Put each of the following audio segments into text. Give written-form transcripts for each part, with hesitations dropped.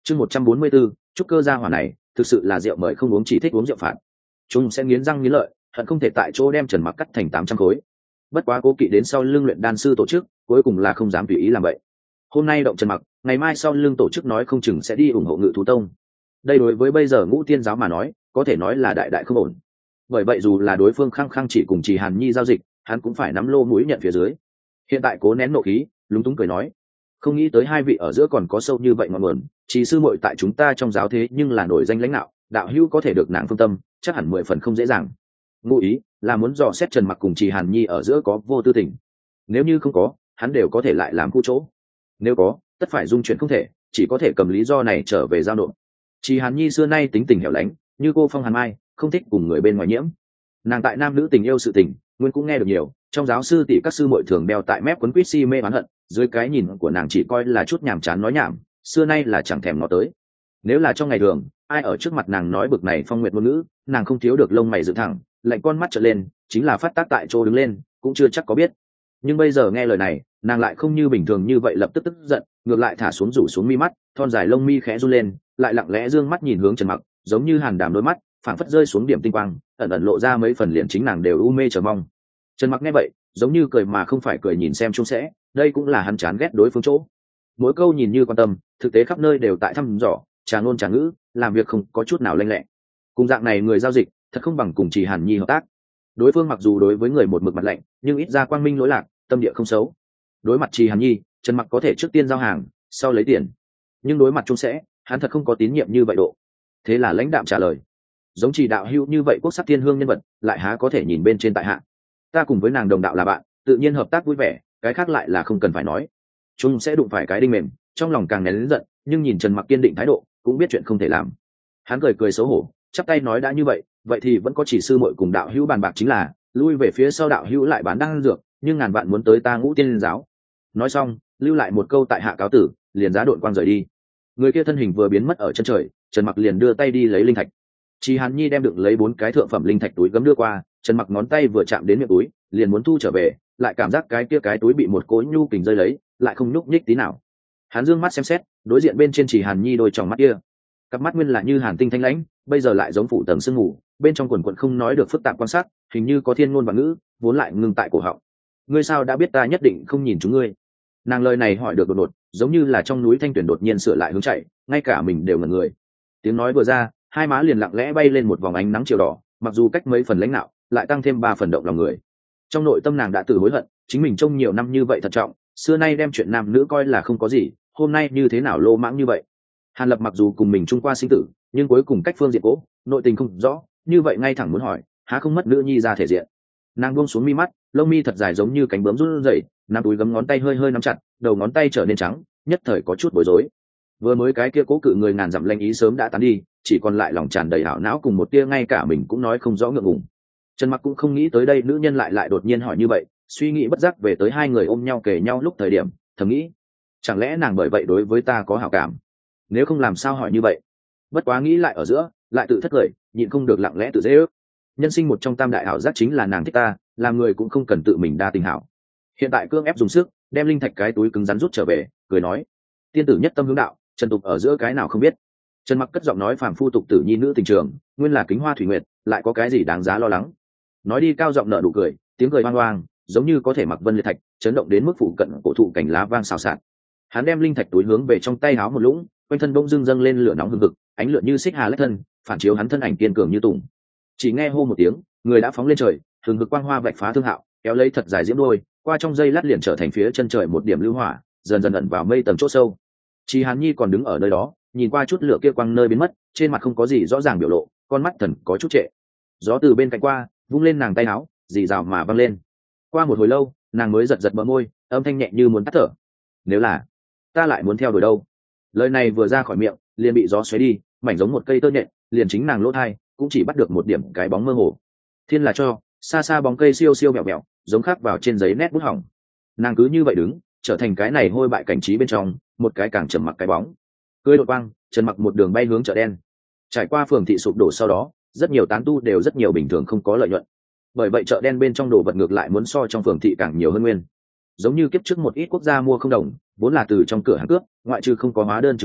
Chương 144, trúc cơ gia hỏa này thực sự là rượu mời không uống, chỉ thích uống rượu phạt. Chúng sẽ nghiến răng nghiến lợi, hận không thể tại chỗ đem Trần Mặc cắt thành 800 khối. Bất quá cố kỵ đến sau lưng luyện đan sư tổ chức, cuối cùng là không dám tùy ý làm vậy. Hôm nay động Trần Mặc, ngày mai sau lưng tổ chức nói không chừng sẽ đi ủng hộ Ngự Thú Tông. Đây đối với bây giờ Ngũ Tiên giáo mà nói, có thể nói là đại đại không ổn. Bởi vậy dù là đối phương khăng khăng chỉ cùng Trì Hàn Nhi giao dịch, hắn cũng phải nắm lô mũi nhận phía dưới. Hiện tại cố nén nộ khí, lúng túng cười nói: không nghĩ tới hai vị ở giữa còn có sâu như vậy ngọn nguồn. Chỉ sư muội tại chúng ta trong giáo thế nhưng là nổi danh lãnh đạo, đạo hữu có thể được nàng phương tâm, chắc hẳn 10 phần không dễ dàng. Ngụ ý là muốn dò xét Trần Mặc cùng Trì Hàn Nhi ở giữa có vô tư tình. Nếu như không có, hắn đều có thể lại làm khu chỗ. Nếu có, tất phải dung chuyển không thể, chỉ có thể cầm lý do này trở về giao nộp. Trì Hàn Nhi xưa nay tính tình hẻo lánh, như cô phong hàn mai, không thích cùng người bên ngoài nhiễm. Nàng tại nam nữ tình yêu sự tình, nguyên cũng nghe được nhiều, trong giáo sư tỷ các sư muội thường đeo tại mép quấn quýt si mê oán hận, dưới cái nhìn của nàng chỉ coi là chút nhàm chán nói nhảm, xưa nay là chẳng thèm ngó tới. Nếu là trong ngày thường, ai ở trước mặt nàng nói bực này phong nguyệt ngôn ngữ, nàng không thiếu được lông mày dựng thẳng, lạnh con mắt trợn lên, chính là phát tác tại chỗ đứng lên, cũng chưa chắc có biết. Nhưng bây giờ nghe lời này, nàng lại không như bình thường như vậy lập tức tức giận, ngược lại thả xuống rủ xuống mi mắt, thon dài lông mi khẽ run lên, lại lặng lẽ dương mắt nhìn hướng Trần Mặc, giống như hàn đàm đôi mắt phảng phất rơi xuống điểm tinh quang, ẩn ẩn lộ ra mấy phần liền chính nàng đều u mê chờ mong. Trần Mặc nghe vậy, giống như cười mà không phải cười nhìn xem chung sẽ, đây cũng là hắn chán ghét đối phương chỗ. Mỗi câu nhìn như quan tâm, thực tế khắp nơi đều tại thăm dò, trà ngôn trà ngữ, làm việc không có chút nào lanh lẹ. Cùng dạng này người giao dịch, thật không bằng cùng Trì Hàn Nhi hợp tác. Đối phương mặc dù đối với người một mực mặt lạnh, nhưng ít ra quang minh lỗi lạc, tâm địa không xấu. Đối mặt Trì Hàn Nhi, Trần Mặc có thể trước tiên giao hàng, sau lấy tiền. Nhưng đối mặt chung sẽ, hắn thật không có tín nhiệm như vậy độ. Thế là lãnh đạm trả lời: giống Trì đạo hữu như vậy quốc sắc thiên hương nhân vật, lại há có thể nhìn bên trên tại hạ. Ta cùng với nàng đồng đạo là bạn, tự nhiên hợp tác vui vẻ, cái khác lại là không cần phải nói. Chung sẽ đụng phải cái đinh mềm, trong lòng càng nén lớn giận, nhưng nhìn Trần Mặc kiên định thái độ, cũng biết chuyện không thể làm. Hắn cười cười xấu hổ, chắp tay nói: đã như vậy, vậy thì vẫn có Chỉ sư muội cùng đạo hữu bàn bạc chính là, lui về phía sau đạo hữu lại bán đan dược, nhưng ngàn vạn muốn tới ta Ngũ Tiên giáo. Nói xong, lưu lại một câu tại hạ cáo tử, liền giá đội quang rời đi. Người kia thân hình vừa biến mất ở chân trời, Trần Mặc liền đưa tay đi lấy linh thạch. Chỉ Hàn Nhi đem đựng lấy 4 cái thượng phẩm linh thạch túi gấm đưa qua, Trần Mặc ngón tay vừa chạm đến miệng túi, liền muốn thu trở về, lại cảm giác cái kia cái túi bị một cỗ nhu kình rơi lấy, lại không nhúc nhích tí nào. Hắn dương mắt xem xét, đối diện bên trên Chỉ Hàn Nhi đôi tròng mắt kia, cặp mắt nguyên là như hàn tinh thanh lãnh, bây giờ lại giống phủ tầng sương mù, bên trong quần quần không nói được phức tạp quan sát, hình như có thiên ngôn và ngữ, vốn lại ngưng tại cổ họng. Ngươi sao đã biết ta nhất định không nhìn chúng ngươi? Nàng lời này hỏi được đột ngột, giống như là trong núi thanh tuyển đột nhiên sửa lại hướng chạy, ngay cả mình đều ngẩn người. Tiếng nói vừa ra, hai má liền lặng lẽ bay lên một vòng ánh nắng chiều đỏ, mặc dù cách mấy phần lãnh nạo, lại tăng thêm 3 phần động lòng người. Trong nội tâm nàng đã tự hối hận, chính mình trông nhiều năm như vậy thận trọng, xưa nay đem chuyện nam nữ coi là không có gì, hôm nay như thế nào lô mãng như vậy. Hàn Lập mặc dù cùng mình chung qua sinh tử, nhưng cuối cùng cách phương diện cố, nội tình không rõ, như vậy ngay thẳng muốn hỏi, há không mất nữ nhi ra thể diện. Nàng buông xuống mi mắt, lông mi thật dài giống như cánh bướm run rẩy, nắm túi gấm ngón tay hơi hơi nắm chặt, đầu ngón tay trở nên trắng, nhất thời có chút bối rối. Vừa mới cái kia cố cự người ngàn dặm lanh ý sớm đã tán đi, chỉ còn lại lòng tràn đầy hảo não cùng một tia ngay cả mình cũng nói không rõ ngượng ngùng. Trần Mặc cũng không nghĩ tới đây nữ nhân lại đột nhiên hỏi như vậy, suy nghĩ bất giác về tới hai người ôm nhau kề nhau lúc thời điểm, thầm nghĩ, chẳng lẽ nàng bởi vậy đối với ta có hảo cảm? Nếu không làm sao hỏi như vậy? Bất quá nghĩ lại ở giữa, lại tự thất cười, nhịn không được lặng lẽ tự dễ ước. Nhân sinh một trong tam đại hảo giác chính là nàng thích ta, làm người cũng không cần tự mình đa tình hảo. Hiện tại cương ép dùng sức, đem linh thạch cái túi cứng rắn rút trở về, cười nói: tiên tử nhất tâm hướng đạo, trần tục ở giữa cái nào không biết. Trần Mặc cất giọng nói phàm phu tục tử nhi nữ tình trường, nguyên là kính hoa thủy nguyệt, lại có cái gì đáng giá lo lắng. Nói đi cao giọng nở nụ cười, tiếng cười oang oang, giống như có thể mặc vân liệt thạch, chấn động đến mức phụ cận cổ thụ cảnh lá vang xào xạc. Hắn đem linh thạch túi hướng về trong tay háo một lũng, quanh thân bỗng dưng dâng lên lửa nóng hừng hực, ánh lửa như xích hà lách thân, phản chiếu hắn thân ảnh kiên cường như tùng. Chỉ nghe hô một tiếng, người đã phóng lên trời, hừng hực quang hoa vạch phá thương hạo, kéo lấy thật dài diễm đôi, qua trong dây lát liền trở thành phía chân trời một điểm lưu hỏa, dần dần ẩn vào mây tầng chỗ sâu. Chỉ Hàn Nhi còn đứng ở nơi đó, nhìn qua chút lửa kia quang nơi biến mất, trên mặt không có gì rõ ràng biểu lộ, con mắt thần có chút trệ. Gió từ bên cạnh qua, vung lên nàng tay áo, rì rào mà văng lên. Qua một hồi lâu, nàng mới giật giật bờ môi, âm thanh nhẹ như muốn tắt thở. Nếu là ta lại muốn theo đuổi đâu? Lời này vừa ra khỏi miệng, liền bị gió xoáy đi, mảnh giống một cây tơ nhện, liền chính nàng lỗ thai cũng chỉ bắt được một điểm cái bóng mơ hồ. Thiên là cho, xa xa bóng cây siêu siêu mẹo mẹo, giống khắc vào trên giấy nét bút hỏng. Nàng cứ như vậy đứng, trở thành cái này hôi bại cảnh trí bên trong một cái càng trầm mặc cái bóng. Cưới đột quang, Trần Mặc một đường bay hướng chợ đen. Trải qua phường thị sụp đổ sau đó, rất nhiều tán tu đều rất nhiều bình thường không có lợi nhuận. Bởi vậy chợ đen bên trong đồ vật ngược lại muốn so trong phường thị càng nhiều hơn nguyên. Giống như kiếp trước một ít quốc gia mua không đồng, vốn là từ trong cửa hàng cướp, ngoại trừ không có hóa đơn chứng minh,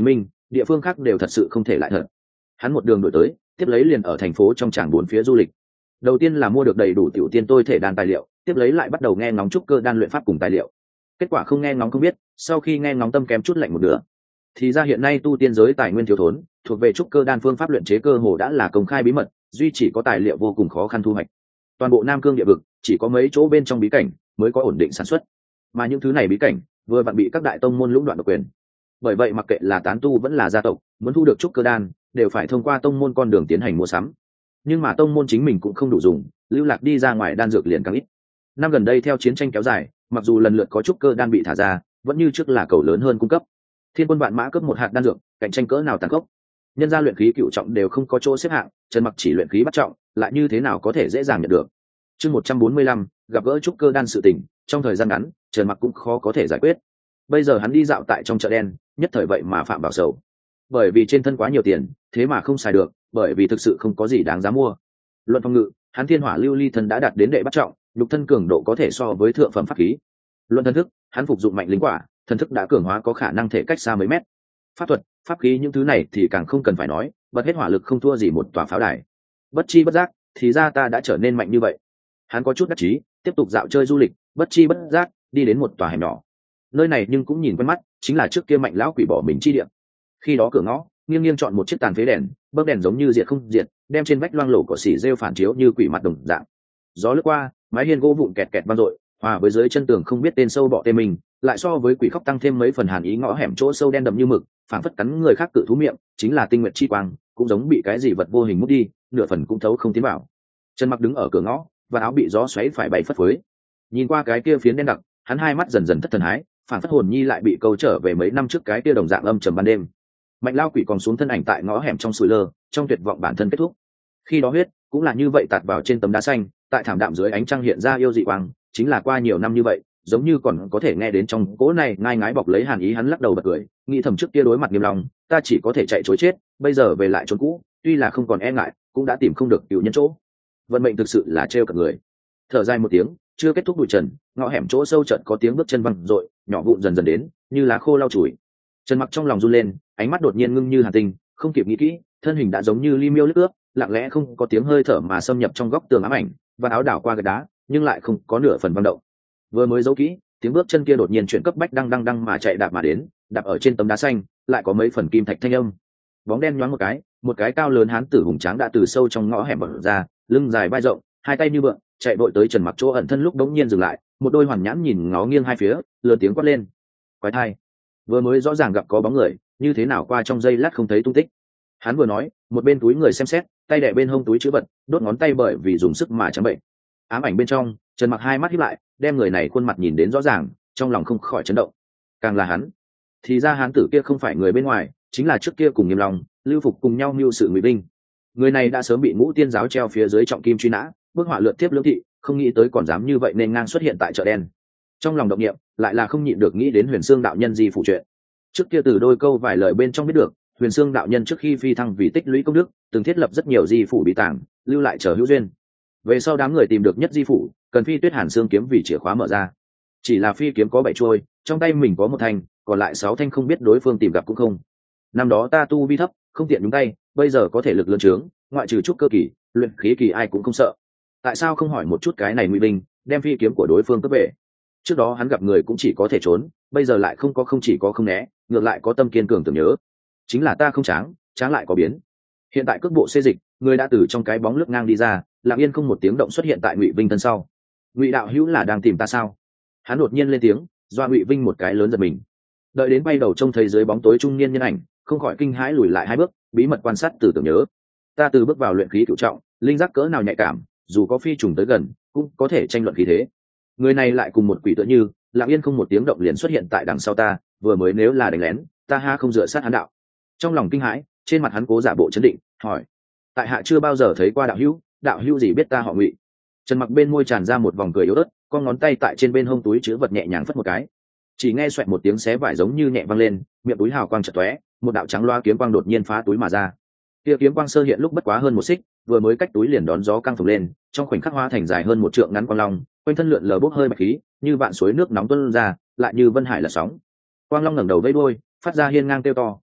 địa phương khác đều thật sự không thể lại thật. Hắn một đường đổi tới, tiếp lấy liền ở thành phố trong tràng bốn phía du lịch. Đầu tiên là mua được đầy đủ tiểu tiên tôi thể đan tài liệu, tiếp lấy lại bắt đầu nghe ngóng trúc cơ đan luyện pháp cùng tài liệu. Kết quả không nghe ngóng không biết, sau khi nghe ngóng tâm kém chút lạnh một nửa. Thì ra hiện nay tu tiên giới tài nguyên thiếu thốn, thuộc về trúc cơ đan phương pháp luyện chế cơ hồ đã là công khai bí mật, duy chỉ có tài liệu vô cùng khó khăn thu hoạch. Toàn bộ Nam Cương địa vực chỉ có mấy chỗ bên trong bí cảnh mới có ổn định sản xuất, mà những thứ này bí cảnh vừa vặn bị các đại tông môn lũng đoạn độc quyền. Bởi vậy mặc kệ là tán tu vẫn là gia tộc, muốn thu được trúc cơ đan đều phải thông qua tông môn con đường tiến hành mua sắm. Nhưng mà tông môn chính mình cũng không đủ dùng, lưu lạc đi ra ngoài đan dược liền càng ít. Năm gần đây theo chiến tranh kéo dài, mặc dù lần lượt có trúc cơ đan bị thả ra, vẫn như trước là cầu lớn hơn cung cấp. Thiên quân vạn mã cấp một hạt đan dược, cạnh tranh cỡ nào tàn khốc. Nhân gia luyện khí cựu trọng đều không có chỗ xếp hạng, Trần Mặc chỉ luyện khí bắt trọng, lại như thế nào có thể dễ dàng nhận được. Chương 145, gặp gỡ trúc cơ đan sự tình, trong thời gian ngắn, Trần Mặc cũng khó có thể giải quyết. Bây giờ hắn đi dạo tại trong chợ đen, nhất thời vậy mà phạm vào sầu. Bởi vì trên thân quá nhiều tiền, thế mà không xài được, bởi vì thực sự không có gì đáng giá mua. Luận phòng ngự, hắn thiên hỏa lưu ly thân đã đạt đến đệ bắt trọng, nhục thân cường độ có thể so với thượng phẩm pháp khí. Luận thân thức, hắn phục dụng mạnh linh quả, thần thức đã cường hóa có khả năng thể cách xa mấy mét. Pháp thuật, pháp khí những thứ này thì càng không cần phải nói, bật hết hỏa lực không thua gì một tòa pháo đài. Bất chi bất giác, thì ra ta đã trở nên mạnh như vậy. Hắn có chút đắc chí, tiếp tục dạo chơi du lịch, bất chi bất giác đi đến một tòa hẻm nhỏ. Nơi này nhưng cũng nhìn quen mắt, chính là trước kia Mạnh lão quỷ bỏ mình chi địa. Khi đó cửa ngõ nghiêng nghiêng chọn một chiếc tàn phế đèn, bấc đèn giống như diệt không diệt, đem trên vách loang lổ cỏ xỉ rêu phản chiếu như quỷ mặt đồng dạng. Gió lướt qua, mái hiên gỗ vụn kẹt kẹt vang dội, hòa với dưới chân tường không biết tên sâu bọ tê mình, lại so với quỷ khóc tăng thêm mấy phần hàn ý. Ngõ hẻm chỗ sâu đen đậm như mực, phảng phất cắn người khác cự thú miệng, chính là tinh nguyệt chi quang, cũng giống bị cái gì vật vô hình mút đi, nửa phần cũng thấu không tiến vào. Trần Mặc đứng ở cửa ngõ, và áo bị gió xoáy phải bay phất phới. Nhìn qua cái kia phiến đen đặc, hắn hai mắt dần dần thất thần hái, phản phất hồn nhi lại bị câu trở về mấy năm trước cái kia đồng dạng âm trầm ban đêm. Mạnh lao quỷ còn xuống thân ảnh tại ngõ hẻm trong sủi lơ, trong tuyệt vọng bản thân kết thúc. Khi đó huyết cũng là như vậy tạt vào trên tấm đá xanh, tại thảm đạm dưới ánh trăng hiện ra yêu dị quang, chính là qua nhiều năm như vậy, giống như còn có thể nghe đến trong cỗ này ngai ngái bọc lấy hàn ý. Hắn lắc đầu bật cười, nghĩ thầm trước kia đối mặt nghiêm lòng, ta chỉ có thể chạy trối chết, bây giờ về lại chốn cũ, tuy là không còn e ngại, cũng đã tìm không được cựu nhân chỗ. Vận mệnh thực sự là trêu cả người. Thở dài một tiếng, chưa kết thúc bụi trần, ngõ hẻm chỗ sâu chợt có tiếng bước chân văng rội, nhỏ vụn dần dần đến, như lá khô lau chùi. Trần Mặc trong lòng run lên, ánh mắt đột nhiên ngưng như hàn tinh, không kịp nghĩ kỹ, thân hình đã giống như ly miêu lướt ướt, lặng lẽ không có tiếng hơi thở mà xâm nhập trong góc tường ám ảnh, và áo đảo qua gạch đá, nhưng lại không có nửa phần vang động. Vừa mới giấu kỹ, tiếng bước chân kia đột nhiên chuyển cấp bách đăng đăng mà chạy đạp mà đến, đạp ở trên tấm đá xanh, lại có mấy phần kim thạch thanh âm. Bóng đen nhoáng một cái cao lớn hán tử hùng tráng đã từ sâu trong ngõ hẻm bật ra, lưng dài vai rộng, hai tay như vượn, chạy vội tới Trần Mặc chỗ ẩn thân. Lúc đống nhiên dừng lại, một đôi hoàn nhãn nhìn ngó nghiêng hai phía, lớn tiếng quát lên: quái thai! Vừa mới rõ ràng gặp có bóng người, như thế nào qua trong giây lát không thấy tung tích. Hắn vừa nói, một bên túi người xem xét, tay đè bên hông túi chữ vật, đốt ngón tay bởi vì dùng sức mà trắng bệnh. Ám ảnh bên trong, Trần Mặc hai mắt híp lại, đem người này khuôn mặt nhìn đến rõ ràng, trong lòng không khỏi chấn động. Càng là hắn, thì ra hán tử kia không phải người bên ngoài, chính là trước kia cùng Nghiêm Long, Lưu Phục cùng nhau mưu sự Ngụy Vinh. Người này đã sớm bị Ngũ Tiên giáo treo phía dưới trọng kim truy nã, bức họa lượt tiếp lưỡng thị, không nghĩ tới còn dám như vậy nên ngang xuất hiện tại chợ đen. Trong lòng động niệm, lại là không nhịn được nghĩ đến Huyền Xương đạo nhân di phụ chuyện. Trước kia từ đôi câu vài lời bên trong biết được, Huyền Xương đạo nhân trước khi phi thăng vì tích lũy công đức, từng thiết lập rất nhiều di phủ bí tàng, lưu lại chờ hữu duyên. Về sau đám người tìm được nhất di phủ, cần phi Tuyết Hàn Xương kiếm vì chìa khóa mở ra. Chỉ là phi kiếm có 7 chuôi, trong tay mình có một thanh, còn lại 6 thanh không biết đối phương tìm gặp cũng không. Năm đó ta tu vi thấp, không tiện nhúng tay, bây giờ có thể lực lớn trướng, ngoại trừ trúc cơ kỳ, luyện khí kỳ ai cũng không sợ. Tại sao không hỏi một chút cái này Ngụy Vinh, đem phi kiếm của đối phương cướp về? Trước đó hắn gặp người cũng chỉ có thể trốn, bây giờ lại không chỉ có không né, ngược lại có tâm kiên cường tưởng nhớ. Chính là ta không tráng lại có biến. Hiện tại cước bộ xê dịch, người đã từ trong cái bóng lướt ngang đi ra, lặng yên không một tiếng động xuất hiện tại Ngụy Vinh thân sau. Ngụy đạo hữu là đang tìm ta sao? Hắn đột nhiên lên tiếng, doa Ngụy Vinh một cái lớn giật mình. Đợi đến bay đầu trông thấy dưới bóng tối trung niên nhân ảnh, không khỏi kinh hãi lùi lại 2 bước, bí mật quan sát từ tưởng nhớ. Ta từ bước vào luyện khí cửu trọng, linh giác cỡ nào nhạy cảm, dù có phi trùng tới gần, cũng có thể tranh luận khí thế. Người này lại cùng một quỷ tựa như, lặng yên không một tiếng động liền xuất hiện tại đằng sau ta, vừa mới nếu là đánh lén, ta ha không dựa sát hắn đạo. Trong lòng kinh hãi, trên mặt hắn cố giả bộ chấn định, hỏi: tại hạ chưa bao giờ thấy qua đạo hữu gì biết ta họ Ngụy? Trần Mặc bên môi tràn ra một vòng cười yếu ớt, con ngón tay tại trên bên hông túi chứa vật nhẹ nhàng phất một cái, chỉ nghe xoẹt một tiếng xé vải giống như nhẹ văng lên, miệng túi hào quang chợt tóe, một đạo trắng loa kiếm quang đột nhiên phá túi mà ra. Kia kiếm quang sơ hiện lúc bất quá hơn 1 xích, vừa mới cách túi liền đón gió căng phồng lên, trong khoảnh khắc hóa thành dài hơn 1 trượng ngắn quang long, quanh thân lượn lờ bốc hơi bạch khí, như vạn suối nước nóng tuôn ra, lại như vân hải là sóng. Quang long ngẩng đầu vẫy đuôi, phát ra hiên ngang kêu to,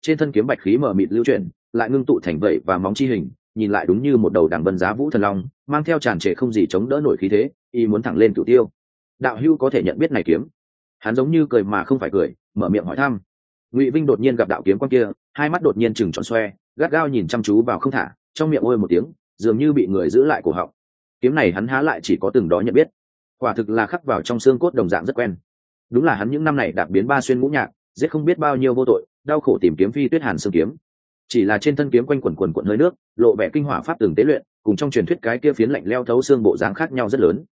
trên thân kiếm bạch khí mở mịt lưu chuyển, lại ngưng tụ thành vậy và móng chi hình, nhìn lại đúng như một đầu đằng vân giá vũ thần long, mang theo tràn trề không gì chống đỡ nổi khí thế, y muốn thẳng lên cửu tiêu. Đạo hữu có thể nhận biết này kiếm? Hắn giống như cười mà không phải cười, mở miệng hỏi thăm. Ngụy Vinh đột nhiên gặp đạo kiếm quan kia, hai mắt đột nhiên chừng tròn xoe, gắt gao nhìn chăm chú vào không thả, trong miệng ôi một tiếng, dường như bị người giữ lại cổ họng. Kiếm này hắn há lại chỉ có từng đó nhận biết, quả thực là khắc vào trong xương cốt đồng dạng rất quen. Đúng là hắn những năm này đạp biến ba xuyên ngũ nhạc, giết không biết bao nhiêu vô tội, đau khổ tìm kiếm Phi Tuyết Hàn Xương kiếm. Chỉ là trên thân kiếm quanh quần quần cuộn hơi nước, lộ vẻ kinh hỏa pháp từng tế luyện, cùng trong truyền thuyết cái kia phiến lạnh leo thấu xương bộ dáng khác nhau rất lớn.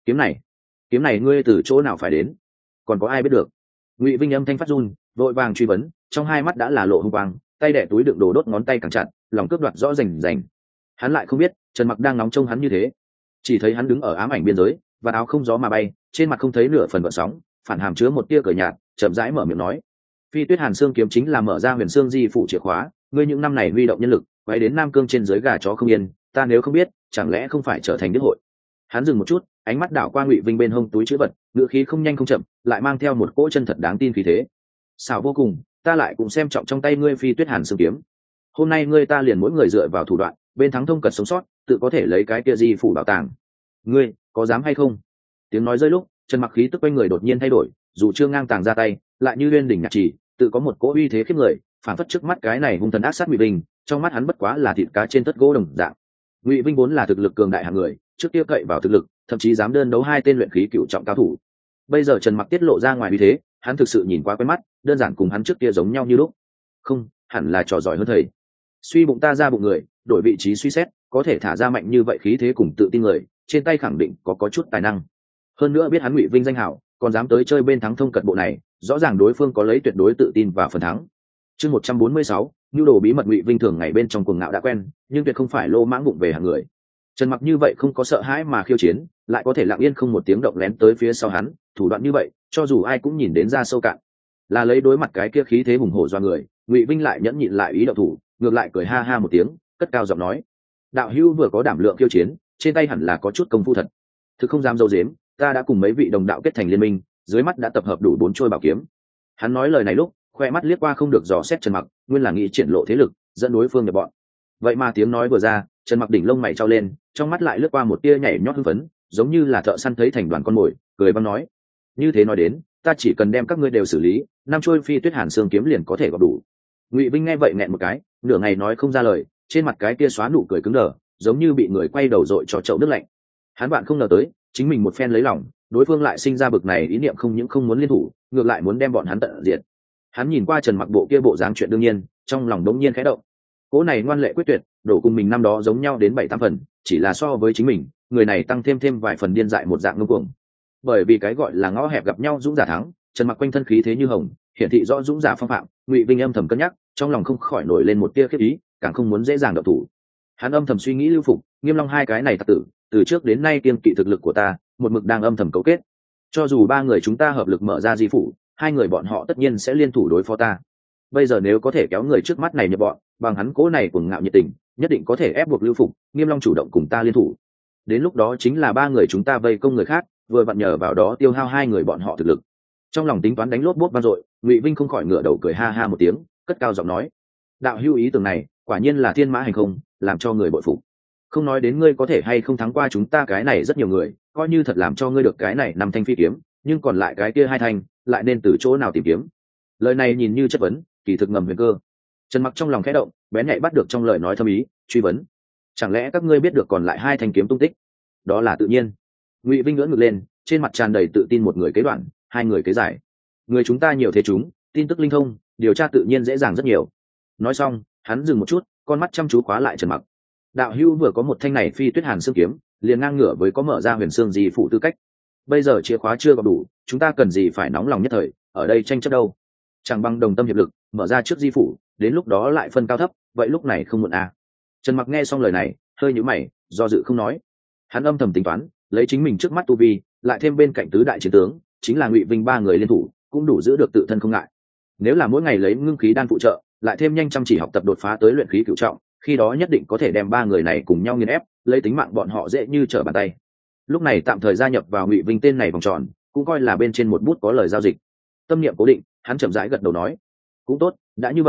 Kiếm này ngươi từ chỗ nào phải đến? Còn có ai biết được? Ngụy Vinh âm thanh phát run, vội vàng truy vấn, trong hai mắt đã là lộ hung quang, tay đẻ túi đựng đồ đốt ngón tay càng chặt, lòng cướp đoạt rõ rành rành. Hắn lại không biết Trần Mặc đang nóng trông hắn như thế, chỉ thấy hắn đứng ở ám ảnh biên giới, và áo không gió mà bay, trên mặt không thấy nửa phần gợn sóng, phản hàm chứa một tia cười nhạt, chậm rãi mở miệng nói: Phi Tuyết Hàn Xương kiếm chính là mở ra Huyền Xương Di phủ chìa khóa, ngươi những năm này huy động nhân lực, quay đến Nam Cương trên dưới gà chó không yên, ta nếu không biết, chẳng lẽ không phải trở thành đứa hội? Hắn dừng một chút, ánh mắt đảo qua Ngụy Vinh bên hông túi chữ vật, ngữ khí không nhanh không chậm, lại mang theo một cỗ chân thật đáng tin khí thế. Xảo vô cùng, ta lại cũng xem trọng trong tay ngươi Phi Tuyết Hàn Xương kiếm. Hôm nay ngươi ta liền mỗi người dựa vào thủ đoạn, bên thắng thông cật sống sót, tự có thể lấy cái kia Di phủ bảo tàng. Ngươi có dám hay không? Tiếng nói rơi lúc, Trần Mặc khí tức quanh người đột nhiên thay đổi, dù chưa ngang tàng ra tay, lại như uyên đỉnh nhạc trì, tự có một cỗ uy thế khiếp người, phản phất trước mắt cái này hung thần ác sát Ngụy Vinh, trong mắt hắn bất quá là thịt cá trên tất gỗ đồng dạng. Ngụy Vinh vốn là thực lực cường đại hạng người, trước kia cậy vào thực lực, thậm chí dám đơn đấu hai tên luyện khí cựu trọng cao thủ. Bây giờ Trần Mặc tiết lộ ra ngoài uy thế, hắn thực sự nhìn quá quen mắt, đơn giản cùng hắn trước kia giống nhau như lúc. Không, hẳn là trò giỏi hơn thầy. Suy bụng ta ra bụng người, đổi vị trí suy xét, có thể thả ra mạnh như vậy khí thế cùng tự tin người, trên tay khẳng định có chút tài năng. Hơn nữa biết hắn Ngụy Vinh danh hảo, còn dám tới chơi bên thắng thông cật bộ này, rõ ràng đối phương có lấy tuyệt đối tự tin và phần thắng. Chương 146, nhu đồ bí mật. Ngụy Vinh thường ngày bên trong cuồng ngạo đã quen, nhưng tuyệt không phải lô mãng bụng về hàng người. Trần Mặc như vậy không có sợ hãi mà khiêu chiến, lại có thể lặng yên không một tiếng động lén tới phía sau hắn, thủ đoạn như vậy, cho dù ai cũng nhìn đến ra sâu cạn. Là lấy đối mặt cái kia khí thế hùng hổ do người, Ngụy Vinh lại nhẫn nhịn lại ý động thủ, ngược lại cười ha ha một tiếng, cất cao giọng nói: đạo hữu vừa có đảm lượng khiêu chiến, trên tay hẳn là có chút công phu thật. Thực không dám dâu dếm, ta đã cùng mấy vị đồng đạo kết thành liên minh, dưới mắt đã tập hợp đủ 4 trôi bảo kiếm. Hắn nói lời này lúc, khoe mắt liếc qua không được dò xét Trần Mặc, nguyên là nghĩ triển lộ thế lực, dẫn đối phương nhập bọn. Vậy mà tiếng nói vừa ra, Trần Mặc đỉnh lông mày trao lên, trong mắt lại lướt qua một tia nhảy nhót hưng phấn, giống như là thợ săn thấy thành đoàn con mồi, cười băng nói: như thế nói đến, ta chỉ cần đem các ngươi đều xử lý, 5 trôi Phi Tuyết Hàn Xương kiếm liền có thể gọp đủ. Ngụy Vinh nghe vậy nghẹn một cái, nửa ngày nói không ra lời, trên mặt cái kia xóa nụ cười cứng đờ, giống như bị người quay đầu dội cho chậu nước lạnh. Hắn bạn không ngờ tới, chính mình một phen lấy lòng, đối phương lại sinh ra bực này ý niệm không những không muốn liên thủ, ngược lại muốn đem bọn hắn tận diệt. Hắn nhìn qua Trần Mặc bộ kia bộ dáng chuyện đương nhiên, trong lòng đống nhiên khẽ động. Cố này ngoan lệ quyết tuyệt, đổ cùng mình năm đó giống nhau đến 7-8 phần, chỉ là so với chính mình, người này tăng thêm vài phần điên dại một dạng ngông cuồng. Bởi vì cái gọi là ngõ hẹp gặp nhau dũng giả thắng, Trần Mặc quanh thân khí thế như hồng, hiển thị rõ dũng giả phong phạm. Ngụy Vinh âm thầm cân nhắc, trong lòng không khỏi nổi lên một tia khiếp ý, càng không muốn dễ dàng động thủ. Hắn âm thầm suy nghĩ lưu phục, Nghiêm Long hai cái này tặc tử, từ trước đến nay kiêng kỵ thực lực của ta, một mực đang âm thầm cấu kết. Cho dù 3 người chúng ta hợp lực mở ra di phủ, 2 người bọn họ tất nhiên sẽ liên thủ đối phó ta. Bây giờ nếu có thể kéo người trước mắt này nhập bọn, bằng hắn cố này cuồng ngạo nhiệt tình, nhất định có thể ép buộc lưu phục, Nghiêm Long chủ động cùng ta liên thủ. Đến lúc đó chính là 3 người chúng ta vây công người khác, vừa vặn nhờ vào đó tiêu hao 2 người bọn họ thực lực. Trong lòng tính toán đánh lốp bốp vang dội, Ngụy Vinh không khỏi ngửa đầu cười ha ha một tiếng, cất cao giọng nói: đạo hữu ý tưởng này, quả nhiên là thiên mã hành không, làm cho người bội phục. Không nói đến ngươi có thể hay không thắng qua chúng ta cái này rất nhiều người, coi như thật làm cho ngươi được cái này 5 thanh phi kiếm, nhưng còn lại cái kia 2 thanh, lại nên từ chỗ nào tìm kiếm? Lời này nhìn như chất vấn, kỳ thực ngầm huyền cơ. Trần Mặc trong lòng khẽ động, bén nhạy bắt được trong lời nói thâm ý, truy vấn: chẳng lẽ các ngươi biết được còn lại 2 thanh kiếm tung tích? Đó là tự nhiên. Ngụy Vinh ngửa ngực lên, trên mặt tràn đầy tự tin, một người kế đoạn, 2 người kế giải. Người chúng ta nhiều thế chúng, tin tức linh thông, điều tra tự nhiên dễ dàng rất nhiều. Nói xong, hắn dừng một chút, con mắt chăm chú khóa lại Trần Mặc. Đạo hữu vừa có một thanh này Phi Tuyết Hàn Xương kiếm, liền ngang ngửa với có mở ra Huyền Xương Di phủ tư cách. Bây giờ chìa khóa chưa gặp đủ, chúng ta cần gì phải nóng lòng nhất thời, ở đây tranh chấp đâu? Chẳng bằng đồng tâm hiệp lực, mở ra trước di phủ, đến lúc đó lại phân cao thấp, vậy lúc này không muộn à? Trần Mặc nghe xong lời này, hơi nhíu mày, do dự không nói. Hắn âm thầm tính toán, lấy chính mình trước mắt tu vi, lại thêm bên cạnh tứ đại chiến tướng, chính là Ngụy Vinh 3 người liên thủ, cũng đủ giữ được tự thân không ngại. Nếu là mỗi ngày lấy ngưng khí đan phụ trợ, lại thêm nhanh chăm chỉ học tập đột phá tới luyện khí cửu trọng, khi đó nhất định có thể đem 3 người này cùng nhau nghiền ép, lấy tính mạng bọn họ dễ như trở bàn tay. Lúc này tạm thời gia nhập vào Ngụy Vinh tên này vòng tròn, cũng coi là bên trên một bút có lời giao dịch. Tâm niệm cố định, hắn chậm rãi gật đầu nói: cũng tốt, đã như vậy,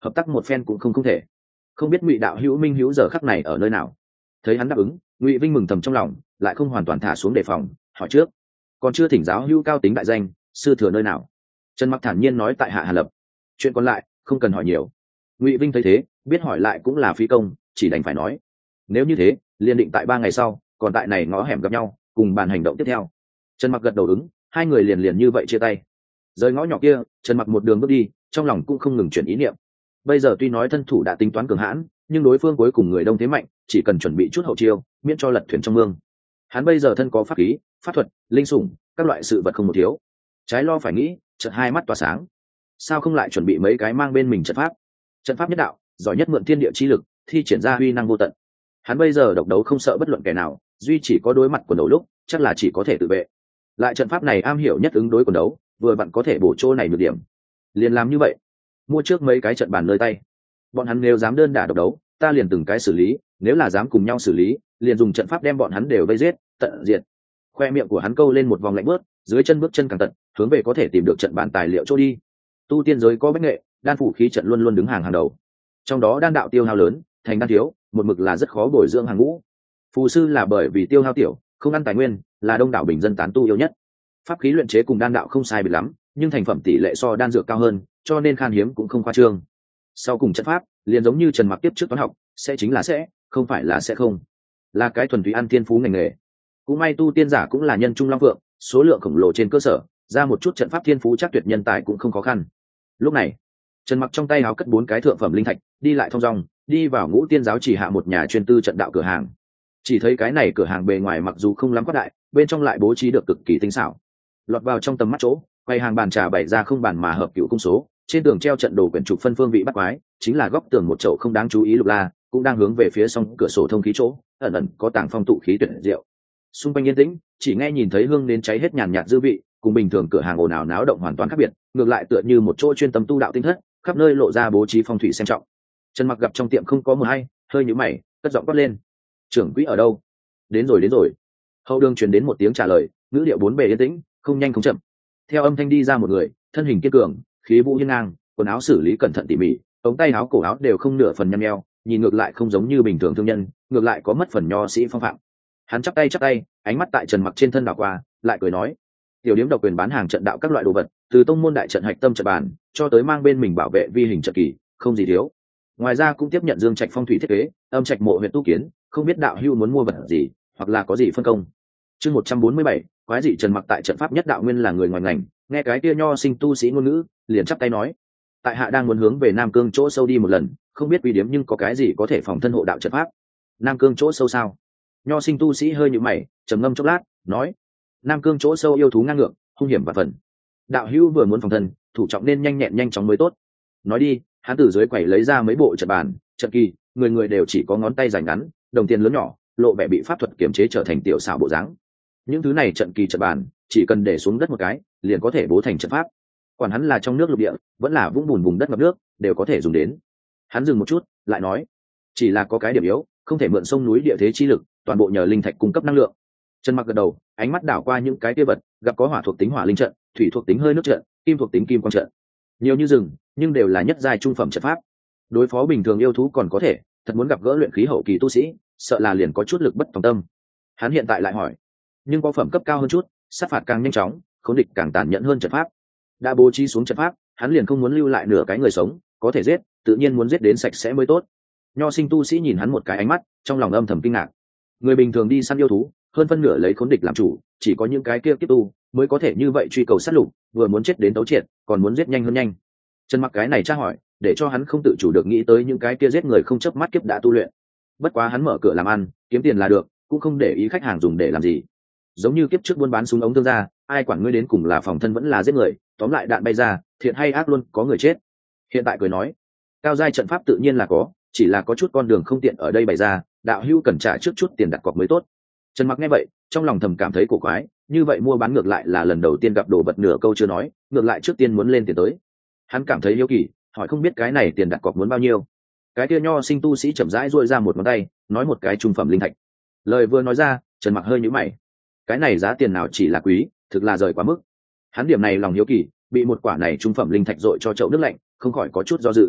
hợp tác một phen cũng không thể. Không biết Ngụy đạo hữu Minh hữu giờ khắc này ở nơi nào? Thấy hắn đáp ứng, Ngụy Vinh mừng thầm trong lòng, lại không hoàn toàn thả xuống đề phòng, hỏi trước. Còn chưa thỉnh giáo hữu cao tính đại danh, sư thừa nơi nào? Trần Mặc thản nhiên nói tại hạ Hà Lập. Chuyện còn lại không cần hỏi nhiều. Ngụy Vinh thấy thế, biết hỏi lại cũng là phí công, chỉ đành phải nói. Nếu như thế, liền định tại 3 ngày sau, còn tại này ngõ hẻm gặp nhau, cùng bàn hành động tiếp theo. Trần Mặc gật đầu ứng, hai người liền như vậy chia tay. Rời ngõ nhỏ kia, Trần Mặc một đường bước đi, trong lòng cũng không ngừng chuyển ý niệm. Bây giờ tuy nói thân thủ đã tính toán cường hãn, nhưng đối phương cuối cùng người đông thế mạnh, chỉ cần chuẩn bị chút hậu chiêu, miễn cho lật thuyền trong mương. Hắn bây giờ thân có pháp khí, pháp thuật, linh sủng, các loại sự vật không một thiếu. Trái lo phải nghĩ, chợt hai mắt tỏa sáng. Sao không lại chuẩn bị mấy cái mang bên mình trận pháp? Trận pháp nhất đạo, giỏi nhất mượn thiên địa chi lực, thi triển ra uy năng vô tận. Hắn bây giờ độc đấu không sợ bất luận kẻ nào, duy chỉ có đối mặt quần đấu lúc, chắc là chỉ có thể tự vệ. Lại trận pháp này am hiểu nhất ứng đối quần đấu, vừa vặn có thể bổ chỗ này nhược điểm. Liền làm như vậy, mua trước mấy cái trận bàn nơi tay. Bọn hắn nếu dám đơn đả độc đấu, ta liền từng cái xử lý, nếu là dám cùng nhau xử lý, liền dùng trận pháp đem bọn hắn đều vây giết, tận diệt. Khoe miệng của hắn câu lên một vòng lạnh bước, dưới chân bước chân càng tận, hướng về có thể tìm được trận bàn tài liệu chỗ đi. Tu tiên giới có bách nghệ, đan phủ khí trận luôn luôn đứng hàng đầu. Trong đó đan đạo tiêu hao lớn, thành đan thiếu, một mực là rất khó bồi dưỡng hàng ngũ. Phù sư là bởi vì tiêu hao tiểu, không ăn tài nguyên, là đông đảo bình dân tán tu yêu nhất. Pháp khí luyện chế cùng đan đạo không sai biệt lắm, nhưng thành phẩm tỷ lệ so đan dược cao hơn, cho nên khan hiếm cũng không khoa trương. Sau cùng trận pháp, liền giống như Trần Mặc tiếp trước toán học, sẽ chính là sẽ, không phải là sẽ không, là cái thuần túy ăn thiên phú ngành nghề. Cũng may tu tiên giả cũng là nhân trung long phượng, số lượng khổng lồ trên cơ sở, ra một chút trận pháp thiên phú chắc tuyệt nhân tài cũng không khó khăn. Lúc này, Trần Mặc trong tay háo cất 4 cái thượng phẩm linh thạch, đi lại thong dong, đi vào Ngũ Tiên giáo chỉ hạ một nhà chuyên tư trận đạo cửa hàng. Chỉ thấy cái này cửa hàng bề ngoài mặc dù không lắm quát đại, bên trong lại bố trí được cực kỳ tinh xảo. Lọt vào trong tầm mắt chỗ, quầy hàng bàn trà bày ra không bàn mà hợp cửu cung số, trên tường treo trận đồ quyển trục phân phương vị bắt quái, chính là góc tường một chậu không đáng chú ý lục la, cũng đang hướng về phía song cửa sổ thông khí chỗ, ẩn ẩn có tàng phong tụ khí tuyệt diệu. Xung quanh yên tĩnh, chỉ nghe nhìn thấy hương nến cháy hết nhàn nhạt dư vị, cùng bình thường cửa hàng ồn ào náo động hoàn toàn khác biệt, ngược lại tựa như một chỗ chuyên tâm tu đạo tinh thất, khắp nơi lộ ra bố trí phong thủy xem trọng. Trần Mặc gặp trong tiệm không có mờ hay, hơi nhíu mày, cất giọng quát lên: "Trưởng quỹ ở đâu?" Đến rồi." Hậu đường truyền đến một tiếng trả lời, ngữ điệu bốn bề yên tĩnh, không nhanh không chậm. Theo âm thanh đi ra một người, thân hình kiên cường, khí vũ hiên ngang, quần áo xử lý cẩn thận tỉ mỉ, ống tay áo cổ áo đều không nửa phần nhăn nheo, nhìn ngược lại không giống như bình thường thương nhân, ngược lại có mất phần nho sĩ phong phạm. Hắn chắp tay, ánh mắt tại Trần Mặc trên thân đảo qua, lại cười nói: "Tiểu điếm độc quyền bán hàng trận đạo các loại đồ vật, từ tông môn đại trận hạch tâm trận bàn, cho tới mang bên mình bảo vệ vi hình trận kỳ, không gì thiếu. Ngoài ra cũng tiếp nhận Dương Trạch phong thủy thiết kế, âm trạch mộ huyện tu kiến, không biết đạo hữu muốn mua vật gì, hoặc là có gì phân công." Chương 147, quái dị Trần Mặc tại trận pháp nhất đạo nguyên là người ngoài ngành, nghe cái kia nho sinh tu sĩ ngôn ngữ, liền chắp tay nói: "Tại hạ đang muốn hướng về Nam Cương chỗ sâu đi một lần, không biết uy điếm nhưng có cái gì có thể phòng thân hộ đạo trận pháp." Nam Cương chỗ sâu sao? Nho sinh tu sĩ hơi nhíu mày, trầm ngâm chốc lát, nói: "Nam Cương chỗ sâu yêu thú ngang ngược, hung hiểm và phần. Đạo hữu vừa muốn phòng thân, thủ trọng nên nhanh nhẹn nhanh chóng mới tốt." Nói đi, hắn từ dưới quầy lấy ra mấy bộ trận bàn, trận kỳ, người người đều chỉ có ngón tay dài ngắn, đồng tiền lớn nhỏ, lộ vẻ bị pháp thuật kiểm chế trở thành tiểu xảo bộ dáng. Những thứ này trận kỳ trận bàn, chỉ cần để xuống đất một cái, liền có thể bố thành trận pháp. Quản hắn là trong nước lục địa, vẫn là vũng bùn vùng đất ngập nước, đều có thể dùng đến. Hắn dừng một chút, lại nói: "Chỉ là có cái điểm yếu, không thể mượn sông núi địa thế chi lực, toàn bộ nhờ linh thạch cung cấp năng lượng." Trần Mặc gật đầu, ánh mắt đảo qua những cái kia vật, gặp có hỏa thuộc tính hỏa linh trận, thủy thuộc tính hơi nước trận, kim thuộc tính kim quang trận. Nhiều như rừng, nhưng đều là nhất giai trung phẩm trận pháp. Đối phó bình thường yêu thú còn có thể, thật muốn gặp gỡ luyện khí hậu kỳ tu sĩ, sợ là liền có chút lực bất tòng tâm. Hắn hiện tại lại hỏi: "Nhưng có phẩm cấp cao hơn chút, sát phạt càng nhanh chóng, khốn địch càng tàn nhẫn hơn trận pháp." Đã bố trí xuống trận pháp, hắn liền không muốn lưu lại nửa cái người sống, có thể giết, tự nhiên muốn giết đến sạch sẽ mới tốt. Nho sinh tu sĩ nhìn hắn một cái ánh mắt, trong lòng âm thầm kinh ngạc. Người bình thường đi săn yêu thú, hơn phân nửa lấy khốn địch làm chủ, chỉ có những cái kia kiếp tu mới có thể như vậy truy cầu sát lục, vừa muốn chết đến tấu triệt, còn muốn giết nhanh hơn nhanh. Trần Mặc cái này tra hỏi, để cho hắn không tự chủ được nghĩ tới những cái kia giết người không chớp mắt kiếp đã tu luyện. Bất quá hắn mở cửa làm ăn, kiếm tiền là được, cũng không để ý khách hàng dùng để làm gì. Giống như kiếp trước buôn bán súng ống thương gia, ai quản ngươi đến cùng là phòng thân vẫn là giết người, tóm lại đạn bay ra, thiện hay ác luôn có người chết. Hiện tại cười nói: "Cao giai trận pháp tự nhiên là có, chỉ là có chút con đường không tiện ở đây bày ra, đạo hữu cần trả trước chút tiền đặt cọc mới tốt." Trần Mặc nghe vậy, trong lòng thầm cảm thấy cổ quái, như vậy mua bán ngược lại là lần đầu tiên gặp đồ vật nửa câu chưa nói, ngược lại trước tiên muốn lên tiền tới. Hắn cảm thấy hiếu kỳ, hỏi không biết cái này tiền đặt cọc muốn bao nhiêu. Cái kia nho sinh tu sĩ chậm rãi duỗi ra một ngón tay, nói một cái trung phẩm linh thạch. Lời vừa nói ra, Trần Mặc hơi nhíu mày. Cái này giá tiền nào chỉ là quý, thực là rời quá mức. Hắn điểm này lòng hiếu kỳ, bị một quả này trung phẩm linh thạch dội cho chậu nước lạnh, không khỏi có chút do dự.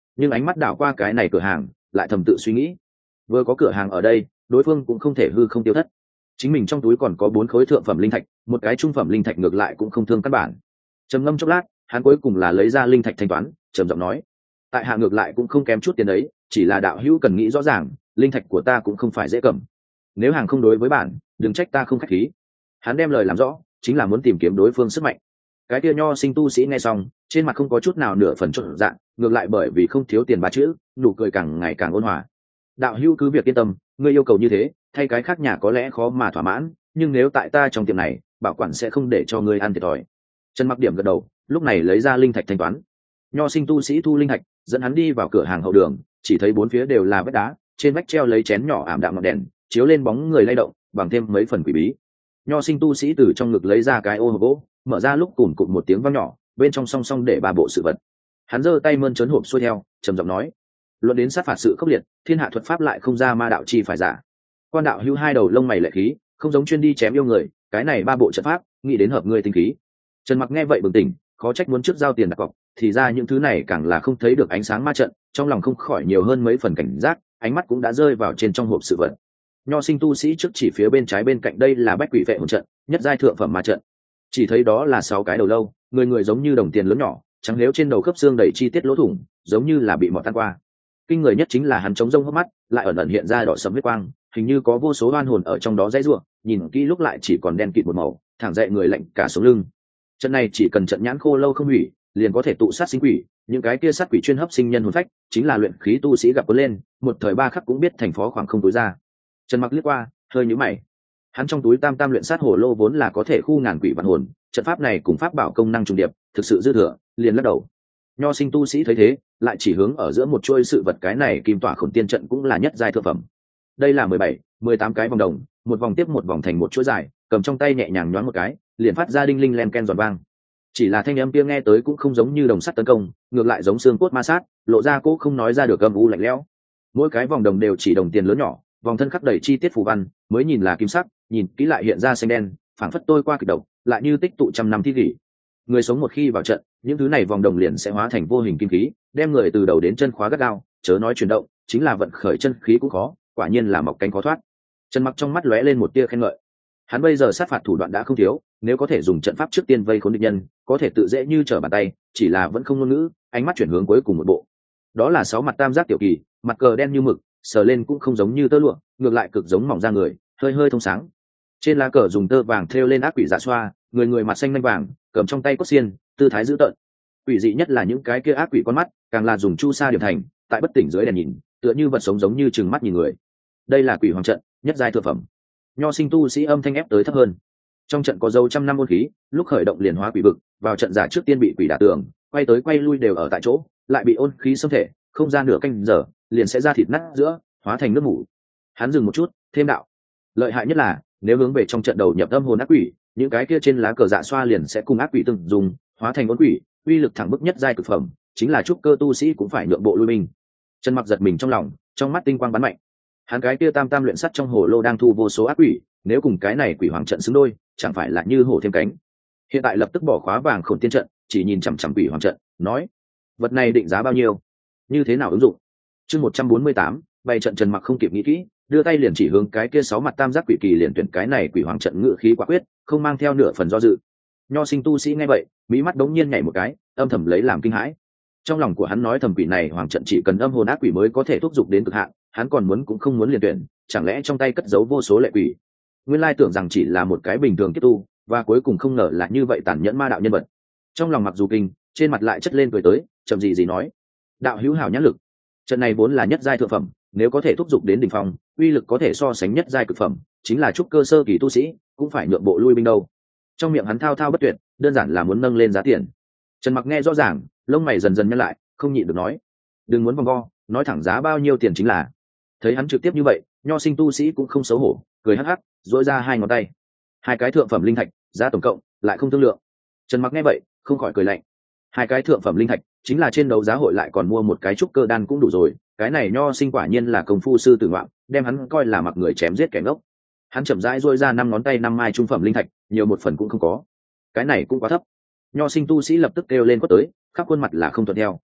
nhưng ánh mắt đảo qua cái này cửa hàng lại thầm tự suy nghĩ, vừa có cửa hàng ở đây đối phương cũng không thể hư không tiêu thất, chính mình trong túi còn có 4 khối thượng phẩm linh thạch, một cái trung phẩm linh thạch ngược lại cũng không thương căn bản. Trầm ngâm chốc lát, hắn cuối cùng là lấy ra linh thạch thanh toán, trầm giọng nói, tại hạ ngược lại cũng không kém chút tiền đấy, chỉ là đạo hữu cần nghĩ rõ ràng, linh thạch của ta cũng không phải dễ cầm, nếu hàng không đối với bản, đừng trách ta không khách khí. Hắn đem lời làm rõ, chính là muốn tìm kiếm đối phương sức mạnh. Cái kia nho sinh tu sĩ nghe xong, trên mặt không có chút nào nửa phần trộn dạng, ngược lại bởi vì không thiếu tiền 3 chữ, nụ cười càng ngày càng ôn hòa. Đạo hữu cứ việc yên tâm, ngươi yêu cầu như thế, thay cái khác nhà có lẽ khó mà thỏa mãn, nhưng nếu tại ta trong tiệm này, bảo quản sẽ không để cho ngươi ăn thiệt thòi. Trần Mặc điểm gật đầu, lúc này lấy ra linh thạch thanh toán. Nho sinh tu sĩ thu linh thạch, dẫn hắn đi vào cửa hàng hậu đường, chỉ thấy 4 phía đều là vách đá, trên vách treo lấy chén nhỏ ảm đạm ngọn đèn, chiếu lên bóng người lay động, bằng thêm mấy phần quỷ bí. Nho sinh tu sĩ từ trong ngực lấy ra cái ô hộp gỗ, mở ra lúc cùn cụt một tiếng vang nhỏ, bên trong song song để 3 bộ sự vật. Hắn giơ tay mơn trớn hộp xuôi theo, trầm giọng nói, luận đến sát phạt sự khốc liệt, thiên hạ thuật pháp lại không ra ma đạo chi phải giả. Quan đạo hữu hai đầu lông mày lệ khí, không giống chuyên đi chém yêu người, cái này 3 bộ trận pháp, nghĩ đến hợp ngươi tinh khí. Trần Mặc nghe vậy bừng tỉnh, khó trách muốn trước giao tiền đặt cọc, thì ra những thứ này càng là không thấy được ánh sáng ma trận, trong lòng không khỏi nhiều hơn mấy phần cảnh giác, ánh mắt cũng đã rơi vào trên trong hộp sự vật. Nho sinh tu sĩ trước chỉ phía bên trái bên cạnh đây là bách quỷ vệ hồn trận, nhất giai thượng phẩm ma trận. Chỉ thấy đó là 6 cái đầu lâu, người người giống như đồng tiền lớn nhỏ, trắng nếu trên đầu khớp xương đầy chi tiết lỗ thủng, giống như là bị mọt tan qua. Kinh người nhất chính là hắn trống rông hốc mắt, lại ẩn ẩn hiện ra đỏ sẫm huyết quang, hình như có vô số oan hồn ở trong đó dãy rủa, nhìn kỹ lúc lại chỉ còn đen kịt một màu, thẳng dậy người lạnh cả sống lưng. Trận này chỉ cần trận nhãn khô lâu không hủy, liền có thể tụ sát sinh quỷ, những cái kia sát quỷ chuyên hấp sinh nhân hồn phách, chính là luyện khí tu sĩ gặp cuốn lên, một thời 3 khắc cũng biết thành phó khoảng không tối ra. Trần Mặc liếc qua, hơi nhíu mày. Hắn trong túi tam tam luyện sát hồ lô vốn là có thể khu ngàn quỷ vạn hồn, trận pháp này cùng pháp bảo công năng trùng điệp, thực sự dư thừa, liền lắc đầu. Nho sinh tu sĩ thấy thế, lại chỉ hướng ở giữa một chuôi sự vật, cái này kim tỏa khổn tiên trận cũng là nhất giai thượng phẩm. Đây là 17, 18 cái vòng đồng, một vòng tiếp một vòng thành một chuỗi dài, cầm trong tay nhẹ nhàng nhoáng một cái, liền phát ra đinh linh len ken giòn vang. Chỉ là thanh âm kia nghe tới cũng không giống như đồng sắt tấn công, ngược lại giống xương cốt ma sát, lộ ra cố không nói ra được âm u lạnh lẽo. Mỗi cái vòng đồng đều chỉ đồng tiền lớn nhỏ, vòng thân khắc đầy chi tiết phù văn, mới nhìn là kim sắc, nhìn kỹ lại hiện ra xanh đen, phảng phất tôi qua kịch độc, lại như tích tụ trăm năm thi kỷ. Người sống một khi vào trận, những thứ này vòng đồng liền sẽ hóa thành vô hình kim khí, đem người từ đầu đến chân khóa gắt gao, chớ nói chuyển động, chính là vận khởi chân khí cũng khó, quả nhiên là mọc cánh khó thoát. Trần Mặc trong mắt lóe lên một tia khen ngợi. Hắn bây giờ sát phạt thủ đoạn đã không thiếu, nếu có thể dùng trận pháp trước tiên vây khốn địch nhân, có thể tự dễ như trở bàn tay, chỉ là vẫn không ngôn ngữ, ánh mắt chuyển hướng cuối cùng một bộ. Đó là 6 mặt tam giác tiểu kỳ, mặt cờ đen như mực, sờ lên cũng không giống như tơ lụa, ngược lại cực giống mỏng da người, hơi hơi thông sáng. Trên lá cờ dùng tơ vàng thêu lên ác quỷ dạ xoa, người người mặt xanh lanh vàng, cầm trong tay cốt xiên, tư thái dữ tợn. Quỷ dị nhất là những cái kia ác quỷ con mắt, càng là dùng chu sa điểm thành, tại bất tỉnh dưới đèn nhìn, tựa như vật sống giống như trừng mắt nhìn người. Đây là quỷ hoàng trận, nhất giai thượng phẩm. Nho sinh tu sĩ âm thanh ép tới thấp hơn. Trong trận có dấu trăm năm ôn khí, lúc khởi động liền hóa quỷ vực, vào trận giả trước tiên bị quỷ đả tường, quay tới quay lui đều ở tại chỗ, lại bị ôn khí xâm thể, không ra nửa canh giờ, liền sẽ ra thịt nát giữa, hóa thành nước mủ. Hắn dừng một chút, thêm đạo. Lợi hại nhất là, nếu hướng về trong trận đầu nhập âm hồn ác quỷ, những cái kia trên lá cờ dạ xoa liền sẽ cùng ác quỷ từng dùng, hóa thành ôn quỷ, uy lực thẳng bức nhất giai cực phẩm, chính là trúc cơ tu sĩ cũng phải nhượng bộ lui binh. Trần Mặc giật mình trong lòng, trong mắt tinh quang bắn mạnh. Hắn cái kia tam tam luyện sắt trong hồ lô đang thu vô số ác quỷ, nếu cùng cái này quỷ hoàng trận xứng đôi, chẳng phải là như hổ thêm cánh. Hiện tại lập tức bỏ khóa vàng khổn tiên trận, chỉ nhìn chằm chằm quỷ hoàng trận, nói: vật này định giá bao nhiêu, như thế nào ứng dụng? Chương 148, bày trận. Trần Mặc không kịp nghĩ kỹ, đưa tay liền chỉ hướng cái kia 6 mặt tam giác quỷ kỳ, liền tuyển cái này quỷ hoàng trận, ngự khí quả quyết, không mang theo nửa phần do dự. Nho sinh tu sĩ nghe vậy, mí mắt đống nhiên nhảy một cái, âm thầm lấy làm kinh hãi. Trong lòng của hắn nói thầm, quỷ này hoàng trận chỉ cần âm hồn ác quỷ mới có thể thúc giục đến cực hạn, hắn còn muốn cũng không muốn liền tuyển, chẳng lẽ trong tay cất giấu vô số lệ quỷ? Nguyên lai tưởng rằng chỉ là một cái bình thường kiếp tu, và cuối cùng không ngờ là như vậy tàn nhẫn ma đạo nhân vật. Trong lòng mặc dù kinh, trên mặt lại chất lên cười tới, chậm gì nói: đạo hữu hảo nhãn lực, trận này vốn là nhất giai thượng phẩm, nếu có thể thúc giục đến đỉnh phong, uy lực có thể so sánh nhất giai cực phẩm, chính là trúc cơ sơ kỳ tu sĩ cũng phải nhượng bộ lui binh đâu. Trong miệng hắn thao thao bất tuyệt, đơn giản là muốn nâng lên giá tiền. Trần Mặc nghe rõ ràng, lông mày dần dần nhăn lại, không nhịn được nói: đừng muốn vòng vo, nói thẳng giá bao nhiêu tiền chính là. Thấy hắn trực tiếp như vậy, nho sinh tu sĩ cũng không xấu hổ, cười hắc hắc, duỗi ra 2 ngón tay. 2 cái thượng phẩm linh thạch, giá tổng cộng lại không thương lượng. Trần Mặc nghe vậy, không khỏi cười lạnh. 2 cái thượng phẩm linh thạch, chính là trên đấu giá hội lại còn mua một cái trúc cơ đan cũng đủ rồi, cái này nho sinh quả nhiên là công phu sư tử ngoạm, đem hắn coi là mặc người chém giết kẻ ngốc. Hắn chậm rãi duỗi ra 5 ngón tay, 5 mai trung phẩm linh thạch, nhiều một phần cũng không có. Cái này cũng quá thấp. Nho sinh tu sĩ lập tức kêu lên quát tới, khắp khuôn mặt là không thuận theo.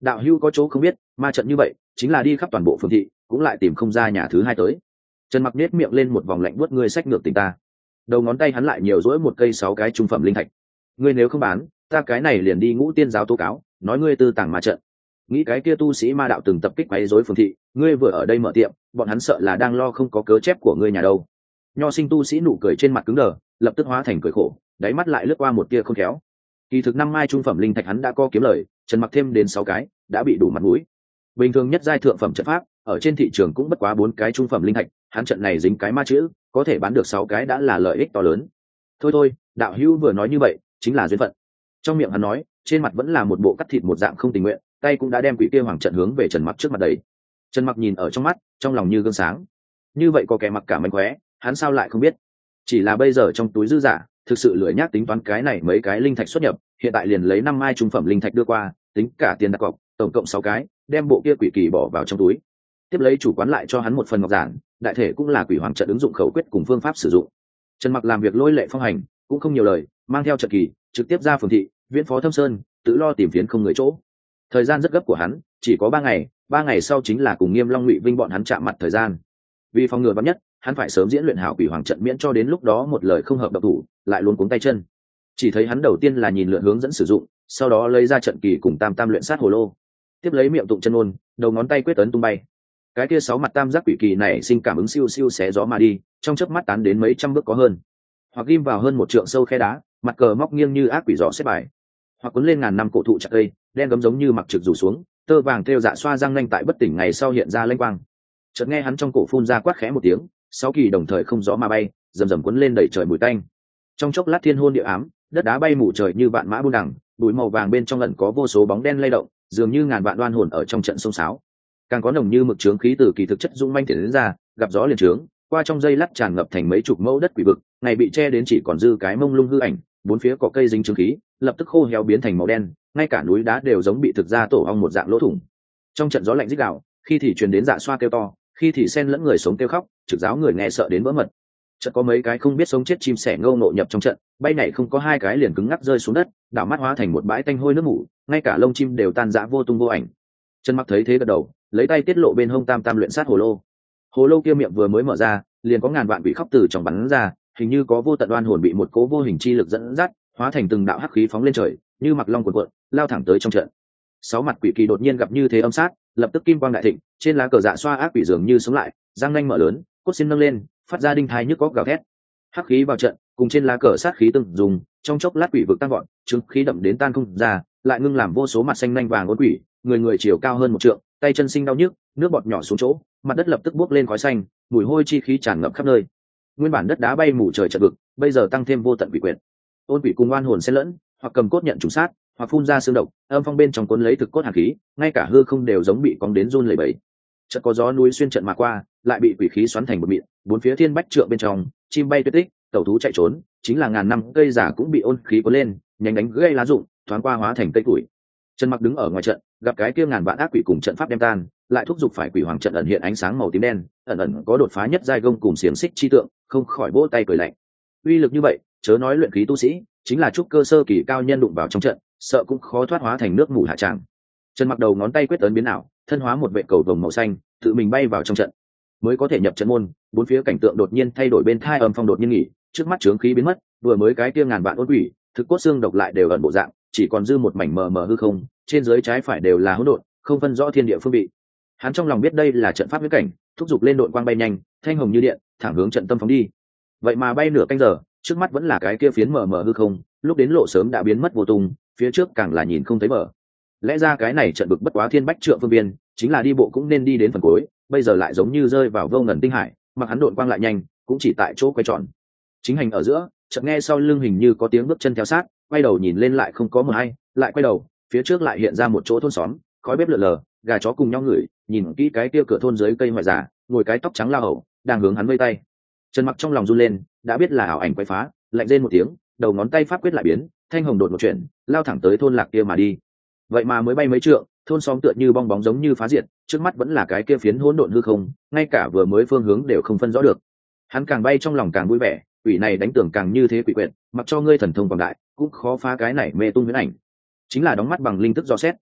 Đạo hữu có chỗ không biết, ma trận như vậy chính là đi khắp toàn bộ phường thị cũng lại tìm không ra nhà thứ hai tới. Trần Mặc nết miệng lên một vòng lạnh buốt, ngươi sách ngược tình ta. Đầu ngón tay hắn lại nhiều rỗi một cây 6 cái trung phẩm linh thạch. Ngươi nếu không bán, ta cái này liền đi Ngũ Tiên giáo tố cáo, nói ngươi tư tàng ma trận. Nghĩ cái kia tu sĩ ma đạo từng tập kích quấy rối phường thị, ngươi vừa ở đây mở tiệm, bọn hắn sợ là đang lo không có cớ chép của ngươi nhà đâu. Nho sinh tu sĩ nụ cười trên mặt cứng đờ, lập tức hóa thành cười khổ, đáy mắt lại lướt qua một tia không khéo. Kỳ thực 5 mai trung phẩm linh thạch hắn đã có kiếm lời, Trần Mặc thêm đến 6 cái, đã bị đủ mặt mũi. Bình thường nhất giai thượng phẩm trận pháp, ở trên thị trường cũng bất quá 4 cái trung phẩm linh thạch, hắn trận này dính cái ma chữ, có thể bán được 6 cái đã là lợi ích to lớn. Thôi, đạo hữu vừa nói như vậy, chính là duyên phận. Trong miệng hắn nói, trên mặt vẫn là một bộ cắt thịt một dạng không tình nguyện, tay cũng đã đem quỷ kia hoàng trận hướng về Trần Mặc trước mặt đầy. Trần Mặc nhìn ở trong mắt, trong lòng như gương sáng. Như vậy có kẻ mặc cả mánh khóe, hắn sao lại không biết? Chỉ là bây giờ trong túi dư giả, thực sự lười nhác tính toán cái này mấy cái linh thạch xuất nhập, hiện tại liền lấy 5 mai trung phẩm linh thạch đưa qua, tính cả tiền đặt cọc, tổng cộng 6 cái, đem bộ kia quỷ kỳ bỏ vào trong túi. Tiếp lấy chủ quán lại cho hắn một phần ngọc giản, đại thể cũng là quỷ hoàng trận ứng dụng khẩu quyết cùng phương pháp sử dụng. Trần Mặc làm việc lôi lệ phong hành, cũng không nhiều lời, mang theo trận kỳ, trực tiếp ra phường thị, viễn phó Thâm Sơn, tự lo tìm phiến không người chỗ. Thời gian rất gấp của hắn, chỉ có 3 ngày sau chính là cùng Nghiêm Long Ngụy Vinh bọn hắn chạm mặt thời gian. Vì phòng ngừa vắn nhất, hắn phải sớm diễn luyện hảo quỷ hoàng trận, miễn cho đến lúc đó một lời không hợp độc thủ, lại luôn cuống tay chân. Chỉ thấy hắn đầu tiên là nhìn lượn hướng dẫn sử dụng, sau đó lấy ra trận kỳ cùng tam luyện sát hồ lô, tiếp lấy miệng tụng chân ngôn, đầu ngón tay quyết ấn tung bay. Cái kia 6 mặt tam giác quỷ kỳ này sinh cảm ứng siêu siêu xé gió mà đi, trong chớp mắt tán đến mấy trăm bước có hơn, hoặc ghim vào hơn 1 trượng sâu khe đá, mặt cờ móc nghiêng như ác quỷ giỏ xếp bài, hoặc cuốn lên ngàn năm cổ thụ chặt cây, đen gấm giống như mặc trực rủ xuống, tơ vàng thêu dạ xoa răng nanh tại bất tỉnh ngày sau hiện ra lênh quang. Chợt nghe hắn trong cổ phun ra quát khẽ một tiếng, 6 kỳ đồng thời không gió mà bay, rầm rầm cuốn lên đẩy trời mùi tanh. Trong chốc lát thiên hôn địa ám, đất đá bay mù trời như vạn mã buôn đằng, bụi màu vàng bên trong ẩn có vô số bóng đen lay động, dường như ngàn vạn đoan hồn ở trong trận sông sáo. Càng có nồng như mực trướng khí từ kỳ thực chất dung manh tiến đến ra, gặp gió liền trướng, qua trong dây lát tràn ngập thành mấy chục mẫu đất quỷ vực, ngày bị che đến chỉ còn dư cái mông lung hư ảnh, bốn phía cỏ cây dính trướng khí, lập tức khô héo biến thành màu đen, ngay cả núi đá đều giống bị thực ra tổ ong một dạng lỗ thủng. Trong trận gió lạnh rít gào, khi thì truyền đến dạ xoa kêu to, khi thì xen lẫn người sống kêu khóc, trực giáo người nghe sợ đến vỡ mật. Chợt có mấy cái không biết sống chết chim sẻ ngâu nộ nhập trong trận, bay nhảy không có 2 cái liền cứng ngắc rơi xuống đất, đảo mắt hóa thành một bãi tanh hôi nước mủ, ngay cả lông chim đều tan rã vô tung vô ảnh. Trần Mặc thấy thế gật đầu, lấy tay tiết lộ bên hông tam luyện sát hồ lô. Hồ lô kia miệng vừa mới mở ra, liền có ngàn vạn quỷ khóc từ trong bắn ra, hình như có vô tận oan hồn bị một cố vô hình chi lực dẫn dắt, hóa thành từng đạo hắc khí phóng lên trời, như mặc long cuộn cuộn, lao thẳng tới trong trận. 6 mặt quỷ kỳ đột nhiên gặp như thế âm sát, lập tức kim quang đại thịnh, trên lá cờ dạ xoa ác quỷ dường như sống lại, răng nanh mở lớn, cốt xin nâng lên, phát ra đinh thái nhức óc gào thét. Hắc khí vào trận, cùng trên lá cờ sát khí từng dùng, trong chốc lát quỷ vực tăng vọt, chứng khí đậm đến tan không ra, lại ngưng làm vô số mặt xanh nanh vàng ôn quỷ, người chiều cao hơn 1 trượng, tay chân sinh đau nhức, nước bọt nhỏ xuống chỗ, mặt đất lập tức bốc lên khói xanh, mùi hôi chi khí tràn ngập khắp nơi. Nguyên bản đất đá bay mù trời trận vực, bây giờ tăng thêm vô tận quỷ quyệt. Ôn quỷ cùng oan hồn xen lẫn, hoặc cầm cốt nhận trùng sát, hoặc phun ra xương độc, âm phong bên trong cuốn lấy thực cốt hàn khí, ngay cả hư không đều giống bị cong đến run lẩy bẩy. Chợt có gió núi xuyên trận mà qua, lại bị quỷ khí xoắn thành một mịn, bốn phía thiên bách trượng bên trong, chim bay tuyết tích, tẩu thú chạy trốn, chính là ngàn năm cây giả cũng bị ôn khí cuốn lên, nhánh đánh gãy lá rụng, thoáng qua hóa thành cây củi. Trần Mặc đứng ở ngoài trận, gặp cái kia ngàn vạn ác quỷ cùng trận pháp đem tan, lại thúc giục phải quỷ hoàng trận ẩn hiện ánh sáng màu tím đen, ẩn có đột phá nhất giai gông cùng xiềng xích chi tượng, không khỏi vỗ tay cười lạnh. Uy lực như vậy, chớ nói luyện khí tu sĩ, chính là trúc cơ sơ kỳ cao nhân đụng vào trong trận, sợ cũng khó thoát hóa thành nước mù hạ tràng. Trần Mặc đầu ngón tay quyết ấn biến ảo, thân hóa một vệ cầu vồng màu xanh, tự mình bay vào trong trận. Mới có thể nhập trận môn, bốn phía cảnh tượng đột nhiên thay đổi, bên thai âm phong đột nhiên nghỉ, trước mắt chướng khí biến mất, vừa mới cái kia ngàn vạn ôn quỷ, thực cốt xương độc lại đều ẩn bộ dạng, chỉ còn dư một mảnh mờ mờ hư không, trên dưới trái phải đều là hỗn độn, không phân rõ thiên địa phương vị. Hắn trong lòng biết đây là trận pháp huyễn cảnh, thúc giục lên đội quang bay nhanh, thanh hồng như điện, thẳng hướng trận tâm phóng đi. Vậy mà bay nửa canh giờ, trước mắt vẫn là cái kia phiến mờ mờ hư không, lúc đến lộ sớm đã biến mất vô tung, phía trước càng là nhìn không thấy bờ. Lẽ ra cái này trận vực bất quá thiên bách trượng phương biên, chính là đi bộ cũng nên đi đến phần cuối, bây giờ lại giống như rơi vào vô ngần tinh hải, mặc hắn đội quang lại nhanh, cũng chỉ tại chỗ quay tròn. Chính hành ở giữa, chợt nghe sau lưng hình như có tiếng bước chân theo sát, quay đầu nhìn lên lại không có một ai, lại quay đầu, phía trước lại hiện ra một chỗ thôn xóm, khói bếp lượn lờ, gà chó cùng nhau ngửi, nhìn kỹ cái kia cửa thôn dưới cây ngoại giả, ngồi cái tóc trắng lao hầu, đang hướng hắn vây tay. Trần Mặc trong lòng run lên, đã biết là ảo ảnh quay phá, lạnh rên một tiếng, đầu ngón tay pháp quyết lại biến, thanh hồng đột một chuyển, lao thẳng tới thôn lạc kia mà đi. Vậy mà mới bay mấy trượng, thôn xóm tựa như bong bóng giống như phá diệt, trước mắt vẫn là cái kia phiến hỗn độn hư không, ngay cả vừa mới phương hướng đều không phân rõ được. Hắn càng bay trong lòng càng vui vẻ, quỷ này đánh tưởng càng như thế quỷ quyệt, mặc cho ngươi thần thông quảng đại, cũng khó phá cái này mê tung huyễn ảnh. Chính là đóng mắt bằng linh thức dò xét,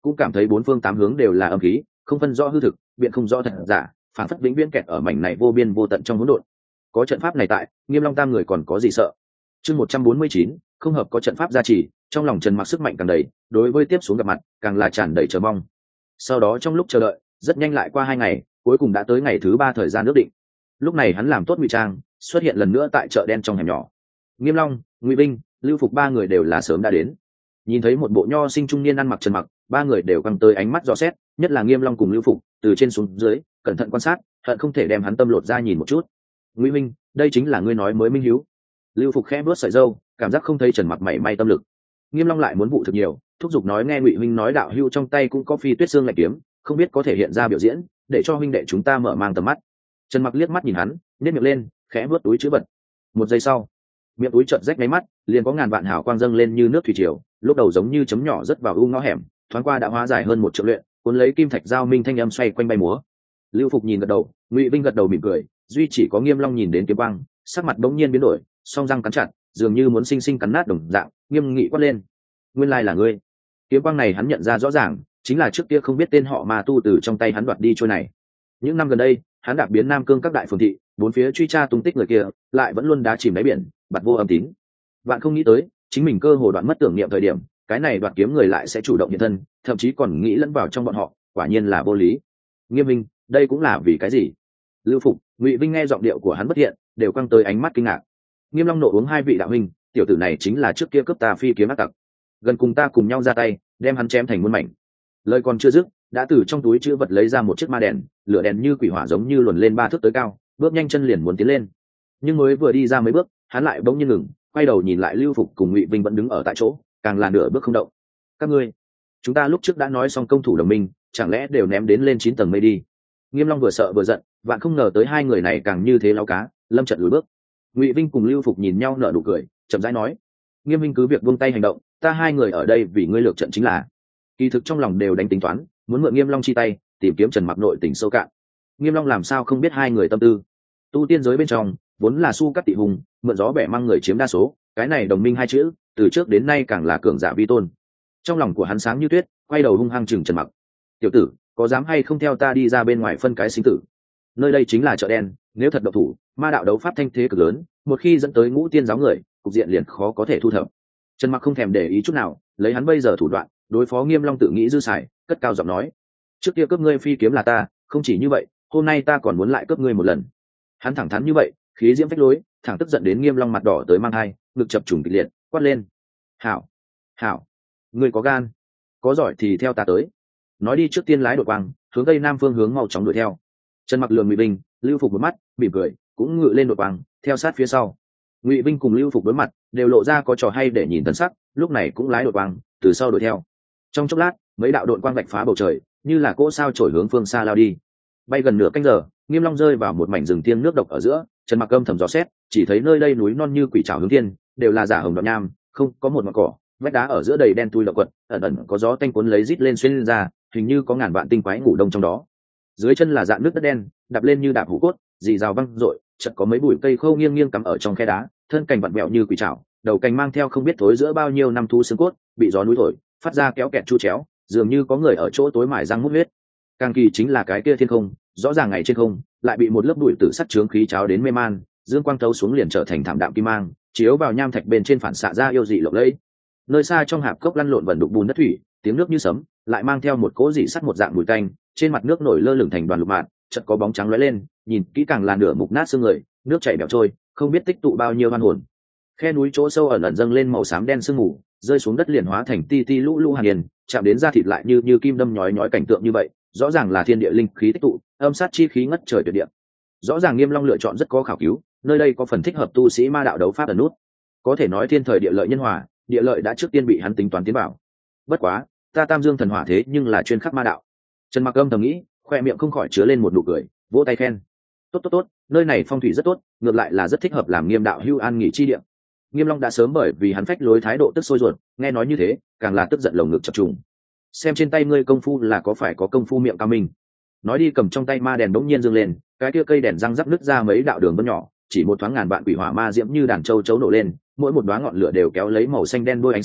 cũng cảm thấy bốn phương tám hướng đều là âm khí, không phân rõ hư thực, biện không rõ thật giả, phản phất vĩnh viễn kẹt ở mảnh này vô biên vô tận trong hỗn độn. Có trận pháp này tại, Nghiêm Long tam người còn có gì sợ? Chương 149, không hợp có trận pháp gia trì, trong lòng Trần Mặc sức mạnh càng đầy, đối với tiếp xuống gặp mặt, càng là tràn đầy chờ mong. Sau đó trong lúc chờ đợi, rất nhanh lại qua 2 ngày, cuối cùng đã tới ngày thứ 3 thời gian ước định. Lúc này hắn làm tốt ngụy trang, xuất hiện lần nữa tại chợ đen trong hẻm nhỏ. Nghiêm Long, Ngụy Vinh, Lưu Phục ba người đều là sớm đã đến. Nhìn thấy một bộ nho sinh trung niên ăn mặc Trần Mặc, ba người đều căng tới ánh mắt dò xét, nhất là Nghiêm Long cùng Lưu Phục, từ trên xuống dưới, cẩn thận quan sát, hận không thể đem hắn tâm lột ra nhìn một chút. Ngụy Minh, đây chính là ngươi nói mới minh hiếu. Lưu Phục khẽ bước sợi râu, cảm giác không thấy Trần Mặc mảy may tâm lực. Nghiêm Long lại muốn vụ thực nhiều, thúc giục nói nghe Ngụy huynh nói đạo hưu trong tay cũng có phi tuyết xương lạnh kiếm, không biết có thể hiện ra biểu diễn, để cho huynh đệ chúng ta mở mang tầm mắt. Trần Mặc liếc mắt nhìn hắn, nhếch miệng lên, khẽ vuốt túi trữ vật. Một giây sau, miệng túi chợt rách nháy mắt, liền có ngàn vạn hào quang dâng lên như nước thủy triều, lúc đầu giống như chấm nhỏ rất vào u ngõ hẻm, thoáng qua đã hóa dài hơn 1 triệu luyện, cuốn lấy kim thạch giao minh thanh âm xoay quanh bay múa. Lưu Phục nhìn gật đầu, Ngụy Vinh gật đầu mỉm cười, duy chỉ có Nghiêm Long nhìn đến kiếm quang, sắc mặt bỗng nhiên biến đổi, song răng cắn chặt, dường như muốn sinh sinh cắn nát đồng dạng, nghiêm nghị quát lên: "Nguyên lai là ngươi!" Kiếm quang này hắn nhận ra rõ ràng, chính là trước kia không biết tên họ mà tu từ trong tay hắn đoạt đi trôi này. Những năm gần đây, hắn đạp biến Nam Cương các đại phường thị, bốn phía truy tra tung tích người kia, lại vẫn luôn đá chìm đáy biển, bặt vô âm tín. Bạn không nghĩ tới, chính mình cơ hồ đoạn mất tưởng niệm thời điểm, cái này đoạt kiếm người lại sẽ chủ động hiện thân, thậm chí còn nghĩ lẫn vào trong bọn họ, quả nhiên là vô lý. Nghiêm Minh, đây cũng là vì cái gì? Lưu Phục, Ngụy Vinh nghe giọng điệu của hắn bất thiện, đều quăng tới ánh mắt kinh ngạc. Nghiêm Long nộ uống hai vị đạo huynh, tiểu tử này chính là trước kia cướp ta phi kiếm ác tặc, gần cùng ta cùng nhau ra tay, đem hắn chém thành muôn mảnh. Lời còn chưa dứt, đã từ trong túi chữ vật lấy ra một chiếc ma đèn, lửa đèn như quỷ hỏa giống như luồn lên 3 thước tới cao, bước nhanh chân liền muốn tiến lên. Nhưng mới vừa đi ra mấy bước, hắn lại bỗng nhiên ngừng, quay đầu nhìn lại Lưu Phục cùng Ngụy Vinh vẫn đứng ở tại chỗ, càng là nửa bước không động. Các ngươi, chúng ta lúc trước đã nói xong công thủ đồng minh, chẳng lẽ đều ném đến lên 9 tầng mây đi? Nghiêm Long vừa sợ vừa giận, vạn không ngờ tới hai người này càng như thế láo cá, lâm trận lùi bước. Ngụy Vinh cùng Lưu Phục nhìn nhau nở nụ cười, chậm rãi nói: Nghiêm Minh cứ việc buông tay hành động, ta hai người ở đây vì ngươi lược trận chính là. Kỳ thực trong lòng đều đánh tính toán, muốn mượn Nghiêm Long chi tay, tìm kiếm Trần Mặc nội tình sâu cạn. Nghiêm Long làm sao không biết hai người tâm tư? Tu tiên giới bên trong, vốn là su cắt tị hùng, mượn gió bẻ mang người chiếm đa số, cái này đồng minh hai chữ, từ trước đến nay càng là cường giả vi tôn. Trong lòng của hắn sáng như tuyết, quay đầu hung hăng chừng Trần Mặc: tiểu tử, có dám hay không theo ta đi ra bên ngoài phân cái sinh tử? Nơi đây chính là chợ đen, nếu thật độc thủ, ma đạo đấu pháp thanh thế cực lớn, một khi dẫn tới ngũ tiên giáo người, cục diện liền khó có thể thu thập. Trần Mặc không thèm để ý chút nào, lấy hắn bây giờ thủ đoạn, đối phó Nghiêm Long tự nghĩ dư xài, cất cao giọng nói: trước kia cướp ngươi phi kiếm là ta, không chỉ như vậy, hôm nay ta còn muốn lại cướp ngươi một lần. Hắn thẳng thắn như vậy, khí diễm phách lối, thẳng tức giận đến Nghiêm Long mặt đỏ tới mang hai, ngực chập trùng kịch liệt, quát lên: hảo, hảo, ngươi có gan, có giỏi thì theo ta tới. Nói đi trước tiên lái đội quang, hướng tây nam phương hướng mau chóng đuổi theo. Trần Mặc lườm Ngụy Vinh, Lưu Phục một mắt, mỉm cười, cũng ngự lên đội quang, theo sát phía sau. Ngụy Vinh cùng Lưu Phục đối mặt, đều lộ ra có trò hay để nhìn tấn sắc, lúc này cũng lái đội quang, từ sau đuổi theo. Trong chốc lát, mấy đạo đội quang vạch phá bầu trời, như là cỗ sao chổi hướng phương xa lao đi. Bay gần nửa canh giờ, Nghiêm Long rơi vào một mảnh rừng thiêng nước độc ở giữa. Trần Mặc âm thầm dò xét, chỉ thấy nơi đây núi non như quỷ trảo hướng thiên, đều là giả hồng đoạn nham, không có một ngọn cỏ, vách đá ở giữa đầy đen thui lợn quật, ẩn ẩn có gió tanh cuốn lấy rít lên xuyên lên ra, hình như có ngàn vạn tinh quái ngủ đông trong đó. Dưới chân là dạn nước đất đen, đạp lên như đạp hũ cốt, rì rào văng rội, chợt có mấy bụi cây khô nghiêng nghiêng cắm ở trong khe đá, thân cành vặn vẹo như quỷ trảo, đầu cành mang theo không biết thối giữa bao nhiêu năm thu xương cốt, bị gió núi thổi, phát ra kéo kẹt chu chéo, dường như có người ở chỗ tối mài răng mút huyết. Càng kỳ chính là cái kia thiên không, rõ ràng ngày trên không lại bị một lớp bụi tử sắt chướng khí cháo đến mê man, dương quang thấu xuống liền trở thành thảm đạm kim mang, chiếu vào nham thạch bên trên phản xạ ra yêu dị lộng lẫy. Nơi xa trong hạp cốc lăn lộn vẩn đục bùn đất thủy, tiếng nước như sấm, lại mang theo một cỗ dị sắt một dạng mùi tanh, trên mặt nước nổi lơ lửng thành đoàn lục mạn, chợt có bóng trắng lóe lên, nhìn kỹ càng là nửa mục nát xương người, nước chảy bèo trôi, không biết tích tụ bao nhiêu oan hồn. Khe núi chỗ sâu ẩn ẩn dâng lên màu xám đen sương mù, rơi xuống đất liền hóa thành ti ti lũ lũ hàn yên, chạm đến da thịt lại như kim đâm nhói nhói cảnh tượng như vậy, rõ ràng là thiên địa linh khí tích tụ, âm sát chi khí ngất trời tuyệt địa. Rõ ràng Nghiêm Long lựa chọn rất có khảo cứu, nơi đây có phần thích hợp tu sĩ ma đạo đấu pháp ẩn nút. Có thể nói thiên thời địa lợi nhân hòa, địa lợi đã trước tiên bị hắn tính toán tiến bảo. Bất quá, ta Tam Dương thần hỏa thế nhưng là chuyên khắc ma đạo. Trần Mặc âm thầm nghĩ, khoe miệng không khỏi chứa lên một nụ cười, vỗ tay khen: tốt tốt tốt, nơi này phong thủy rất tốt, ngược lại là rất thích hợp làm Nghiêm đạo hưu an nghỉ chi địa. Nghiêm Long đã sớm bởi vì hắn phách lối thái độ tức sôi ruột, nghe nói như thế, càng là tức giận lồng ngực chập trùng. Xem trên tay ngươi công phu là có phải có công phu miệng cao minh. Nói đi cầm trong tay ma đèn đống nhiên dương lên, cái kia cây đèn răng rắc nứt ra mấy đạo đường vân nhỏ, chỉ một thoáng ngàn vạn quỷ hỏa ma diễm như đàn châu chấu nổ lên, mỗi một đóa ngọn lửa đều kéo lấy màu xanh đen đuôi ánh sáng,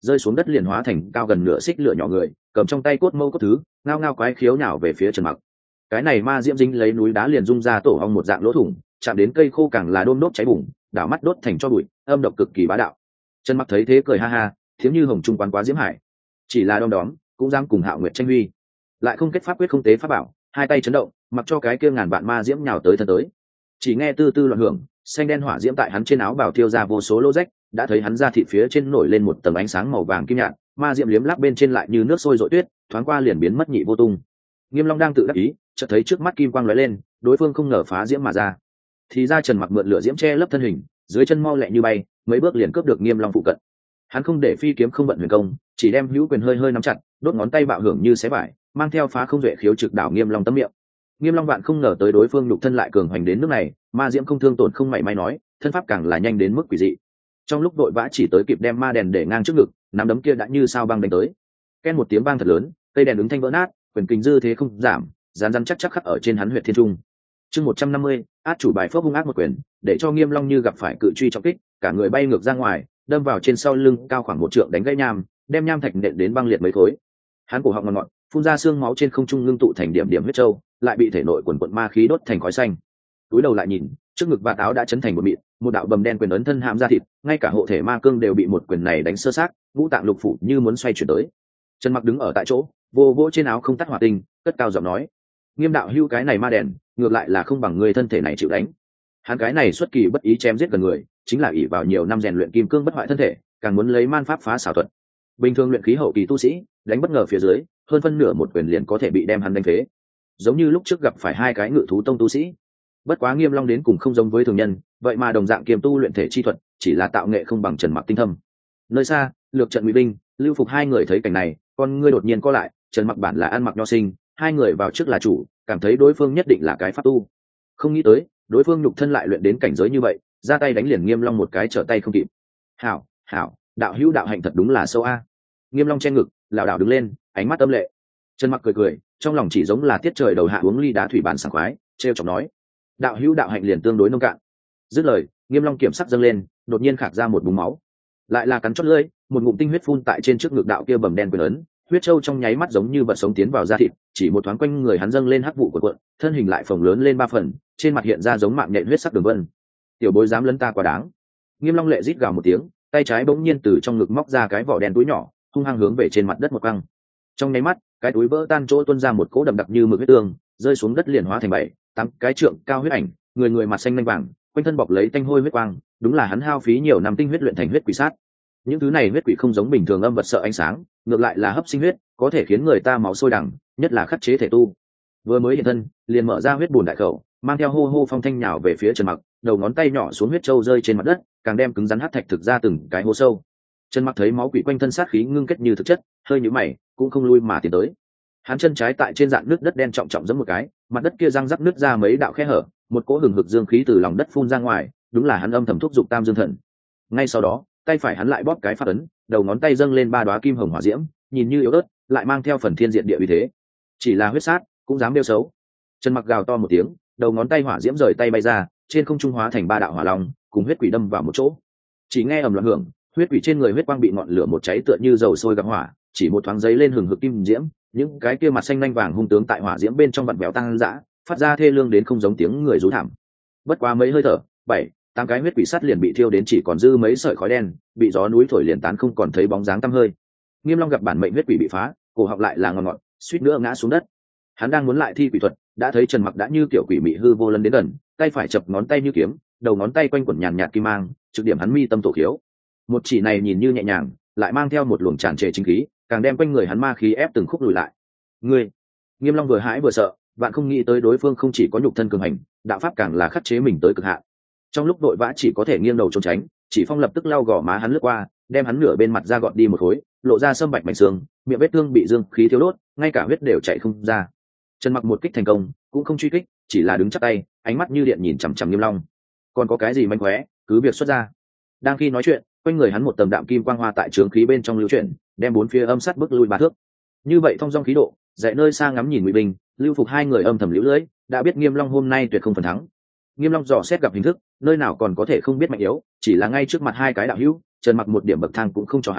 rơi xuống đất liền hóa thành cao gần nửa xích lửa nhỏ người, cầm trong tay cốt mâu cốt thứ, ngao ngao quái khiếu nào về phía Trần Mặc. Cái này ma diễm dính lấy núi đá liền rung ra tổ ong một dạng lỗ thủng, chạm đến cây khô càng là đôm đốt cháy bùng, đảo mắt đốt thành cho bụi, âm độc cực kỳ bá đạo. Trần Mặc thấy thế cười ha ha, thiếm như hồng trung quán quá diễm hải, chỉ là đom đóm cũng dám cùng Hạo Nguyệt tranh huy, lại không kết pháp quyết không tế pháp bảo, hai tay chấn động, mặc cho cái kia ngàn vạn ma diễm nhào tới thân tới. Chỉ nghe tư tư loạn hưởng, xanh đen hỏa diễm tại hắn trên áo bào thiêu ra vô số lỗ rách, đã thấy hắn ra thịt phía trên nổi lên một tầng ánh sáng màu vàng kim nhạt, ma diễm liếm láp bên trên lại như nước sôi dội tuyết, thoáng qua liền biến mất nhị vô tung. Nghiêm Long đang tự đắc ý, chợt thấy trước mắt kim quang lóe lên, đối phương không ngờ phá diễm mà ra. Thì ra Trần Mặc mượn lửa diễm che lấp thân hình, dưới chân mau lẹ như bay, mấy bước liền cướp được Nghiêm Long phụ cận. Hắn không để phi kiếm không vận huyền công, chỉ đem hữu quyền hơi hơi nắm chặt, đốt ngón tay bạo hưởng như xé vải, mang theo phá không duệ khiếu trực đảo Nghiêm Long tấm miệng. Nghiêm Long vạn không ngờ tới đối phương nhục thân lại cường hoành đến nước này, ma diễm không thương tổn không mảy may nói, thân pháp càng là nhanh đến mức quỷ dị. Trong lúc đội vã chỉ tới kịp đem ma đèn để ngang trước ngực, nắm đấm kia đã như sao băng đánh tới. Ken một tiếng vang thật lớn, cây đèn ứng thanh vỡ nát, quyền kình dư thế không giảm, rán rán chắc chắc khắc ở trên hắn huyệt thiên trung. Chương 150, át chủ bài phước hung ác một quyền, để cho Nghiêm Long như gặp phải cự truy trọng kích, cả người bay ngược ra ngoài, đâm vào trên sau lưng cao khoảng 1 trượng đánh gãy nham, đem nham thạch nện đến băng liệt mấy khối. Hắn cổ họng ngọt ngọt, phun ra xương máu trên không trung ngưng tụ thành điểm điểm huyết châu, lại bị thể nội quần quần ma khí đốt thành khói xanh. Túi đầu lại nhìn, trước ngực và áo đã chấn thành một mịn, một đạo bầm đen quyền ấn thân hãm ra thịt, ngay cả hộ thể ma cương đều bị một quyền này đánh sơ xác, ngũ tạng lục phủ như muốn xoay chuyển tới. Trần Mặc đứng ở tại chỗ, vô vỗ trên áo không tắt hỏa tinh, cất cao giọng nói: Nghiêm đạo hưu, cái này ma đèn, ngược lại là không bằng người thân thể này chịu đánh. Hắn cái này xuất kỳ bất ý chém giết gần người, chính là ỷ vào nhiều năm rèn luyện kim cương bất hoại thân thể, càng muốn lấy man pháp phá xảo thuật. Bình thường luyện khí hậu kỳ tu sĩ, đánh bất ngờ phía dưới, hơn phân nửa một quyền liền có thể bị đem hắn đánh phế. Giống như lúc trước gặp phải hai cái ngự thú tông tu sĩ. Bất quá Nghiêm Long đến cùng không giống với thường nhân, vậy mà đồng dạng kiềm tu luyện thể chi thuật, chỉ là tạo nghệ không bằng Trần Mặc tinh thâm. Nơi xa, lược trận ngụy binh, Lưu Phục hai người thấy cảnh này, con ngươi đột nhiên co lại, Trần Mặc bản là ăn mặc nho sinh, hai người vào trước là chủ, cảm thấy đối phương nhất định là cái pháp tu. Không nghĩ tới, đối phương nhục thân lại luyện đến cảnh giới như vậy, ra tay đánh liền Nghiêm Long một cái trở tay không kịp. Hảo, hảo, đạo hữu đạo hạnh thật đúng là sâu a. Nghiêm Long che ngực, lảo đảo đứng lên, ánh mắt âm lệ. Trần Mặc cười cười, trong lòng chỉ giống là tiết trời đầu hạ uống ly đá thủy bản sảng khoái, trêu chọc nói: đạo hữu đạo hạnh liền tương đối nông cạn. Dứt lời, Nghiêm Long kiểm sắc dâng lên, đột nhiên khạc ra một búng máu, lại là cắn chót lưỡi, một ngụm tinh huyết phun tại trên trước ngực đạo kia bầm đen quyền ấn, huyết châu trong nháy mắt giống như vật sống tiến vào da thịt, chỉ một thoáng quanh người hắn dâng lên hắc vụ của cuộn, thân hình lại phồng lớn lên 3 phần, trên mặt hiện ra giống mạng nhện huyết sắc đường vân. Tiểu bối dám lấn ta quá đáng. Nghiêm Long lệ rít gào một tiếng, tay trái bỗng nhiên từ trong ngực móc ra cái vỏ đen túi nhỏ, hung hăng hướng về trên mặt đất một quăng. Trong nháy mắt, cái túi vỡ tan chỗ tuôn ra một cỗ đậm đặc như mực huyết tương, rơi xuống đất liền hóa thành 7-8 cái trượng cao huyết ảnh, người người mặt xanh lanh vàng, quanh thân bọc lấy tanh hôi huyết quang, đúng là hắn hao phí nhiều năm tinh huyết luyện thành huyết quỷ sát. Những thứ này huyết quỷ không giống bình thường âm vật sợ ánh sáng, ngược lại là hấp sinh huyết, có thể khiến người ta máu sôi đằng, nhất là khắc chế thể tu. Vừa mới hiện thân, liền mở ra huyết bùn đại khẩu, mang theo hô hô phong thanh nhào về phía Trần Mặc, đầu ngón tay nhỏ xuống huyết châu rơi trên mặt đất, càng đem cứng rắn hắc thạch thực ra từng cái hố sâu. Trần Mặc thấy máu quỷ quanh thân sát khí ngưng kết như thực chất, hơi nhíu mày, cũng không lui mà tiến tới. Hắn chân trái tại trên dạn nước đất đen trọng trọng giẫm một cái, mặt đất kia răng rắc nứt ra mấy đạo khe hở, một cỗ hừng hực dương khí từ lòng đất phun ra ngoài, đúng là hắn âm thầm thúc giục Tam Dương Thần. Ngay sau đó, tay phải hắn lại bóp cái phát ấn, đầu ngón tay dâng lên 3 đóa kim hồng hỏa diễm, nhìn như yếu ớt, lại mang theo phần thiên diện địa uy thế. Chỉ là huyết sát, cũng dám đeo xấu. Trần Mặc gào to một tiếng, đầu ngón tay hỏa diễm rời tay bay ra, trên không trung hóa thành 3 đạo hỏa long, cùng huyết quỷ đâm vào một chỗ. Chỉ nghe ầm loạn hưởng, huyết quỷ trên người huyết quang bị ngọn lửa một cháy tựa như dầu sôi gặp hỏa, chỉ một thoáng giấy lên hừng hực kim diễm, những cái kia mặt xanh lanh vàng hung tướng tại hỏa diễm bên trong vặn béo tăng dã, phát ra thê lương đến không giống tiếng người rú thảm. Bất quá mấy hơi thở, 7-8 cái huyết quỷ sắt liền bị thiêu đến chỉ còn dư mấy sợi khói đen, bị gió núi thổi liền tán không còn thấy bóng dáng tăm hơi. Nghiêm Long gặp bản mệnh huyết quỷ bị phá, cổ họng lại là ngọn ngọn, suýt nữa ngã xuống đất. Hắn đang muốn lại thi quỷ thuật, đã thấy Trần Mặc đã như kiểu quỷ mị hư vô lân đến gần, tay phải chập ngón tay như kiếm, đầu ngón tay quanh quẩn nhàn nhạt kim mang, trực điểm hắn mi tâm tổ khiếu. Một chỉ này nhìn như nhẹ nhàng, lại mang theo một luồng tràn trề chính khí, càng đem quanh người hắn ma khí ép từng khúc lùi lại. Ngươi! Nghiêm Long vừa hãi vừa sợ, bạn không nghĩ tới đối phương không chỉ có nhục thân cường hành, đạo pháp càng là khắc chế mình tới cực hạn. Trong lúc đội vã chỉ có thể nghiêng đầu trốn tránh, chỉ phong lập tức lau gò má hắn lướt qua, đem hắn nửa bên mặt ra gọt đi một khối, lộ ra sâm bạch mảnh xương, miệng vết thương bị dương khí thiếu đốt, ngay cả huyết đều chảy không ra. Trần Mặc một kích thành công, cũng không truy kích, chỉ là đứng chắp tay, ánh mắt như điện nhìn chằm chằm Nghiêm Long. Còn có cái gì manh khóe, cứ việc xuất ra. Đang khi nói chuyện, quanh người hắn một tầng đạm kim quang hoa tại trướng khí bên trong lưu chuyển, đem 4 phía âm sát bước lui 3 thước. Như vậy thông dong khí độ, dạy nơi xa ngắm nhìn Ngụy Bình, Lưu Phục hai người âm thầm liễu lưỡi, đã biết Nghiêm Long hôm nay tuyệt không phần thắng. Nghiêm Long dò xét gặp hình thức, nơi nào còn có thể không biết mạnh yếu, chỉ là ngay trước mặt hai cái đạo hữu, Trần Mặc một điểm bậc thang cũng không cho hắn,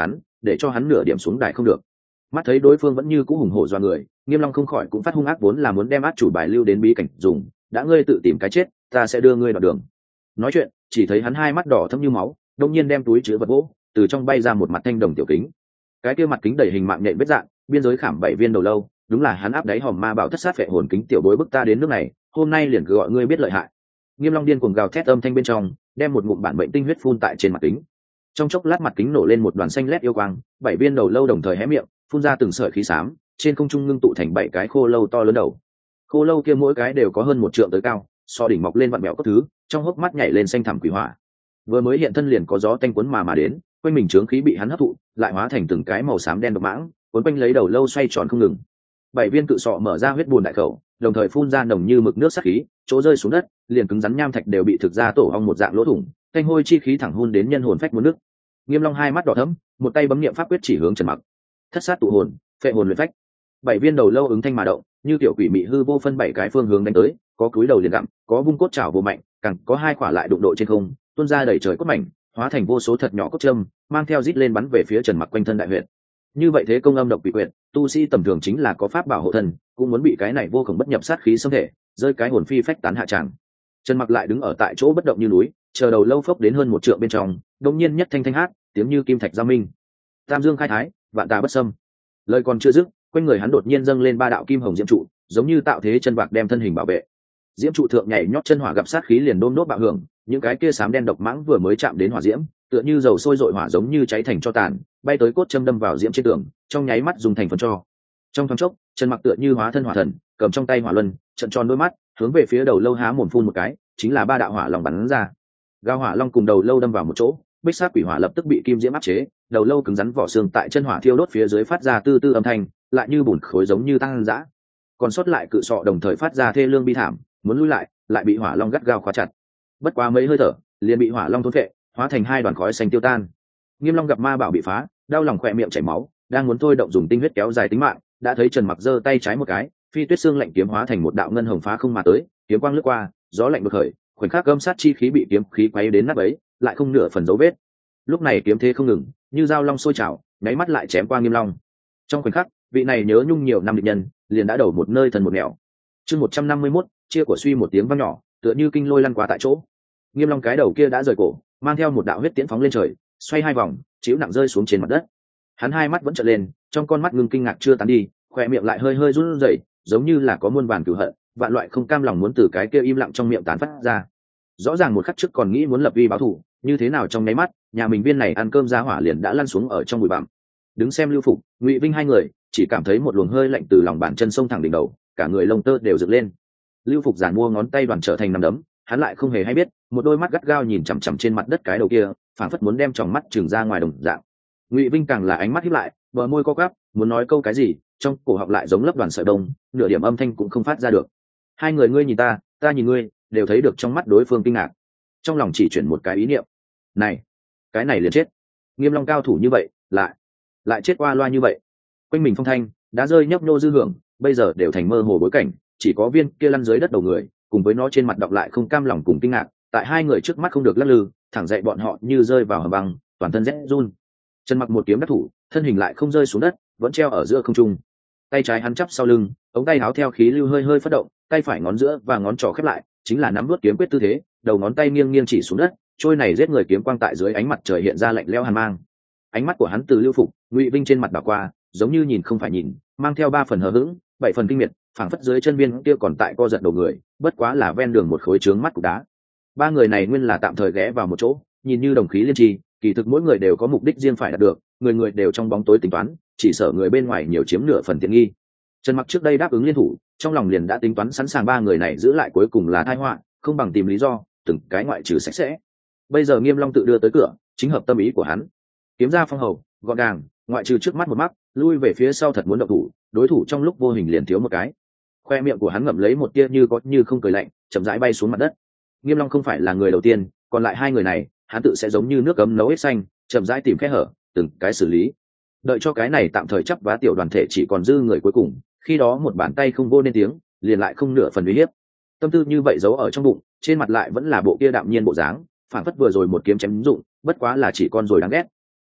để cho hắn nửa điểm xuống đài không được. Mắt thấy đối phương vẫn như cũ hùng hổ do người, Nghiêm Long không khỏi cũng phát hung ác, vốn là muốn đem át chủ bài lưu đến bí cảnh dùng, đã ngươi tự tìm cái chết, ta sẽ đưa ngươi đoạn đường. Nói chuyện, chỉ thấy hắn hai mắt đỏ thẫm như máu, đột nhiên đem túi chứa vật gỗ từ trong bay ra một mặt thanh đồng tiểu kính. Cái kia mặt kính đầy hình mạng nhện vết dạng, biên giới khảm 7 viên đầu lâu, đúng là hắn áp đáy hòm ma bảo thất sát phệ hồn kính. Tiểu bối bức ta đến nước này, hôm nay liền cứ gọi ngươi biết lợi hại. Nghiêm Long điên cuồng gào thét âm thanh bên trong, đem một ngụm bản mệnh tinh huyết phun tại trên mặt kính. Trong chốc lát mặt kính nổ lên một đoàn xanh lét yêu quang, 7 viên đầu lâu đồng thời hé miệng, phun ra từng sợi khí xám, trên không trung ngưng tụ thành 7 cái khô lâu to lớn đầu. Khô lâu kia mỗi cái đều có hơn 1 trượng tới cao, so đỉnh mọc lên vặn vẹo các thứ, trong hốc mắt nhảy lên xanh thẳm quỷ hỏa. Vừa mới hiện thân liền có gió tanh cuốn mà đến, quanh mình chướng khí bị hắn hấp thụ, lại hóa thành từng cái màu xám đen độc mãng, cuốn quanh lấy đầu lâu xoay tròn không ngừng. 7 viên cự sọ mở ra huyết bùn đại khẩu, đồng thời phun ra nồng như mực nước sát khí, chỗ rơi xuống đất, liền cứng rắn nham thạch đều bị thực ra tổ ong một dạng lỗ thủng, thanh hôi chi khí thẳng hun đến nhân hồn phách muốn nước. Nghiêm Long hai mắt đỏ thẫm, một tay bấm niệm pháp quyết chỉ hướng Trần Mặc. Thất sát tụ hồn, phệ hồn luyện phách. 7 viên đầu lâu ứng thanh mà động, như tiểu quỷ mị hư vô phân 7 cái phương hướng đánh tới, có cúi đầu liền gặm, có vung cốt chảo vô mạnh, càng có hai quả lại đụng độ trên không, tuôn ra đầy trời cốt mảnh, hóa thành vô số thật nhỏ cốt châm, mang theo rít lên bắn về phía Trần Mặc quanh thân đại huyệt. Như vậy thế công âm độc quỷ quyệt, tu sĩ tầm thường chính là có pháp bảo hộ thân, cũng muốn bị cái này vô cùng bất nhập sát khí xâm thể, rơi cái hồn phi phách tán hạ tràng. Trần Mặc lại đứng ở tại chỗ bất động như núi, chờ đầu lâu phốc đến hơn 1 trượng bên trong, đột nhiên nhất thanh thanh hát, tiếng như kim thạch giao minh. Tam dương khai thái, vạn tà bất xâm. Lời còn chưa dứt, quanh người hắn đột nhiên dâng lên 3 đạo kim hồng diễm trụ, giống như tạo thế chân bạc đem thân hình bảo vệ. Diễm trụ thượng nhảy nhót chân hỏa gặp sát khí liền đôm đốt bạo hưởng, những cái kia xám đen độc mãng vừa mới chạm đến hỏa diễm, tựa như dầu sôi dội hỏa giống như cháy thành tro tàn, bay tới cốt châm đâm vào diễm trên tường, trong nháy mắt dùng thành phần tro. Trong thoáng chốc, Trần Mặc tựa như hóa thân hỏa thần, cầm trong tay hỏa luân, trận tròn đôi mắt, hướng về phía đầu lâu há mồm phun một cái, chính là 3 đạo hỏa long bắn ra. Gao hỏa long cùng đầu lâu đâm vào một chỗ, bích sát quỷ hỏa lập tức bị kim diễm áp chế, đầu lâu cứng rắn vỏ xương tại chân hỏa thiêu đốt phía dưới phát ra tư tư âm thanh, lại như bùn khối giống như tăng dã. Còn sót lại cự sọ đồng thời phát ra thê lương bi thảm, muốn lui lại bị hỏa long gắt gao khóa chặt. Bất quá mấy hơi thở, liền bị hỏa long thôn phệ, hóa thành 2 đoàn khói xanh tiêu tan. Nghiêm Long gặp ma bảo bị phá, đau lòng khỏe miệng chảy máu, đang muốn thôi động dùng tinh huyết kéo dài tính mạng, đã thấy Trần Mặc giơ tay trái một cái, phi tuyết xương lạnh kiếm hóa thành một đạo ngân hồng phá không mà tới, kiếm quang lướt qua, gió lạnh bực khởi, khoảnh khắc gâm sát chi khí bị kiếm khí quấy đến nát bấy, lại không nửa phần dấu vết. Lúc này kiếm thế không ngừng, như dao long sôi trào, nháy mắt lại chém qua Nghiêm Long. Trong khoảnh khắc, vị này nhớ nhung nhiều năm địch nhân, liền đã đầu một nơi thần một nẻo. Chương 151, chia của suy một tiếng vang nhỏ, tựa như kinh lôi lăn qua tại chỗ. Nghiêm Long cái đầu kia đã rời cổ, mang theo một đạo huyết tiễn phóng lên trời, xoay 2 vòng, chịu nặng rơi xuống trên mặt đất. Hắn hai mắt vẫn trợn lên, trong con mắt ngưng kinh ngạc chưa tán đi, khóe miệng lại hơi hơi run rẩy, giống như là có muôn vàn cừu hận, vạn loại không cam lòng muốn từ cái kia im lặng trong miệng tán phát ra. Rõ ràng một khắc trước còn nghĩ muốn lập uy báo thù, như thế nào trong nháy mắt, nhà mình viên này ăn cơm ra hỏa liền đã lăn xuống ở trong bụi bặm. Đứng xem Lưu Phục, Ngụy Vinh hai người, chỉ cảm thấy một luồng hơi lạnh từ lòng bàn chân xông thẳng đỉnh đầu, cả người lông tơ đều dựng lên. Lưu Phục giàn mua ngón tay đoàn trở thành nắm đấm, hắn lại không hề hay biết, một đôi mắt gắt gao nhìn chằm chằm trên mặt đất cái đầu kia, phảng phất muốn đem tròng mắt trừng ra ngoài đồng dạng. Ngụy Vinh càng là ánh mắt híp lại, bờ môi co quắp, muốn nói câu cái gì, trong cổ họng lại giống lấp đoàn sợi đông, nửa điểm âm thanh cũng không phát ra được. Hai người ngươi nhìn ta, ta nhìn ngươi, đều thấy được trong mắt đối phương kinh ngạc. Trong lòng chỉ chuyển một cái ý niệm, này, cái này liền chết. Nghiêm Long cao thủ như vậy, lại chết qua loa như vậy. Quanh mình phong thanh đã rơi nhấp nhô dư hưởng, bây giờ đều thành mơ hồ bối cảnh, chỉ có viên kia lăn dưới đất đầu người, cùng với nó trên mặt đọc lại không cam lòng cùng kinh ngạc, tại hai người trước mắt không được lắc lư, thẳng dậy bọn họ như rơi vào hầm băng, toàn thân rét run. Trần Mặc một kiếm đắc thủ, thân hình lại không rơi xuống đất, vẫn treo ở giữa không trung. Tay trái hắn chắp sau lưng, ống tay áo theo khí lưu hơi hơi phất động, tay phải ngón giữa và ngón trỏ khép lại, chính là nắm nuốt kiếm quyết tư thế, đầu ngón tay nghiêng nghiêng chỉ xuống đất, trôi này giết người kiếm quang tại dưới ánh mặt trời hiện ra lạnh lẽo hàn mang. Ánh mắt của hắn từ Lưu Phục, Ngụy Vinh trên mặt đảo qua, giống như nhìn không phải nhìn, mang theo 3 phần hờ hững, 7 phần kinh miệt, phảng phất dưới chân viên kia còn tại co giật đầu người, bất quá là ven đường một khối trướng mắt cục đá. 3 người này nguyên là tạm thời ghé vào một chỗ, nhìn như đồng khí liên tri, kỳ thực mỗi người đều có mục đích riêng phải đạt được, người người đều trong bóng tối tính toán, chỉ sợ người bên ngoài nhiều chiếm nửa phần tiện nghi. Trần Mặc trước đây đáp ứng liên thủ, trong lòng liền đã tính toán sẵn sàng 3 người này giữ lại cuối cùng là tai họa, không bằng tìm lý do, từng cái ngoại trừ sạch sẽ. Bây giờ Nghiêm Long tự đưa tới cửa, chính hợp tâm ý của hắn. Kiếm ra phong hầu, gọn gàng, ngoại trừ trước mắt một mắt, lui về phía sau thật muốn động thủ, đối thủ trong lúc vô hình liền thiếu một cái. Khoe miệng của hắn ngậm lấy một tia như có như không cười lạnh, chậm rãi bay xuống mặt đất. Nghiêm Long không phải là người đầu tiên, còn lại 2 người này, hắn tự sẽ giống như nước cấm nấu hết xanh, chậm rãi tìm kẽ hở, từng cái xử lý. Đợi cho cái này tạm thời chấp vá tiểu đoàn thể chỉ còn dư người cuối cùng, khi đó một bàn tay không vô nên tiếng, liền lại không nửa phần uy hiếp. Tâm tư như vậy giấu ở trong bụng, trên mặt lại vẫn là bộ kia đạm nhiên bộ dáng, phản phất vừa rồi một kiếm chém dụng, bất quá là chỉ con rồi đáng ghét.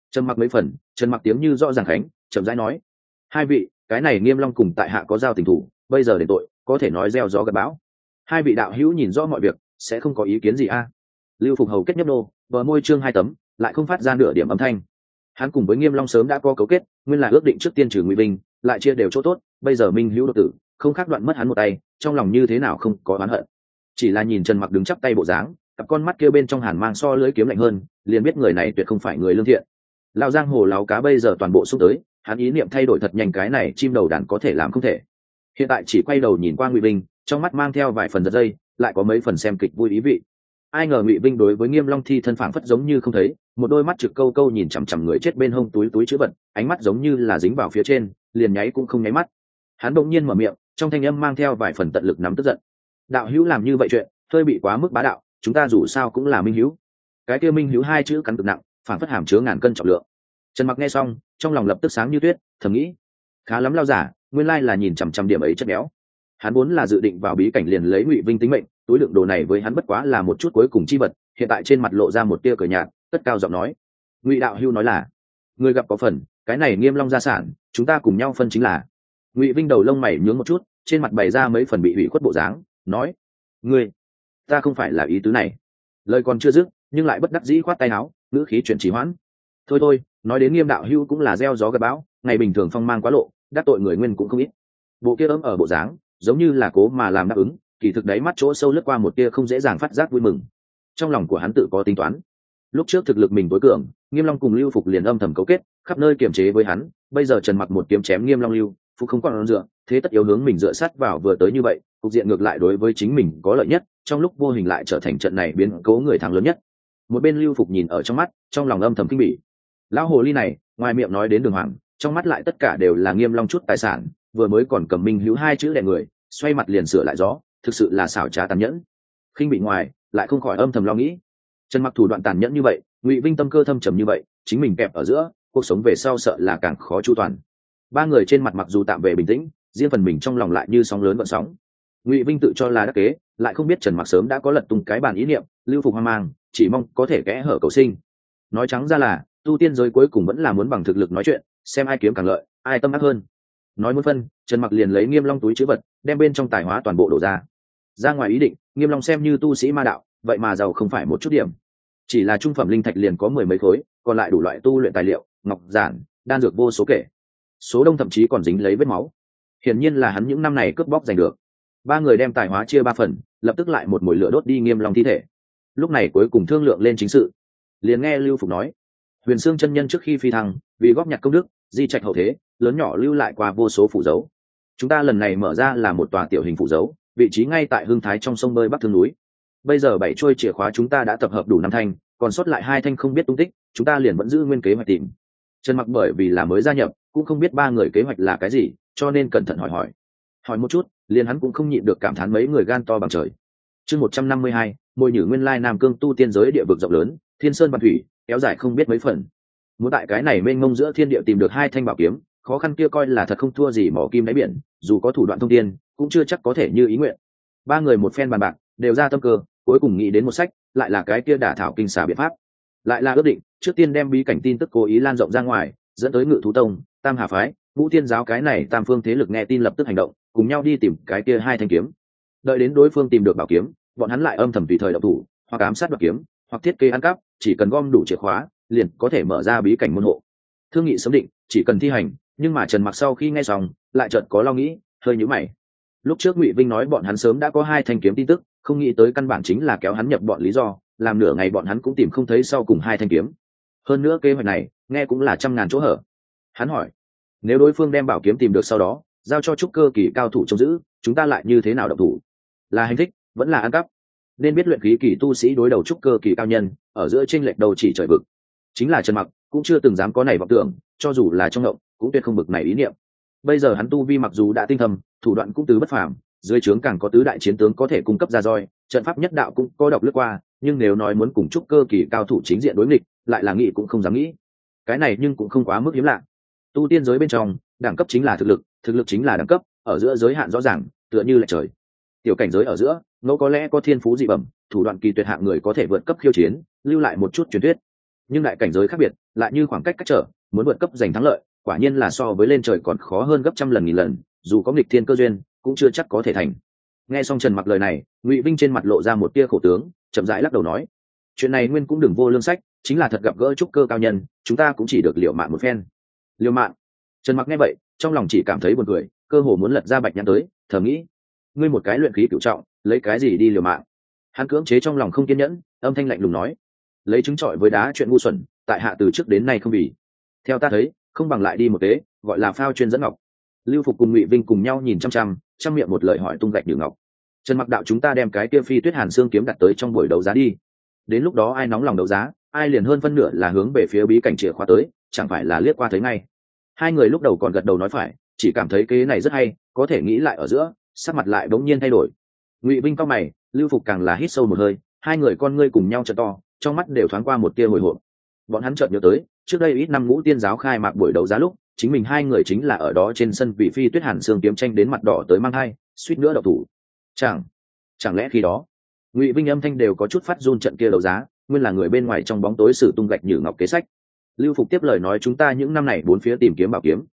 trầm mặc mấy phần, trần mặc tiếng như rõ ràng khánh chậm rãi nói: hai vị, cái này Nghiêm Long cùng tại hạ có giao tình thủ, bây giờ đền tội có thể nói gieo gió gặt bão. Hai vị đạo hữu nhìn rõ mọi việc, sẽ không có ý kiến gì a? Lưu Phục Hầu kết nhấp nô, bờ môi trương hai tấm, lại không phát ra nửa điểm âm thanh. Hắn cùng với Nghiêm Long sớm đã có cấu kết, nguyên là ước định trước tiên trừ Ngụy Vinh, lại chia đều chỗ tốt, bây giờ minh hữu độc tử, không khác đoạn mất hắn một tay, trong lòng như thế nào không có oán hận. Chỉ là nhìn Trần Mặc đứng chắp tay bộ dáng, cặp con mắt kia bên trong hàn mang so lưỡi kiếm lạnh hơn, liền biết người này tuyệt không phải người lương thiện. Lão giang hồ láo cá bây giờ toàn bộ xúc tới, hắn ý niệm thay đổi thật nhanh, cái này chim đầu đàn có thể làm không thể. Hiện tại chỉ quay đầu nhìn qua Ngụy Vinh, trong mắt mang theo vài phần giật dây, lại có mấy phần xem kịch vui ý vị. Ai ngờ Ngụy Vinh đối với Nghiêm Long thi thân phảng phất giống như không thấy, một đôi mắt trực câu câu nhìn chằm chằm người chết bên hông túi chữ vật, ánh mắt giống như là dính vào phía trên, liền nháy cũng không nháy mắt. Hắn bỗng nhiên mở miệng, trong thanh âm mang theo vài phần tận lực nắm tức giận. Đạo hữu làm như vậy chuyện, hơi bị quá mức bá đạo, chúng ta dù sao cũng là minh hữu. Cái kia minh hữu hai chữ cắn cực nặng, phảng phất hàm chứa ngàn cân trọng lượng. Trần Mặc nghe xong, trong lòng lập tức sáng như tuyết, thầm nghĩ: khá lắm lao giả, nguyên lai là nhìn chằm chằm điểm ấy chất béo. Hắn vốn là dự định vào bí cảnh liền lấy Ngụy Vinh tính mệnh, túi đựng đồ này với hắn bất quá là một chút cuối cùng chi vật, hiện tại trên mặt lộ ra một tia cười nhạt, cất cao giọng nói: Ngụy đạo hưu nói là, người gặp có phần, cái này Nghiêm Long gia sản, chúng ta cùng nhau phân chính là. Ngụy Vinh đầu lông mày nhướng một chút, trên mặt bày ra mấy phần bị hủy khuất bộ dáng, nói: ngươi, ta không phải là ý tứ này. Lời còn chưa dứt, nhưng lại bất đắc dĩ khoát tay áo, ngữ khí chuyển trì hoãn. Thôi thôi, nói đến Nghiêm đạo hưu cũng là gieo gió gặt bão, ngày bình thường phong mang quá lộ, đắc tội người nguyên cũng không ít. Bộ kia ấm ở bộ dáng, giống như là cố mà làm đáp ứng, kỳ thực đáy mắt chỗ sâu lướt qua một tia không dễ dàng phát giác vui mừng. Trong lòng của hắn tự có tính toán. Lúc trước thực lực mình tối cường, Nghiêm Long cùng Lưu Phục liền âm thầm cấu kết, khắp nơi kiềm chế với hắn, bây giờ Trần Mặc một kiếm chém Nghiêm Long Lưu Phục không còn dựa, thế tất yếu hướng mình dựa sát vào vừa tới như vậy, cục diện ngược lại đối với chính mình có lợi nhất, trong lúc vô hình lại trở thành trận này biến cố người thắng lớn nhất. Một bên Lưu Phục nhìn ở trong mắt, trong lòng âm thầm kinh bỉ. Lão hồ ly này, ngoài miệng nói đến đường hoàng, trong mắt lại tất cả đều là Nghiêm Long chút tài sản, vừa mới còn cầm minh hữu hai chữ đè người, xoay mặt liền sửa lại gió, thực sự là xảo trá tàn nhẫn. Khinh bị ngoài, lại không khỏi âm thầm lo nghĩ. Trần Mặc thủ đoạn tàn nhẫn như vậy, Ngụy Vinh tâm cơ thâm trầm như vậy, chính mình kẹp ở giữa, cuộc sống về sau sợ là càng khó chu toàn. Ba người trên mặt mặc dù tạm về bình tĩnh, riêng phần mình trong lòng lại như sóng lớn gợn sóng. Ngụy Vinh tự cho là đắc kế, lại không biết Trần Mặc sớm đã có lật tung cái bàn ý niệm, Lưu Phục hoang mang, chỉ mong có thể kẽ hở cầu sinh. Nói trắng ra là, tu tiên giới cuối cùng vẫn là muốn bằng thực lực nói chuyện, xem ai kiếm càng lợi, ai tâm ác hơn. Nói muốn phân, Trần Mặc liền lấy Nghiêm Long túi trữ vật, đem bên trong tài hóa toàn bộ đổ ra. Ra ngoài ý định, Nghiêm Long xem như tu sĩ ma đạo, vậy mà giàu không phải một chút điểm. Chỉ là trung phẩm linh thạch liền có mười mấy khối, còn lại đủ loại tu luyện tài liệu, ngọc giản, đan dược vô số kể. Số đông thậm chí còn dính lấy vết máu. Hiển nhiên là hắn những năm này cướp bóc giành được. Ba người đem tài hóa chia ba phần, lập tức lại một mồi lửa đốt đi Nghiêm Long thi thể. Lúc này cuối cùng thương lượng lên chính sự. Liền nghe Lưu Phục nói: Huyền Xương chân nhân trước khi phi thăng, vì góp nhặt công đức, di trạch hậu thế, lớn nhỏ lưu lại qua vô số phủ dấu. Chúng ta lần này mở ra là một tòa tiểu hình phủ dấu, vị trí ngay tại Hưng Thái trong sông bơi Bắc Thương núi. Bây giờ 7 chuôi chìa khóa chúng ta đã tập hợp đủ 5 thanh, còn sót lại 2 thanh không biết tung tích, chúng ta liền vẫn giữ nguyên kế hoạch tìm. Trần Mặc bởi vì là mới gia nhập, cũng không biết ba người kế hoạch là cái gì, cho nên cẩn thận hỏi một chút, liền hắn cũng không nhịn được cảm thán mấy người gan to bằng trời. Chương 152, mồi nhử nguyên lai Nam Cương tu tiên giới địa vực rộng lớn, thiên sơn vạn thủy, kéo dài không biết mấy phần. Muốn tại cái này mênh mông giữa thiên địa tìm được 2 thanh bảo kiếm, khó khăn kia coi là thật không thua gì mỏ kim đáy biển, dù có thủ đoạn thông tiên, cũng chưa chắc có thể như ý nguyện. Ba người một phen bàn bạc, đều ra tâm cơ, cuối cùng nghĩ đến một sách, lại là cái kia đả thảo kinh xà biện pháp. Lại là ước định, trước tiên đem bí cảnh tin tức cố ý lan rộng ra ngoài, dẫn tới Ngự Thú Tông, Tam Hà phái, Ngũ Tiên giáo cái này tam phương thế lực nghe tin lập tức hành động, cùng nhau đi tìm cái kia 2 thanh kiếm. Đợi đến đối phương tìm được bảo kiếm, bọn hắn lại âm thầm tùy thời động thủ, hoặc ám sát đoạt kiếm, hoặc thiết kế ăn cắp, chỉ cần gom đủ chìa khóa, liền có thể mở ra bí cảnh môn hộ. Thương nghị sớm định, chỉ cần thi hành, nhưng mà Trần Mặc sau khi nghe xong, lại chợt có lo nghĩ, hơi nhíu mày. Lúc trước Ngụy Vinh nói bọn hắn sớm đã có 2 thanh kiếm tin tức, không nghĩ tới căn bản chính là kéo hắn nhập bọn lý do, làm nửa ngày bọn hắn cũng tìm không thấy sau cùng 2 thanh kiếm. Hơn nữa kế hoạch này, nghe cũng là trăm ngàn chỗ hở. Hắn hỏi, nếu đối phương đem bảo kiếm tìm được sau đó, giao cho trúc cơ kỳ cao thủ trông giữ, chúng ta lại như thế nào động thủ? Là hành thích, vẫn là ăn cắp? Nên biết luyện khí kỳ tu sĩ đối đầu trúc cơ kỳ cao nhân, ở giữa chênh lệch đầu chỉ trời vực. Chính là Trần Mặc, cũng chưa từng dám có này vọng tưởng, cho dù là trong ngộng, cũng tuyệt không bực này ý niệm. Bây giờ hắn tu vi mặc dù đã tinh thâm, thủ đoạn cũng tứ bất phàm, dưới trướng càng có tứ đại chiến tướng có thể cung cấp ra roi, trận pháp nhất đạo cũng có độc lướt qua, nhưng nếu nói muốn cùng trúc cơ kỳ cao thủ chính diện đối nghịch, lại là nghĩ cũng không dám nghĩ. Cái này nhưng cũng không quá mức hiếm lạ. Tu tiên giới bên trong, đẳng cấp chính là thực lực chính là đẳng cấp, ở giữa giới hạn rõ ràng, tựa như là trời. Tiểu cảnh giới ở giữa, ngẫu có lẽ có thiên phú dị bẩm, thủ đoạn kỳ tuyệt hạng người có thể vượt cấp khiêu chiến, lưu lại một chút truyền thuyết. nhưng đại cảnh giới khác biệt lại như khoảng cách cách trở, muốn vượt cấp giành thắng lợi quả nhiên là so với lên trời còn khó hơn gấp trăm lần nghìn lần, dù có nghịch thiên cơ duyên cũng chưa chắc có thể thành. Nghe xong Trần Mặc lời này, Ngụy Vinh trên mặt lộ ra một tia khổ tướng, chậm rãi lắc đầu nói: chuyện này nguyên cũng đừng vô lương sách, chính là thật gặp gỡ trúc cơ cao nhân, chúng ta cũng chỉ được liều mạng một phen. Liều mạng? Trần Mặc nghe vậy, trong lòng chỉ cảm thấy buồn cười, cơ hồ muốn lật ra bạch nhãn tới, thầm nghĩ: ngươi một cái luyện khí cửu trọng, lấy cái gì đi liều mạng? Hắn cưỡng chế trong lòng không kiên nhẫn, âm thanh lạnh lùng nói: lấy trứng trọi với đá chuyện ngu xuẩn, tại hạ từ trước đến nay không vì. Theo ta thấy, không bằng lại đi một tế, gọi là phao chuyên dẫn ngọc. Lưu Phục cùng Ngụy Vinh cùng nhau nhìn chăm chăm, trong miệng một lời hỏi tung gạch nhử ngọc. Trần Mặc đạo chúng ta đem cái kia Phi Tuyết Hàn Xương kiếm đặt tới trong buổi đấu giá đi. Đến lúc đó ai nóng lòng đấu giá, ai liền hơn phân nửa là hướng về phía bí cảnh chìa khóa tới, chẳng phải là liếc qua thấy ngay. Hai người lúc đầu còn gật đầu nói phải, chỉ cảm thấy kế này rất hay, có thể nghĩ lại ở giữa, sắc mặt lại bỗng nhiên thay đổi. Ngụy Vinh cao mày, Lưu Phục càng là hít sâu một hơi, hai người con ngươi cùng nhau trợ to, trong mắt đều thoáng qua một tia hồi hộp. Bọn hắn chợt nhớ tới, trước đây ít năm Ngũ Tiên giáo khai mạc buổi đấu giá lúc, chính mình hai người chính là ở đó trên sân vì Phi Tuyết Hàn Xương kiếm tranh đến mặt đỏ tới mang hai, suýt nữa độc thủ. Chẳng lẽ khi đó, Ngụy Vinh âm thanh đều có chút phát run, trận kia đấu giá, nguyên là người bên ngoài trong bóng tối sử tung gạch nhử ngọc kế sách. Lưu Phục tiếp lời nói chúng ta những năm này bốn phía tìm kiếm bảo kiếm,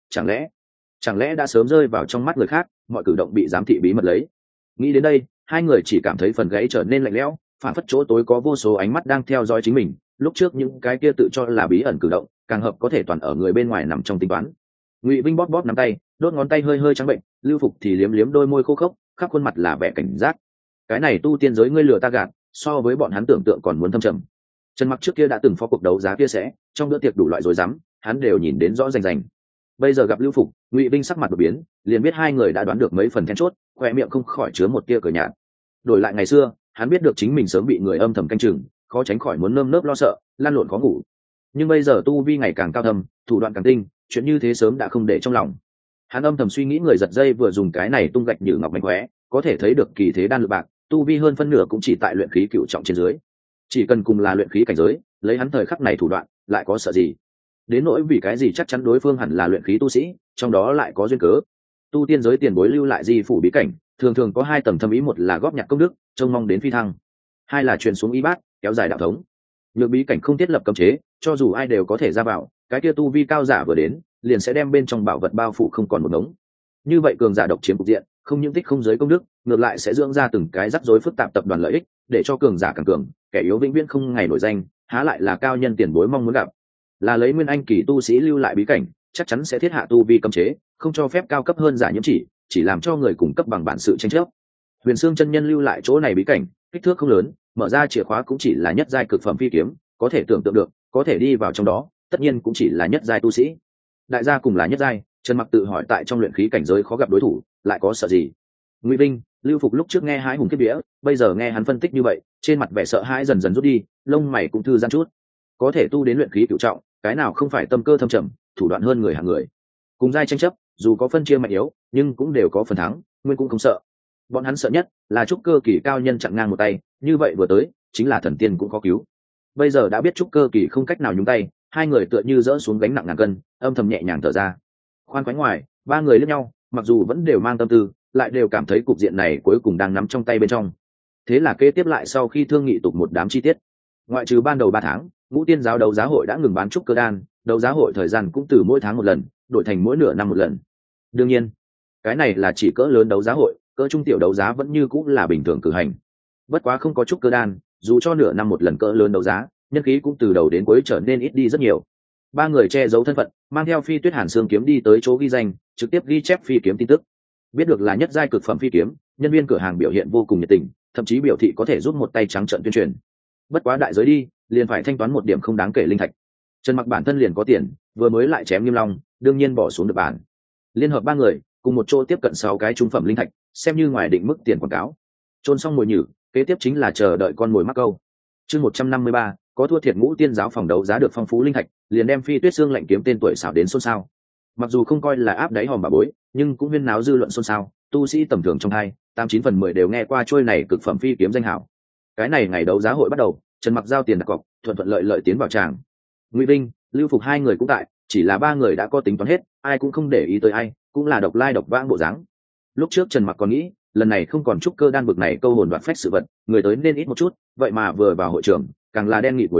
chẳng lẽ đã sớm rơi vào trong mắt người khác, mọi cử động bị giám thị bí mật lấy. Nghĩ đến đây, hai người chỉ cảm thấy phần gáy trở nên lạnh lẽo, phản phất chỗ tối có vô số ánh mắt đang theo dõi chính mình, lúc trước những cái kia tự cho là bí ẩn cử động, càng hợp có thể toàn ở người bên ngoài nằm trong tính toán. Ngụy Vinh bóp bóp nắm tay, đốt ngón tay hơi hơi trắng bệnh, Lưu Phục thì liếm liếm đôi môi khô khốc, khắp khuôn mặt là vẻ cảnh giác. Cái này tu tiên giới ngươi lừa ta gạt, so với bọn hắn tưởng tượng còn muốn thâm trầm. Trần Mặc trước kia đã từng phó cuộc đấu giá kia sẽ, trong bữa tiệc đủ loại rối rắm, hắn đều nhìn đến rõ rành rành. Bây giờ gặp Lưu Phục, Ngụy Vinh sắc mặt đột biến, liền biết hai người đã đoán được mấy phần then chốt, khoe miệng không khỏi chứa một tia cười nhạt. Đổi lại ngày xưa, hắn biết được chính mình sớm bị người âm thầm canh chừng, khó tránh khỏi muốn nơm nớp lo sợ, lăn lộn khó ngủ. Nhưng bây giờ tu vi ngày càng cao thâm, thủ đoạn càng tinh, chuyện như thế sớm đã không để trong lòng. Hắn âm thầm suy nghĩ người giật dây vừa dùng cái này tung gạch nhử ngọc mánh khóe, có thể thấy được kỳ thế đan lực bạc, tu vi hơn phân nửa cũng chỉ tại luyện khí cửu trọng trên dưới. Chỉ cần cùng là luyện khí cảnh giới, lấy hắn thời khắc này thủ đoạn, lại có sợ gì? Đến nỗi vì cái gì chắc chắn đối phương hẳn là luyện khí tu sĩ, trong đó lại có duyên cớ. Tu tiên giới tiền bối lưu lại di phủ bí cảnh, thường thường có hai tầng thâm ý, một là góp nhặt công đức, trông mong đến phi thăng, hai là truyền xuống y bát, kéo dài đạo thống. Nhược bí cảnh không thiết lập cấm chế, cho dù ai đều có thể ra vào, cái kia tu vi cao giả vừa đến, liền sẽ đem bên trong bảo vật bao phủ không còn một ngống. Như vậy cường giả độc chiếm cục diện, không những tích không giới công đức, ngược lại sẽ dưỡng ra từng cái rắc rối phức tạp tập đoàn lợi ích, để cho cường giả càng cường, kẻ yếu vĩnh viễn không ngày nổi danh, há lại là cao nhân tiền bối mong muốn gặp. Là lấy nguyên anh kỳ tu sĩ lưu lại bí cảnh, chắc chắn sẽ thiết hạ tu vi cấm chế, không cho phép cao cấp hơn giả nhiễm chỉ làm cho người cung cấp bằng bản sự tranh chấp. Huyền Xương chân nhân lưu lại chỗ này bí cảnh, kích thước không lớn, mở ra chìa khóa cũng chỉ là nhất giai cực phẩm phi kiếm, có thể tưởng tượng được, có thể đi vào trong đó, tất nhiên cũng chỉ là nhất giai tu sĩ. Đại gia cùng là nhất giai, Trần Mặc tự hỏi tại trong luyện khí cảnh giới khó gặp đối thủ, lại có sợ gì? Ngụy Vinh, Lưu Phục lúc trước nghe hái hùng kiếp vía, bây giờ nghe hắn phân tích như vậy, trên mặt vẻ sợ hãi dần dần rút đi, lông mày cũng thư giãn chút. Có thể tu đến luyện khí cửu trọng, cái nào không phải tâm cơ thâm trầm, thủ đoạn hơn người hạng người. Cùng giai tranh chấp, dù có phân chia mạnh yếu, nhưng cũng đều có phần thắng, nguyên cũng không sợ. Bọn hắn sợ nhất là trúc cơ kỳ cao nhân chặn ngang một tay, như vậy vừa tới, chính là thần tiên cũng có cứu. Bây giờ đã biết trúc cơ kỳ không cách nào nhúng tay, hai người tựa như dỡ xuống gánh nặng ngàn cân, âm thầm nhẹ nhàng thở ra. Khoan khoái ngoài, ba người liếc nhau, mặc dù vẫn đều mang tâm tư, lại đều cảm thấy cục diện này cuối cùng đang nắm trong tay bên trong. Thế là kế tiếp lại sau khi thương nghị tục một đám chi tiết. Ngoại trừ ban đầu 3 tháng, Ngũ Tiên giáo đấu giá hội đã ngừng bán trúc cơ đan, đấu giá hội thời gian cũng từ mỗi tháng một lần, đổi thành mỗi nửa năm một lần. Đương nhiên, cái này là chỉ cỡ lớn đấu giá hội, cỡ trung tiểu đấu giá vẫn như cũng là bình thường cử hành. Bất quá không có trúc cơ đan, dù cho nửa năm một lần cỡ lớn đấu giá, nhân khí cũng từ đầu đến cuối trở nên ít đi rất nhiều. Ba người che giấu thân phận, mang theo Phi Tuyết Hàn Xương kiếm đi tới chỗ ghi danh, trực tiếp ghi chép phi kiếm tin tức. Biết được là nhất giai cực phẩm phi kiếm, nhân viên cửa hàng biểu hiện vô cùng nhiệt tình, thậm chí biểu thị có thể giúp một tay trắng trợn tuyên truyền. Bất quá đại giới đi, liền phải thanh toán một điểm không đáng kể linh thạch. Trần Mặc bản thân liền có tiền, vừa mới lại chém Nghiêm Long, đương nhiên bỏ xuống được bản. Liên hợp ba người, cùng một chỗ tiếp cận 6 cái trung phẩm linh thạch, xem như ngoài định mức tiền quảng cáo. Trôn xong mồi nhử, kế tiếp chính là chờ đợi con mồi mắc câu. Chương 153, có thua thiệt Ngũ Tiên giáo phòng đấu giá được phong phú linh thạch, liền đem Phi Tuyết Xương lạnh kiếm tên tuổi xảo đến xôn xao. Mặc dù không coi là áp đáy hòm bà bối, nhưng cũng huyên náo dư luận xôn xao, tu sĩ tầm thường trong 8-9 phần 10 đều nghe qua trôi này cực phẩm phi kiếm danh hảo. Cái này ngày đấu giá hội bắt đầu, Trần Mặc giao tiền đặt cọc, thuận thuận lợi lợi tiến vào tràng. Ngụy Vinh, Lưu Phục hai người cũng tại, chỉ là ba người đã có tính toán hết, ai cũng không để ý tới ai, cũng là độc lai độc vãng bộ dáng. Lúc trước Trần Mặc còn nghĩ, lần này không còn trúc cơ đan bực này câu hồn đoạt phách sự vật, người tới nên ít một chút, vậy mà vừa vào hội trường, càng là đen nghịt ngồi đầy,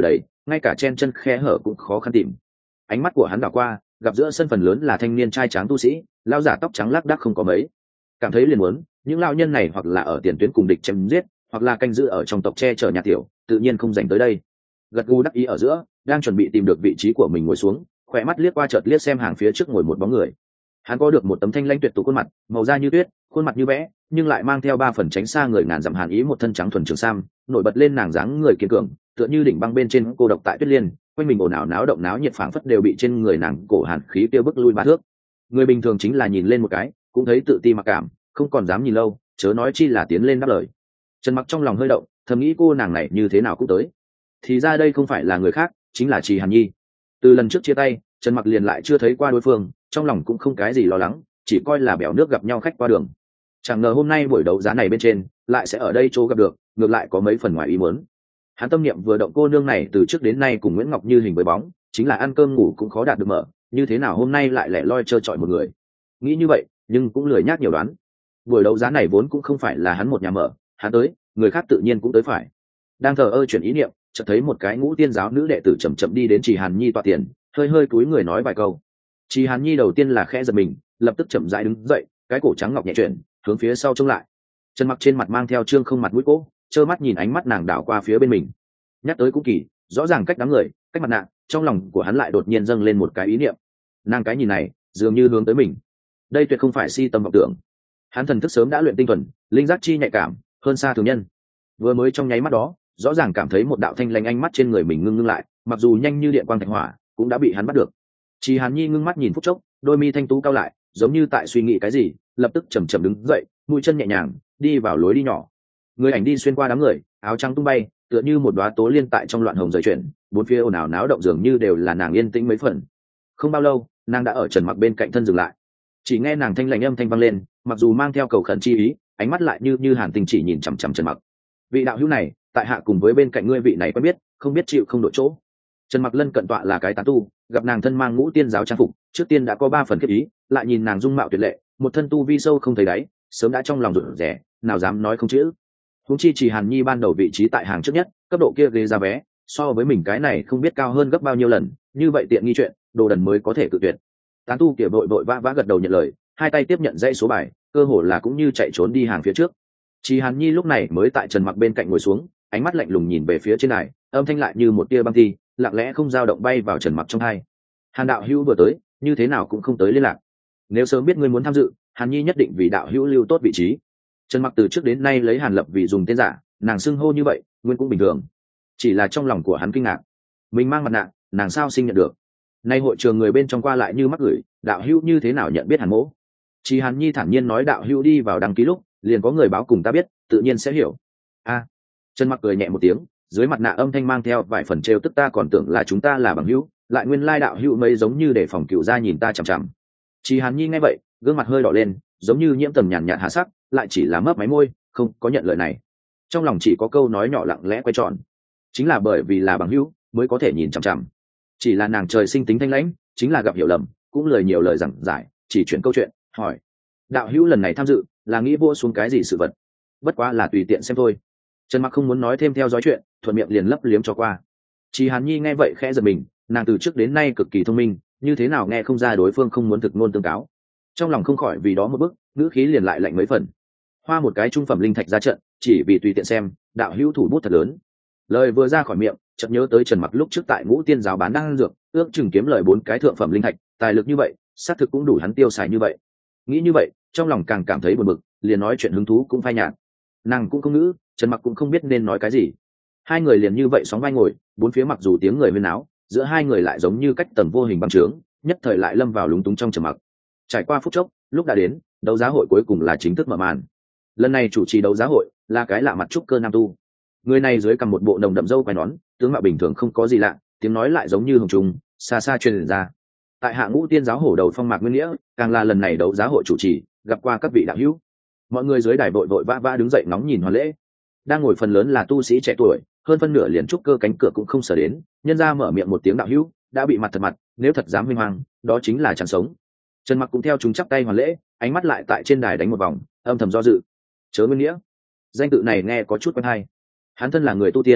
ngay cả chen chân khe hở cũng khó khăn tìm. Ánh mắt của hắn đảo qua, gặp giữa sân phần lớn là thanh niên trai tráng tu sĩ, lao giả tóc trắng lác đác không có mấy. Cảm thấy liền muốn, những lao nhân này hoặc là ở tiền tuyến cùng địch chém giết, hoặc là canh giữ ở trong tộc che chở nhà tiểu, tự nhiên không dành tới đây. Gật gù đắc ý ở giữa, đang chuẩn bị tìm được vị trí của mình ngồi xuống, khỏe mắt liếc qua chợt liếc xem hàng phía trước ngồi một bóng người. Hắn có được một tấm thanh lãnh tuyệt tục khuôn mặt, màu da như tuyết, khuôn mặt như vẽ, nhưng lại mang theo 3 phần tránh xa người ngàn dặm hàn ý, một thân trắng thuần trường sam, nổi bật lên nàng dáng người kiên cường, tựa như đỉnh băng bên trên cô độc tại tuyết liên, quanh mình ồn ào náo động náo nhiệt phảng phất đều bị trên người nàng cổ hàn khí tiêu bức lui ba thước. Người bình thường chính là nhìn lên một cái, cũng thấy tự ti mặc cảm, không còn dám nhìn lâu, chớ nói chi là tiến lên đáp lời. Trần Mặc trong lòng hơi động, thầm nghĩ cô nàng này như thế nào cũng tới. Thì ra đây không phải là người khác, chính là Trì Hàn Nhi. Từ lần trước chia tay, Trần Mặc liền lại chưa thấy qua đối phương, trong lòng cũng không cái gì lo lắng, chỉ coi là bèo nước gặp nhau khách qua đường. Chẳng ngờ hôm nay buổi đấu giá này bên trên lại sẽ ở đây chỗ gặp được, ngược lại có mấy phần ngoài ý muốn. Hắn tâm niệm vừa động, cô nương này từ trước đến nay cùng Nguyễn Ngọc như hình với bóng, chính là ăn cơm ngủ cũng khó đạt được mở, như thế nào hôm nay lại lẻ loi trơ trọi một người. Nghĩ như vậy, nhưng cũng lười nhác nhiều đoán. Buổi đấu giá này vốn cũng không phải là hắn một nhà mở, hắn tới, người khác tự nhiên cũng tới phải. Đang thờ ơ chuyển ý niệm, chợt thấy một cái ngũ tiên giáo nữ đệ tử chậm chậm đi đến Trì Hàn Nhi tọa tiền, hơi hơi cúi người nói vài câu. Trì Hàn Nhi đầu tiên là khẽ giật mình, lập tức chậm rãi đứng dậy, cái cổ trắng ngọc nhẹ chuyển, hướng phía sau trông lại. Trần Mặc trên mặt mang theo trương không mặt mũi cố, trơ mắt nhìn ánh mắt nàng đảo qua phía bên mình. Nhắc tới cũng kỳ, rõ ràng cách đám người, cách mặt nạ, trong lòng của hắn lại đột nhiên dâng lên một cái ý niệm. Nàng cái nhìn này, dường như hướng tới mình. Đây tuyệt không phải si tâm vọng tưởng. Hắn thần thức sớm đã luyện tinh thuần, linh giác chi nhạy cảm, hơn xa thường nhân. Vừa mới trong nháy mắt đó, rõ ràng cảm thấy một đạo thanh lanh ánh mắt trên người mình ngưng ngưng lại, mặc dù nhanh như điện quang thạch hỏa, cũng đã bị hắn bắt được. Trì Hàn Nhi ngưng mắt nhìn phút chốc, đôi mi thanh tú cao lại, giống như tại suy nghĩ cái gì, lập tức chậm chậm đứng dậy, mũi chân nhẹ nhàng đi vào lối đi nhỏ. Người ảnh đi xuyên qua đám người, áo trắng tung bay, tựa như một đóa tố liên tại trong loạn hồng rời chuyển, bốn phía ồn ào náo động dường như đều là nàng yên tĩnh mấy phần. Không bao lâu, nàng đã ở Trần Mặc bên cạnh thân dừng lại. Chỉ nghe nàng thanh lãnh âm thanh vang lên, mặc dù mang theo cầu khẩn chi ý, ánh mắt lại như hàn tình chỉ nhìn chằm chằm Trần Mặc. Vị đạo hữu này, tại hạ cùng với bên cạnh ngươi vị này quen biết, không biết chịu không đổi chỗ. Trần Mặc lân cận tọa là cái tán tu, gặp nàng thân mang ngũ tiên giáo trang phục, trước tiên đã có 3 phần kiếp ý, lại nhìn nàng dung mạo tuyệt lệ, một thân tu vi sâu không thấy đáy, sớm đã trong lòng rụt rè, nào dám nói không chữ. Huống chi Trì Hàn Nhi ban đầu vị trí tại hàng trước nhất, cấp độ kia ghế giá vé, so với mình cái này không biết cao hơn gấp bao nhiêu lần, như vậy tiện nghi chuyện, đồ đần mới có thể cự tuyệt. Tán tu kia vội vội vã vã gật đầu nhận lời, hai tay tiếp nhận dãy số bài, cơ hồ là cũng như chạy trốn đi hàng phía trước. Trì Hàn Nhi lúc này mới tại Trần Mặc bên cạnh ngồi xuống, ánh mắt lạnh lùng nhìn về phía trên này, âm thanh lại như một tia băng thi, lặng lẽ không dao động bay vào Trần Mặc trong hai. Hàn đạo hữu vừa tới, như thế nào cũng không tới liên lạc. Nếu sớm biết ngươi muốn tham dự, Hàn Nhi nhất định vì đạo hữu lưu tốt vị trí. Trần Mặc từ trước đến nay lấy Hàn Lập vì dùng tên giả, nàng xưng hô như vậy, nguyên cũng bình thường. Chỉ là trong lòng của hắn kinh ngạc, mình mang mặt nạ, nàng sao sinh nhận được? Nay hội trường người bên trong qua lại như mắc gửi, đạo hữu như thế nào nhận biết Hàn Mỗ? Chỉ Hàn Nhi thản nhiên nói đạo hữu đi vào đăng ký lúc, liền có người báo cùng ta biết, tự nhiên sẽ hiểu. A. Trần Mặc cười nhẹ một tiếng, dưới mặt nạ âm thanh mang theo vài phần trêu tức, ta còn tưởng là chúng ta là bằng hữu, lại nguyên lai đạo hữu mấy giống như để phòng cựu ra nhìn ta chằm chằm. Chỉ Hàn Nhi nghe vậy, gương mặt hơi đỏ lên, giống như nhiễm tầm nhàn nhạt hạ sắc, lại chỉ là mấp máy môi, không có nhận lời này. Trong lòng chỉ có câu nói nhỏ lặng lẽ quay tròn, chính là bởi vì là bằng hữu mới có thể nhìn chằm chằm. Chỉ là nàng trời sinh tính thanh lãnh, chính là gặp hiểu lầm, cũng lời nhiều lời giảng giải, chỉ chuyển câu chuyện, hỏi: đạo hữu lần này tham dự là nghĩ vua xuống cái gì sự vật? Bất quá là tùy tiện xem thôi. Trần Mặc không muốn nói thêm theo dõi chuyện, thuận miệng liền lấp liếm cho qua. Chỉ Hàn Nhi nghe vậy khẽ giật mình, nàng từ trước đến nay cực kỳ thông minh, như thế nào nghe không ra đối phương không muốn thực ngôn tương cáo. Trong lòng không khỏi vì đó một bức, ngữ khí liền lại lạnh mấy phần. Hoa một cái trung phẩm linh thạch ra trận, chỉ vì tùy tiện xem, đạo hữu thủ bút thật lớn. Lời vừa ra khỏi miệng, chợt nhớ tới Trần Mặc lúc trước tại Ngũ Tiên giáo bán đan dược, ước chừng kiếm lời 4 cái thượng phẩm linh thạch, tài lực như vậy, xác thực cũng đủ hắn tiêu xài như vậy. Nghĩ như vậy, trong lòng càng cảm thấy buồn bực, liền nói chuyện hứng thú cũng phai nhạt. Nàng cũng không ngữ, Trần Mặc cũng không biết nên nói cái gì. Hai người liền như vậy sóng vai ngồi, bốn phía mặc dù tiếng người huyên náo, giữa hai người lại giống như cách tầng vô hình băng trướng, nhất thời lại lâm vào lúng túng trong trầm mặc. Trải qua phút chốc, lúc đã đến, đấu giá hội cuối cùng là chính thức mở màn. Lần này chủ trì đấu giá hội là cái lạ mặt trúc cơ nam tu. Người này dưới cầm một bộ nồng đậm râu quai nón, tướng mạo bình thường không có gì lạ, tiếng nói lại giống như hồng trùng, xa xa truyền ra. Tại Hạ Ngũ Tiên giáo hổ đầu Phong Mạc Nguyên Nghĩa, càng là lần này đấu giá hội chủ trì, gặp qua các vị đạo hữu. Mọi người dưới đài vội vội vã vã đứng dậy ngóng nhìn hoàn lễ. Đang ngồi phần lớn là tu sĩ trẻ tuổi, hơn phân nửa liền trúc cơ cánh cửa cũng không sở đến, nhân ra mở miệng một tiếng đạo hữu, đã bị mặt thật mặt, nếu thật dám huy hoàng, đó chính là chẳng sống. Trần Mặc cũng theo chúng chắp tay hoàn lễ, ánh mắt lại tại trên đài đánh một vòng, âm thầm do dự. Chớ Nguyên Nghĩa, danh tự này nghe có chút quen hay. Hắn thân là người tu tiên,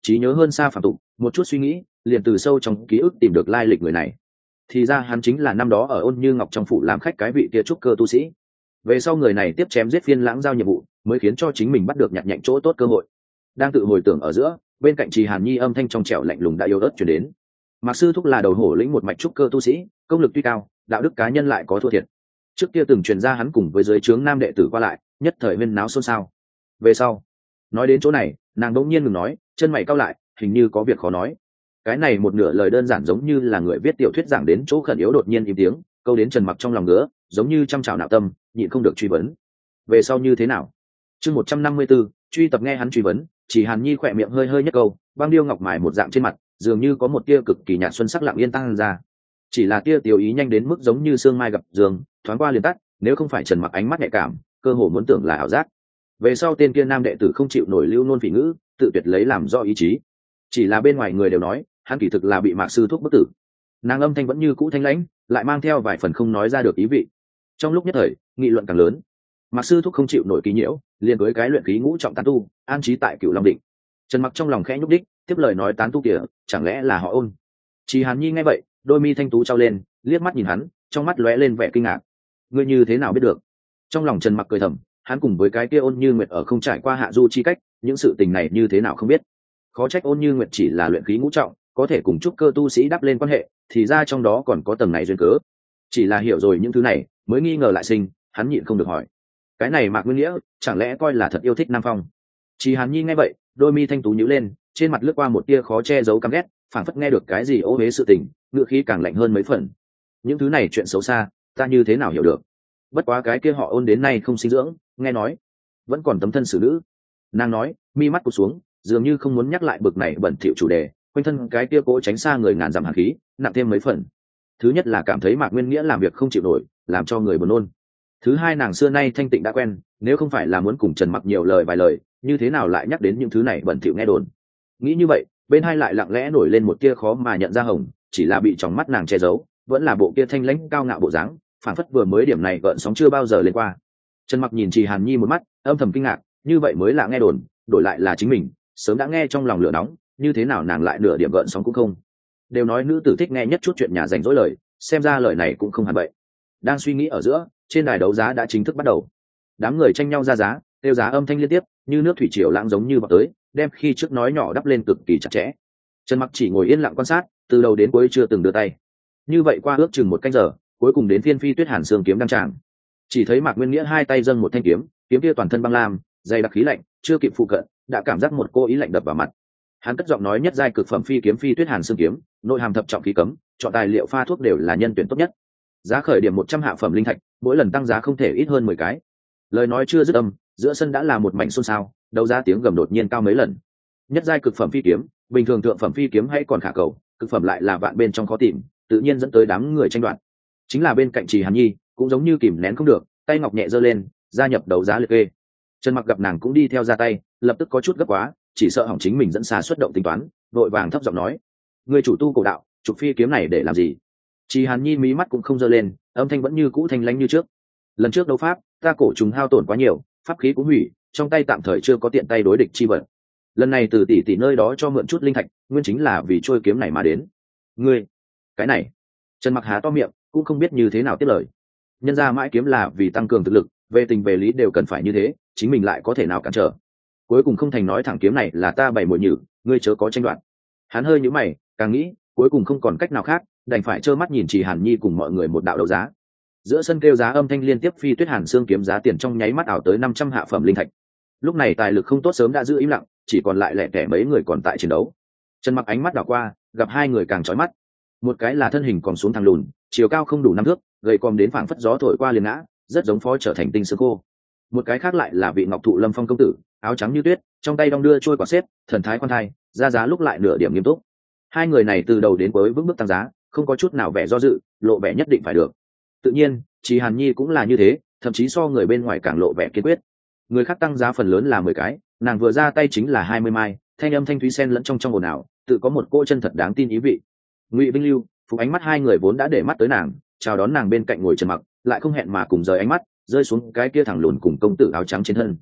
trí nhớ hơn xa phạm tục, một chút suy nghĩ liền từ sâu trong ký ức tìm được lai lịch người này. Thì ra hắn chính là năm đó ở Ôn Như Ngọc trong phủ làm khách cái vị kia trúc cơ tu sĩ. Về sau người này tiếp chém giết Phiên Lãng giao nhiệm vụ, mới khiến cho chính mình bắt được nhặt nhạnh chỗ tốt cơ hội. Đang tự hồi tưởng ở giữa, bên cạnh Trì Hàn Nhi âm thanh trong trẻo lạnh lùng đã yếu ớt truyền đến. Mạc sư thúc là đầu hổ lĩnh một mạch trúc cơ tu sĩ, công lực tuy cao, đạo đức cá nhân lại có thua thiệt. Trước kia từng truyền ra hắn cùng với dưới trướng nam đệ tử qua lại, nhất thời huyên náo xôn xao. Về sau, nói đến chỗ này, nàng đỗng nhiên ngừng nói, chân mày cau lại, hình như có việc khó nói. Cái này một nửa lời đơn giản giống như là người viết tiểu thuyết giảng đến chỗ khẩn yếu đột nhiên im tiếng, câu đến Trần Mặc trong lòng ngứa, giống như chăm chảo nạo tâm, nhịn không được truy vấn. Về sau như thế nào? Chương 154, truy tập nghe hắn truy vấn, Chỉ Hàn Nhi khỏe miệng hơi hơi nhất câu, băng điêu ngọc mài một dạng trên mặt, dường như có một tia cực kỳ nhạt xuân sắc lặng yên tăng ra. Chỉ là tia tiểu ý nhanh đến mức giống như sương mai gặp giường, thoáng qua liền tắt, nếu không phải Trần Mặc ánh mắt nhạy cảm, cơ hồ muốn tưởng là ảo giác. Về sau tên kia nam đệ tử không chịu nổi lưu nôn phỉ ngữ, tự tuyệt lấy làm do ý chí. Chỉ là bên ngoài người đều nói, hắn kỳ thực là bị Mạc sư thúc bức tử. Nàng âm thanh vẫn như cũ thanh lãnh, lại mang theo vài phần không nói ra được ý vị. Trong lúc nhất thời, nghị luận càng lớn. Mạc sư thúc không chịu nổi ký nhiễu, liền với cái luyện khí ngũ trọng tán tu, an trí tại Cửu Long Định. Trần Mặc trong lòng khẽ nhúc đích, tiếp lời nói tán tu kia, chẳng lẽ là họ Ôn? Chỉ Hàn Nhi nghe vậy, đôi mi thanh tú trao lên, liếc mắt nhìn hắn, trong mắt lóe lên vẻ kinh ngạc. Ngươi như thế nào biết được? Trong lòng Trần Mặc cười thầm, hắn cùng với cái kia Ôn Như Nguyệt ở không trải qua hạ du chi cách, những sự tình này như thế nào không biết. Khó trách Ôn Như Nguyệt chỉ là luyện khí ngũ trọng, có thể cùng trúc cơ tu sĩ đắp lên quan hệ, thì ra trong đó còn có tầng này duyên cớ. Chỉ là hiểu rồi những thứ này, mới nghi ngờ lại sinh, hắn nhịn không được hỏi. Cái này Mạc Nguyên Nghĩa, chẳng lẽ coi là thật yêu thích Nam Phong? Chỉ Hàn Nhi nghe vậy, đôi mi thanh tú nhíu lên, trên mặt lướt qua một tia khó che giấu căm ghét, phảng phất nghe được cái gì ô uế sự tình, ngựa khí càng lạnh hơn mấy phần. Những thứ này chuyện xấu xa, ta như thế nào hiểu được? Bất quá cái kia họ Ôn đến nay không sinh dưỡng, nghe nói vẫn còn tấm thân xử nữ. Nàng nói, mi mắt cụp xuống, dường như không muốn nhắc lại bực này bẩn thỉu chủ đề, quanh thân cái kia cố tránh xa người ngàn dặm hàn khí, nặng thêm mấy phần. Thứ nhất là cảm thấy Mạc Nguyên Nghĩa làm việc không chịu nổi, làm cho người buồn nôn. Thứ hai, nàng xưa nay thanh tịnh đã quen, nếu không phải là muốn cùng Trần Mặc nhiều lời vài lời, như thế nào lại nhắc đến những thứ này bẩn thỉu nghe đồn. Nghĩ như vậy, bên hai lại lặng lẽ nổi lên một tia khó mà nhận ra hồng, chỉ là bị trong mắt nàng che giấu, vẫn là bộ kia thanh lãnh cao ngạo bộ dáng, phản phất vừa mới điểm này gợn sóng chưa bao giờ lên qua. Trần Mặc nhìn Trì Hàn Nhi một mắt, âm thầm kinh ngạc, như vậy mới là nghe đồn, đổi lại là chính mình, sớm đã nghe trong lòng lửa nóng, như thế nào nàng lại nửa điểm gợn sóng cũng không. Đều nói nữ tử thích nghe nhất chút chuyện nhà rảnh rỗi lời, xem ra lời này cũng không hẳn vậy. Đang suy nghĩ ở giữa, trên đài đấu giá đã chính thức bắt đầu. Đám người tranh nhau ra giá, tiêu giá âm thanh liên tiếp, như nước thủy triều lãng giống như vào tới, đem khi trước nói nhỏ đắp lên cực kỳ chặt chẽ. Trần Mặc chỉ ngồi yên lặng quan sát, từ đầu đến cuối chưa từng đưa tay. Như vậy qua ước chừng một canh giờ, cuối cùng đến phiên Phi Tuyết Hàn Xương kiếm đăng tràng. Chỉ thấy Mạc Nguyên Nghĩa hai tay dâng một thanh kiếm, kiếm kia toàn thân băng lam, dày đặc khí lạnh, chưa kịp phụ cận, đã cảm giác một cô ý lạnh đập vào mặt. Hắn cất giọng nói nhất giai cực phẩm phi kiếm Phi Tuyết Hàn Xương kiếm, nội hàm thập trọng khí cấm, chọn tài liệu pha thuốc đều là nhân tuyển tốt nhất. Giá khởi điểm 100 hạ phẩm linh thạch, mỗi lần tăng giá không thể ít hơn 10 cái. Lời nói chưa dứt âm, giữa sân đã là một mảnh xôn xao, đấu giá tiếng gầm đột nhiên cao mấy lần. Nhất giai cực phẩm phi kiếm, bình thường thượng phẩm phi kiếm hay còn khả cầu, cực phẩm lại là vạn bên trong khó tìm, tự nhiên dẫn tới đám người tranh đoạt. Chính là bên cạnh Trì Hàn Nhi, cũng giống như kìm nén không được, tay ngọc nhẹ giơ lên, gia nhập đấu giá liệt kê. Trần Mặc gặp nàng cũng đi theo ra tay, lập tức có chút gấp quá, chỉ sợ hỏng chính mình dẫn xa xuất động tính toán, vội vàng thấp giọng nói: "Người chủ tu cổ đạo, trục phi kiếm này để làm gì?" Trì Hàn Nhi mí mắt cũng không giơ lên, âm thanh vẫn như cũ thanh lãnh như trước. "Lần trước đấu pháp, ta cổ trùng hao tổn quá nhiều, pháp khí cũng hủy, trong tay tạm thời chưa có tiện tay đối địch chi vật. Lần này từ tỷ tỷ nơi đó cho mượn chút linh thạch, nguyên chính là vì trôi kiếm này mà đến." "Ngươi, cái này?" Trần Mặc há to miệng, cũng không biết như thế nào tiếp lời. Nhân ra mãi kiếm là vì tăng cường thực lực, về tình về lý đều cần phải như thế, chính mình lại có thể nào cản trở. Cuối cùng không thành nói thẳng kiếm này là ta bày mồi nhử, ngươi chớ có tranh đoạt. Hắn hơi nhíu mày, càng nghĩ, cuối cùng không còn cách nào khác, đành phải trơ mắt nhìn Trì Hàn Nhi cùng mọi người một đạo đấu giá. Giữa sân kêu giá âm thanh liên tiếp, Phi Tuyết Hàn Xương kiếm giá tiền trong nháy mắt ảo tới 500 hạ phẩm linh thạch. Lúc này tài lực không tốt sớm đã giữ im lặng, chỉ còn lại lẻ tẻ mấy người còn tại chiến đấu. Trần Mặc ánh mắt đảo qua, gặp hai người càng chói mắt. Một cái là thân hình còn xuống thẳng lùn, chiều cao không đủ 5 thước, gầy còm đến phảng phất gió thổi qua liền ngã, rất giống phó trở thành tinh xương khô. Một cái khác lại là vị Ngọc Thụ Lâm Phong công tử, áo trắng như tuyết, trong tay đong đưa trôi quả xếp, thần thái khoan thai, ra giá lúc lại nửa điểm nghiêm túc. Hai người này từ đầu đến cuối vững bước tăng giá, không có chút nào vẻ do dự, lộ vẻ nhất định phải được. Tự nhiên, Trì Hàn Nhi cũng là như thế, thậm chí so người bên ngoài càng lộ vẻ kiên quyết. Người khác tăng giá phần lớn là 10 cái, nàng vừa ra tay chính là 20 mai, thanh âm thanh thúy xen lẫn trong ồn ào, tự có một cô chân thật đáng tin ý vị. Ngụy Vinh Lưu, Phục ánh mắt hai người vốn đã để mắt tới nàng, chào đón nàng bên cạnh ngồi Trần Mặc, lại không hẹn mà cùng rời ánh mắt, rơi xuống cái kia thẳng lùn cùng công tử áo trắng trên thân.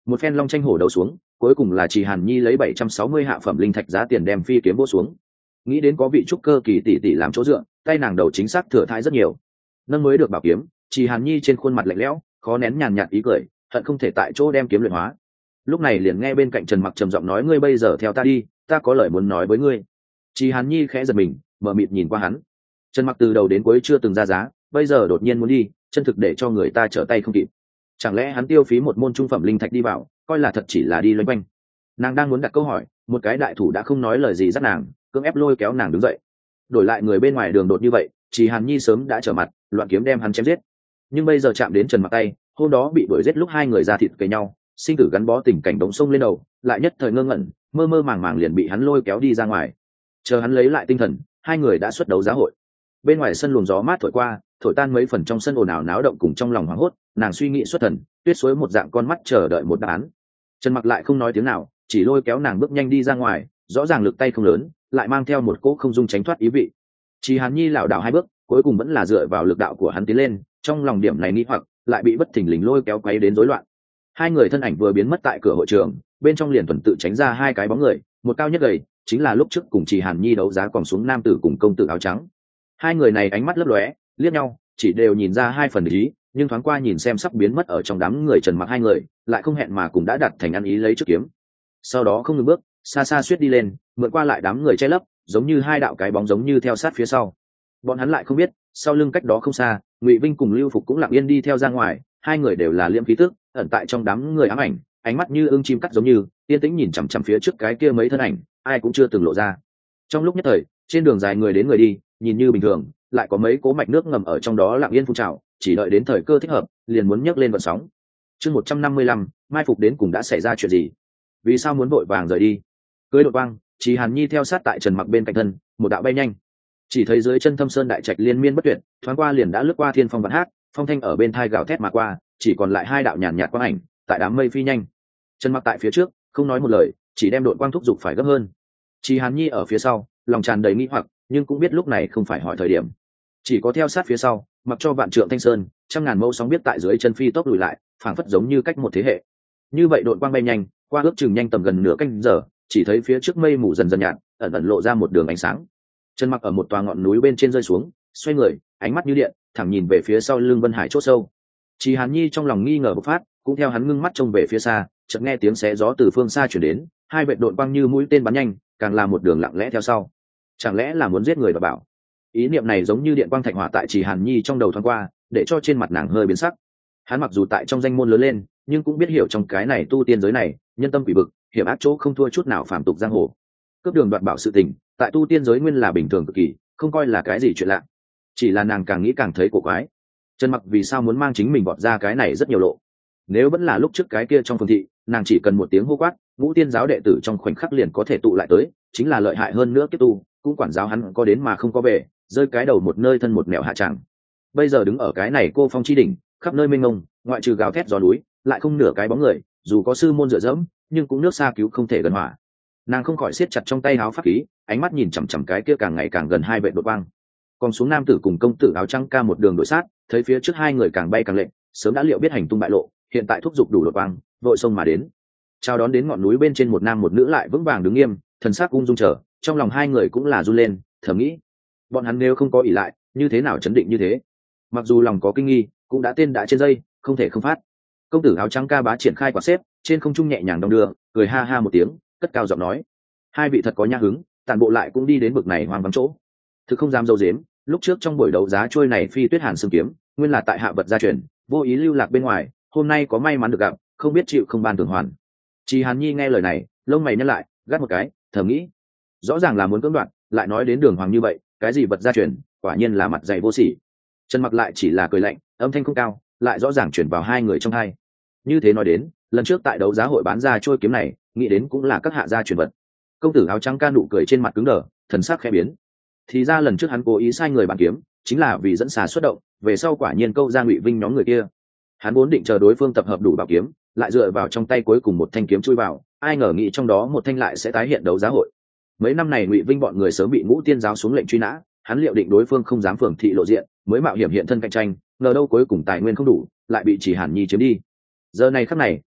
Một phen long tranh hổ đầu xuống, cuối cùng là Trì Hàn Nhi lấy 760 hạ phẩm linh thạch giá tiền đem phi kiếm vỗ xuống. Nghĩ đến có vị trúc cơ kỳ tỷ tỷ làm chỗ dựa, tay nàng đầu chính xác thừa thãi rất nhiều. Nâng mới được bảo kiếm, Trì Hàn Nhi trên khuôn mặt lạnh lẽo, khó nén nhàn nhạt ý cười, hận không thể tại chỗ đem kiếm luyện hóa. Lúc này liền nghe bên cạnh Trần Mặc trầm giọng nói: ngươi bây giờ theo ta đi, ta có lời muốn nói với ngươi. Trì Hàn Nhi khẽ giật mình, mờ mịt nhìn qua hắn. Trần Mặc từ đầu đến cuối chưa từng ra giá, bây giờ đột nhiên muốn đi, chân thực để cho người ta trở tay không kịp. Chẳng lẽ hắn tiêu phí một môn trung phẩm linh thạch đi vào, coi là thật chỉ là đi loanh quanh? Nàng đang muốn đặt câu hỏi, một cái đại thủ đã không nói lời gì dắt nàng, cưỡng ép lôi kéo nàng đứng dậy. Đổi lại người bên ngoài đường đột như vậy, Trì Hàn Nhi sớm đã trở mặt, loạn kiếm đem hắn chém giết. Nhưng bây giờ chạm đến Trần Mặc tay, hôm đó bị đuổi giết lúc hai người ra thịt cầy nhau, sinh tử gắn bó tình cảnh đống sông lên đầu, lại nhất thời ngơ ngẩn, mơ mơ màng màng liền bị hắn lôi kéo đi ra ngoài. Chờ hắn lấy lại tinh thần, hai người đã xuất đấu giá hội. Bên ngoài sân luồng gió mát thổi qua, thổi tan mấy phần trong sân ồn ào náo động cùng trong lòng hoảng hốt, nàng suy nghĩ xuất thần, tuyết suối một dạng con mắt chờ đợi một đáp án. Trần Mặc lại không nói tiếng nào, chỉ lôi kéo nàng bước nhanh đi ra ngoài, rõ ràng lực tay không lớn, lại mang theo một cỗ không dung tránh thoát ý vị. Trì Hàn Nhi lảo đảo hai bước, cuối cùng vẫn là dựa vào lực đạo của hắn tiến lên, trong lòng điểm này nghi hoặc, lại bị bất thình lình lôi kéo quấy đến rối loạn. Hai người thân ảnh vừa biến mất tại cửa hội trường, bên trong liền tuần tự tránh ra hai cái bóng người, một cao nhất gầy, chính là lúc trước cùng Trì Hàn Nhi đấu giá còn xuống nam tử cùng công tử áo trắng. Hai người này ánh mắt lấp lóe, liếc nhau, chỉ đều nhìn ra hai phần ý, nhưng thoáng qua nhìn xem sắp biến mất ở trong đám người Trần Mặc hai người, lại không hẹn mà cùng đã đặt thành ăn ý lấy trước kiếm. Sau đó không ngừng bước, xa xa suýt đi lên, mượn qua lại đám người che lấp, giống như hai đạo cái bóng giống như theo sát phía sau. Bọn hắn lại không biết, sau lưng cách đó không xa, Ngụy Vinh cùng Lưu Phục cũng lặng yên đi theo ra ngoài, hai người đều là liễm khí tức, ẩn tại trong đám người ám ảnh, ánh mắt như ưng chim cắt giống như, yên tĩnh nhìn chằm chằm phía trước cái kia mấy thân ảnh, ai cũng chưa từng lộ ra. Trong lúc nhất thời, trên đường dài người đến người đi, nhìn như bình thường, lại có mấy cố mạch nước ngầm ở trong đó lặng yên phun trào, chỉ đợi đến thời cơ thích hợp, liền muốn nhấc lên vận sóng. Chương 155, mai phục đến cùng đã xảy ra chuyện gì? Vì sao muốn vội vàng rời đi? Cưới đột quang, Trì Hàn Nhi theo sát tại Trần Mặc bên cạnh thân, một đạo bay nhanh. Chỉ thấy dưới chân Thâm Sơn đại trạch liên miên bất tuyệt, thoáng qua liền đã lướt qua thiên phong vạn hát, phong thanh ở bên thai gào thét mà qua, chỉ còn lại hai đạo nhàn nhạt quang ảnh, tại đám mây phi nhanh. Trần Mặc tại phía trước, không nói một lời, chỉ đem đội quang thúc giục phải gấp hơn. Trì Hàn Nhi ở phía sau, lòng tràn đầy nghi hoặc, nhưng cũng biết lúc này không phải hỏi thời điểm, chỉ có theo sát phía sau, mặc cho vạn trượng thanh sơn, trăm ngàn mâu sóng biết tại dưới chân phi tốc lùi lại, phảng phất giống như cách một thế hệ. Như vậy đội quang bay nhanh, qua ước chừng nhanh tầm gần nửa canh giờ, chỉ thấy phía trước mây mù dần dần nhạt, ẩn ẩn lộ ra một đường ánh sáng. Trần Mặc ở một tòa ngọn núi bên trên rơi xuống, xoay người, ánh mắt như điện, thẳng nhìn về phía sau lưng Vân Hải chỗ sâu. Trì Hàn Nhi trong lòng nghi ngờ bộc phát, cũng theo hắn ngưng mắt trông về phía xa, chợt nghe tiếng xé gió từ phương xa truyền đến, hai vệt đội quang như mũi tên bắn nhanh, càng là một đường lặng lẽ theo sau. Chẳng lẽ là muốn giết người và bảo? Ý niệm này giống như điện quang thạch hỏa tại Trì Hàn Nhi trong đầu thoáng qua, để cho trên mặt nàng hơi biến sắc. Hắn mặc dù tại trong danh môn lớn lên, nhưng cũng biết hiểu trong cái này tu tiên giới này, nhân tâm quỷ bực, hiểm ác chỗ không thua chút nào phàm tục giang hồ. Cướp đường đoạt bảo sự tình, tại tu tiên giới nguyên là bình thường cực kỳ, không coi là cái gì chuyện lạ. Chỉ là nàng càng nghĩ càng thấy cổ quái. Trần Mặc vì sao muốn mang chính mình vọt ra cái này rất nhiều lộ? Nếu vẫn là lúc trước cái kia trong phường thị, nàng chỉ cần một tiếng hô quát, ngũ tiên giáo đệ tử trong khoảnh khắc liền có thể tụ lại tới, chính là lợi hại hơn nữa kiếp tu, cũng quản giáo hắn có đến mà không có về, rơi cái đầu một nơi thân một nẻo hạ tràng. Bây giờ đứng ở cái này cô phong chi đỉnh, khắp nơi mênh mông, ngoại trừ gào thét gió núi, lại không nửa cái bóng người, dù có sư môn dựa dẫm, nhưng cũng nước xa cứu không thể gần hỏa. Nàng không khỏi siết chặt trong tay áo pháp khí, ánh mắt nhìn chằm chằm cái kia càng ngày càng gần hai vệ đội quang. Còn xuống nam tử cùng công tử áo trắng ca một đường đội sát, thấy phía trước hai người càng bay càng lệnh, sớm đã liệu biết hành tung bại lộ, hiện tại thúc giục đủ đội quang, vội sông mà đến. Chào đón đến ngọn núi bên trên một nam một nữ lại vững vàng đứng nghiêm, thần sắc ung dung chờ, trong lòng hai người cũng là run lên, thầm nghĩ, bọn hắn nếu không có ỷ lại, như thế nào chấn định như thế? Mặc dù lòng có kinh nghi, cũng đã tên đã trên dây, không thể không phát. Công tử áo trắng ca bá triển khai quạt xếp, trên không trung nhẹ nhàng đong đưa, cười ha ha một tiếng, cất cao giọng nói, hai vị thật có nhã hứng, tản bộ lại cũng đi đến bực này hoang vắng chỗ. Thực không dám dâu dếm, lúc trước trong buổi đấu giá trôi này phi tuyết hàn xương kiếm, nguyên là tại hạ vật gia truyền, vô ý lưu lạc bên ngoài, hôm nay có may mắn được gặp, không biết chịu không ban thưởng hoàn. Trì Hàn Nhi nghe lời này, lông mày nhăn lại, gắt một cái, thầm nghĩ, rõ ràng là muốn cưỡng đoạt, lại nói đến đường hoàng như vậy, cái gì vật gia truyền, quả nhiên là mặt dày vô sỉ. Trần Mặc lại chỉ là cười lạnh, âm thanh không cao, lại rõ ràng chuyển vào hai người trong hai. Như thế nói đến, lần trước tại đấu giá hội bán ra trôi kiếm này, nghĩ đến cũng là các hạ gia truyền vật. Công tử áo trắng ca nụ cười trên mặt cứng đờ, thần sắc khẽ biến. Thì ra lần trước hắn cố ý sai người bán kiếm, chính là vì dẫn xà xuất động, về sau quả nhiên câu ra Ngụy Vinh nhóm người kia. Hắn vốn định chờ đối phương tập hợp đủ bảo kiếm, lại dựa vào trong tay cuối cùng một thanh kiếm chui vào, ai ngờ nghĩ trong đó một thanh lại sẽ tái hiện đấu giá hội. Mấy năm này Ngụy Vinh bọn người sớm bị ngũ tiên giáo xuống lệnh truy nã, hắn liệu định đối phương không dám phường thị lộ diện, mới mạo hiểm hiện thân cạnh tranh, ngờ đâu cuối cùng tài nguyên không đủ, lại bị Chỉ Hàn Nhi chiếm đi. Giờ này khắc này,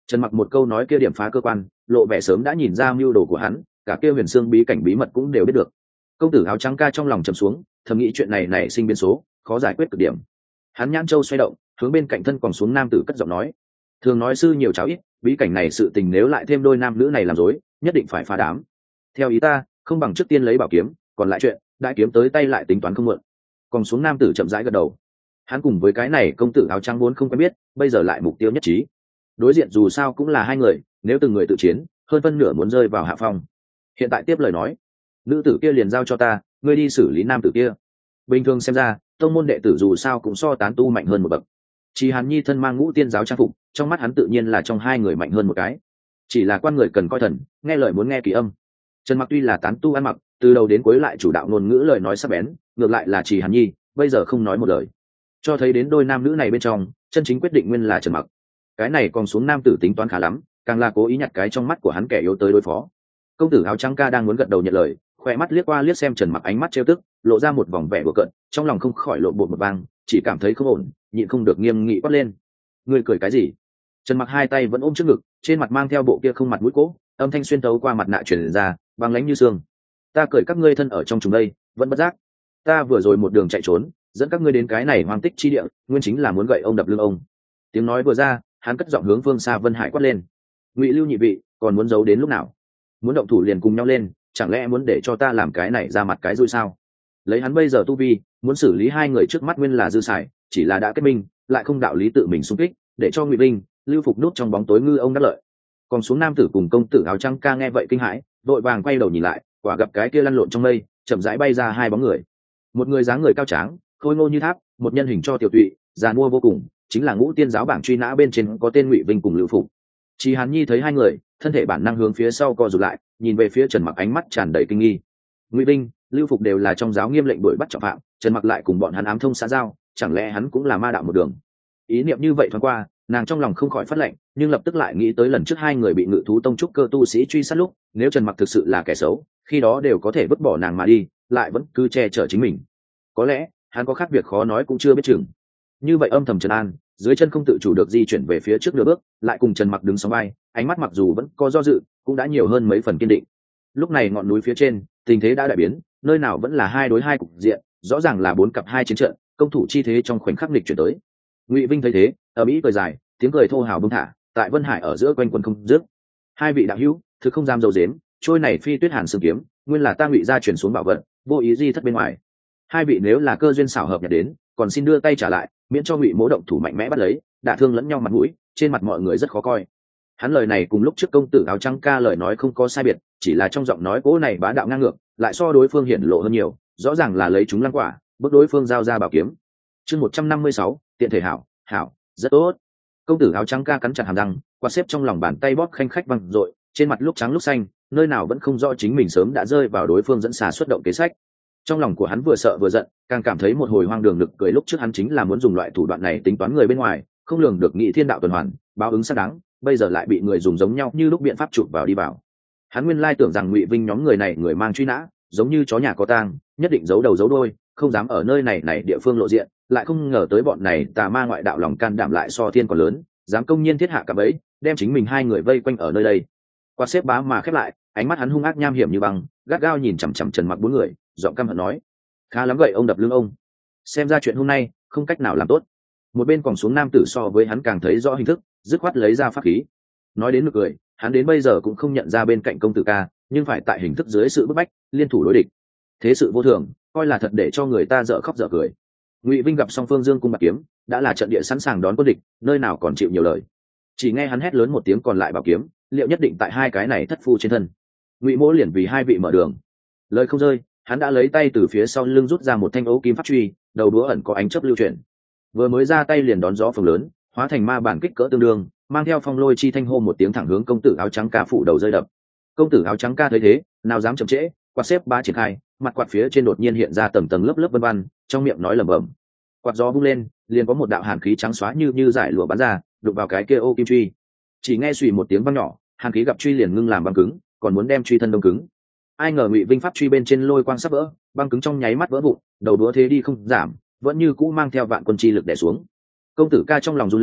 Trần Mặc một câu nói kia điểm phá cơ quan, lộ vẻ sớm đã nhìn ra mưu đồ của hắn, cả kia huyền xương bí cảnh bí mật cũng đều biết được. Công tử áo trắng ca trong lòng trầm xuống, thầm nghĩ chuyện này nảy sinh biến số, khó giải quyết cực điểm. Hắn nhãn châu xoay động, hướng bên cạnh thân còn xuống nam tử cất giọng nói: thường nói sư nhiều cháu ít, bí cảnh này sự tình nếu lại thêm đôi nam nữ này làm dối, nhất định phải phá đám. Theo ý ta, không bằng trước tiên lấy bảo kiếm, còn lại chuyện đại kiếm tới tay lại tính toán không muộn. Còn xuống nam tử chậm rãi gật đầu. Hắn cùng với cái này công tử áo trắng vốn không quen biết, bây giờ lại mục tiêu nhất trí. Đối diện dù sao cũng là hai người, nếu từng người tự chiến, hơn phân nửa muốn rơi vào hạ phong. Hiện tại tiếp lời nói: nữ tử kia liền giao cho ta, ngươi đi xử lý nam tử kia. Bình thường xem ra, tông môn đệ tử dù sao cũng so tán tu mạnh hơn một bậc. Chỉ Hàn Nhi thân mang ngũ tiên giáo trang phục, trong mắt hắn tự nhiên là trong hai người mạnh hơn một cái. Chỉ là quan người cần coi thần, nghe lời muốn nghe kỳ âm. Trần Mặc tuy là tán tu ăn mặc, từ đầu đến cuối lại chủ đạo ngôn ngữ lời nói sắc bén, ngược lại là Chỉ Hàn Nhi bây giờ không nói một lời, cho thấy đến đôi nam nữ này bên trong chân chính quyết định nguyên là Trần Mặc. Cái này còn xuống nam tử tính toán khá lắm, càng là cố ý nhặt cái trong mắt của hắn kẻ yếu tới đối phó. Công tử áo trắng ca đang muốn gật đầu nhận lời, khoe mắt liếc qua liếc xem Trần Mặc, ánh mắt trêu tức, lộ ra một vòng vẻ bừa cợt, trong lòng không khỏi lộn bột một vang, chỉ cảm thấy không ổn, nhịn không được nghiêm nghị quát lên: ngươi cười cái gì? Trần Mặc hai tay vẫn ôm trước ngực, trên mặt mang theo bộ kia không mặt mũi cố, âm thanh xuyên tấu qua mặt nạ truyền ra, băng lãnh như xương: ta cười các ngươi thân ở trong chúng đây, vẫn bất giác. Ta vừa rồi một đường chạy trốn, dẫn các ngươi đến cái này hoang tích chi địa, nguyên chính là muốn gậy ông đập lưng ông. Tiếng nói vừa ra, hắn cất giọng hướng phương xa Vân Hải quát lên: Ngụy Lưu nhị vị, còn muốn giấu đến lúc nào? Muốn động thủ liền cùng nhau lên, chẳng lẽ muốn để cho ta làm cái này ra mặt cái dụi sao? Lấy hắn bây giờ tu vi, muốn xử lý hai người trước mắt nguyên là dư xài, chỉ là đã kết minh, lại không đạo lý tự mình xung kích, để cho Ngụy Vinh, Lưu Phục nút trong bóng tối ngư ông đắc lợi. Còn xuống nam tử cùng công tử áo trắng ca nghe vậy kinh hãi, vội vàng quay đầu nhìn lại, quả gặp cái kia lăn lộn trong mây, chậm rãi bay ra hai bóng người. Một người dáng người cao tráng, khôi ngô như tháp, một nhân hình cho tiểu tụy, già mua vô cùng, chính là ngũ tiên giáo bảng truy nã bên trên có tên Ngụy Vinh cùng Lưu Phục. Chỉ Hàn Nhi thấy hai người, thân thể bản năng hướng phía sau co rụt lại, nhìn về phía Trần Mặc, ánh mắt tràn đầy kinh nghi. Ngụy Vinh, Lưu Phục đều là trong giáo nghiêm lệnh đuổi bắt trọng phạm, Trần Mặc lại cùng bọn hắn ám thông xã giao, chẳng lẽ hắn cũng là ma đạo một đường? Ý niệm như vậy thoáng qua, nàng trong lòng không khỏi phát lệnh, nhưng lập tức lại nghĩ tới lần trước hai người bị Ngự thú tông trúc cơ tu sĩ truy sát lúc, nếu Trần Mặc thực sự là kẻ xấu, khi đó đều có thể vứt bỏ nàng mà đi, lại vẫn cứ che chở chính mình. Có lẽ hắn có khác việc khó nói cũng chưa biết chừng. Như vậy âm thầm trấn an, dưới chân không tự chủ được di chuyển về phía trước nửa bước, lại cùng Trần Mặc đứng sóng vai, ánh mắt mặc dù vẫn có do dự, cũng đã nhiều hơn mấy phần kiên định. Lúc này ngọn núi phía trên, tình thế đã đại biến, nơi nào vẫn là 2 đối 2 cục diện, rõ ràng là 4 cặp 2 chiến trận, công thủ chi thế trong khoảnh khắc nghịch chuyển tới. Ngụy Vinh thấy thế, ở mỹ cười dài, tiếng cười thô hào bông thả, tại Vân Hải ở giữa quanh quần không dứt. Hai vị đạo hữu, thực không dám dầu dếm, trôi này phi tuyết hàn sương kiếm, nguyên là ta Ngụy gia chuyển xuống bảo vật, vô ý di thất bên ngoài. Hai vị nếu là cơ duyên xảo hợp nhặt đến, còn xin đưa tay trả lại, miễn cho Ngụy mỗ động thủ mạnh mẽ bắt lấy, đả thương lẫn nhau mặt mũi, trên mặt mọi người rất khó coi. Hắn lời này cùng lúc trước công tử áo trắng ca lời nói không có sai biệt, chỉ là trong giọng nói cố này bá đạo ngang ngược, lại so đối phương hiển lộ hơn nhiều, rõ ràng là lấy chúng lăng quả, bước đối phương giao ra bảo kiếm. Chương 156, tiện thể hảo, hảo, rất tốt. Công tử áo trắng ca cắn chặt hàm răng, quạt xếp trong lòng bàn tay bóp khanh khách văng dội, trên mặt lúc trắng lúc xanh, nơi nào vẫn không rõ chính mình sớm đã rơi vào đối phương dẫn xà xuất động kế sách. Trong lòng của hắn vừa sợ vừa giận, càng cảm thấy một hồi hoang đường nực cười, lúc trước hắn chính là muốn dùng loại thủ đoạn này tính toán người bên ngoài, không lường được nghị thiên đạo tuần hoàn, báo ứng xác đáng, bây giờ lại bị người dùng giống nhau như lúc biện pháp chụp vào đi vào. Hắn nguyên lai tưởng rằng Ngụy Vinh nhóm người này người mang truy nã, giống như chó nhà có tang, nhất định giấu đầu giấu đuôi, không dám ở nơi này địa phương lộ diện, lại không ngờ tới bọn này tà ma ngoại đạo lòng can đảm lại so thiên còn lớn, dám công nhiên thiết hạ cả bẫy, đem chính mình hai người vây quanh ở nơi đây. Quạt xếp bá mà khép lại, ánh mắt hắn hung ác nham hiểm như băng, gắt gao nhìn chằm chằm Trần Mặc bốn người, giọng căm hận nói: khá lắm gậy ông đập lưng ông, xem ra chuyện hôm nay không cách nào làm tốt. Một bên còn xuống nam tử so với hắn càng thấy rõ hình thức, dứt khoát lấy ra pháp khí. Nói đến nực cười, hắn đến bây giờ cũng không nhận ra bên cạnh công tử ca, nhưng phải tại hình thức dưới sự bức bách, liên thủ đối địch. Thế sự vô thường, coi là thật để cho người ta dở khóc dở cười. Ngụy Vinh gặp song phương dương cung bạc kiếm, đã là trận địa sẵn sàng đón quân địch, nơi nào còn chịu nhiều lời. Chỉ nghe hắn hét lớn một tiếng còn lại bảo kiếm, liệu nhất định tại hai cái này thất phu trên thân. Ngụy Mỗ liền vì hai vị mở đường. Lời không rơi, hắn đã lấy tay từ phía sau lưng rút ra một thanh ấu kim pháp truy, đầu đũa ẩn có ánh chớp lưu chuyển. Vừa mới ra tay liền đón gió phường lớn, hóa thành ma bản kích cỡ tương đương, mang theo phong lôi chi thanh hô một tiếng thẳng hướng công tử áo trắng ca phủ đầu rơi đập. Công tử áo trắng ca thấy thế, nào dám chậm trễ, quạt xếp ba triển khai, mặt quạt phía trên đột nhiên hiện ra tầng tầng lớp lớp vân vân, trong miệng nói lẩm bẩm. Quạt gió vung lên, liền có một đạo hàn khí trắng xóa như giải lụa bắn ra, đụng vào cái kia ô kim truy. Chỉ nghe xùy một tiếng vang nhỏ, hàn khí gặp truy liền ngưng làm băng cứng, còn muốn đem truy thân đông cứng. Ai ngờ Ngụy Vinh pháp truy bên trên lôi quang sắp vỡ, băng cứng trong nháy mắt vỡ vụn, đầu đũa thế đi không giảm, vẫn như cũ mang theo vạn quân chi lực đè xuống. Công tử ca trong lòng run lên,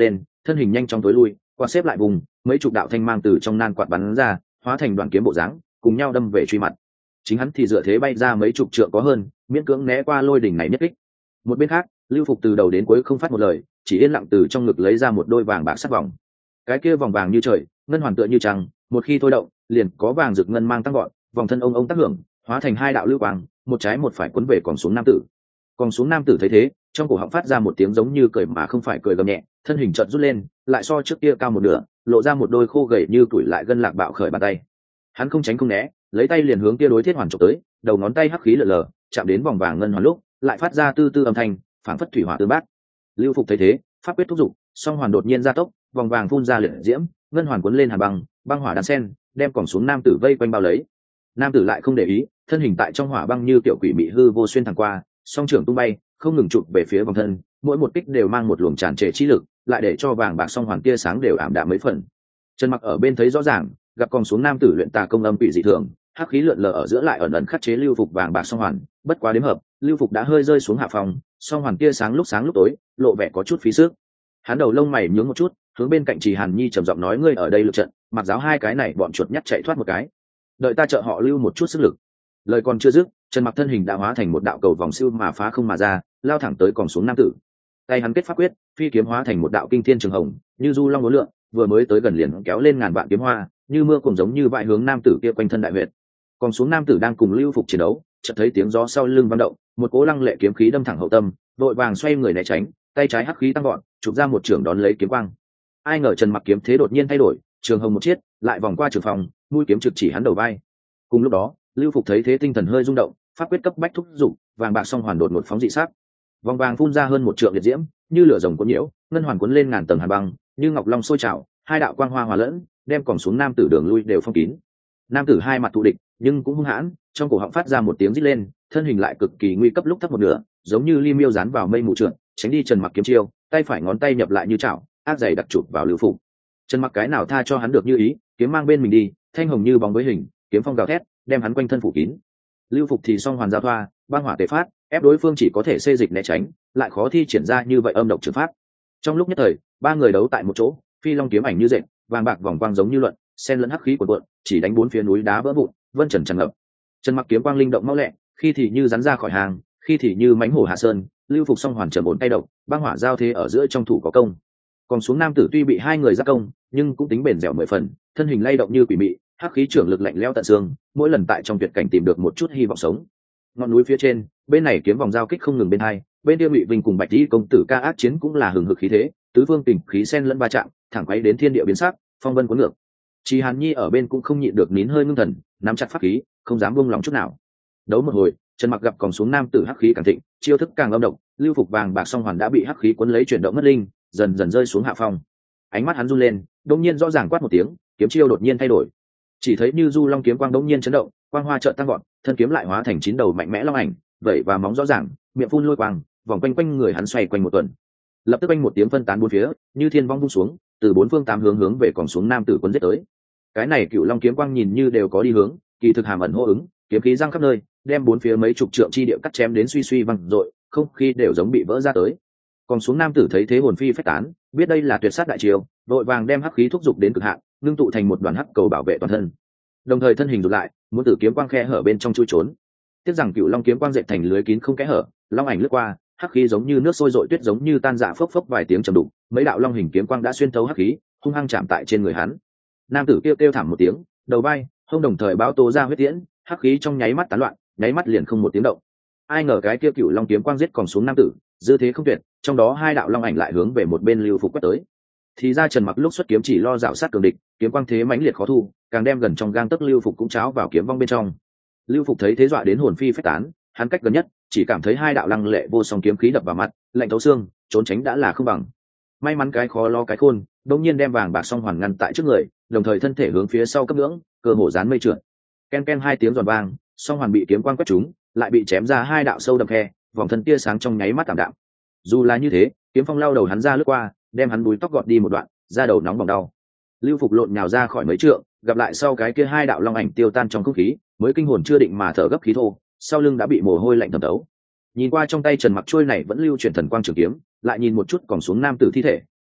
thân hình nhanh chóng tối lui, quạt xếp lại vùng, mấy chục đạo thanh mang từ trong nan quạt bắn ra, hóa thành đoạn kiếm bộ dáng, cùng nhau đâm về truy mặt. Chính hắn thì dựa thế bay ra mấy chục trượng có hơn, miễn cưỡng né qua lôi đỉnh này nhất kích. Một bên khác, Lưu Phục từ đầu đến cuối không phát một lời, chỉ yên lặng từ trong ngực lấy ra một đôi vàng bạc sắc vòng. Cái kia vòng vàng như trời, ngân hoàn tựa như trăng, một khi thôi động, liền có vàng rực ngân mang tăng gọn, vòng thân ông tác hưởng, hóa thành hai đạo lưu quang, một trái một phải quấn về còn xuống nam tử. Còn xuống nam tử thấy thế, trong cổ họng phát ra một tiếng giống như cười mà không phải cười gầm nhẹ, thân hình chợt rút lên, lại so trước kia cao một nửa, lộ ra một đôi khô gầy như tuổi lại gân lạc bạo khởi bàn tay. Hắn không tránh không né, lấy tay liền hướng kia đối thiết hoàn chụp tới, đầu ngón tay hắc khí lờ lờ, chạm đến vòng vàng ngân hoàn lúc, lại phát ra tư tư âm thanh, phảng phất thủy hỏa tương bác. Lưu Phục thấy thế, pháp quyết thúc giục, song hoàn đột nhiên gia tốc, vòng vàng phun ra liệt diễm, ngân hoàn cuốn lên hàn băng, băng hỏa đan sen, đem còng xuống nam tử vây quanh bao lấy. Nam tử lại không để ý, thân hình tại trong hỏa băng như tiểu quỷ mị hư vô xuyên thẳng qua, song trưởng tung bay, không ngừng chụp về phía vòng thân, mỗi một kích đều mang một luồng tràn trề trí lực, lại để cho vàng bạc song hoàn tia sáng đều ảm đạm mấy phần. Trần Mặc ở bên thấy rõ ràng, gặp còng xuống nam tử luyện tà công âm quỷ dị thường, hắc khí lượn lờ ở giữa lại ẩn ẩn khắc chế Lưu Phục vàng bạc song hoàn, bất quá đếm hợp, Lưu Phục đã hơi rơi xuống hạ phòng, song hoàn tia sáng lúc tối, lộ vẻ có chút phí sức. Hắn đầu lông mày nhướng một chút, hướng bên cạnh Trì Hàn Nhi trầm giọng nói: ngươi ở đây lực trận, mặc giáo hai cái này bọn chuột nhắt chạy thoát một cái, đợi ta trợ họ Lưu một chút sức lực. Lời còn chưa dứt, Trần Mặc thân hình đã hóa thành một đạo cầu vòng siêu mà phá không mà ra, lao thẳng tới còng xuống nam tử. Tay hắn kết pháp quyết, phi kiếm hóa thành một đạo kinh thiên trường hồng, như du long uốn lượn, vừa mới tới gần liền kéo lên ngàn vạn kiếm hoa, như mưa cùng giống như vại hướng nam tử kia quanh thân đại huyệt. Còn xuống nam tử đang cùng Lưu Phục chiến đấu, chợt thấy tiếng gió sau lưng vang động, một cỗ lăng lệ kiếm khí đâm thẳng hậu tâm, vội vàng xoay người né tránh, tay trái hắc khí tăng gọn, chụp ra một trường đón lấy kiếm quang. Ai ngờ Trần Mặc kiếm thế đột nhiên thay đổi, trường hồng một chiết, lại vòng qua trường phòng, mũi kiếm trực chỉ hắn đầu vai. Cùng lúc đó, Lưu Phục thấy thế tinh thần hơi rung động, pháp quyết cấp bách thúc giục, vàng bạc song hoàn đột ngột phóng dị sắc. Vòng vàng phun ra hơn một trượng liệt diễm, như lửa rồng cuốn nhiễu, ngân hoàn cuốn lên ngàn tầng hàn băng, như ngọc long sôi trào, hai đạo quang hoa hòa lẫn, đem còng xuống nam tử đường lui đều phong kín. Nam tử hai mặt thù địch, nhưng cũng hung hãn, trong cổ họng phát ra một tiếng rít lên, thân hình lại cực kỳ nguy cấp lúc thấp một nửa, giống như ly miêu dán vào mây mù trượt, tránh đi Trần Mặc kiếm chiêu, tay phải ngón tay nhập lại như chảo, ác dày đặc chụp vào Lưu Phục. Trần Mặc cái nào tha cho hắn được như ý, kiếm mang bên mình đi, thanh hồng như bóng với hình, kiếm phong gào thét, đem hắn quanh thân phủ kín. Lưu Phục thì song hoàn giao thoa, băng hỏa tề phát, ép đối phương chỉ có thể xê dịch né tránh, lại khó thi triển ra như vậy âm độc trường pháp. Trong lúc nhất thời, ba người đấu tại một chỗ, phi long kiếm ảnh như dệt, vàng bạc vòng quang giống như luận, xen lẫn hắc khí cuộn cuộn, chỉ đánh bốn phía núi đá vỡ vụn, vân trần tràn ngập. Trần Mặc kiếm quang linh động mau lẹ, khi thì như rắn ra khỏi hàng, khi thì như mãnh hổ hạ sơn. Lưu Phục song hoàn trầm ổn tay độc, băng hỏa giao thế ở giữa trong thủ có công. Còn xuống nam tử tuy bị hai người giáp công, nhưng cũng tính bền dẻo mười phần, thân hình lay động như quỷ mị, hắc khí trưởng lực lạnh lẽo tận xương, mỗi lần tại trong tuyệt cảnh tìm được một chút hy vọng sống. Ngọn núi phía trên, bên này kiếm vòng giao kích không ngừng bên hai, bên kia Ngụy Vinh cùng Bạch Tỷ công tử ca ác chiến cũng là hừng hực khí thế, tứ phương tình khí xen lẫn va chạm, thẳng quấy đến thiên địa biến sắc, phong vân cuốn ngược. Trì Hàn Nhi ở bên cũng không nhịn được nín hơi ngưng thần, nắm chặt pháp khí, không dám buông lòng chút nào. Đấu một hồi, Trần Mặc gặp còn xuống nam tử hắc khí càng thịnh, chiêu thức càng âm độc, Lưu Phục vàng bạc song hoàn đã bị hắc khí cuốn lấy chuyển động mất linh, dần dần rơi xuống hạ phong. Ánh mắt hắn run lên, đột nhiên rõ ràng quát một tiếng, kiếm chiêu đột nhiên thay đổi. Chỉ thấy như du long kiếm quang đột nhiên chấn động, quang hoa chợt tăng vọt, thân kiếm lại hóa thành chín đầu mạnh mẽ long ảnh, vẩy và móng rõ ràng, miệng phun lôi quang, vòng quanh quanh người hắn xoay quanh một tuần. Lập tức quanh một tiếng phân tán bốn phía, như thiên vong vung xuống, từ bốn phương tám hướng về còn xuống nam tử quân giết tới. Cái này cựu long kiếm quang nhìn như đều có đi hướng, kỳ thực hàm ẩn hô ứng, kiếm khí giăng khắp nơi, đem bốn phía mấy chục trượng chi địa cắt chém đến suy suy văng dội, không khí đều giống bị vỡ ra tới. Còn xuống nam tử thấy thế hồn phi phách tán, biết đây là tuyệt sát đại chiêu, vội vàng đem hắc khí thúc giục đến cực hạn, ngưng tụ thành một đoàn hắc cầu bảo vệ toàn thân. Đồng thời thân hình rụt lại, muốn tử kiếm quang khe hở bên trong chui trốn. Tiếc rằng cựu long kiếm quang dệt thành lưới kín không kẽ hở, long ảnh lướt qua, hắc khí giống như nước sôi dội tuyết giống như tan rã phốc phốc vài tiếng trầm đục, mấy đạo long hình kiếm quang đã xuyên thấu hắc khí, hung hăng chạm tại trên người hắn. Nam tử kêu thảm một tiếng, đầu vai, hông đồng thời báo tố ra huyết tiễn, hắc khí trong nháy mắt tán loạn, nháy mắt liền không một tiếng động. Ai ngờ cái kia cựu long kiếm quang giết còn xuống nam tử, dư thế không tuyệt, trong đó hai đạo long ảnh lại hướng về một bên Lưu Phục quét tới. Thì ra Trần Mặc lúc xuất kiếm chỉ lo rào sát cường địch, kiếm quang thế mãnh liệt khó thu, càng đem gần trong gang tấc Lưu Phục cũng cháo vào kiếm vong bên trong. Lưu Phục thấy thế dọa đến hồn phi phách tán, hắn cách gần nhất, chỉ cảm thấy hai đạo lăng lệ vô song kiếm khí đập vào mặt, lạnh thấu xương, trốn tránh đã là không bằng. May mắn cái khó lo cái khôn, đột nhiên đem vàng bạc song hoàn ngăn tại trước người, đồng thời thân thể hướng phía sau cấp ngưỡng, cơ hồ dán mây trượt. Ken ken hai tiếng giòn vang, song hoàn bị kiếm quang quét trúng, lại bị chém ra hai đạo sâu đậm khe, vòng thân tia sáng trong nháy mắt tạm đạm. Dù là như thế, kiếm phong lao đầu hắn ra lướt qua, đem hắn búi tóc gọt đi một đoạn, da đầu nóng bỏng đau. Lưu Phục lộn nhào ra khỏi mấy trượng, gặp lại sau cái kia hai đạo long ảnh tiêu tan trong không khí, mới kinh hồn chưa định mà thở gấp khí thô, sau lưng đã bị mồ hôi lạnh thấm thấu. Nhìn qua trong tay Trần Mặc trôi này vẫn lưu chuyển thần quang trường kiếm, lại nhìn một chút còn xuống nam tử thi thể,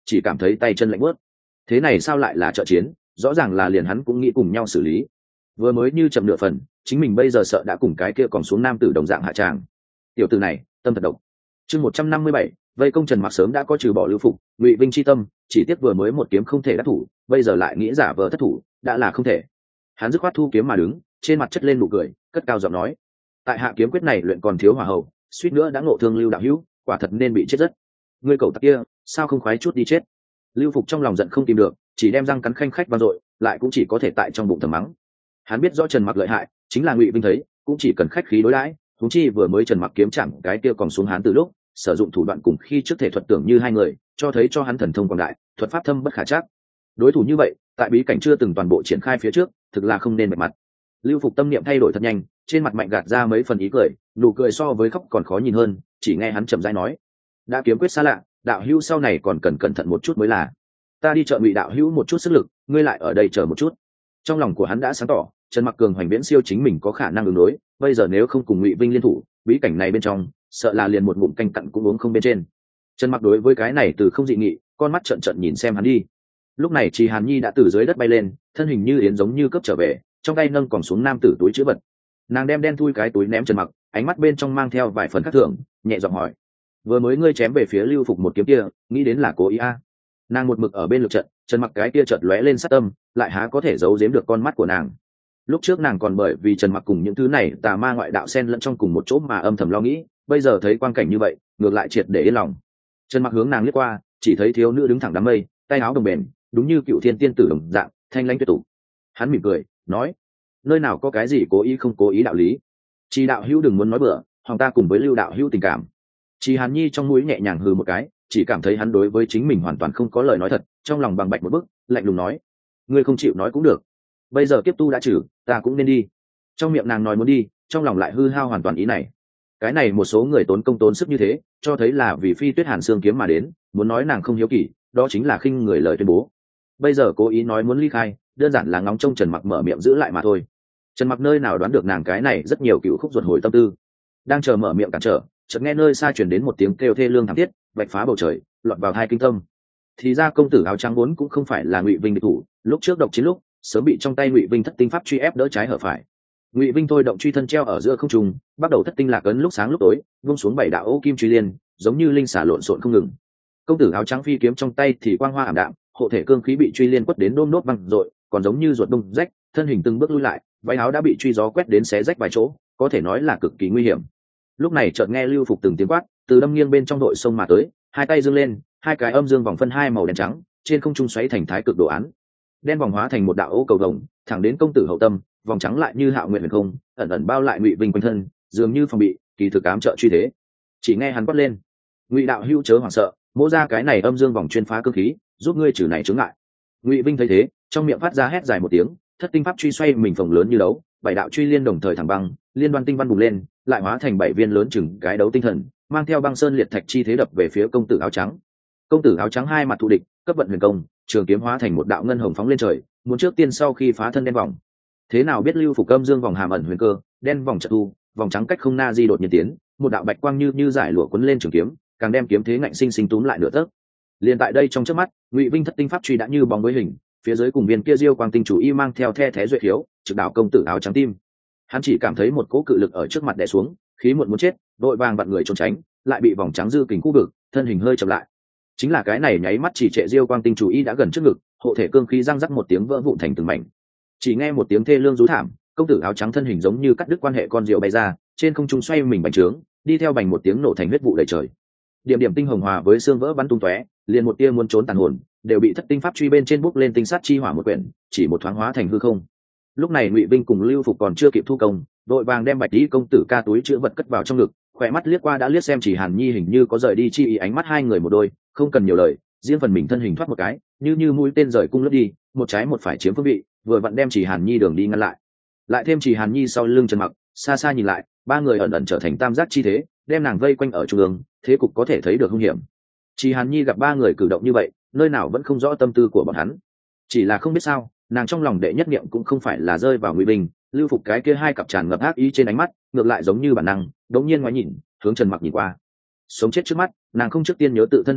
chỉ cảm thấy tay chân lạnh bớt. Thế này sao lại là trợ chiến, rõ ràng là liền hắn cũng nghĩ cùng nhau xử lý. Vừa mới như chậm nửa phần, chính mình bây giờ sợ đã cùng cái kia còn xuống nam tử đồng dạng hạ tràng. Tiểu tử này tâm thật độc. Chương 157, vây công Trần Mặc sớm đã có trừ bỏ Lưu Phục, Ngụy Vinh chi tâm, chỉ tiếc vừa mới một kiếm không thể đắc thủ, bây giờ lại nghĩ giả vờ thất thủ, đã là không thể. Hắn dứt khoát thu kiếm mà đứng, trên mặt chất lên nụ cười, cất cao giọng nói: tại hạ kiếm quyết này luyện còn thiếu hỏa hậu, suýt nữa đã ngộ thương Lưu đạo hữu, quả thật nên bị chết rất. Ngươi cậu tặc kia, sao không khoái chút đi chết? Lưu Phục trong lòng giận không tìm được, chỉ đem răng cắn khanh khách vang dội, lại cũng chỉ có thể tại trong bụng thầm mắng. Hắn biết rõ Trần Mặc lợi hại, chính là Ngụy Vinh thấy, cũng chỉ cần khách khí đối đãi, huống chi vừa mới Trần Mặc kiếm chạm cái kia còn xuống hắn từ lúc, sử dụng thủ đoạn cùng khi trước thể thuật tưởng như hai người, cho thấy cho hắn thần thông quảng đại, thuật pháp thâm bất khả trắc. Đối thủ như vậy, tại bí cảnh chưa từng toàn bộ triển khai phía trước, thực là không nên bạch mặt. Lưu Phục tâm niệm thay đổi thật nhanh, trên mặt mạnh gạt ra mấy phần ý cười, nụ cười so với khóc còn khó nhìn hơn, chỉ nghe hắn chậm rãi nói: đã kiếm quyết xa lạ, đạo hữu sau này còn cần cẩn thận một chút mới là. Ta đi trợ Ngụy đạo hữu một chút sức lực, ngươi lại ở đây chờ một chút. Trong lòng của hắn đã sáng tỏ, Trần Mặc cường hoành viễn siêu chính mình có khả năng ứng đối, bây giờ nếu không cùng Ngụy Vinh liên thủ, bí cảnh này bên trong sợ là liền một ngụm canh cặn cũng uống không bên trên. Trần Mặc đối với cái này từ không dị nghị, con mắt trợn trợn nhìn xem hắn đi. Lúc này Trì Hàn Nhi đã từ dưới đất bay lên, thân hình như yến giống như cấp trở về, trong tay nâng còn xuống nam tử túi chữ vật. Nàng đem đen thui cái túi ném Trần Mặc, ánh mắt bên trong mang theo vài phần khác thường, nhẹ giọng hỏi: vừa mới ngươi chém về phía Lưu Phục một kiếm kia, nghĩ đến là cố ý a? Nàng một mực ở bên lực trận, Trần Mặc cái kia chợt lóe lên sát tâm, lại há có thể giấu giếm được con mắt của nàng. Lúc trước nàng còn bởi vì Trần Mặc cùng những thứ này tà ma ngoại đạo xen lẫn trong cùng một chỗ mà âm thầm lo nghĩ, bây giờ thấy quang cảnh như vậy, ngược lại triệt để yên lòng. Trần Mặc hướng nàng liếc qua, chỉ thấy thiếu nữ đứng thẳng đám mây, tay áo đồng bền, đúng như cựu thiên tiên tử đồng dạng, thanh lãnh tuyệt tục. Hắn mỉm cười, nói: nơi nào có cái gì cố ý không cố ý đạo lý. Chỉ đạo hữu đừng muốn nói bừa, hoàng ta cùng với Lưu đạo hữu tình cảm. Chỉ Hàn Nhi trong mũi nhẹ nhàng hừ một cái, chỉ cảm thấy hắn đối với chính mình hoàn toàn không có lời nói thật, trong lòng bằng bạch một bức, lạnh lùng nói: ngươi không chịu nói cũng được, bây giờ kiếp tu đã trừ, ta cũng nên đi. Trong miệng nàng nói muốn đi, trong lòng lại hư hao hoàn toàn ý này. Cái này một số người tốn công tốn sức như thế, cho thấy là vì Phi Tuyết Hàn Xương kiếm mà đến, muốn nói nàng không hiếu kỳ, đó chính là khinh người lời tuyên bố. Bây giờ cố ý nói muốn ly khai, đơn giản là ngóng trông Trần Mặc mở miệng giữ lại mà thôi. Trần Mặc nơi nào đoán được nàng cái này rất nhiều cựu khúc ruột hồi tâm tư, đang chờ mở miệng cản trở, chợt nghe nơi xa truyền đến một tiếng kêu thê lương thảm thiết, vạch phá bầu trời, lọt vào hai kinh tâm. Thì ra công tử áo trắng vốn cũng không phải là Ngụy Vinh địch thủ, lúc trước độc chiến lúc sớm bị trong tay Ngụy Vinh thất tinh pháp truy ép đỡ trái hở phải. Ngụy Vinh thôi động truy thân treo ở giữa không trung, bắt đầu thất tinh lạc ấn lúc sáng lúc tối, vung xuống bảy đạo ô kim truy liên, giống như linh xả lộn xộn không ngừng. Công tử áo trắng phi kiếm trong tay thì quang hoa ảm đạm, hộ thể cương khí bị truy liên quất đến đôm nốt văng rội, còn giống như ruột bung rách, thân hình từng bước lui lại, váy áo đã bị truy gió quét đến xé rách vài chỗ, có thể nói là cực kỳ nguy hiểm. Lúc này chợt nghe Lưu Phục từng tiếng quát, từ đâm nghiêng bên trong đội sông mà tới, hai tay giương lên, hai cái âm dương vòng phân hai màu đen trắng, trên không trung xoáy thành thái cực đồ án. Đen vòng hóa thành một đạo ô cầu vồng, thẳng đến công tử hậu tâm, vòng trắng lại như hạo nguyện huyền không, ẩn ẩn bao lại Ngụy Vinh quanh thân, dường như phòng bị, kỳ thực ám trợ truy thế. Chỉ nghe hắn quát lên: Ngụy đạo hữu chớ hoảng sợ, mỗ ra cái này âm dương vòng chuyên phá cương khí, giúp ngươi trừ này chướng ngại. Ngụy Vinh thấy thế, trong miệng phát ra hét dài một tiếng, thất tinh pháp truy xoay mình phồng lớn như đấu, bảy đạo truy liên đồng thời thẳng băng, liên đoan tinh văn bùng lên, lại hóa thành bảy viên lớn chừng cái đấu tinh thần, mang theo băng sơn liệt thạch chi thế đập về phía công tử áo trắng. Công tử áo trắng hai mặt thù địch, cấp vận huyền công, trường kiếm hóa thành một đạo ngân hồng phóng lên trời, muốn trước tiên sau khi phá thân đen vòng. Thế nào biết Lưu Phục âm dương vòng hàm ẩn huyền cơ, đen vòng chợt thu, vòng trắng cách không na di đột nhiên tiến, một đạo bạch quang như giải lụa quấn lên trường kiếm, càng đem kiếm thế ngạnh sinh sinh túm lại nửa tấc. Liền tại đây trong chớp mắt, Ngụy Vinh thất tinh pháp truy đã như bóng với hình, phía dưới cùng viên kia diêu quang tinh chủ y mang theo the thé duệ khiếu, trực đảo công tử áo trắng tim. Hắn chỉ cảm thấy một cỗ cự lực ở trước mặt đè xuống, khí muộn muốn chết, đội vàng vặn người trốn tránh, lại bị vòng trắng dư kình khu vực, thân hình hơi chậm lại. Chính là cái này nháy mắt chỉ trệ diêu quang tinh chủ y đã gần trước ngực, hộ thể cương khí răng rắc một tiếng vỡ vụn thành từng mảnh. Chỉ nghe một tiếng thê lương rú thảm, công tử áo trắng thân hình giống như cắt đứt quan hệ con diều bay ra, trên không trung xoay mình bành trướng, đi theo bành một tiếng nổ thành huyết vụ đầy trời. Điểm điểm tinh hồng hòa với xương vỡ bắn tung tóe, liền một tia muốn trốn tàn hồn, đều bị thất tinh pháp truy bên trên bốc lên tinh sát chi hỏa một quyển, chỉ một thoáng hóa thành hư không. Lúc này Ngụy Vinh cùng Lưu Phục còn chưa kịp thu công, đội vàng đem bạch tí công tử ca túi chứa vật cất vào trong ngực, khỏe mắt liếc qua đã liếc xem Chỉ Hàn Nhi hình như có rời đi chi ý, ánh mắt hai người một đôi, không cần nhiều lời, riêng phần mình thân hình thoát một cái, như mũi tên rời cung lướt đi, một trái một phải chiếm phương vị, vừa vặn đem Chỉ Hàn Nhi đường đi ngăn lại. Lại thêm Chỉ Hàn Nhi sau lưng Trần Mặc, xa xa nhìn lại, ba người ẩn ẩn trở thành tam giác chi thế, đem nàng vây quanh ở trung ương, thế cục có thể thấy được hung hiểm. Chỉ Hàn Nhi gặp ba người cử động như vậy, nơi nào vẫn không rõ tâm tư của bọn hắn, chỉ là không biết sao, nàng trong lòng đệ nhất niệm cũng không phải là rơi vào Ngụy Bình, Lưu Phục cái kia hai cặp tràn ngập ác ý trên ánh mắt, ngược lại giống như bản năng, đống nhiên ngoái nhìn, hướng Trần Mặc nhìn qua. Sống chết trước mắt, nàng không trước tiên nhớ tự thân an nguy,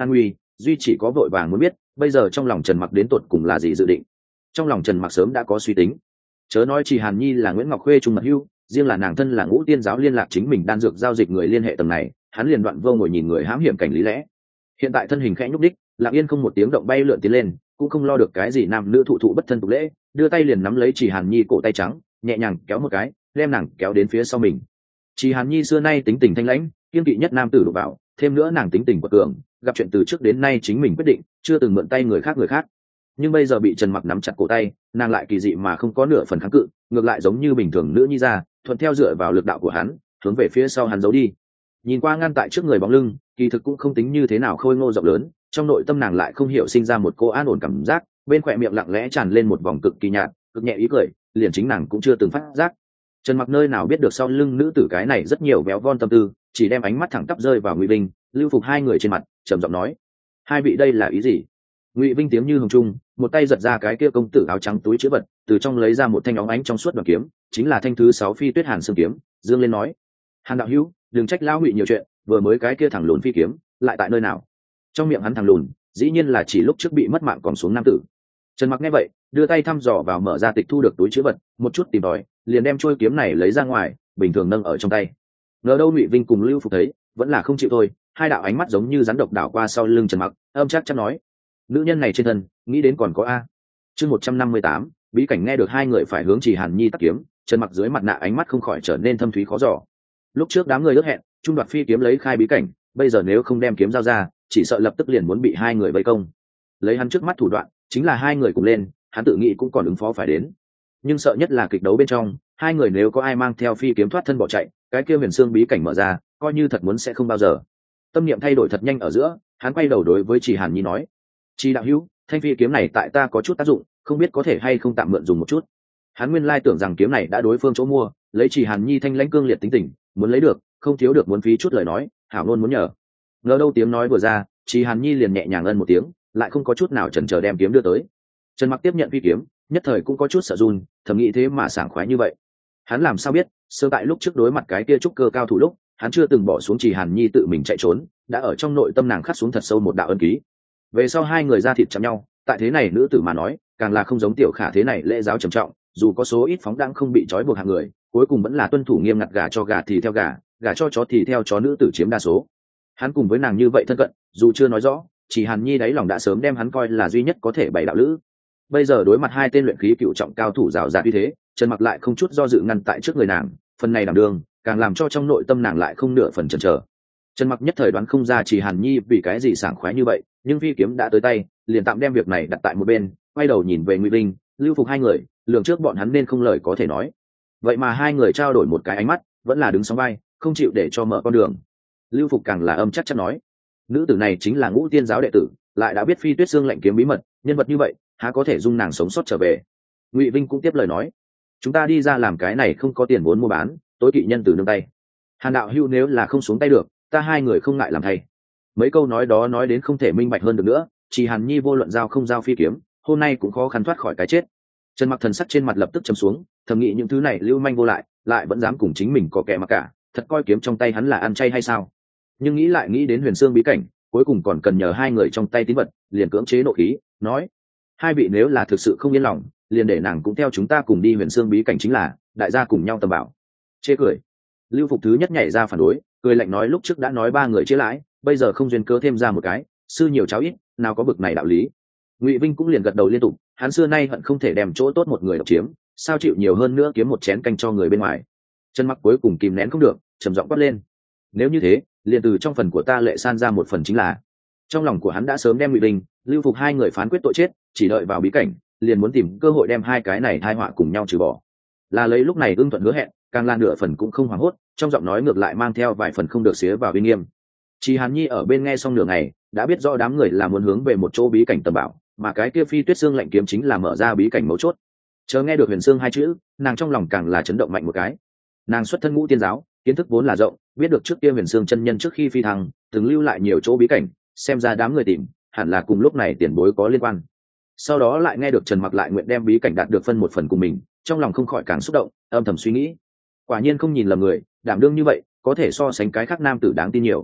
duy chỉ có vội vàng muốn biết bây giờ trong lòng Trần Mặc đến tột cùng là gì dự định. Trong lòng Trần Mặc sớm đã có suy tính, chớ nói Trì Hàn Nhi là Nguyễn Ngọc Khuê trung mật hưu, riêng là nàng thân là Ngũ Tiên giáo liên lạc chính mình đan dược giao dịch người liên hệ tầng này, hắn liền đoạn vô ngồi nhìn người hãm hiểm cảnh lý lẽ. Hiện tại thân hình khẽ nhúc đích, lặng yên không một tiếng động bay lượn tiến lên, cũng không lo được cái gì nam nữ thụ thụ bất thân tục lễ, đưa tay liền nắm lấy Trì Hàn Nhi cổ tay trắng, nhẹ nhàng kéo một cái, đem nàng kéo đến phía sau mình. Trì Hàn Nhi xưa nay tính tình thanh lãnh, kiên kỵ nhất nam tử đụng vào, thêm nữa nàng tính tình quật cường, gặp chuyện từ trước đến nay chính mình quyết định, chưa từng mượn tay người khác. Nhưng bây giờ bị Trần Mặc nắm chặt cổ tay, nàng lại kỳ dị mà không có nửa phần kháng cự, ngược lại giống như bình thường nữ nhi ra, thuận theo dựa vào lực đạo của hắn, hướng về phía sau hắn giấu đi. Nhìn qua ngăn tại trước người bóng lưng, kỳ thực cũng không tính như thế nào khôi ngô rộng lớn, trong nội tâm nàng lại không hiểu sinh ra một cô an ổn cảm giác, bên khỏe miệng lặng lẽ tràn lên một vòng cực kỳ nhạt, cực nhẹ ý cười, liền chính nàng cũng chưa từng phát giác. Trần Mặc nơi nào biết được sau lưng nữ tử cái này rất nhiều béo von tâm tư, chỉ đem ánh mắt thẳng tắp rơi vào Ngụy Vinh, Lưu Phục hai người trên mặt, trầm giọng nói: hai vị đây là ý gì? Ngụy Vinh tiếng như hồng trung, một tay giật ra cái kia công tử áo trắng túi chứa vật, từ trong lấy ra một thanh óng ánh trong suốt đoàn kiếm, chính là thanh thứ 6 Phi Tuyết Hàn Xương kiếm, dương lên nói: Hàn đạo hữu, đừng trách lão Ngụy nhiều chuyện, vừa mới cái kia thằng lùn phi kiếm, lại tại nơi nào? Trong miệng hắn thằng lùn, dĩ nhiên là chỉ lúc trước bị mất mạng còn xuống nam tử. Trần Mặc nghe vậy, đưa tay thăm dò vào mở ra tịch thu được túi chứa vật, một chút tìm tòi, liền đem trôi kiếm này lấy ra ngoài, bình thường nâng ở trong tay. Ngờ đâu Ngụy Vinh cùng Lưu Phục thấy, vẫn là không chịu thôi, hai đạo ánh mắt giống như rắn độc đảo qua sau lưng Trần Mặc, âm chắc chắn nói: nữ nhân này trên thân, nghĩ đến còn có a. Chương 158, bí cảnh nghe được hai người phải hướng Trì Hàn Nhi tắc kiếm, Trần Mặc dưới mặt nạ ánh mắt không khỏi trở nên thâm thúy khó dò. Lúc trước đám người ước hẹn, trung đoạt phi kiếm lấy khai bí cảnh, bây giờ nếu không đem kiếm giao ra, chỉ sợ lập tức liền muốn bị hai người vây công. Lấy hắn trước mắt thủ đoạn, chính là hai người cùng lên, hắn tự nghĩ cũng còn ứng phó phải đến. Nhưng sợ nhất là kịch đấu bên trong, hai người nếu có ai mang theo phi kiếm thoát thân bỏ chạy, cái kia huyền xương bí cảnh mở ra, coi như thật muốn sẽ không bao giờ. Tâm niệm thay đổi thật nhanh ở giữa, hắn quay đầu đối với Trì Hàn Nhi nói: Trì đạo hữu, thanh phi kiếm này tại ta có chút tác dụng, không biết có thể hay không tạm mượn dùng một chút. Hắn nguyên lai tưởng rằng kiếm này đã đối phương chỗ mua, lấy Trì Hàn Nhi thanh lãnh cương liệt tính tình, muốn lấy được, không thiếu được muốn phí chút lời nói, hảo luôn muốn nhờ. Ngờ đâu tiếng nói vừa ra, Trì Hàn Nhi liền nhẹ nhàng ân một tiếng, lại không có chút nào chần chờ đem kiếm đưa tới. Trần Mặc tiếp nhận phi kiếm, nhất thời cũng có chút sợ run, thầm nghĩ thế mà sảng khoái như vậy. Hắn làm sao biết, sơ tại lúc trước đối mặt cái kia trúc cơ cao thủ lúc, hắn chưa từng bỏ xuống Trì Hàn Nhi tự mình chạy trốn, đã ở trong nội tâm nàng khắc xuống thật sâu một đạo ân ký. Về sau hai người ra thịt chạm nhau, tại thế này nữ tử mà nói, càng là không giống Tiểu Khả thế này lễ giáo trầm trọng, dù có số ít phóng đãng không bị trói buộc hạng người, cuối cùng vẫn là tuân thủ nghiêm ngặt, gà cho gà thì theo gà, gà cho chó thì theo chó, nữ tử chiếm đa số. Hắn cùng với nàng như vậy thân cận, dù chưa nói rõ, Trì Hàn Nhi đáy lòng đã sớm đem hắn coi là duy nhất có thể bày đạo lữ. Bây giờ đối mặt hai tên luyện khí cựu trọng cao thủ rào rạt như thế, Trần Mặc lại không chút do dự ngăn tại trước người nàng, phần này đảm đương, càng làm cho trong nội tâm nàng lại không nửa phần chần chờ. Trần Mặc nhất thời đoán không ra Trì Hàn Nhi vì cái gì sảng khoái như vậy, nhưng phi kiếm đã tới tay, liền tạm đem việc này đặt tại một bên, quay đầu nhìn về Ngụy Vinh, Lưu Phục hai người, lường trước bọn hắn nên không lời có thể nói. Vậy mà hai người trao đổi một cái ánh mắt, vẫn là đứng sóng vai, không chịu để cho mở con đường. Lưu Phục càng là âm chắc chắn nói: nữ tử này chính là Ngũ Tiên giáo đệ tử, lại đã biết Phi Tuyết Xương lệnh kiếm bí mật, nhân vật như vậy, há có thể dung nàng sống sót trở về. Ngụy Vinh cũng tiếp lời nói: chúng ta đi ra làm cái này không có tiền vốn mua bán, tối kỵ nhân từ nương tay. Hàn đạo hữu nếu là không xuống tay được, ta hai người không ngại làm thay. Mấy câu nói đó nói đến không thể minh bạch hơn được nữa, Trì Hàn Nhi vô luận giao không giao phi kiếm, hôm nay cũng khó khăn thoát khỏi cái chết. Trần Mặc thần sắc trên mặt lập tức trầm xuống, thầm nghĩ những thứ này lưu manh vô lại vẫn dám cùng chính mình có kẻ mà cả, thật coi kiếm trong tay hắn là ăn chay hay sao? Nhưng nghĩ lại nghĩ đến huyền xương bí cảnh, cuối cùng còn cần nhờ hai người trong tay tín vật, liền cưỡng chế nộ khí, nói: hai vị nếu là thực sự không yên lòng, liền để nàng cũng theo chúng ta cùng đi huyền xương bí cảnh chính là, đại gia cùng nhau tầm bảo. Chê cười. Lưu Phục thứ nhất nhảy ra phản đối, cười lạnh nói: lúc trước đã nói ba người chia lãi, bây giờ không duyên cớ thêm ra một cái, sư nhiều cháu ít, nào có bực này đạo lý. Ngụy Vinh cũng liền gật đầu liên tục, hắn xưa nay hận không thể đem chỗ tốt một người độc chiếm, sao chịu nhiều hơn nữa kiếm một chén canh cho người bên ngoài. Trần Mặc cuối cùng kìm nén không được, trầm giọng quát lên: nếu như thế, liền từ trong phần của ta lệ san ra một phần chính là. Trong lòng của hắn đã sớm đem Ngụy Vinh, Lưu Phục hai người phán quyết tội chết, chỉ đợi vào bí cảnh, liền muốn tìm cơ hội đem hai cái này tai họa cùng nhau trừ bỏ. Là lấy lúc này ưng thuận hứa hẹn, càng là nửa phần cũng không hoảng hốt, trong giọng nói ngược lại mang theo vài phần không được xía vào uy nghiêm. Trì Hàn Nhi ở bên nghe xong nửa ngày, đã biết rõ đám người là muốn hướng về một chỗ bí cảnh tầm bảo, mà cái kia Phi Tuyết Xương lệnh kiếm chính là mở ra bí cảnh mấu chốt. Chờ nghe được huyền xương hai chữ, nàng trong lòng càng là chấn động mạnh một cái. Nàng xuất thân Ngũ Tiên giáo, kiến thức vốn là rộng, biết được trước kia huyền xương chân nhân trước khi phi thăng từng lưu lại nhiều chỗ bí cảnh, xem ra đám người tìm hẳn là cùng lúc này tiền bối có liên quan. Sau đó lại nghe được Trần Mặc lại nguyện đem bí cảnh đạt được phân một phần cùng mình, trong lòng không khỏi càng xúc động, âm thầm suy nghĩ: quả nhiên không nhìn lầm người, đảm đương như vậy có thể so sánh cái khác nam tử đáng tin nhiều.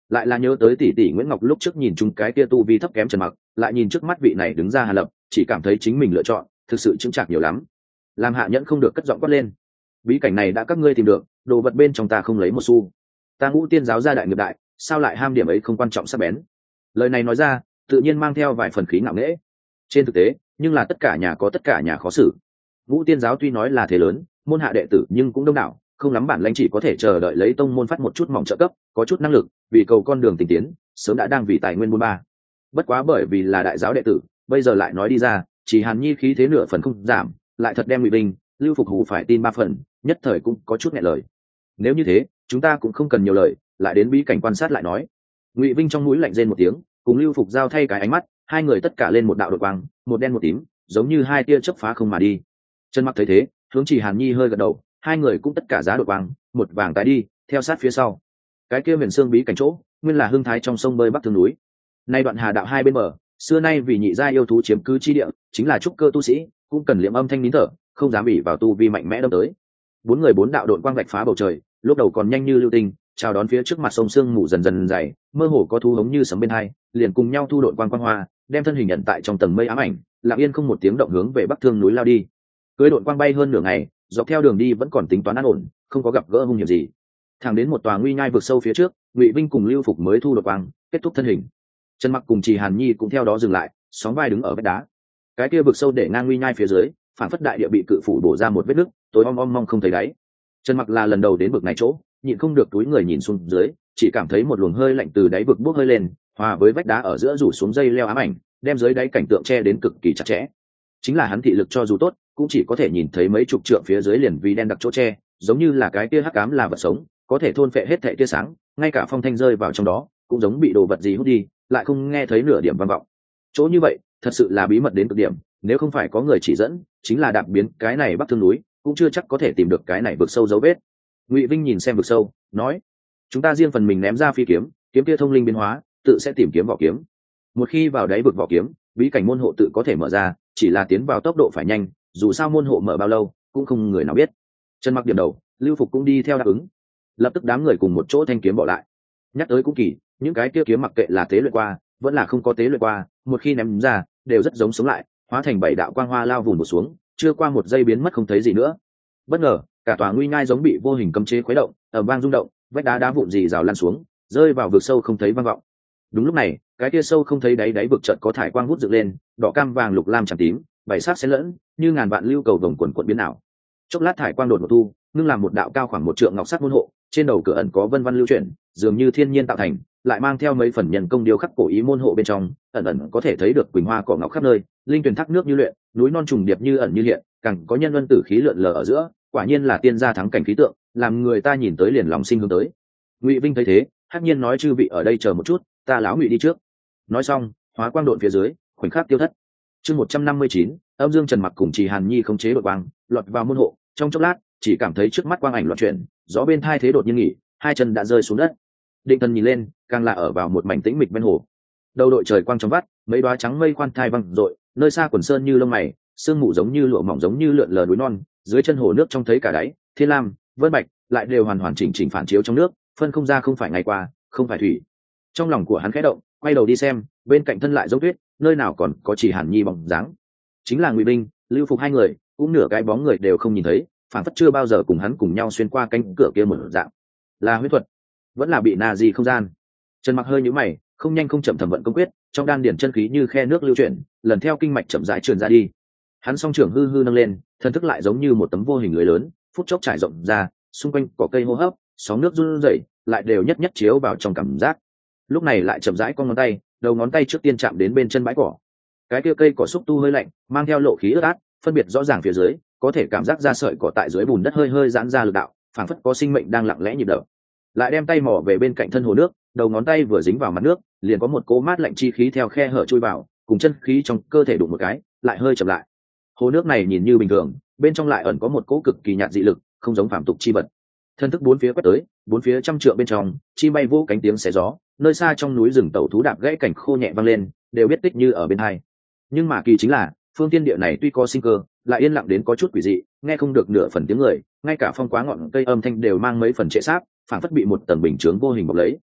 lại là nhớ tới tỷ tỷ Nguyễn Ngọc lúc trước nhìn chung cái kia tu vi thấp kém Trần Mặc, lại nhìn trước mắt vị này đứng ra Hàn Lập, chỉ cảm thấy chính mình lựa chọn thực sự chững chạc nhiều lắm. Làm hạ nhẫn không được cất giọng quát lên: bí cảnh này đã các ngươi tìm được, đồ vật bên trong ta không lấy một xu. Ta Ngũ Tiên giáo gia đại nghiệp đại, sao lại ham điểm ấy không quan trọng sắc bén. Lời này nói ra tự nhiên mang theo vài phần khí ngạo nghễ. Trên thực tế nhưng là tất cả nhà có tất cả nhà khó xử. Ngũ Tiên giáo tuy nói là thế lớn, môn hạ đệ tử nhưng cũng đông đảo, không lắm bản lãnh, chỉ có thể chờ đợi lấy tông môn phát một chút mỏng trợ cấp, có chút năng lực vì cầu con đường tình tiến sớm đã đang vì tài nguyên buôn ba. Bất quá bởi vì là đại giáo đệ tử, bây giờ lại nói đi ra, chỉ Hàn Nhi khí thế nửa phần không giảm, lại thật đem Ngụy Vinh, Lưu Phục Hủ phải tin 3 phần, nhất thời cũng có chút nghẹn lời. Nếu như thế chúng ta cũng không cần nhiều lời, lại đến bí cảnh quan sát lại nói. Ngụy Vinh trong mũi lạnh rên một tiếng, cùng Lưu Phục giao thay cái ánh mắt, hai người tất cả lên một đạo đột quang, một đen một tím, giống như hai tia chớp phá không mà đi. Trần Mặc thấy thế hướng Chỉ Hàn Nhi hơi gật đầu, hai người cũng tất cả giá đột quang, một vàng tái đi theo sát phía sau. Cái kia huyền xương bí cảnh chỗ nguyên là hương thái trong sông bơi bắc thương núi, nay đoạn hà đạo hai bên bờ xưa nay vì nhị gia yêu thú chiếm cứ chi địa, chính là trúc cơ tu sĩ cũng cần liệm âm thanh nín thở, không dám bị vào tu vi mạnh mẽ đâm tới. Bốn người bốn đạo độn quang vạch phá bầu trời, lúc đầu còn nhanh như lưu tinh, chào đón phía trước mặt sông sương mù dần dần dày, mơ hồ có thu hống như sấm bên hai, liền cùng nhau thu độn quang quang hoa, đem thân hình nhận tại trong tầng mây ám ảnh, lặng yên không một tiếng động hướng về bắc thương núi lao đi. Cưới độn quang bay hơn nửa ngày, dọc theo đường đi vẫn còn tính toán an ổn, không có gặp gỡ hung hiểm gì. Thẳng đến một tòa nguy nhai vực sâu phía trước, Ngụy Vinh cùng Lưu Phục mới thu đột quang, kết thúc thân hình. Trần Mặc cùng Trì Hàn Nhi cũng theo đó dừng lại, sóng vai đứng ở vách đá. Cái kia vực sâu để ngang nguy nhai phía dưới, phản phất đại địa bị cự phủ đổ ra một vết nứt, tối om om mong không thấy đáy. Trần Mặc là lần đầu đến vực này chỗ, nhịn không được túi người nhìn xuống dưới, chỉ cảm thấy một luồng hơi lạnh từ đáy vực bốc hơi lên, hòa với vách đá ở giữa rủ xuống dây leo ám ảnh, đem dưới đáy cảnh tượng che đến cực kỳ chặt chẽ. Chính là hắn thị lực cho dù tốt, cũng chỉ có thể nhìn thấy mấy chục trượng phía dưới liền vì đen đặc chỗ che, giống như là cái kia hắc ám là vật sống, có thể thôn phệ hết thảy tia sáng, ngay cả phong thanh rơi vào trong đó cũng giống bị đồ vật gì hút đi, lại không nghe thấy nửa điểm vang vọng. Chỗ như vậy thật sự là bí mật đến cực điểm, nếu không phải có người chỉ dẫn, chính là đạp biến cái này bắc thương núi cũng chưa chắc có thể tìm được cái này vực sâu dấu vết. Ngụy Vinh nhìn xem vực sâu, nói: chúng ta riêng phần mình ném ra phi kiếm, kiếm kia thông linh biến hóa, tự sẽ tìm kiếm vỏ kiếm. Một khi vào đáy vực vỏ kiếm, bí cảnh môn hộ tự có thể mở ra, chỉ là tiến vào tốc độ phải nhanh, dù sao môn hộ mở bao lâu cũng không người nào biết. Trần Mặc điểm đầu, Lưu Phục cũng đi theo đáp ứng. Lập tức đám người cùng một chỗ thanh kiếm bỏ lại. Nhắc tới cũng kỳ, những cái kia kiếm mặc kệ là tế luyện qua vẫn là không có tế luyện qua, một khi ném ra đều rất giống sống lại, hóa thành bảy đạo quang hoa lao vùn một xuống, chưa qua một giây biến mất không thấy gì nữa. Bất ngờ cả tòa nguy ngai giống bị vô hình cấm chế khuấy động, ở vang rung động, vách đá đá vụn gì rào lăn xuống, rơi vào vực sâu không thấy vang vọng. Đúng lúc này cái kia sâu không thấy đáy vực chợt có thải quang hút dựng lên, đỏ cam vàng lục lam trắng tím bảy sắc xen lẫn, như ngàn vạn lưu cầu vồng quần quần biến ảo. Chốc lát thải quang đột một thu, ngưng làm một đạo cao khoảng một trượng ngọc sắc môn hộ, trên đầu cửa ẩn có vân văn lưu chuyển, dường như thiên nhiên tạo thành, lại mang theo mấy phần nhân công điêu khắc cổ ý. Môn hộ bên trong ẩn ẩn có thể thấy được quỳnh hoa cỏ ngọc khắp nơi, linh tuyền thác nước như luyện, núi non trùng điệp như ẩn như hiện, càng có nhân luân tử khí lượn lờ ở giữa, quả nhiên là tiên gia thắng cảnh khí tượng, làm người ta nhìn tới liền lòng sinh hướng tới. Ngụy Vinh thấy thế hắc nhiên nói: chư vị ở đây chờ một chút, ta lão Ngụy đi trước. Nói xong hóa quang độn phía dưới, khoảnh khắc tiêu thất. Chương 159, âm dương Trần Mặc cùng Trì Hàn Nhi không chế đội quang lọt vào môn hộ, trong chốc lát chỉ cảm thấy trước mắt quang ảnh loạn chuyển, gió bên thai thế đột nhiên nghỉ, hai chân đã rơi xuống đất. Định thần nhìn lên, càng là ở vào một mảnh tĩnh mịch bên hồ. Đầu đội trời quang trong vắt, mấy đoá trắng mây khoan thai văng rội, nơi xa quần sơn như lông mày, sương mù giống như lụa mỏng giống như lượn lờ núi non, dưới chân hồ nước trông thấy cả đáy, thiên lam, vân bạch, lại đều hoàn hoàn chỉnh chỉnh phản chiếu trong nước, phân không ra không phải ngày qua, không phải thủy. Trong lòng của hắn khẽ động, quay đầu đi xem, bên cạnh thân lại giống tuyết, nơi nào còn có Chỉ Hàn Nhi bóng dáng. Chính là Ngụy Binh, Lưu Phục hai người, cũng nửa cái bóng người đều không nhìn thấy, phản phất chưa bao giờ cùng hắn cùng nhau xuyên qua cánh cửa kia một dạng. Là huyết thuật, vẫn là bị nà gì không gian. Trần Mặc hơi nhíu mày, không nhanh không chậm thẩm vận công quyết, trong đan điển chân khí như khe nước lưu chuyển, lần theo kinh mạch chậm rãi truyền ra đi. Hắn song trưởng hư hư nâng lên, thân thức lại giống như một tấm vô hình lưới lớn, phút chốc trải rộng ra, xung quanh cỏ cây hô hấp, sóng nước run rẩy, lại đều nhất nhất chiếu vào trong cảm giác. Lúc này lại chậm rãi con ngón tay, đầu ngón tay trước tiên chạm đến bên chân bãi cỏ. Cái kia cây cỏ xúc tu hơi lạnh, mang theo lộ khí ướt át, phân biệt rõ ràng phía dưới, có thể cảm giác ra sợi cỏ tại dưới bùn đất hơi hơi giãn ra lực đạo, phảng phất có sinh mệnh đang lặng lẽ nhịp đập. Lại đem tay mò về bên cạnh thân hồ nước, đầu ngón tay vừa dính vào mặt nước, liền có một cỗ mát lạnh chi khí theo khe hở chui vào, cùng chân khí trong cơ thể đụng một cái, lại hơi chậm lại. Hồ nước này nhìn như bình thường, bên trong lại ẩn có một cỗ cực kỳ nhạt dị lực, không giống phàm tục chi vật. Thân thức bốn phía quét tới, bốn phía trăm trượng bên trong, chim bay vô cánh tiếng xé gió, nơi xa trong núi rừng tẩu thú đạp gãy cảnh khô nhẹ vang lên, đều biết tích như ở bên hai. Nhưng mà kỳ chính là, phương tiên địa này tuy có sinh cơ, lại yên lặng đến có chút quỷ dị, nghe không được nửa phần tiếng người, ngay cả phong quá ngọn cây âm thanh đều mang mấy phần trệ sáp, phảng phất bị một tầng bình chướng vô hình bọc lấy.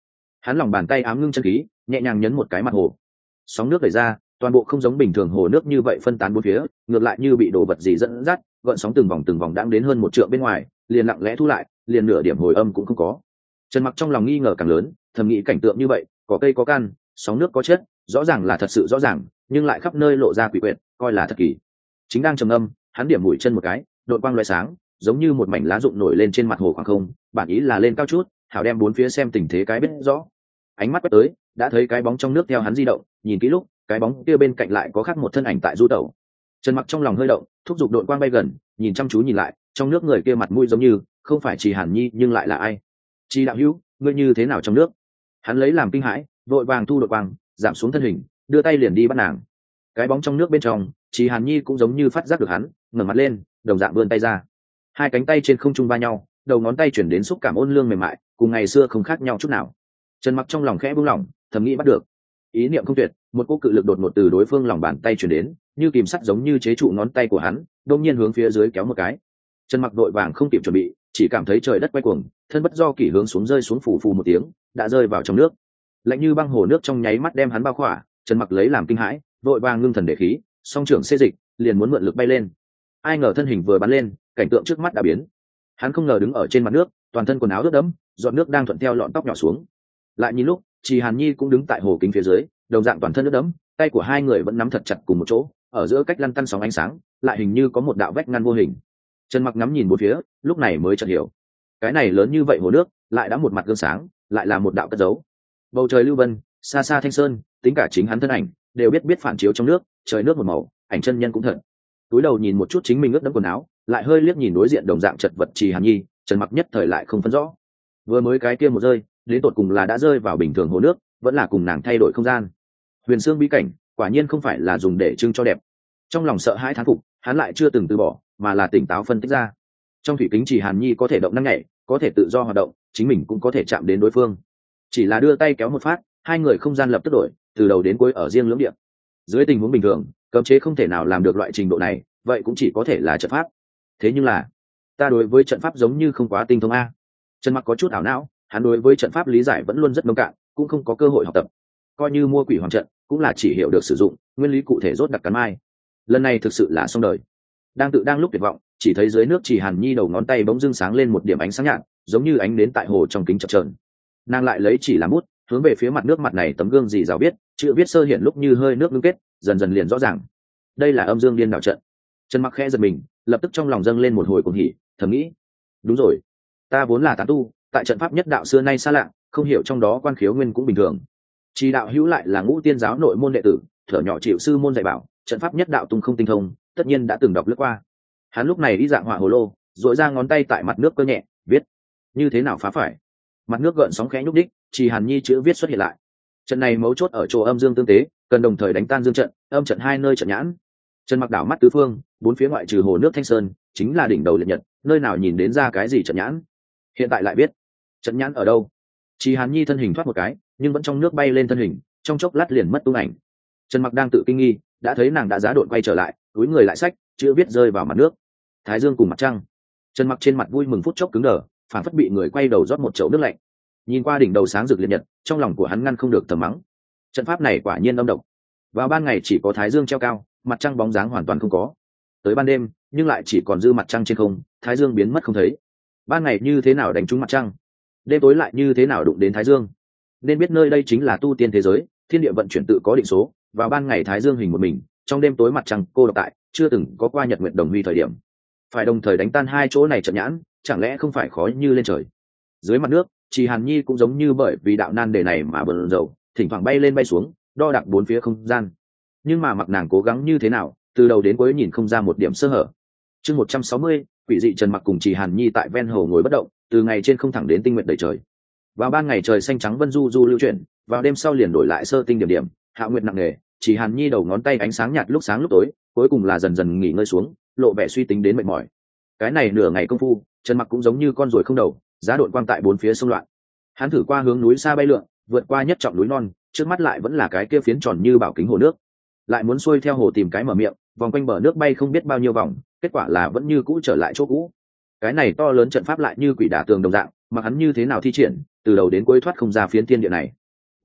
hắn lòng bàn tay ám ngưng chân khí, nhẹ nhàng nhấn một cái mặt hồ, sóng nước đẩy ra, toàn bộ không giống bình thường hồ nước như vậy phân tán bốn phía, ngược lại như bị đồ vật gì dẫn dắt, gợn sóng từng vòng đang đến hơn một trượng bên ngoài, liền lặng lẽ thu lại, liền nửa điểm hồi âm cũng không có. Trần Mặc trong lòng nghi ngờ càng lớn, thầm nghĩ cảnh tượng như vậy, có cây có căn, sóng nước có chết, rõ ràng là thật sự rõ ràng, nhưng lại khắp nơi lộ ra quỷ quyệt, coi là thật kỳ. Chính đang trầm âm, hắn điểm mũi chân một cái, đội quang lóe sáng, giống như một mảnh lá rụng nổi lên trên mặt hồ khoảng không, bản ý là lên cao chút, hảo đem bốn phía xem tình thế cái biết rõ. Ánh mắt quét tới, đã thấy cái bóng trong nước theo hắn di động, nhìn kỹ lúc, cái bóng kia bên cạnh lại có khác một thân ảnh tại du tẩu. Trần Mặc trong lòng hơi động, thúc giục đội quang bay gần, nhìn chăm chú nhìn lại, trong nước người kia mặt mũi giống như không phải Trì Hàn Nhi nhưng lại là ai? Trì đạo hữu, ngươi như thế nào trong nước? Hắn lấy làm kinh hãi, vội vàng thu đội quang, giảm xuống thân hình, đưa tay liền đi bắt nàng. Cái bóng trong nước bên trong, Trì Hàn Nhi cũng giống như phát giác được hắn, ngẩng mặt lên, đồng dạng vươn tay ra. Hai cánh tay trên không trung va nhau, đầu ngón tay chuyển đến xúc cảm ôn lương mềm mại, cùng ngày xưa không khác nhau chút nào. Trần Mặc trong lòng khẽ buông lỏng, thầm nghĩ bắt được. Ý niệm không tuyệt, một cỗ cự lực đột ngột từ đối phương lòng bàn tay chuyển đến, như kìm sắt giống như chế trụ ngón tay của hắn, đột nhiên hướng phía dưới kéo một cái. Trần Mặc đội vàng không kịp chuẩn bị, chỉ cảm thấy trời đất quay cuồng, thân bất do kỷ hướng xuống rơi xuống phù phù một tiếng, đã rơi vào trong nước. Lạnh như băng hồ nước trong nháy mắt đem hắn bao khỏa, Trần Mặc lấy làm kinh hãi, vội vàng ngưng thần để khí, song trưởng xê dịch, liền muốn mượn lực bay lên. Ai ngờ thân hình vừa bắn lên, cảnh tượng trước mắt đã biến. Hắn không ngờ đứng ở trên mặt nước, toàn thân quần áo ướt đẫm, giọt nước đang thuận theo lọn tóc nhỏ xuống. Lại nhìn lúc, Trì Hàn Nhi cũng đứng tại hồ kính phía dưới, đồng dạng toàn thân ướt đẫm, tay của hai người vẫn nắm thật chặt cùng một chỗ, ở giữa cách lăn tăn sóng ánh sáng, lại hình như có một đạo vách ngăn vô hình. Trần Mặc ngắm nhìn bốn phía, lúc này mới chợt hiểu, cái này lớn như vậy hồ nước, lại đã một mặt gương sáng, lại là một đạo cất giấu. Bầu trời lưu vân, xa xa thanh sơn, tính cả chính hắn thân ảnh, đều biết phản chiếu trong nước, trời nước một màu, ảnh chân nhân cũng thật. Túi đầu nhìn một chút chính mình ướt đẫm quần áo, lại hơi liếc nhìn đối diện đồng dạng chật vật Trì Hàn Nhi, Trần Mặc nhất thời lại không phân rõ, vừa mới cái kia một rơi, đến tột cùng là đã rơi vào bình thường hồ nước, vẫn là cùng nàng thay đổi không gian. Huyền Xương bí cảnh, quả nhiên không phải là dùng để trưng cho đẹp. Trong lòng sợ hãi thán phục, hắn lại chưa từng từ bỏ, mà là tỉnh táo phân tích ra. Trong thủy kính Trì Hàn Nhi có thể động năng nhảy, có thể tự do hoạt động, chính mình cũng có thể chạm đến đối phương. Chỉ là đưa tay kéo một phát, hai người không gian lập tức đổi, từ đầu đến cuối ở riêng lưỡng địa. Dưới tình huống bình thường, cấm chế không thể nào làm được loại trình độ này, vậy cũng chỉ có thể là trận pháp. Thế nhưng là, ta đối với trận pháp giống như không quá tinh thông a. Trần Mặc có chút ảo não, hắn đối với trận pháp lý giải vẫn luôn rất nông cạn, cũng không có cơ hội học tập. Coi như mua Quỷ Hoàng trận, cũng là chỉ hiểu được sử dụng, nguyên lý cụ thể rốt đặc cắn mai. Lần này thực sự là xong đời. Đang lúc tuyệt vọng, chỉ thấy dưới nước Trì Hàn Nhi đầu ngón tay bỗng dưng sáng lên một điểm ánh sáng nhạt, giống như ánh nến tại hồ trong kính chập chờn. Nàng lại lấy chỉ làm bút, hướng về phía mặt nước mặt này tấm gương gì rào biết, chữ viết sơ hiện lúc như hơi nước ngưng kết, dần dần liền rõ ràng. Đây là Âm Dương Điên Đảo trận. Trần Mặc khẽ giật mình, lập tức trong lòng dâng lên một hồi cuồng hỉ, thầm nghĩ, đúng rồi, ta vốn là tán tu, tại trận pháp nhất đạo xưa nay xa lạ, không hiểu trong đó quan khiếu nguyên cũng bình thường. Chỉ đạo hữu lại là Ngũ Tiên giáo nội môn đệ tử, thở nhỏ chịu sư môn dạy bảo, trận pháp nhất đạo tung không tinh thông, tất nhiên đã từng đọc lướt qua. Hắn lúc này đi dạng họa hồ lô, dội ra ngón tay tại mặt nước cơ nhẹ, viết như thế nào phá phải. Mặt nước gợn sóng khẽ nhúc đích, Trì Hàn Nhi chữ viết xuất hiện lại. Trận này mấu chốt ở chỗ âm dương tương tế, cần đồng thời đánh tan dương trận, âm trận hai nơi trận nhãn. Trần Mặc đảo mắt tứ phương, bốn phía ngoại trừ hồ nước Thanh Sơn, chính là đỉnh đầu liệt nhật, nơi nào nhìn đến ra cái gì trận nhãn. Hiện tại lại biết, trận nhãn ở đâu. Trì Hàn Nhi thân hình thoát một cái, nhưng vẫn trong nước bay lên thân hình, trong chốc lát liền mất tung ảnh. Trần Mặc đang tự kinh nghi, đã thấy nàng đã giá độn quay trở lại, túi người lại sách, chữ viết rơi vào mặt nước. Thái Dương cùng mặt trăng. Trần Mặc trên mặt vui mừng phút chốc cứng đờ, phản phất bị người quay đầu rót một chậu nước lạnh. Nhìn qua đỉnh đầu sáng rực liệt nhật, trong lòng của hắn ngăn không được thầm mắng. Trận pháp này quả nhiên âm độc. Vào ban ngày chỉ có Thái Dương treo cao, mặt trăng bóng dáng hoàn toàn không có. Tới ban đêm, nhưng lại chỉ còn dư mặt trăng trên không, Thái Dương biến mất không thấy. Ban ngày như thế nào đánh trúng mặt trăng, đêm tối lại như thế nào đụng đến Thái Dương. Nên biết nơi đây chính là tu tiên thế giới, thiên địa vận chuyển tự có định số. Vào ban ngày Thái Dương hình một mình, trong đêm tối mặt trăng cô độc tại, chưa từng có qua nhật nguyệt đồng huy thời điểm. Phải đồng thời đánh tan hai chỗ này trận nhãn, chẳng lẽ không phải khó như lên trời. Dưới mặt nước, Trì Hàn Nhi cũng giống như bởi vì đạo nan đề này mà bận rộn, thỉnh thoảng bay lên bay xuống, đo đạc bốn phía không gian. Nhưng mà mặc nàng cố gắng như thế nào, từ đầu đến cuối nhìn không ra một điểm sơ hở. Chương 160, quỷ dị Trần Mặc cùng Trì Hàn Nhi tại ven hồ ngồi bất động, từ ngày trên không thẳng đến tinh nguyện đầy trời. Vào ban ngày trời xanh trắng vân du du lưu chuyển, vào đêm sau liền đổi lại sơ tinh điểm điểm, hạ nguyệt nặng nề. Trì Hàn Nhi đầu ngón tay ánh sáng nhạt lúc sáng lúc tối, cuối cùng là dần dần nghỉ ngơi xuống, lộ vẻ suy tính đến mệt mỏi. Cái này nửa ngày công phu, Trần Mặc cũng giống như con ruồi không đầu, giá độn quang tại bốn phía sông loạn. Hắn thử qua hướng núi xa bay lượn, vượt qua nhất trọng núi non, trước mắt lại vẫn là cái kia phiến tròn như bảo kính hồ nước. Lại muốn xuôi theo hồ tìm cái mở miệng, vòng quanh bờ nước bay không biết bao nhiêu vòng, kết quả là vẫn như cũ trở lại chỗ cũ. Cái này to lớn trận pháp lại như quỷ đả tường đồng dạng, mà hắn như thế nào thi triển, từ đầu đến cuối thoát không ra phiến thiên địa này.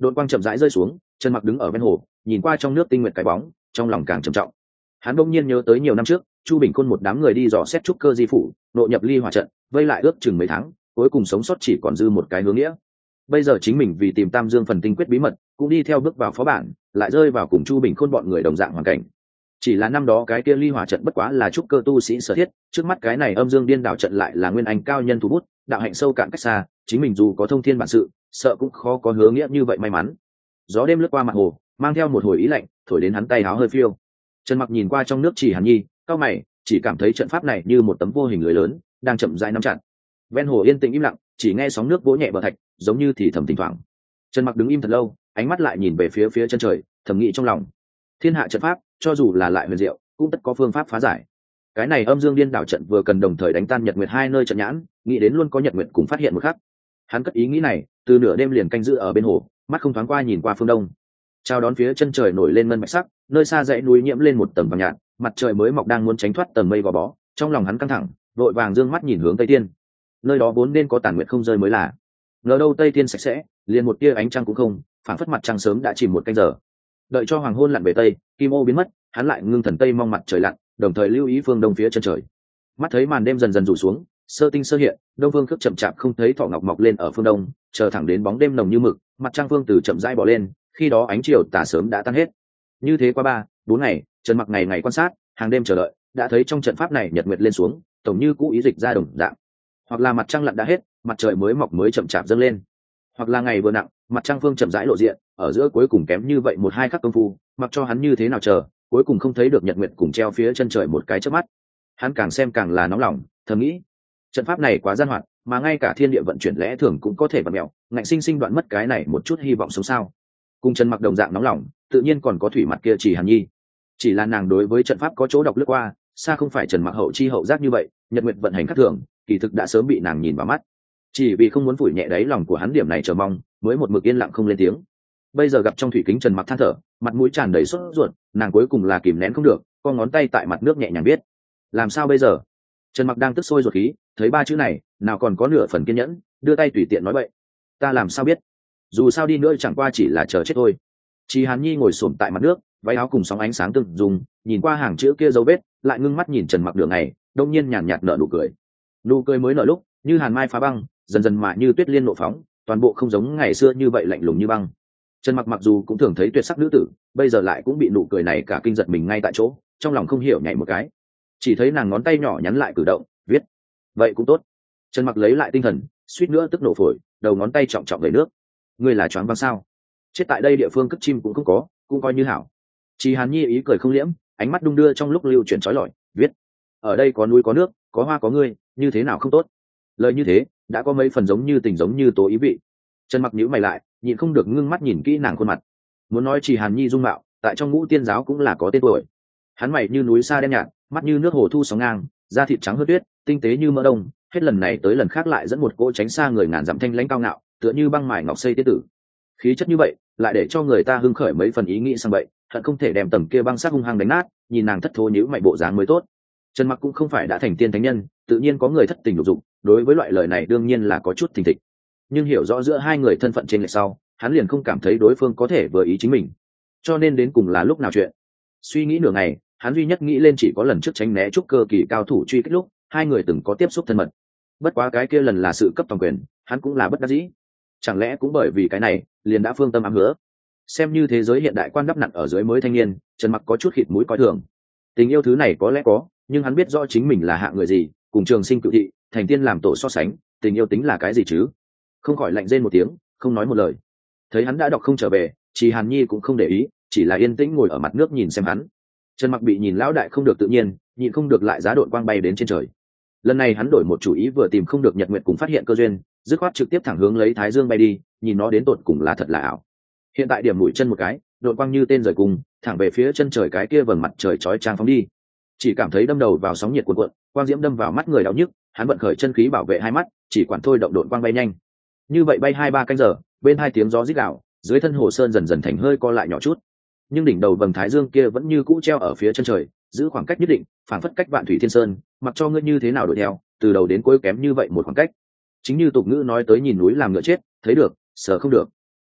đội quang chậm rãi rơi xuống, Trần Mặc đứng ở bên hồ, nhìn qua trong nước tinh nguyệt cái bóng, trong lòng càng trầm trọng. Hắn bỗng nhiên nhớ tới nhiều năm trước, Chu Bình Khôn một đám người đi dò xét trúc cơ di phủ, nội nhập ly hỏa trận, vây lại ước chừng mấy tháng, cuối cùng sống sót chỉ còn dư một cái hướng nghĩa. Bây giờ chính mình vì tìm Tam Dương phần tinh quyết bí mật, cũng đi theo bước vào phó bản, lại rơi vào cùng Chu Bình Khôn bọn người đồng dạng hoàn cảnh. Chỉ là năm đó cái kia ly hỏa trận bất quá là trúc cơ tu sĩ sở thiết, trước mắt cái này âm dương điên đảo trận lại là nguyên anh cao nhân thủ bút, đạo hạnh sâu cạn cách xa, chính mình dù có thông thiên bản sự, sợ cũng khó có hứa nghĩa như vậy may mắn. Gió đêm lướt qua mặt hồ, mang theo một hồi ý lạnh, thổi đến hắn tay áo hơi phiêu. Trần Mặc nhìn qua trong nước Chỉ Hàn Nhi, cao mày, chỉ cảm thấy trận pháp này như một tấm vô hình lưới lớn, đang chậm rãi nắm chặt. Ven hồ yên tĩnh im lặng, chỉ nghe sóng nước vỗ nhẹ bờ thạch, giống như thì thầm thỉnh thoảng. Trần Mặc đứng im thật lâu, ánh mắt lại nhìn về phía chân trời, thầm nghĩ trong lòng: thiên hạ trận pháp, cho dù là lại huyền diệu, cũng tất có phương pháp phá giải. Cái này âm dương điên đảo trận vừa cần đồng thời đánh tan nhật nguyệt hai nơi trận nhãn, nghĩ đến luôn có nhật nguyệt cùng phát hiện một khắc. Hắn cất ý nghĩ này, từ nửa đêm liền canh giữ ở bên hồ, mắt không thoáng qua nhìn qua phương đông. Chào đón phía chân trời nổi lên ngân bạch sắc, nơi xa dãy núi nhiễm lên một tầng vàng nhạt, mặt trời mới mọc đang muốn tránh thoát tầng mây gò bó, trong lòng hắn căng thẳng, vội vàng dương mắt nhìn hướng tây thiên. Nơi đó vốn nên có tàn nguyệt không rơi mới là, ngờ đâu tây thiên sạch sẽ, liền một tia ánh trăng cũng không, phảng phất mặt trăng sớm đã chìm một canh giờ. Đợi cho hoàng hôn lặn về tây, kim ô biến mất, hắn lại ngưng thần tây mong mặt trời lặn, đồng thời lưu ý phương đông phía chân trời. Mắt thấy màn đêm dần dần rủ xuống, sơ tinh sơ hiện, đông phương khước chậm chạp không thấy thọ ngọc mọc lên ở phương đông, chờ thẳng đến bóng đêm nồng như mực, mặt trăng phương từ chậm rãi bỏ lên, khi đó ánh chiều tà sớm đã tan hết. Như thế qua 3-4 ngày, Trần Mặc ngày ngày quan sát, hàng đêm chờ đợi, đã thấy trong trận pháp này nhật nguyệt lên xuống, tổng như cũ ý dịch ra đồng dạng. Hoặc là mặt trăng lặn đã hết, mặt trời mới mọc mới chậm chạp dâng lên, hoặc là ngày vừa nặng, mặt trăng phương chậm rãi lộ diện, ở giữa cuối cùng kém như vậy 1-2 khắc công phu, mặc cho hắn như thế nào chờ, cuối cùng không thấy được nhật nguyệt cùng treo phía chân trời một cái chớp mắt. Hắn càng xem càng là nóng lòng, thầm nghĩ, trận pháp này quá gian hoạt, mà ngay cả thiên địa vận chuyển lẽ thường cũng có thể vặn mèo, ngạnh sinh sinh đoạn mất cái này một chút hy vọng sống sao. Cùng Trần Mặc đồng dạng nóng lòng, tự nhiên còn có thủy mặt kia Chỉ Hàn Nhi. Chỉ là nàng đối với trận pháp có chỗ độc lướt qua, xa không phải Trần Mặc hậu chi hậu giác như vậy, nhật nguyệt vận hành khác thường, kỳ thực đã sớm bị nàng nhìn vào mắt. Chỉ vì không muốn phủi nhẹ đáy lòng của hắn điểm này chờ mong, mới một mực yên lặng không lên tiếng. Bây giờ gặp trong thủy kính Trần Mặc than thở, mặt mũi tràn đầy sốt ruột, nàng cuối cùng là kìm nén không được, con ngón tay tại mặt nước nhẹ nhàng biết. Làm sao bây giờ? Trần Mặc đang tức sôi ruột khí, thấy 3 chữ này, nào còn có nửa phần kiên nhẫn, đưa tay tùy tiện nói bậy. Ta làm sao biết? Dù sao đi nữa chẳng qua chỉ là chờ chết thôi. Chỉ Hàn Nhi ngồi xổm tại mặt nước, váy áo cùng sóng ánh sáng từng dùng, nhìn qua hàng chữ kia dấu vết, lại ngưng mắt nhìn Trần Mặc đường này, đông nhiên nhàn nhạt nở nụ cười. Nụ cười mới nở lúc, như hàn mai phá băng, dần dần mà như tuyết liên nộ phóng, toàn bộ không giống ngày xưa như vậy lạnh lùng như băng. Trần Mặc mặc dù cũng thường thấy tuyệt sắc nữ tử, bây giờ lại cũng bị nụ cười này cả kinh giật mình ngay tại chỗ, trong lòng không hiểu nhảy một cái. Chỉ thấy nàng ngón tay nhỏ nhắn lại cử động, viết. Vậy cũng tốt. Trần Mặc lấy lại tinh thần, suýt nữa tức nổ phổi, đầu ngón tay trọng trọng về nước. Ngươi là choáng váng sao? Chết tại đây địa phương cất chim cũng không có, cũng coi như hảo. Chỉ Hàn Nhi ý cười không liễm, ánh mắt đung đưa trong lúc lưu chuyển chói lọi, viết. Ở đây có núi có nước, có hoa có ngươi, như thế nào không tốt? Lời như thế, đã có mấy phần giống như tình giống như tố ý vị. Trần Mặc nhíu mày lại, nhịn không được ngưng mắt nhìn kỹ nàng khuôn mặt. Muốn nói Chỉ Hàn Nhi dung mạo, tại trong ngũ tiên giáo cũng là có tên tuổi. Hắn mày như núi xa đen nhạt, mắt như nước hồ thu sóng ngang, da thịt trắng hơn tuyết, tinh tế như mỡ đông, hết lần này tới lần khác lại dẫn một cỗ tránh xa người ngàn dặm thanh lãnh cao ngạo, tựa như băng mài ngọc xây tiên tử. Khí chất như vậy, lại để cho người ta hưng khởi mấy phần ý nghĩ sang vậy, hận không thể đem tầm kia băng sắc hung hăng đánh nát, nhìn nàng thất thố nhíu mày bộ dáng mới tốt. Trần Mặc cũng không phải đã thành tiên thánh nhân, tự nhiên có người thất tình lục dụng, đối với loại lời này đương nhiên là có chút thình thịch. Nhưng hiểu rõ giữa hai người thân phận trên lệch sau, hắn liền không cảm thấy đối phương có thể vừa ý chính mình. Cho nên đến cùng là lúc nào chuyện. Suy nghĩ nửa ngày, hắn duy nhất nghĩ lên chỉ có lần trước tránh né trúc cơ kỳ cao thủ truy kích lúc, hai người từng có tiếp xúc thân mật. Bất quá cái kia lần là sự cấp toàn quyền, hắn cũng là bất đắc dĩ. Chẳng lẽ cũng bởi vì cái này, liền đã phương tâm ám hứa. Xem như thế giới hiện đại quan đắp nặng ở dưới mới thanh niên, Trần Mặc có chút khịt mũi coi thường. Tình yêu thứ này có lẽ có, nhưng hắn biết rõ chính mình là hạng người gì, cùng Trường Sinh Cửu Thị, thành tiên làm tổ so sánh, tình yêu tính là cái gì chứ? Không khỏi lạnh rên một tiếng, không nói một lời. Thấy hắn đã đọc không trở về, Chỉ Hàn Nhi cũng không để ý, chỉ là yên tĩnh ngồi ở mặt nước nhìn xem hắn. Trần Mặc bị nhìn lão đại không được tự nhiên, nhịn không được lại giá đội quang bay đến trên trời. Lần này hắn đổi một chủ ý, vừa tìm không được nhật nguyệt cùng phát hiện cơ duyên, dứt khoát trực tiếp thẳng hướng lấy Thái Dương bay đi, nhìn nó đến tột cùng là thật là ảo. Hiện tại điểm mũi chân một cái, đội quang như tên rời cùng, thẳng về phía chân trời cái kia vầng mặt trời chói chang phóng đi. Chỉ cảm thấy đâm đầu vào sóng nhiệt cuộn cuộn, quang diễm đâm vào mắt người đau nhức, hắn vận khởi chân khí bảo vệ hai mắt, chỉ quản thôi động đội quang bay nhanh. Như vậy bay 2-3 canh giờ, bên hai tiếng gió rít gào, dưới thân hồ sơn dần dần thành hơi co lại nhỏ chút, nhưng đỉnh đầu vầng Thái Dương kia vẫn như cũ treo ở phía chân trời, giữ khoảng cách nhất định, phản phất cách vạn thủy thiên sơn, mặc cho ngươi như thế nào đuổi theo, từ đầu đến cuối kém như vậy một khoảng cách. Chính như tục ngữ nói tới nhìn núi làm ngựa chết, thấy được, sợ không được.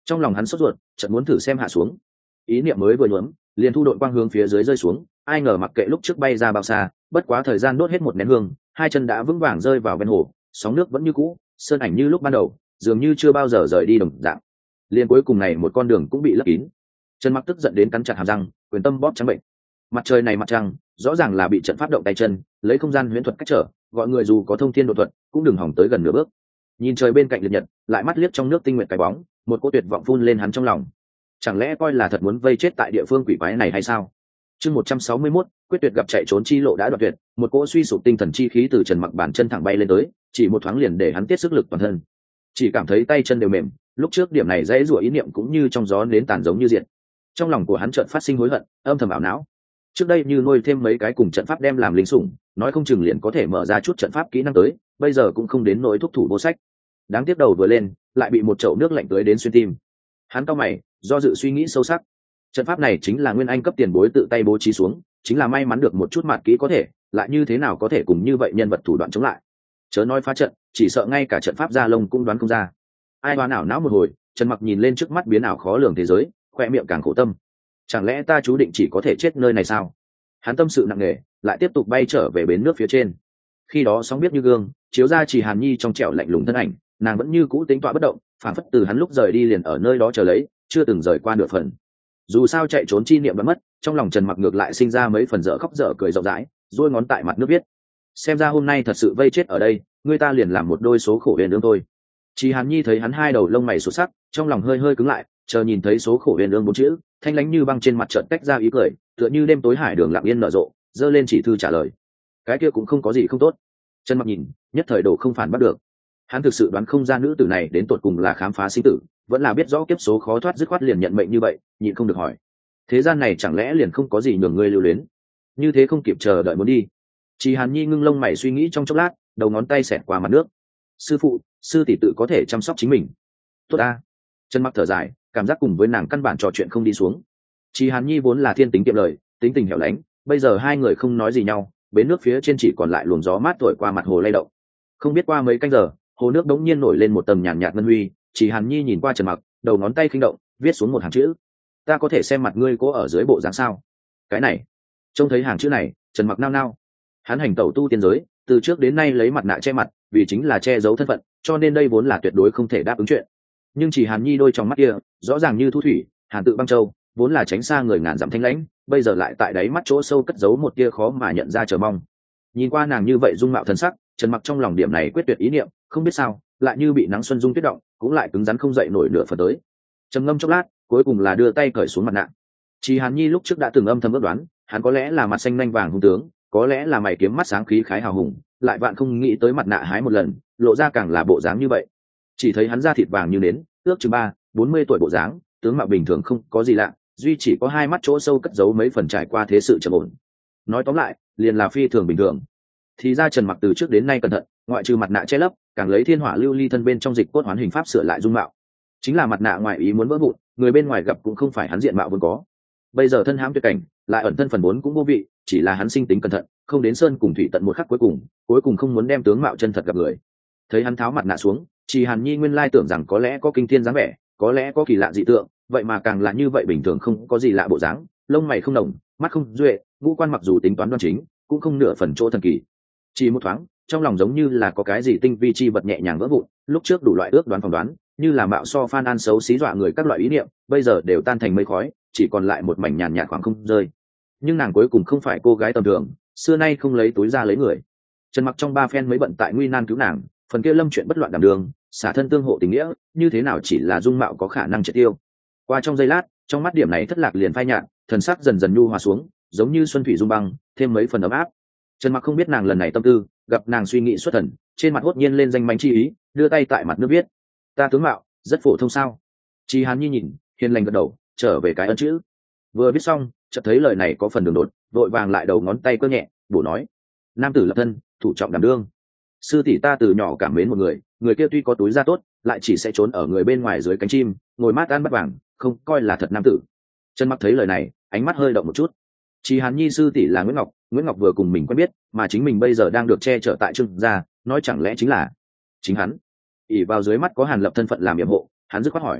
Trong lòng hắn sốt ruột, chợt muốn thử xem hạ xuống. Ý niệm mới vừa nhuốm, liền thu đội quang hướng phía dưới rơi xuống, ai ngờ mặc kệ lúc trước bay ra bao xa, bất quá thời gian đốt hết một nén hương, hai chân đã vững vàng rơi vào bên hồ, sóng nước vẫn như cũ, sơn ảnh như lúc ban đầu, dường như chưa bao giờ rời đi đồng dạng. Liền cuối cùng này một con đường cũng bị lấp kín. Trần Mặc tức giận đến cắn chặt hàm răng, quyền tâm bóp trắng bệnh. Mặt trời này mặt trăng, rõ ràng là bị trận pháp động tay chân, lấy không gian huyễn thuật cách trở, gọi người dù có thông thiên độ thuật, cũng đừng hỏng tới gần nửa bước. Nhìn trời bên cạnh liệt nhật, lại mắt liếc trong nước tinh nguyện cái bóng, một cỗ tuyệt vọng phun lên hắn trong lòng. Chẳng lẽ coi là thật muốn vây chết tại địa phương quỷ quái này hay sao? Chương 161, quyết tuyệt gặp chạy trốn chi lộ đã đoạt tuyệt, một cỗ suy sụp tinh thần chi khí từ Trần Mặc bàn chân thẳng bay lên tới, chỉ một thoáng liền để hắn tiết sức lực toàn thân. Chỉ cảm thấy tay chân đều mềm, lúc trước điểm này dễ rủa ý niệm cũng như trong gió nến tàn giống như diện. Trong lòng của hắn chợt phát sinh hối hận, âm thầm ảo não. Trước đây như nuôi thêm mấy cái cùng trận pháp đem làm lính sủng, nói không chừng liền có thể mở ra chút trận pháp kỹ năng tới, bây giờ cũng không đến nỗi thúc thủ vô sách. Đáng tiếc đầu vừa lên, lại bị một chậu nước lạnh tưới đến xuyên tim. Hắn cau mày, do dự suy nghĩ sâu sắc. Trận pháp này chính là nguyên anh cấp tiền bối tự tay bố trí xuống, chính là may mắn được một chút mạt kỹ có thể, lại như thế nào có thể cùng như vậy nhân vật thủ đoạn chống lại. Chớ nói phá trận, chỉ sợ ngay cả trận pháp gia lông cũng đoán không ra. Ai đoán ảo não một hồi, Trần Mặc nhìn lên trước mắt biến ảo khó lường thế giới, khoe miệng càng khổ tâm. Chẳng lẽ ta chú định chỉ có thể chết nơi này sao? Hắn tâm sự nặng nề, lại tiếp tục bay trở về bến nước phía trên. Khi đó sóng biết như gương, chiếu ra chỉ Hàn Nhi trong trẻo lạnh lùng thân ảnh, nàng vẫn như cũ tính tọa bất động, phản phất từ hắn lúc rời đi liền ở nơi đó chờ lấy, chưa từng rời qua nửa phần. Dù sao chạy trốn chi niệm đã mất, trong lòng Trần Mặc ngược lại sinh ra mấy phần dở khóc dở cười rộng rãi, duỗi ngón tại mặt nước viết: xem ra hôm nay thật sự vây chết ở đây, người ta liền làm một đôi số khổ huyền ương thôi. Chỉ Hàn Nhi thấy hắn hai đầu lông mày sụt sắc, trong lòng hơi hơi cứng lại, chờ nhìn thấy số khổ huyền ương bốn chữ, thanh lãnh như băng trên mặt chợt tách ra ý cười, tựa như đêm tối hải đường lặng yên nở rộ, giơ lên chỉ thư trả lời: cái kia cũng không có gì không tốt. Trần Mặc nhìn, nhất thời đồ không phản bắt được. Hắn thực sự đoán không ra nữ tử này đến tột cùng là khám phá sinh tử, vẫn là biết rõ kiếp số khó thoát, dứt khoát liền nhận mệnh như vậy, nhịn không được hỏi: thế gian này chẳng lẽ liền không có gì nhường ngươi lưu luyến? Như thế không kịp chờ đợi muốn đi. Chỉ Hàn Nhi ngưng lông mày suy nghĩ trong chốc lát, đầu ngón tay xẹt qua mặt nước: sư phụ, sư tỷ tự có thể chăm sóc chính mình. Tốt a. Trần Mặc thở dài, cảm giác cùng với nàng căn bản trò chuyện không đi xuống. Chỉ Hàn Nhi vốn là thiên tính kiệm lời, tính tình hẻo lánh, bây giờ hai người không nói gì nhau, bến nước phía trên chỉ còn lại luồng gió mát thổi qua mặt hồ lay động. Không biết qua mấy canh giờ, hồ nước đống nhiên nổi lên một tầng nhàn nhạt ngân huy. Chỉ Hàn Nhi nhìn qua Trần Mặc, đầu ngón tay khinh động, viết xuống một hàng chữ: ta có thể xem mặt ngươi cố ở dưới bộ dáng sao? Cái này, trông thấy hàng chữ này, Trần Mặc nao nao. Hắn hành tẩu tu tiên giới, từ trước đến nay lấy mặt nạ che mặt, vì chính là che giấu thân phận, cho nên đây vốn là tuyệt đối không thể đáp ứng chuyện. Nhưng Chỉ Hàn Nhi đôi trong mắt kia, rõ ràng như thu thủy, hàn tự băng châu, vốn là tránh xa người ngàn dặm thanh lãnh, bây giờ lại tại đáy mắt chỗ sâu cất giấu một tia khó mà nhận ra chờ mong. Nhìn qua nàng như vậy dung mạo thần sắc, Trần Mặc trong lòng điểm này quyết tuyệt ý niệm, không biết sao, lại như bị nắng xuân dung tuyết động, cũng lại cứng rắn không dậy nổi nửa phần tới. Trầm ngâm chốc lát, cuối cùng là đưa tay cởi xuống mặt nạ. Chỉ Hàn Nhi lúc trước đã từng âm thầm ước đoán, hắn có lẽ là mặt xanh nhanh vàng hung tướng, có lẽ là mày kiếm mắt sáng khí khái hào hùng, lại vạn không nghĩ tới mặt nạ hái một lần, lộ ra càng là bộ dáng như vậy. Chỉ thấy hắn da thịt vàng như nến, ước chừng 40 tuổi bộ dáng, tướng mạo bình thường không có gì lạ, duy chỉ có hai mắt chỗ sâu cất giấu mấy phần trải qua thế sự trầm ổn. Nói tóm lại, liền là phi thường bình thường. Thì ra Trần Mặc từ trước đến nay cẩn thận, ngoại trừ mặt nạ che lấp, càng lấy thiên hỏa lưu ly thân bên trong dịch cốt hoán hình pháp sửa lại dung mạo. Chính là mặt nạ ngoài ý muốn vỡ vụn, người bên ngoài gặp cũng không phải hắn diện mạo vốn có. Bây giờ thân hãm tuyệt cảnh, lại ẩn thân phần vốn cũng vô vị, chỉ là hắn sinh tính cẩn thận, không đến sơn cùng thủy tận một khắc cuối cùng không muốn đem tướng mạo chân thật gặp người. Thấy hắn tháo mặt nạ xuống, Chỉ Hàn Nhi nguyên lai tưởng rằng có lẽ có kinh thiên dáng vẻ, có lẽ có kỳ lạ dị tượng, vậy mà càng là như vậy bình thường không có gì lạ bộ dáng, lông mày không đồng, mắt không duệ, ngũ quan mặc dù tính toán đoan chính, cũng không nửa phần chỗ thần kỳ. Chỉ một thoáng, trong lòng giống như là có cái gì tinh vi chi vật nhẹ nhàng vỡ vụn, lúc trước đủ loại ước đoán phỏng đoán, như là mạo so phan an xấu xí dọa người các loại ý niệm, bây giờ đều tan thành mây khói, chỉ còn lại một mảnh nhàn nhạt khoảng không rơi. Nhưng nàng cuối cùng không phải cô gái tầm thường, xưa nay không lấy túi ra lấy người. Trần Mặc trong ba phen mới bận tại nguy nan cứu nàng, phần kia lâm chuyện bất loạn đảm đường, xả thân tương hộ tình nghĩa, như thế nào chỉ là dung mạo có khả năng triệt tiêu. Qua trong giây lát, trong mắt điểm này thất lạc liền phai nhạt, thần sắc dần dần nhu hòa xuống, giống như xuân thủy dung băng, thêm mấy phần ấm áp. Trần Mặc không biết nàng lần này tâm tư, gặp nàng suy nghĩ xuất thần, trên mặt hốt nhiên lên danh mánh chi ý, đưa tay tại mặt nước viết: ta tướng mạo rất phổ thông sao? Chỉ Hàn Nhi nhìn, hiền lành gật đầu, trở về cái ấn chữ. Vừa viết xong, chợt thấy lời này có phần đường đột, vội vàng lại đầu ngón tay cơ nhẹ, bổ nói: nam tử lập thân, thủ trọng đảm đương. Sư tỷ ta từ nhỏ cảm mến một người, người kia tuy có túi da tốt, lại chỉ sẽ trốn ở người bên ngoài dưới cánh chim, ngồi mát ăn bắt vàng, không coi là thật nam tử. Trần Mặc thấy lời này, ánh mắt hơi động một chút. Chỉ Hàn Nhi sư tỷ là Nguyễn Ngọc vừa cùng mình quen biết, mà chính mình bây giờ đang được che chở tại Trương gia, nói chẳng lẽ chính là chính hắn? Ỷ vào dưới mắt có Hàn Lập thân phận làm yểm hộ, hắn dứt khoát hỏi: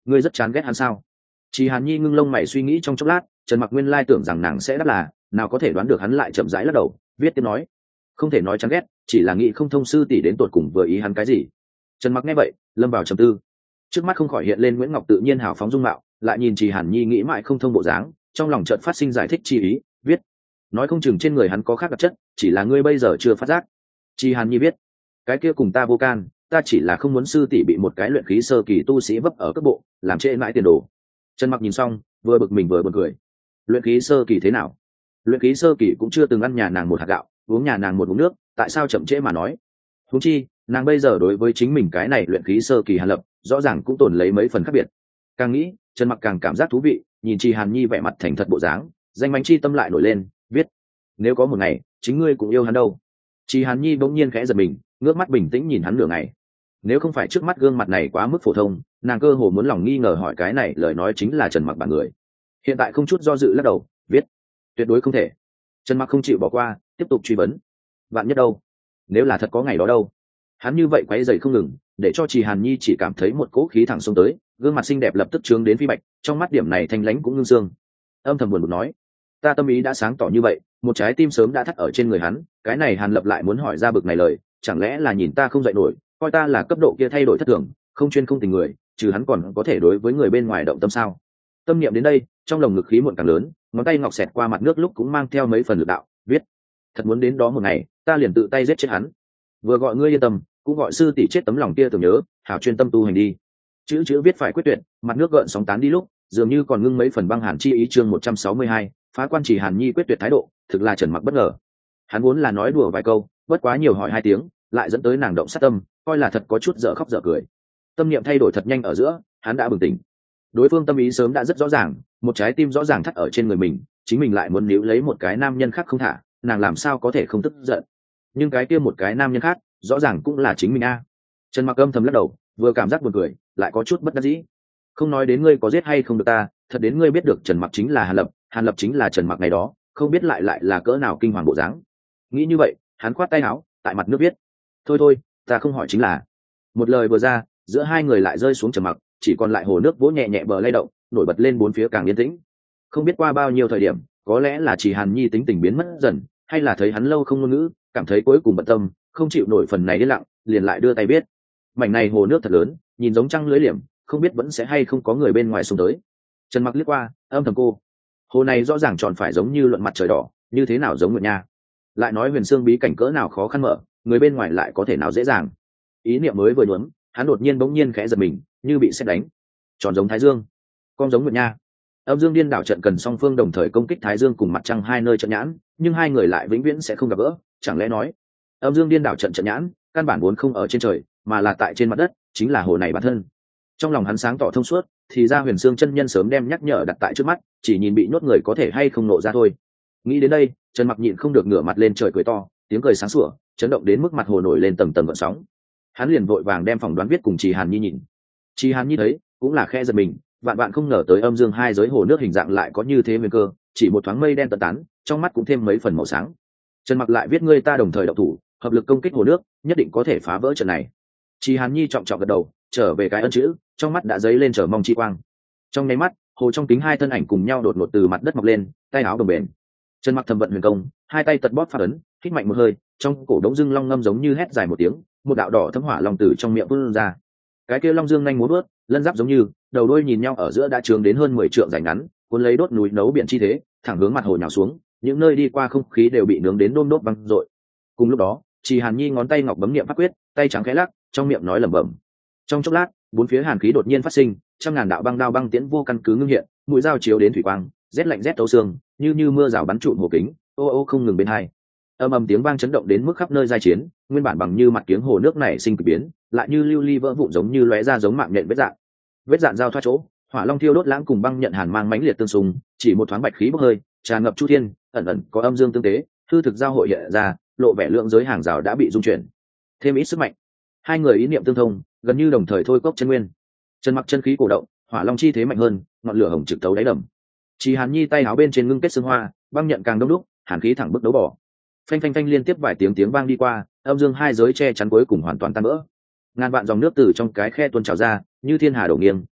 ngươi rất chán ghét hắn sao? Chỉ Hàn Nhi ngưng lông mày suy nghĩ trong chốc lát, Trần Mặc nguyên lai tưởng rằng nàng sẽ đáp là, nào có thể đoán được hắn lại chậm rãi lắc đầu, viết tiếp nói, không thể nói chán ghét, chỉ là nghĩ không thông sư tỷ đến tột cùng vừa ý hắn cái gì. Trần Mặc nghe vậy, lâm vào trầm tư. Trước mắt không khỏi hiện lên Nguyễn Ngọc tự nhiên hào phóng dung mạo, lại nhìn Chỉ Hàn Nhi nghĩ mãi không thông bộ dáng, trong lòng chợt phát sinh giải thích chi ý, viết, nói không chừng trên người hắn có khác đặc chất, chỉ là ngươi bây giờ chưa phát giác. Chỉ Hàn Nhi biết, cái kia cùng ta vô can, ta chỉ là không muốn sư tỷ bị một cái luyện khí sơ kỳ tu sĩ vấp ở cấp bộ, làm trễ mãi tiền đồ. Trần Mặc nhìn xong, vừa bực mình vừa buồn cười. Luyện khí sơ kỳ thế nào? Luyện khí sơ kỳ cũng chưa từng ăn nhà nàng một hạt gạo, uống nhà nàng một uống nước, tại sao chậm trễ mà nói? Huống chi, nàng bây giờ đối với chính mình cái này luyện khí sơ kỳ Hàn Lập, rõ ràng cũng tồn lấy mấy phần khác biệt. Càng nghĩ, Trần Mặc càng cảm giác thú vị, nhìn Trì Hàn Nhi vẻ mặt thành thật bộ dáng, danh mánh chi tâm lại nổi lên, viết: nếu có một ngày, chính ngươi cũng yêu hắn đâu. Trì Hàn Nhi bỗng nhiên khẽ giật mình, ngước mắt bình tĩnh nhìn hắn nửa ngày. Nếu không phải trước mắt gương mặt này quá mức phổ thông, nàng cơ hồ muốn lòng nghi ngờ hỏi cái này lời nói chính là Trần Mặc bản người. Hiện tại không chút do dự lắc đầu, viết: tuyệt đối không thể. Trần Mặc không chịu bỏ qua, tiếp tục truy vấn: vạn nhất đâu? Nếu là thật có ngày đó đâu? Hắn như vậy quấy rầy không ngừng, để cho Trì Hàn Nhi chỉ cảm thấy một cỗ khí thẳng xông tới, gương mặt xinh đẹp lập tức trướng đến phi bạch, trong mắt điểm này thanh lãnh cũng ngưng xương. Âm thầm buồn bực nói: ta tâm ý đã sáng tỏ như vậy, một trái tim sớm đã thắt ở trên người hắn, cái này Hàn Lập lại muốn hỏi ra bực này lời, chẳng lẽ là nhìn ta không dậy nổi, coi ta là cấp độ kia thay đổi thất thường, không chuyên không tình người, trừ hắn còn có thể đối với người bên ngoài động tâm sao? Tâm niệm đến đây, trong lồng ngực khí muộn càng lớn, ngón tay ngọc xẹt qua mặt nước lúc cũng mang theo mấy phần lực đạo, viết: thật muốn đến đó một ngày, ta liền tự tay giết chết hắn. Vừa gọi ngươi yên tâm, cũng gọi sư tỷ chết tấm lòng kia tưởng nhớ, hảo chuyên tâm tu hành đi. Chữ viết phải quyết tuyệt, mặt nước gợn sóng tán đi lúc, dường như còn ngưng mấy phần băng hàn chi ý. Chương 162, phá quan Chỉ Hàn Nhi quyết tuyệt thái độ, thực là Trần Mặc bất ngờ. Hắn vốn là nói đùa vài câu, bất quá nhiều hỏi hai tiếng, lại dẫn tới nàng động sát tâm, coi là thật có chút dở khóc dở cười. Tâm niệm thay đổi thật nhanh ở giữa, hắn đã bừng tỉnh. Đối phương tâm ý sớm đã rất rõ ràng, một trái tim rõ ràng thắt ở trên người mình, chính mình lại muốn níu lấy một cái nam nhân khác không thả, nàng làm sao có thể không tức giận? Nhưng cái kia một cái nam nhân khác, rõ ràng cũng là chính mình a. Trần Mặc âm thầm lắc đầu, vừa cảm giác buồn cười, lại có chút bất đắc dĩ. Không nói đến ngươi có giết hay không được ta, thật đến ngươi biết được Trần Mặc chính là Hàn Lập chính là Trần Mặc ngày đó, không biết lại là cỡ nào kinh hoàng bộ dáng. Nghĩ như vậy, hắn khoát tay áo, tại mặt nước viết: thôi, ta không hỏi chính là. Một lời vừa ra, giữa hai người lại rơi xuống trầm mặc, chỉ còn lại hồ nước vỗ nhẹ nhẹ bờ lay động, nổi bật lên bốn phía càng yên tĩnh. Không biết qua bao nhiêu thời điểm, có lẽ là Chỉ Hàn Nhi tính tình biến mất dần, hay là thấy hắn lâu không ngôn ngữ, cảm thấy cuối cùng bận tâm, không chịu nổi phần này yên lặng, liền lại đưa tay biết. Mảnh này hồ nước thật lớn, nhìn giống trăng lưới liềm, không biết vẫn sẽ hay không có người bên ngoài xuống tới. Trần Mặc liếc qua, âm thầm cô: hồ này rõ ràng tròn phải giống như luận mặt trời đỏ, như thế nào giống nguyệt nha. Lại nói huyền xương bí cảnh cỡ nào khó khăn mở, người bên ngoài lại có thể nào dễ dàng. Ý niệm mới vừa nhuốm, hắn đột nhiên bỗng nhiên khẽ giật mình, như bị sét đánh. Tròn giống thái dương, con giống nguyệt nha. Âm dương điên đảo trận cần song phương đồng thời công kích thái dương cùng mặt trăng hai nơi trận nhãn, nhưng hai người lại vĩnh viễn sẽ không gặp gỡ. Chẳng lẽ nói âm dương điên đảo trận nhãn căn bản vốn không ở trên trời, mà là tại trên mặt đất, chính là hồ này bản thân. Trong lòng hắn sáng tỏ thông suốt, thì ra huyền xương chân nhân sớm đem nhắc nhở đặt tại trước mắt, chỉ nhìn bị nhốt người có thể hay không nộ ra thôi. Nghĩ đến đây, Trần Mặc nhịn không được ngửa mặt lên trời cười to, tiếng cười sáng sủa, chấn động đến mức mặt hồ nổi lên tầng tầng gợn sóng. Hắn liền vội vàng đem phỏng đoán viết cùng Trì Hàn Nhi nhìn. Trì Hàn Nhi thấy, cũng là khe giật mình, vạn vạn không ngờ tới âm dương hai giới hồ nước hình dạng lại có như thế huyền cơ, chỉ một thoáng mây đen tận tán, trong mắt cũng thêm mấy phần màu sáng. Trần Mặc lại viết ngươi ta đồng thời động thủ, hợp lực công kích hồ nước, nhất định có thể phá vỡ trận này. Trì Hàn Nhi trọng trọng gật đầu, trở về cái ân chữ, trong mắt đã dấy lên chờ mong chi quang. Trong nháy mắt, hồ trong kính hai thân ảnh cùng nhau đột ngột từ mặt đất mọc lên, tay áo đồng bền. Trần Mặc thầm vận huyền công, hai tay tật bóp phát ấn, hít mạnh một hơi, trong cổ đống dương long ngâm giống như hét dài một tiếng, một đạo đỏ thấm hỏa long từ trong miệng vươn ra. Cái kia long dương nhanh múa vớt, lân giáp giống như, đầu đuôi nhìn nhau ở giữa đã trướng đến hơn 10 trượng dài ngắn, cuốn lấy đốt núi nấu biển chi thế, thẳng hướng mặt hồ nhào xuống, những nơi đi qua không khí đều bị nướng đến đôm đốt văng rội. Cùng lúc đó, Trì Hàn Nhi ngón tay ngọc bấm niệm pháp quyết, tay trắng khẽ lắc, trong miệng nói lẩm bẩm. Trong chốc lát, bốn phía hàn khí đột nhiên phát sinh, trăm ngàn đạo băng đao băng tiễn vô căn cứ ngưng hiện, mũi dao chiếu đến thủy quang, rét lạnh rét thấu xương, như mưa rào bắn trụm hồ kính, ô ô không ngừng bên hai. Ầm tiếng vang chấn động đến mức khắp nơi giai chiến, nguyên bản bằng như mặt kiếng hồ nước này sinh kỳ biến, lại như lưu ly vỡ vụn giống như lóe ra giống mạng nhện vết dạn giao thoát chỗ, hỏa long thiêu đốt lãng cùng băng nhận hàn mang mãnh liệt tương xung, chỉ một thoáng bạch khí bốc hơi, tràn ngập chu thiên, ẩn ẩn có âm dương tương tế, hư thực giao hội hiện ra, lộ vẻ lượng giới hàng rào đã bị dung chuyển, thêm ít sức mạnh. Hai người ý niệm tương thông, gần như đồng thời thôi cốc chân nguyên. Trần Mặc chân khí cổ động, hỏa long chi thế mạnh hơn, ngọn lửa hồng trực tấu đáy đầm. Chỉ Hàn Nhi tay áo bên trên ngưng kết xương hoa, băng nhận càng đông đúc, hàn khí thẳng bức đấu bỏ. Phanh phanh phanh liên tiếp vài tiếng vang đi qua, âm dương hai giới che chắn cuối cùng hoàn toàn tan vỡ. Ngàn vạn dòng nước từ trong cái khe tuôn trào ra, như thiên hà đổ nghiêng,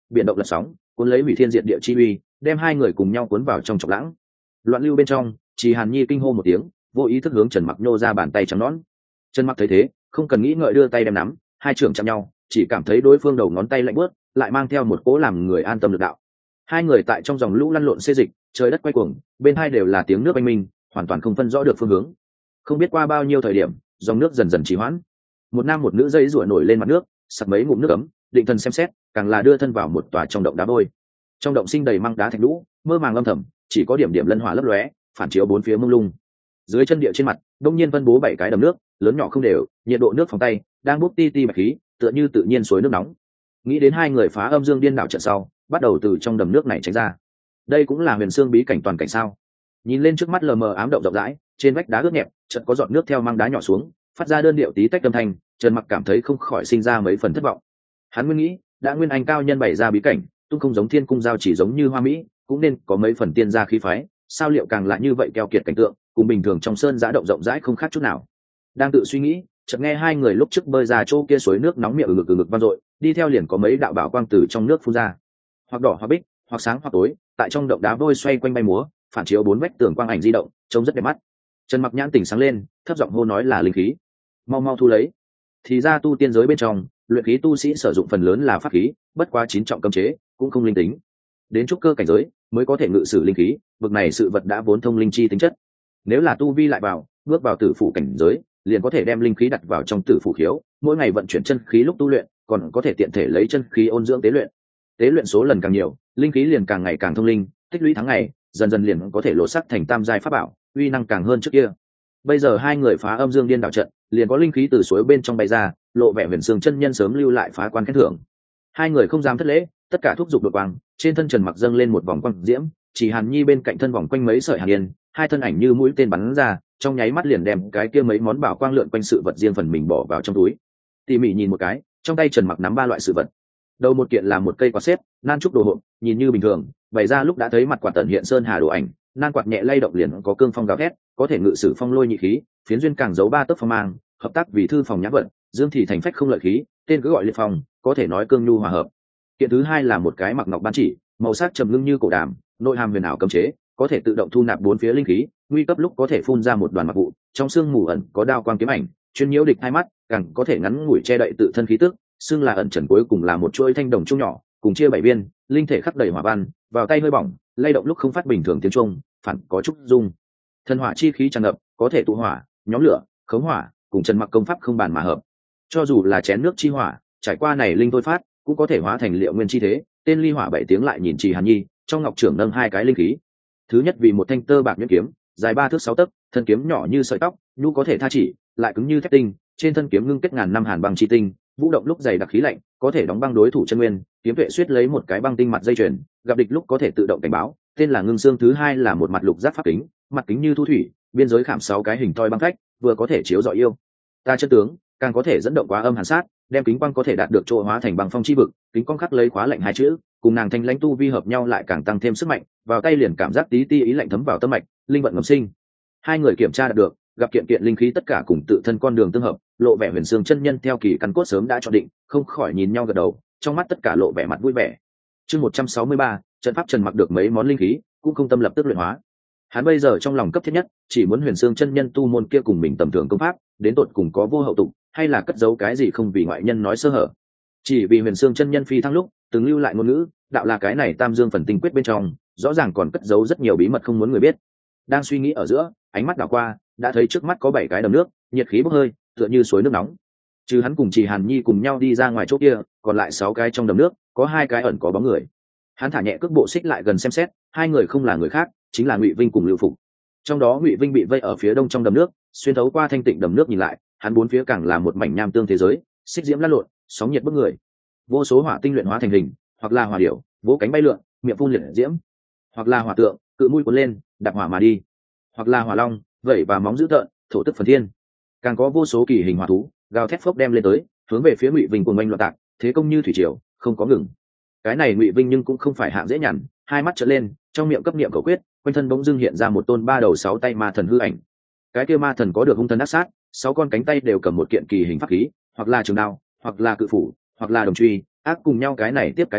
biển động lật sóng cuốn lấy hủy thiên diệt địa chi uy, đem hai người cùng nhau cuốn vào trong trọng lãng. Loạn lưu bên trong, Trì Hàn Nhi kinh hô một tiếng, vô ý thức hướng Trần Mặc nhô ra bàn tay trắng nõn. Trần Mặc thấy thế, không cần nghĩ ngợi đưa tay đem nắm, hai trưởng chạm nhau, chỉ cảm thấy đối phương đầu ngón tay lạnh buốt, lại mang theo một cỗ làm người an tâm lực đạo. Hai người tại trong dòng lũ lăn lộn xê dịch, trời đất quay cuồng, bên hai đều là tiếng nước oanh minh, hoàn toàn không phân rõ được phương hướng. Không biết qua bao nhiêu thời điểm, dòng nước dần dần trì hoãn. Một nam một nữ dây rủa nổi lên mặt nước, sặc mấy ngụm nước ấm, định thần xem xét, càng là đưa thân vào một tòa trong động đá vôi. Trong động sinh đầy măng đá thạch lũ, mơ màng âm thầm, chỉ có điểm điểm lân hỏa lấp lóe, phản chiếu bốn phía mông lung. Dưới chân địa trên mặt, đông nhiên phân bố 7 cái đầm nước, lớn nhỏ không đều, nhiệt độ nước phòng tay đang bốc ti ti bạch khí, tựa như tự nhiên suối nước nóng. Nghĩ đến hai người phá âm dương điên đảo trận sau, bắt đầu từ trong đầm nước này tránh ra. Đây cũng là huyền xương bí cảnh toàn cảnh sao? Nhìn lên trước mắt lờ mờ ám động rộng rãi, trên vách đá ướt nhẹp, chợt có giọt nước theo măng đá nhỏ xuống, phát ra đơn điệu tí tách âm thanh. Trần Mặc cảm thấy không khỏi sinh ra mấy phần thất vọng. Hắn nguyên nghĩ, đã nguyên anh cao nhân bày ra bí cảnh, tung không giống thiên cung giao chỉ giống như hoa mỹ, cũng nên có mấy phần tiên gia khí phái, sao liệu càng lại như vậy keo kiệt cảnh tượng, cùng bình thường trong sơn giã động rộng rãi không khác chút nào. Đang tự suy nghĩ, chợt nghe hai người lúc trước bơi ra chỗ kia suối nước nóng miệng ngực vang dội, đi theo liền có mấy đạo bảo quang từ trong nước phun ra, hoặc đỏ hoặc bích, hoặc sáng hoặc tối, tại trong động đá vôi xoay quanh bay múa, phản chiếu bốn vách tường quang ảnh di động, trông rất đẹp mắt. Trần Mặc nhãn tỉnh sáng lên, thấp giọng hô nói là linh khí, mau mau thu lấy. Thì ra tu tiên giới bên trong, luyện khí tu sĩ sử dụng phần lớn là pháp khí, bất quá 9 trọng cấm chế, cũng không linh tính. Đến trúc cơ cảnh giới mới có thể ngự sử linh khí, vực này sự vật đã vốn thông linh chi tính chất. Nếu là tu vi lại vào, bước vào tử phủ cảnh giới, liền có thể đem linh khí đặt vào trong tử phủ khiếu, mỗi ngày vận chuyển chân khí lúc tu luyện, còn có thể tiện thể lấy chân khí ôn dưỡng tế luyện. Tế luyện số lần càng nhiều, linh khí liền càng ngày càng thông linh, tích lũy tháng ngày, dần dần liền có thể lộ sắc thành tam giai pháp bảo, uy năng càng hơn trước kia. Bây giờ hai người phá âm dương điên đảo trận, liền có linh khí từ suối bên trong bay ra, lộ vẻ huyền xương chân nhân sớm lưu lại phá quan khen thưởng. Hai người không dám thất lễ, tất cả thúc giục đội quang, trên thân Trần Mặc dâng lên một vòng quang diễm, chỉ Hàn Nhi bên cạnh thân vòng quanh mấy sợi hàn yên, hai thân ảnh như mũi tên bắn ra, trong nháy mắt liền đem cái kia mấy món bảo quang lượn quanh sự vật riêng phần mình bỏ vào trong túi. Tỉ mỉ nhìn một cái, trong tay Trần Mặc nắm 3 loại sự vật. Đầu một kiện là một cây quạt xếp, nan trúc đồ hộp, nhìn như bình thường, bày ra lúc đã thấy mặt quạt tận hiện sơn hà đồ ảnh, nan quạt nhẹ lay động liền có cương phong gào thét, có thể ngự sử phong lôi nhị khí, phiến duyên càng giấu 3 tấc phong mang, hợp tác vì thư phòng nhã vận, dương thì thành phách không lợi khí, tên cứ gọi liệt phong, có thể nói cương nhu hòa hợp. Kiện thứ hai là một cái mặc ngọc ban chỉ, màu sắc trầm ngưng như cổ đàm, nội hàm huyền ảo cấm chế, có thể tự động thu nạp 4 phía linh khí, nguy cấp lúc có thể phun ra một đoàn mặc vụ, trong xương mù ẩn có đao quang kiếm ảnh, chuyên nhiễu địch hai mắt, càng có thể ngắn ngủi che đậy tự thân khí tức, xương là ẩn trần cuối cùng là một chuỗi thanh đồng trung nhỏ, cùng chia 7 viên, linh thể khắc đầy hỏa văn, vào tay hơi bỏng, lay động lúc không phát bình thường tiếng chuông, phản có chút rung. Thân hỏa chi khí tràn ngập, có thể tụ hỏa, nhóm lửa, khống hỏa, cùng Trần Mặc công pháp không bàn mà hợp. Cho dù là chén nước chi hỏa, trải qua này linh thôi phát, cũng có thể hóa thành liệu nguyên chi thế. Tên ly hỏa 7 tiếng lại nhìn Trì Hàn Nhi, trong ngọc trưởng nâng 2 cái linh khí. Thứ nhất vì một thanh tơ bạc nhuyễn kiếm, dài 3 thước 6 tấc, thân kiếm nhỏ như sợi tóc, nhu có thể tha chỉ, lại cứng như thép tinh, trên thân kiếm ngưng kết ngàn năm hàn băng chi tinh, vũ động lúc dày đặc khí lạnh, có thể đóng băng đối thủ chân nguyên, kiếm tuệ xuyết lấy một cái băng tinh mặt dây chuyền, gặp địch lúc có thể tự động cảnh báo. Tên là Ngưng Xương. Thứ hai là một mặt lục giác pháp kính, mặt kính như thu thủy, biên giới khảm 6 cái hình thoi băng cách, vừa có thể chiếu rọi yêu ta chân tướng, càng có thể dẫn động quá âm hàn sát, đem kính quang có thể đạt được chỗ hóa thành băng phong chi vực, kính quang khắc lấy khóa lạnh 2 chữ, cùng nàng thanh lãnh tu vi hợp nhau lại càng tăng thêm sức mạnh, vào tay liền cảm giác tí ti ý lạnh thấm vào tâm mạch, linh vận ngầm sinh. Hai người kiểm tra đạt được, gặp kiện kiện linh khí tất cả cùng tự thân con đường tương hợp, lộ vẻ huyền xương chân nhân theo kỳ căn cốt sớm đã chọn định, không khỏi nhìn nhau gật đầu, trong mắt tất cả lộ vẻ mặt vui vẻ. Chương 163, trận pháp Trần Mặc được mấy món linh khí, cũng không tâm lập tức luyện hóa. Hắn bây giờ trong lòng cấp thiết nhất, chỉ muốn huyền xương chân nhân tu môn kia cùng mình tầm thường công pháp, đến tột cùng có vô hậu tục, hay là cất giấu cái gì không vì ngoại nhân nói sơ hở. Chỉ vì huyền xương chân nhân phi thăng lúc, từng lưu lại ngôn ngữ, đạo là cái này tam dương phần tinh quyết bên trong, rõ ràng còn cất giấu rất nhiều bí mật không muốn người biết. Đang suy nghĩ ở giữa, ánh mắt đảo qua, đã thấy trước mắt có 7 cái đầm nước, nhiệt khí bốc hơi, tựa như suối nước nóng. Trừ hắn cùng Trì Hàn Nhi cùng nhau đi ra ngoài chỗ kia, còn lại 6 cái trong đầm nước, có 2 cái ẩn có bóng người. Hắn thả nhẹ cước bộ xích lại gần xem xét, 2 người không là người khác, chính là Ngụy Vinh cùng Lưu Phục. Trong đó Ngụy Vinh bị vây ở phía đông trong đầm nước, xuyên thấu qua thanh tịnh đầm nước nhìn lại, hắn bốn phía càng là một mảnh nham tương thế giới, xích diễm lăn lộn, sóng nhiệt bức người. Vô số hỏa tinh luyện hóa thành hình, hoặc là hỏa điểu, vỗ cánh bay lượn, miệng phun liệt diễm, hoặc là hỏa tượng, cự mũi cuốn lên, đạp hỏa mà đi, hoặc là hỏa long, vẩy và móng dữ tợn, thổ tức phần thiên. Càng có vô số kỳ hình hỏa thú, gào thét phốc đem lên tới, hướng về phía Ngụy Vinh cuồng oanh loạn tạc, thế công như thủy triều, không có ngừng. Cái này Ngụy Vinh nhưng cũng không phải hạng dễ nhằn, hai mắt trợn lên, trong miệng cấp niệm cầu quyết, quanh thân bỗng dưng hiện ra một tôn 3 đầu 6 tay ma thần hư ảnh. Cái kia ma thần có được hung thần ác sát, 6 con cánh tay đều cầm một kiện kỳ hình pháp khí, hoặc là trường đao, hoặc là cự phủ, hoặc là đồng truy, ác cùng nhau cái này tiếp cái khác,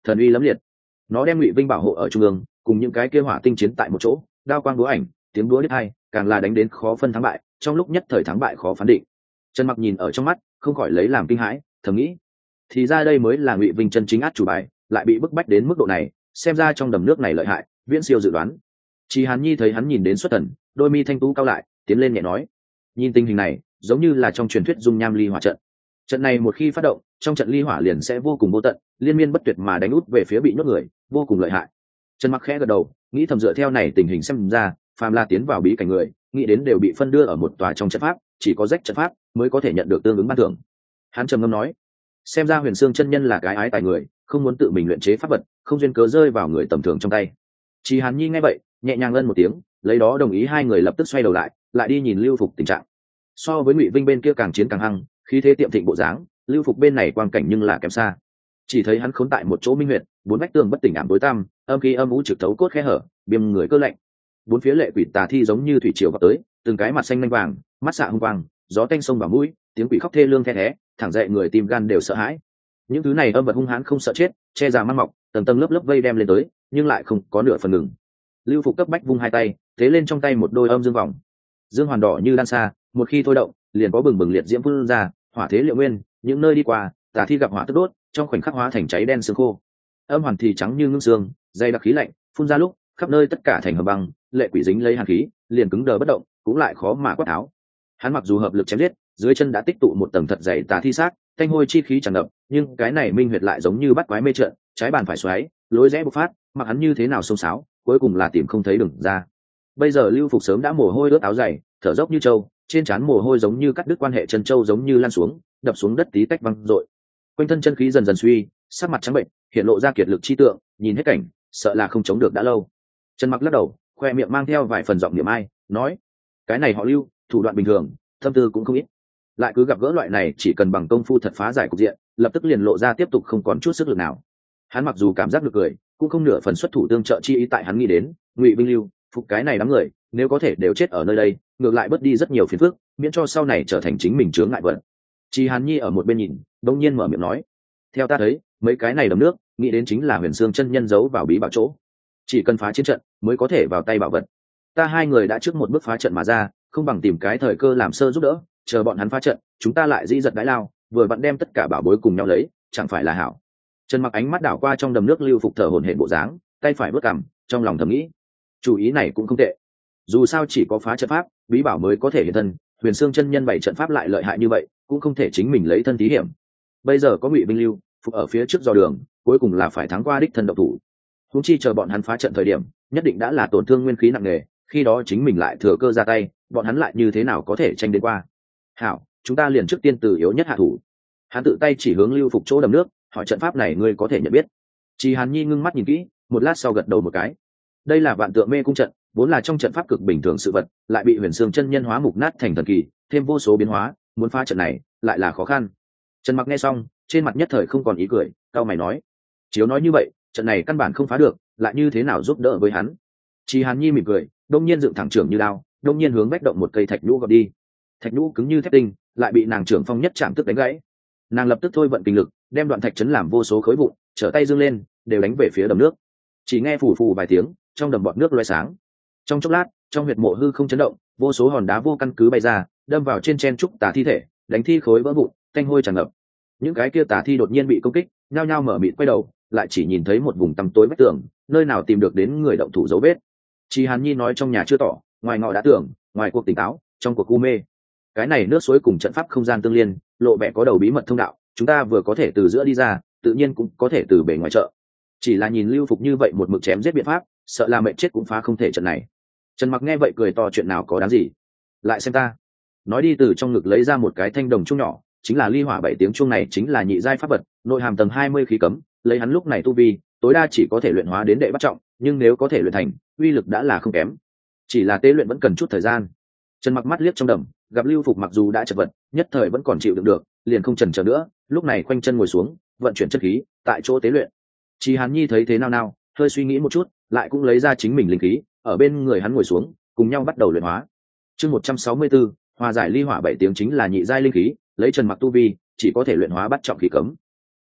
thần uy lẫm liệt. Nó đem Ngụy Vinh bảo hộ ở trung ương, cùng những cái kia hỏa tinh chiến tại một chỗ, đao quang búa ảnh, tiếng búa đứt hai, càng là đánh đến khó phân thắng bại, trong lúc nhất thời thắng bại khó phán định. Trần Mặc nhìn ở trong mắt, không khỏi lấy làm kinh hãi, thầm nghĩ: thì ra đây mới là Ngụy Vinh chân chính át chủ bài, lại bị bức bách đến mức độ này, xem ra trong đầm nước này lợi hại, viễn siêu dự đoán. Chỉ Hàn Nhi thấy hắn nhìn đến xuất thần, đôi mi thanh tú cao lại, tiến lên nhẹ nói: nhìn tình hình này, giống như là trong truyền thuyết dung nham ly hỏa trận. Trận này một khi phát động, trong trận ly hỏa liền sẽ vô cùng vô tận, liên miên bất tuyệt mà đánh út về phía bị nhốt người, vô cùng lợi hại. Trần Mặc khẽ gật đầu, nghĩ thầm dựa theo này tình hình xem ra, phàm là tiến vào bí cảnh người, nghĩ đến đều bị phân đưa ở một tòa trong trận pháp, chỉ có rách trận pháp mới có thể nhận được tương ứng ban thưởng. Hắn trầm ngâm nói: xem ra Huyền Xương chân nhân là cái ái tài người, không muốn tự mình luyện chế pháp vật, không duyên cớ rơi vào người tầm thường trong tay. Chỉ Hàn Nhi nghe vậy, nhẹ nhàng lân một tiếng, lấy đó đồng ý. Hai người lập tức xoay đầu lại đi nhìn Lưu Phục tình trạng. So với Ngụy Vinh bên kia càng chiến càng hăng, khí thế tiệm thịnh bộ dáng, Lưu Phục bên này quang cảnh nhưng là kém xa. Chỉ thấy hắn khốn tại một chỗ minh huyệt, bốn vách tường bất tỉnh ảm tối tăm, âm khí âm u trực thấu cốt khe hở, biêm người cơ lạnh. Bốn phía lệ quỷ tà thi giống như thủy triều vào tới, từng cái mặt xanh lanh vàng, mắt xạ hung quang, gió tanh sông vào mũi, tiếng quỷ khóc thê lương the thé, thẳng dậy người tim gan đều sợ hãi. Những thứ này âm vật hung hãn không sợ chết, che già mang mọc, tầng tầng lớp lớp vây đem lên tới, nhưng lại không có nửa phần ngừng. Lưu Phục cấp bách vung hai tay, thế lên trong tay một đôi âm dương vòng, dương hoàn đỏ như đan xa, một khi thôi động, liền có bừng bừng liệt diễm phun ra, hỏa thế liệu nguyên, những nơi đi qua, tà thi gặp hỏa tức đốt, trong khoảnh khắc hóa thành cháy đen xương khô. Âm hoàn thì trắng như ngưng xương, dày đặc khí lạnh, phun ra lúc, khắp nơi tất cả thành hầm băng, lệ quỷ dính lấy hàn khí, liền cứng đờ bất động, cũng lại khó mà quát tháo. Hắn mặc dù hợp lực chém giết, dưới chân đã tích tụ một tầng thật dày tà thi xác, thanh hôi chi khí tràn ngập, nhưng cái này minh huyệt lại giống như bắt quái mê trận, trái bàn phải xoáy, lối rẽ bộc phát, mặc hắn như thế nào xông xáo, cuối cùng là tìm không thấy đường ra. Bây giờ Lưu Phục sớm đã mồ hôi ướt áo dày, thở dốc như trâu, trên trán mồ hôi giống như cắt đứt quan hệ chân trâu giống như lan xuống, đập xuống đất tí tách văng rội. Quanh thân chân khí dần dần suy, sắc mặt trắng bệnh, hiện lộ ra kiệt lực chi tượng, nhìn hết cảnh, sợ là không chống được đã lâu. Trần Mặc lắc đầu, khoe miệng mang theo vài phần giọng niệm ai, nói: cái này họ Lưu, thủ đoạn bình thường, tâm tư cũng không ít, lại cứ gặp gỡ loại này chỉ cần bằng công phu thật phá giải cục diện, lập tức liền lộ ra tiếp tục không còn chút sức lực nào. Hắn mặc dù cảm giác được cười, cũng không nửa phần xuất thủ tương trợ chi ý. Tại hắn nghĩ đến, Ngụy Vinh Lưu Phục cái này đám người, nếu có thể đều chết ở nơi đây, ngược lại bớt đi rất nhiều phiền phức, miễn cho sau này trở thành chính mình chướng ngại vật. Chỉ Hàn Nhi ở một bên nhìn, đông nhiên mở miệng nói: theo ta thấy, mấy cái này đầm nước, nghĩ đến chính là Huyền Xương chân nhân giấu vào bí bảo chỗ, chỉ cần phá chiến trận mới có thể vào tay bảo vật. Ta hai người đã trước một bước phá trận mà ra, không bằng tìm cái thời cơ làm sơ giúp đỡ, chờ bọn hắn phá trận, chúng ta lại dĩ giật đái lao, vừa vặn đem tất cả bảo bối cùng nhau lấy, chẳng phải là hảo. Trần Mặc ánh mắt đảo qua trong đầm nước Lưu Phục thở hổn hển bộ dáng, tay phải vớt cằm, trong lòng thầm nghĩ: chủ ý này cũng không tệ. Dù sao chỉ có phá trận pháp, bí bảo mới có thể hiện thân, Huyền Xương chân nhân bảy trận pháp lại lợi hại như vậy, cũng không thể chính mình lấy thân thí hiểm. Bây giờ có Ngụy Vinh Lưu Phục ở phía trước dò đường, cuối cùng là phải thắng qua đích thân độc thủ. Huống chi chờ bọn hắn phá trận thời điểm, nhất định đã là tổn thương nguyên khí nặng nề, khi đó chính mình lại thừa cơ ra tay, bọn hắn lại như thế nào có thể tranh đến qua. Hảo, chúng ta liền trước tiên từ yếu nhất hạ thủ. Hắn tự tay chỉ hướng Lưu Phục chỗ đầm nước, hỏi: trận pháp này ngươi có thể nhận biết? Chỉ Hàn Nhi ngưng mắt nhìn kỹ, một lát sau gật đầu một cái. Đây là Vạn Tượng Mê Cung trận, vốn là trong trận pháp cực bình thường sự vật, lại bị Huyền Xương chân nhân hóa mục nát thành thần kỳ, thêm vô số biến hóa, muốn phá trận này lại là khó khăn. Trần Mặc nghe xong, trên mặt nhất thời không còn ý cười, cau mày nói: chiếu nói như vậy, trận này căn bản không phá được, lại như thế nào giúp đỡ với hắn? Chỉ Hàn Nhi mỉm cười, đông nhiên dựng thẳng trưởng như lao, đông nhiên hướng vách động một cây thạch nhũ gọt đi. Thạch nhũ cứng như thép tinh, lại bị nàng trưởng phong nhất chạm tức đánh gãy. Nàng lập tức thôi vận kinh lực, đem đoạn thạch chấn làm vô số khối vụn, trở tay dương lên, đều đánh về phía đầm nước. Chỉ nghe phù phù vài tiếng, trong đầm bọt nước loé sáng. Trong chốc lát, trong huyệt mộ hư không chấn động, vô số hòn đá vô căn cứ bay ra, đâm vào trên chen trúc tà thi thể, đánh thi khối vỡ vụn, tanh hôi tràn ngập. Những cái kia tà thi đột nhiên bị công kích, nhao nhao mở mịt quay đầu, lại chỉ nhìn thấy một vùng tăm tối vách tường, nơi nào tìm được đến người động thủ dấu vết. Chỉ Hàn Nhi nói: trong nhà chưa tỏ, ngoài ngọ đã tưởng, ngoài cuộc tỉnh táo, trong cuộc u mê. Cái này nước suối cùng trận pháp không gian tương liên, lộ vẻ có đầu bí mật thông đạo, chúng ta vừa có thể từ giữa đi ra, tự nhiên cũng có thể từ bề ngoài chợ. Chỉ là nhìn Lưu Phục như vậy một mực chém giết biện pháp, sợ là mệnh chết cũng phá không thể trận này. Trần Mặc nghe vậy cười to: chuyện nào có đáng gì, lại xem ta. Nói đi từ trong ngực lấy ra một cái thanh đồng chuông nhỏ, chính là ly hỏa 7 tiếng chuông này, chính là nhị giai pháp vật, nội hàm tầng 20 khí cấm, lấy hắn lúc này tu vi, tối đa chỉ có thể luyện hóa đến đệ bắt trọng, nhưng nếu có thể luyện thành, uy lực đã là không kém. Chỉ là tế luyện vẫn cần chút thời gian. Trần Mặc mắt liếc trong đầm, gặp Lưu Phục mặc dù đã chật vật, nhất thời vẫn còn chịu đựng được, liền không chần chờ nữa, lúc này khoanh chân ngồi xuống, vận chuyển chân khí, tại chỗ tế luyện. Chỉ Hàn Nhi thấy thế nào, hơi suy nghĩ một chút, lại cũng lấy ra chính mình linh khí, ở bên người hắn ngồi xuống, cùng nhau bắt đầu luyện hóa. Chương 164, hòa giải ly hỏa 7 tiếng chính là nhị giai linh khí, lấy Trần Mặc tu vi, chỉ có thể luyện hóa bắt trọng khí cấm.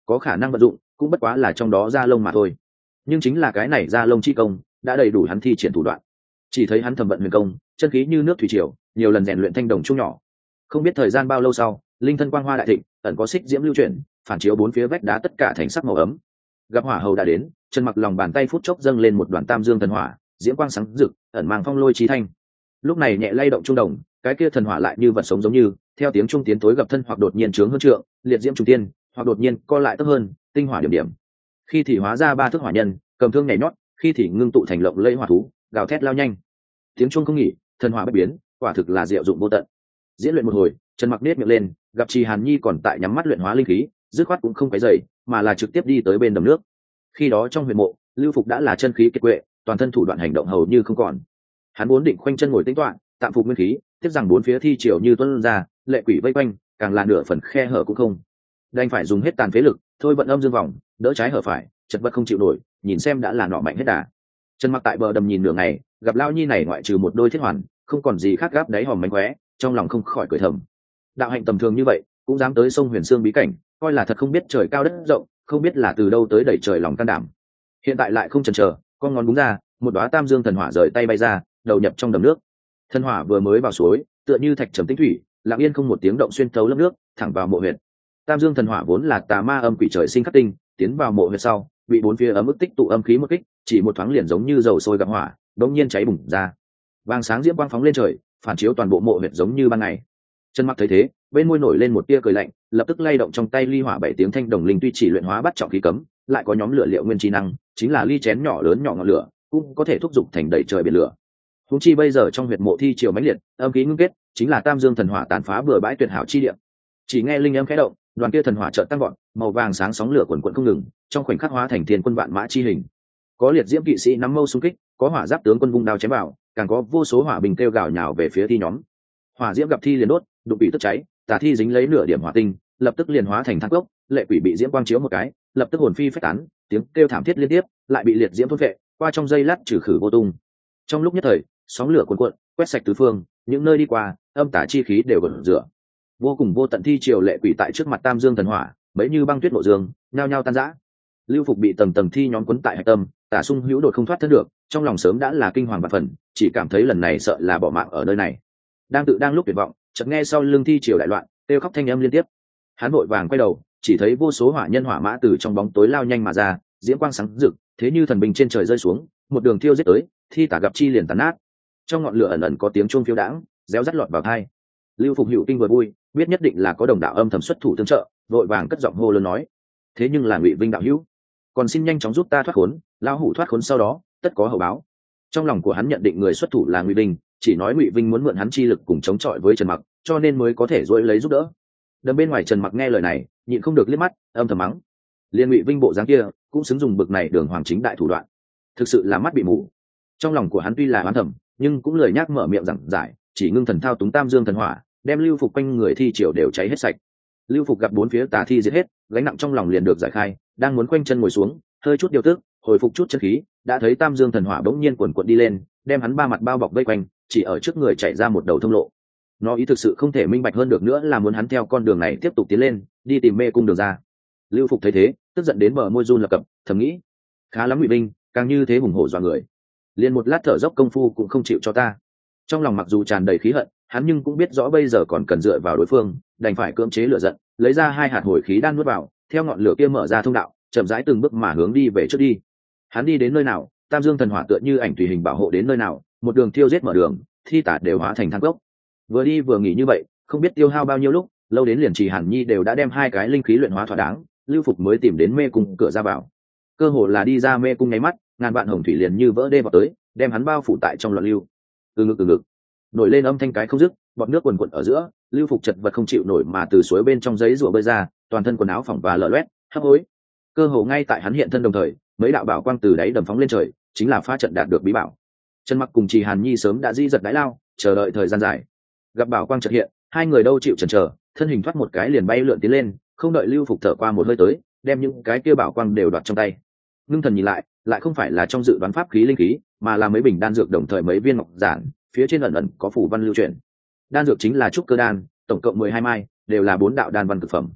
có khả năng vận dụng cũng bất quá là trong đó da lông mà thôi. Nhưng chính là cái này da lông chi công đã đầy đủ hắn thi triển thủ đoạn. Chỉ thấy hắn thầm vận huyền công, chân khí như nước thủy triều, nhiều lần rèn luyện thanh đồng chung nhỏ. Không biết thời gian bao lâu sau, linh thân quang hoa đại thịnh, ẩn có xích diễm lưu chuyển, phản chiếu bốn phía vách đá tất cả thành sắc màu ấm. Gặp hỏa hầu đã đến, Trần Mặc lòng bàn tay phút chốc dâng lên một đoàn tam dương thần hỏa, diễm quang sáng rực, ẩn mang phong lôi chí thanh. Lúc này nhẹ lay động trung đồng, cái kia thần hỏa lại như vật sống giống như, theo tiếng trung tiến tối gặp thân hoặc đột nhiên trướng hơn trượng, liệt diễm trung tiên, hoặc đột nhiên co lại tấp hơn, tinh hỏa điểm điểm. Khi thì hóa ra ba thước hỏa nhân, cầm thương nhảy nhót, khi thì ngưng tụ thành lộng lẫy hỏa thú, gào thét lao nhanh. Tiếng chuông không nghỉ, thần hỏa bất biến, quả thực là diệu dụng vô tận. Diễn luyện một hồi, Trần Mặc nét miệng lên, gặp Trì Hàn Nhi còn tại nhắm mắt luyện hóa linh khí, dứt khoát cũng không quấy rầy, mà là trực tiếp đi tới bên đầm nước. Khi đó trong huyền mộ, Lưu Phục đã là chân khí kiệt quệ, toàn thân thủ đoạn hành động hầu như không còn. Hắn vốn định khoanh chân ngồi tĩnh tọa, tạm phục nguyên khí, tiếp rằng bốn phía thi triều như tuôn ra, lệ quỷ vây quanh, càng là nửa phần khe hở cũng không. Đành phải dùng hết tàn phế lực, thôi vận âm dương vòng, đỡ trái hở phải, chật vật không chịu nổi, nhìn xem đã là nọ mạnh hết đà. Trần Mặc tại bờ đầm nhìn nửa ngày, gặp lão nhi này ngoại trừ một đôi thiết hoàn, không còn gì khác gáp đáy hòm mánh khóe, trong lòng không khỏi cười thầm. Đạo hạnh tầm thường như vậy, cũng dám tới sông Huyền Xương bí cảnh, coi là thật không biết trời cao đất rộng, không biết là từ đâu tới đẩy trời lòng can đảm. Hiện tại lại không chần chờ, con ngón búng ra, một đóa tam dương thần hỏa rời tay bay ra, đầu nhập trong đầm nước. Thần hỏa vừa mới vào suối, tựa như thạch trầm tĩnh thủy, lặng yên không một tiếng động xuyên thấu lớp nước, thẳng vào mộ huyệt. Tam dương thần hỏa vốn là tà ma âm quỷ trời sinh khắc tinh, tiến vào mộ huyệt sau, bị bốn phía ấm ức tích tụ âm khí một kích, chỉ một thoáng liền giống như dầu sôi gặp hỏa, đột nhiên cháy bùng ra. Vàng sáng diễm quang phóng lên trời, phản chiếu toàn bộ mộ huyệt giống như ban ngày. Trần Mặc thấy thế, bên môi nổi lên một tia cười lạnh, lập tức lay động trong tay ly hỏa bảy tiếng thanh đồng linh tuy chỉ luyện hóa bắt trọng khí cấm, lại có nhóm lửa liệu nguyên chi năng, chính là ly chén nhỏ lớn nhỏ ngọn lửa, cũng có thể thúc giục thành đầy trời biển lửa. Huống chi bây giờ trong huyệt mộ thi triều mãnh liệt, âm khí ngưng kết, chính là tam dương thần hỏa tàn phá bừa bãi tuyệt hảo chi địa. Chỉ nghe linh âm khẽ động, đoàn kia thần hỏa chợt tăng vọt, màu vàng sáng sóng lửa quần quần không ngừng, trong khoảnh khắc hóa thành thiên quân vạn mã chi hình. Có liệt diễm kỵ sĩ nắm mâu xung kích, có hỏa giáp tướng quân vung đao chém vào, càng có vô số hỏa bình kêu gào nhào về phía thi nhóm. Hỏa diễm gặp thi liền đốt, đụng bị tức cháy, tà thi dính lấy nửa điểm hỏa tinh, lập tức liền hóa thành than cốc, lệ quỷ bị diễm quang chiếu một cái, lập tức hồn phi phách tán, tiếng kêu thảm thiết liên tiếp, lại bị liệt diễm thôn vệ, qua trong giây lát trừ khử vô tung. Trong lúc nhất thời, sóng lửa cuồn cuộn, quét sạch tứ phương, những nơi đi qua, âm tà chi khí đều gột rửa. Vô cùng vô tận thi triều lệ quỷ tại trước mặt tam dương thần hỏa, bấy như băng tuyết nội dương, nhao nhao tan rã. Lưu Phục bị tầng tầng thi nhóm quấn tại hạch tâm, tả sung hữu đột không thoát thân được, trong lòng sớm đã là kinh hoàng và phần, chỉ cảm thấy lần này sợ là bỏ mạng ở nơi này. Đang lúc tuyệt vọng, chợt nghe sau lưng thi triều đại loạn, kêu khóc thanh âm liên tiếp. Hắn vội vàng quay đầu, chỉ thấy vô số hỏa nhân hỏa mã từ trong bóng tối lao nhanh mà ra, diễm quang sáng rực, thế như thần binh trên trời rơi xuống, một đường thiêu giết tới, thi tả gặp chi liền tàn nát. Trong ngọn lửa ẩn ẩn có tiếng chuông phiêu đãng, réo rắt lọt vào tai. Lưu Phục hữu kinh vừa vui, biết nhất định là có đồng đạo âm thầm xuất thủ tương trợ, vội vàng cất giọng hô lớn nói: thế nhưng là Ngụy Vinh đạo hữu, còn xin nhanh chóng giúp ta thoát khốn, lão hủ thoát khốn sau đó tất có hậu báo. Trong lòng của hắn nhận định người xuất thủ là Ngụy Vinh, chỉ nói Ngụy Vinh muốn mượn hắn chi lực cùng chống chọi với Trần Mặc, cho nên mới có thể dỗi lấy giúp đỡ. Đâm bên ngoài Trần Mặc nghe lời này, nhịn không được liếc mắt, âm thầm mắng: liên Ngụy Vinh bộ dáng kia cũng xứng dùng bực này đường hoàng chính đại thủ đoạn, thực sự là mắt bị mù. Trong lòng của hắn tuy là oán thầm, nhưng cũng lười nhác mở miệng giảng giải, chỉ ngưng thần thao túng tam dương thần hỏa, đem Lưu Phục quanh người thi triều đều cháy hết sạch. Lưu Phục gặp bốn phía tà thi giết hết, gánh nặng trong lòng liền được giải khai, đang muốn quanh chân ngồi xuống, hơi chút điều tức, hồi phục chút chân khí, đã thấy tam dương thần hỏa bỗng nhiên cuồn cuộn đi lên, đem hắn ba mặt bao bọc vây quanh, chỉ ở trước người chạy ra một đầu thông lộ. Nó ý thực sự không thể minh bạch hơn được nữa, là muốn hắn theo con đường này tiếp tục tiến lên, đi tìm mê cung đường ra. Lưu Phục thấy thế, tức giận đến bờ môi run lập cập, thầm nghĩ: khá lắm Ngụy Vinh, càng như thế hùng hổ dọa người, liền một lát thở dốc công phu cũng không chịu cho ta. Trong lòng mặc dù tràn đầy khí hận, hắn nhưng cũng biết rõ bây giờ còn cần dựa vào đối phương, đành phải cưỡng chế lửa giận, lấy ra 2 hạt hồi khí đan nuốt vào, theo ngọn lửa kia mở ra thông đạo, chậm rãi từng bước mà hướng đi về trước đi. Hắn đi đến nơi nào, tam dương thần hỏa tựa như ảnh tùy hình bảo hộ đến nơi nào, một đường thiêu giết mở đường, thi tả đều hóa thành than cốc. Vừa đi vừa nghỉ như vậy, không biết tiêu hao bao nhiêu lúc, lâu đến liền Trì Hàn Nhi đều đã đem 2 cái linh khí luyện hóa thỏa đáng, Lưu Phục mới tìm đến mê cung cửa ra vào. Cơ hồ là đi ra mê cung nháy mắt, ngàn vạn hồng thủy liền như vỡ đê vào tới, đem hắn bao phủ tại trong loạn lưu. Từ ngực nổi lên âm thanh cái không dứt, bọt nước quần quật ở giữa, Lưu Phục chật vật không chịu nổi mà từ suối bên trong giấy rùa bơi ra, toàn thân quần áo phỏng và lở loét, hấp hối. Cơ hồ ngay tại hắn hiện thân đồng thời, mấy đạo bảo quang từ đáy đầm phóng lên trời, chính là phá trận đạt được bí bảo. Trần Mặc cùng Trì Hàn Nhi sớm đã di giật đái lao, chờ đợi thời gian dài. Gặp bảo quang chợt hiện, hai người đâu chịu chần chờ, thân hình thoát một cái liền bay lượn tiến lên, không đợi Lưu Phục thở qua một hơi tới, đem những cái kia bảo quang đều đoạt trong tay. Ngưng thần nhìn lại không phải là trong dự đoán pháp khí linh khí, mà là mấy bình đan dược, đồng thời mấy viên ngọc giản, phía trên ẩn ẩn có phủ văn lưu truyền. Đan dược chính là trúc cơ đan, tổng cộng 12 mai, đều là 4 đạo đan văn cực phẩm.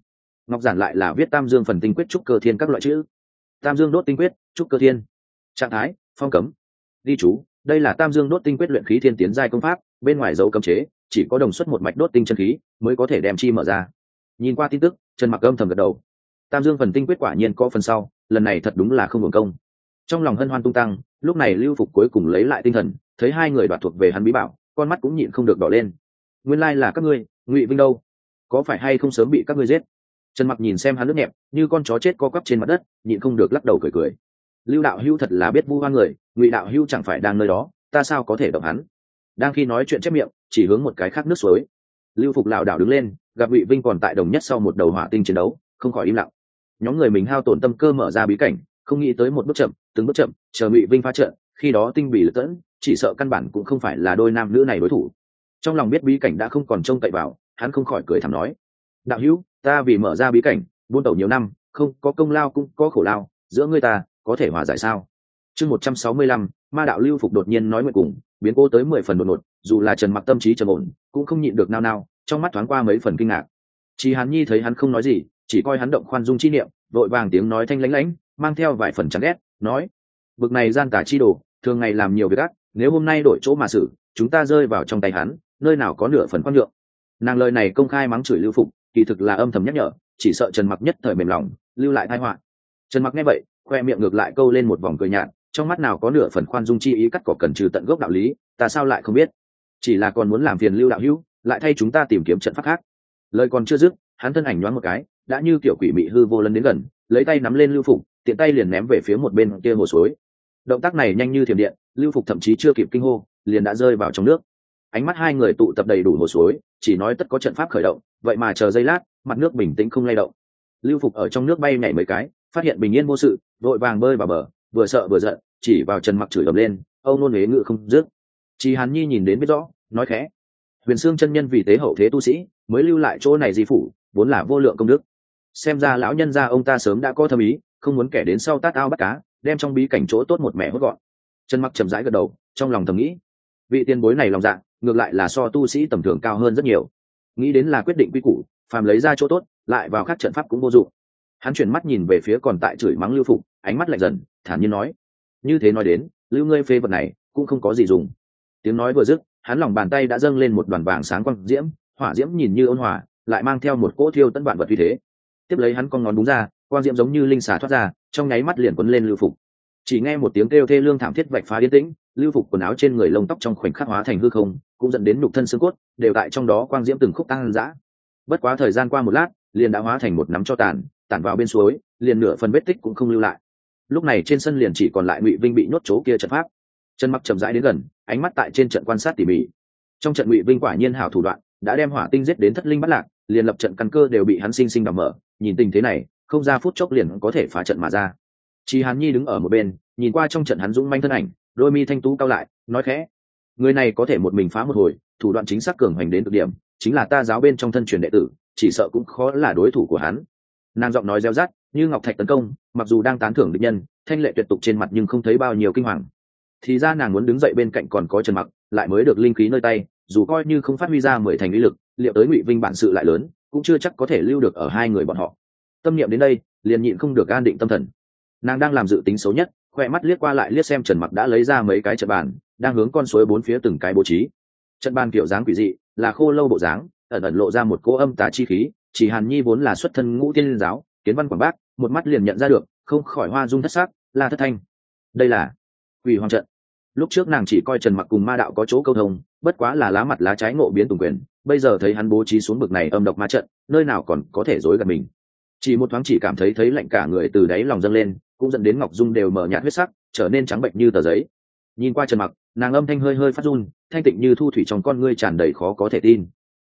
ngọc giản lại là viết tam dương phần tinh quyết trúc cơ thiên các loại chữ. Tam dương đốt tinh quyết trúc cơ thiên. Trạng thái phong cấm. Ghi chú, đây là tam dương đốt tinh quyết luyện khí thiên tiến giai công pháp, bên ngoài dấu cấm chế, chỉ có đồng xuất một mạch đốt tinh chân khí mới có thể đem chi mở ra. Nhìn qua tin tức, Trần Mặc âm thầm gật đầu. Tam dương phần tinh quyết quả nhiên có phần sau, lần này thật đúng là không hưởng công. Trong lòng hân hoan tung tăng, lúc này Lưu Phục cuối cùng lấy lại tinh thần, thấy hai người đoạt thuộc về hắn bí bảo, con mắt cũng nhịn không được đỏ lên. Nguyên lai là các ngươi, Ngụy Vinh đâu? Có phải hay không sớm bị các ngươi giết? Trần Mặc nhìn xem hắn nước nhẹp, như con chó chết co quắp trên mặt đất, nhịn không được lắc đầu cười cười. Lưu đạo hữu thật là biết vu oan người, Ngụy đạo hữu chẳng phải đang nơi đó, ta sao có thể động hắn? Đang khi nói chuyện chép miệng, chỉ hướng một cái khác nước suối. Lưu Phục lảo đảo đứng lên, gặp Ngụy Vinh còn tại đồng nhất sau một đầu hỏa tinh chiến đấu, không khỏi im lặng. Nhóm người mình hao tổn tâm cơ mở ra bí cảnh, không nghĩ tới một bước chậm, từng bước chậm, chờ Ngụy Vinh phá trận, khi đó tinh bị lật tẫn, chỉ sợ căn bản cũng không phải là đôi nam nữ này đối thủ. Trong lòng biết bí cảnh đã không còn trông cậy vào, hắn không khỏi cười thầm nói: đạo hữu, ta vì mở ra bí cảnh buôn tẩu nhiều năm, không có công lao cũng có khổ lao, giữa ngươi ta có thể hòa giải sao? Chương 165, ma đạo Lưu Phục đột nhiên nói nguyện cùng, biến cố tới 10 phần đột ngột, dù là Trần Mặc tâm trí trầm ổn, cũng không nhịn được nao nao, trong mắt thoáng qua mấy phần kinh ngạc. Chỉ Hàn Nhi thấy hắn không nói gì, chỉ coi hắn động khoan dung chi niệm, vội vàng tiếng nói thanh lãnh lãnh, mang theo vài phần chán ghét, nói: bực này gian tà chi đồ, thường ngày làm nhiều việc ác, nếu hôm nay đổi chỗ mà xử, chúng ta rơi vào trong tay hắn, nơi nào có nửa phần khoan nhượng. Nàng lời này công khai mắng chửi Lưu Phục, kỳ thực là âm thầm nhắc nhở, chỉ sợ Trần Mặc nhất thời mềm lòng, lưu lại tai họa. Trần Mặc nghe vậy, khoe miệng ngược lại câu lên một vòng cười nhạt, trong mắt nào có nửa phần khoan dung chi ý cắt cỏ cần trừ tận gốc đạo lý, ta sao lại không biết? Chỉ là còn muốn làm phiền Lưu đạo hữu, lại thay chúng ta tìm kiếm trận pháp khác. Lời còn chưa dứt, hắn thân ảnh nhoáng một cái, đã như kiểu quỷ mị hư vô lân đến gần, lấy tay nắm lên Lưu Phục, tiện tay liền ném về phía một bên kia hồ suối. Động tác này nhanh như thiểm điện, Lưu Phục thậm chí chưa kịp kinh hô, liền đã rơi vào trong nước. Ánh mắt hai người tụ tập đầy đủ hồ suối, chỉ nói tất có trận pháp khởi động, vậy mà chờ giây lát, mặt nước bình tĩnh không lay động. Lưu Phục ở trong nước bay nhảy mấy cái, phát hiện bình yên vô sự, vội vàng bơi vào bờ, vừa sợ vừa giận, chỉ vào Trần Mặc chửi ầm lên, âu nôn huế ngự không dứt. Chỉ Hàn Nhi nhìn đến biết rõ, nói khẽ: Huyền Xương chân nhân vì tế hậu thế tu sĩ, mới lưu lại chỗ này di phủ, vốn là vô lượng công đức. Xem ra lão nhân gia ông ta sớm đã có thâm ý, không muốn kẻ đến sau tát ao bắt cá, đem trong bí cảnh chỗ tốt một mẹ hốt gọn. Trần Mặc chậm rãi gật đầu, trong lòng thầm nghĩ: vị tiền bối này lòng dạ, ngược lại là so tu sĩ tầm thường cao hơn rất nhiều. Nghĩ đến là quyết định quy củ, phàm lấy ra chỗ tốt, lại vào các trận pháp cũng vô dụng. Hắn chuyển mắt nhìn về phía còn tại chửi mắng Lưu Phục, ánh mắt lạnh dần, thản nhiên nói: như thế nói đến, Lưu ngươi phê vật này cũng không có gì dùng. Tiếng nói vừa dứt, hắn lòng bàn tay đã dâng lên một đoàn vàng sáng quang diễm, hỏa diễm nhìn như ôn hòa, lại mang theo một cỗ thiêu tận vạn vật uy thế. Tiếp lấy hắn con ngón đúng ra, quang diễm giống như linh xà thoát ra, trong nháy mắt liền quấn lên Lưu Phục. Chỉ nghe một tiếng kêu thê lương thảm thiết vạch phá yên tĩnh, Lưu Phục quần áo trên người lông tóc trong khoảnh khắc hóa thành hư không, cũng dẫn đến nhục thân xương cốt đều tại trong đó quang diễm từng khúc tăng dã. Bất quá thời gian qua một lát, liền đã hóa thành một nắm cho tàn vào bên suối, liền nửa phần vết tích cũng không lưu lại. Lúc này trên sân liền chỉ còn lại Ngụy Vinh bị nhốt chỗ kia trận pháp. Trần Mặc chậm rãi đến gần, ánh mắt tại trên trận quan sát tỉ mỉ. Trong trận Ngụy Vinh quả nhiên hảo thủ đoạn, đã đem hỏa tinh giết đến thất linh bất lạc, liền lập trận căn cơ đều bị hắn sinh sinh đập mở. Nhìn tình thế này, không ra phút chốc liền có thể phá trận mà ra. Chỉ Hàn Nhi đứng ở một bên, nhìn qua trong trận hắn dũng manh thân ảnh, đôi mi thanh tú cao lại, nói khẽ: người này có thể một mình phá một hồi, thủ đoạn chính xác cường hành đến cực điểm, chính là ta giáo bên trong thân truyền đệ tử, chỉ sợ cũng khó là đối thủ của hắn. Nàng giọng nói reo rát như ngọc thạch tấn công, mặc dù đang tán thưởng địch nhân, thanh lệ tuyệt tục trên mặt nhưng không thấy bao nhiêu kinh hoàng. Thì ra nàng muốn đứng dậy bên cạnh còn có Trần Mặc, lại mới được linh khí nơi tay, dù coi như không phát huy ra 10 thành uy lực, liệu tới Ngụy Vinh bản sự lại lớn, cũng chưa chắc có thể lưu được ở hai người bọn họ. Tâm niệm đến đây, liền nhịn không được an định tâm thần. Nàng đang làm dự tính xấu nhất, khoe mắt liếc qua lại liếc xem Trần Mặc đã lấy ra mấy cái trận bàn, đang hướng con suối bốn phía từng cái bố trí. Trận bàn kiểu dáng quỷ dị, là khô lâu bộ dáng, ẩn ẩn lộ ra một cỗ âm tà chi khí. Chỉ Hàn Nhi vốn là xuất thân Ngũ Tiên giáo, kiến văn quảng bác, một mắt liền nhận ra được, không khỏi hoa dung thất sắc, la thất thanh. Đây là Quỷ Hoàng trận. Lúc trước nàng chỉ coi Trần Mặc cùng ma đạo có chỗ câu thông, bất quá là lá mặt lá trái ngộ biến tùng quyền, bây giờ thấy hắn bố trí xuống bực này âm độc ma trận, nơi nào còn có thể dối gạt mình. Chỉ một thoáng chỉ cảm thấy lạnh cả người từ đáy lòng dâng lên, cũng dẫn đến ngọc dung đều mở nhạt huyết sắc, trở nên trắng bệnh như tờ giấy. Nhìn qua Trần Mặc, nàng âm thanh hơi hơi phát run, thanh tịnh như thu thủy trong con ngươi tràn đầy khó có thể tin.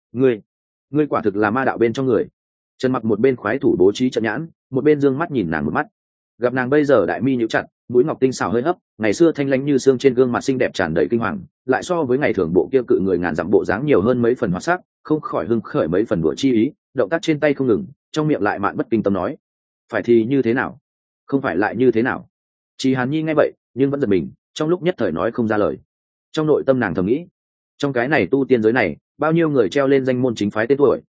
Ngươi quả thực là ma đạo bên trong người. Trần Mặc một bên khoái thủ bố trí trận nhãn, một bên dương mắt nhìn nàng một mắt. Gặp nàng bây giờ đại mi nhíu chặt, mũi ngọc tinh xảo hơi hấp, ngày xưa thanh lãnh như xương trên gương mặt xinh đẹp tràn đầy kinh hoàng, lại so với ngày thường bộ kia cự người ngàn dặm bộ dáng nhiều hơn mấy phần hoạt sắc, không khỏi hưng khởi mấy phần đùa chi ý, động tác trên tay không ngừng, trong miệng lại mạn bất kinh tâm nói: phải thì như thế nào, không phải lại như thế nào. Chỉ Hàn Nhi nghe vậy, nhưng vẫn giật mình, trong lúc nhất thời nói không ra lời. Trong nội tâm nàng thầm nghĩ, trong cái này tu tiên giới này, bao nhiêu người treo lên danh môn chính phái tên tuổi,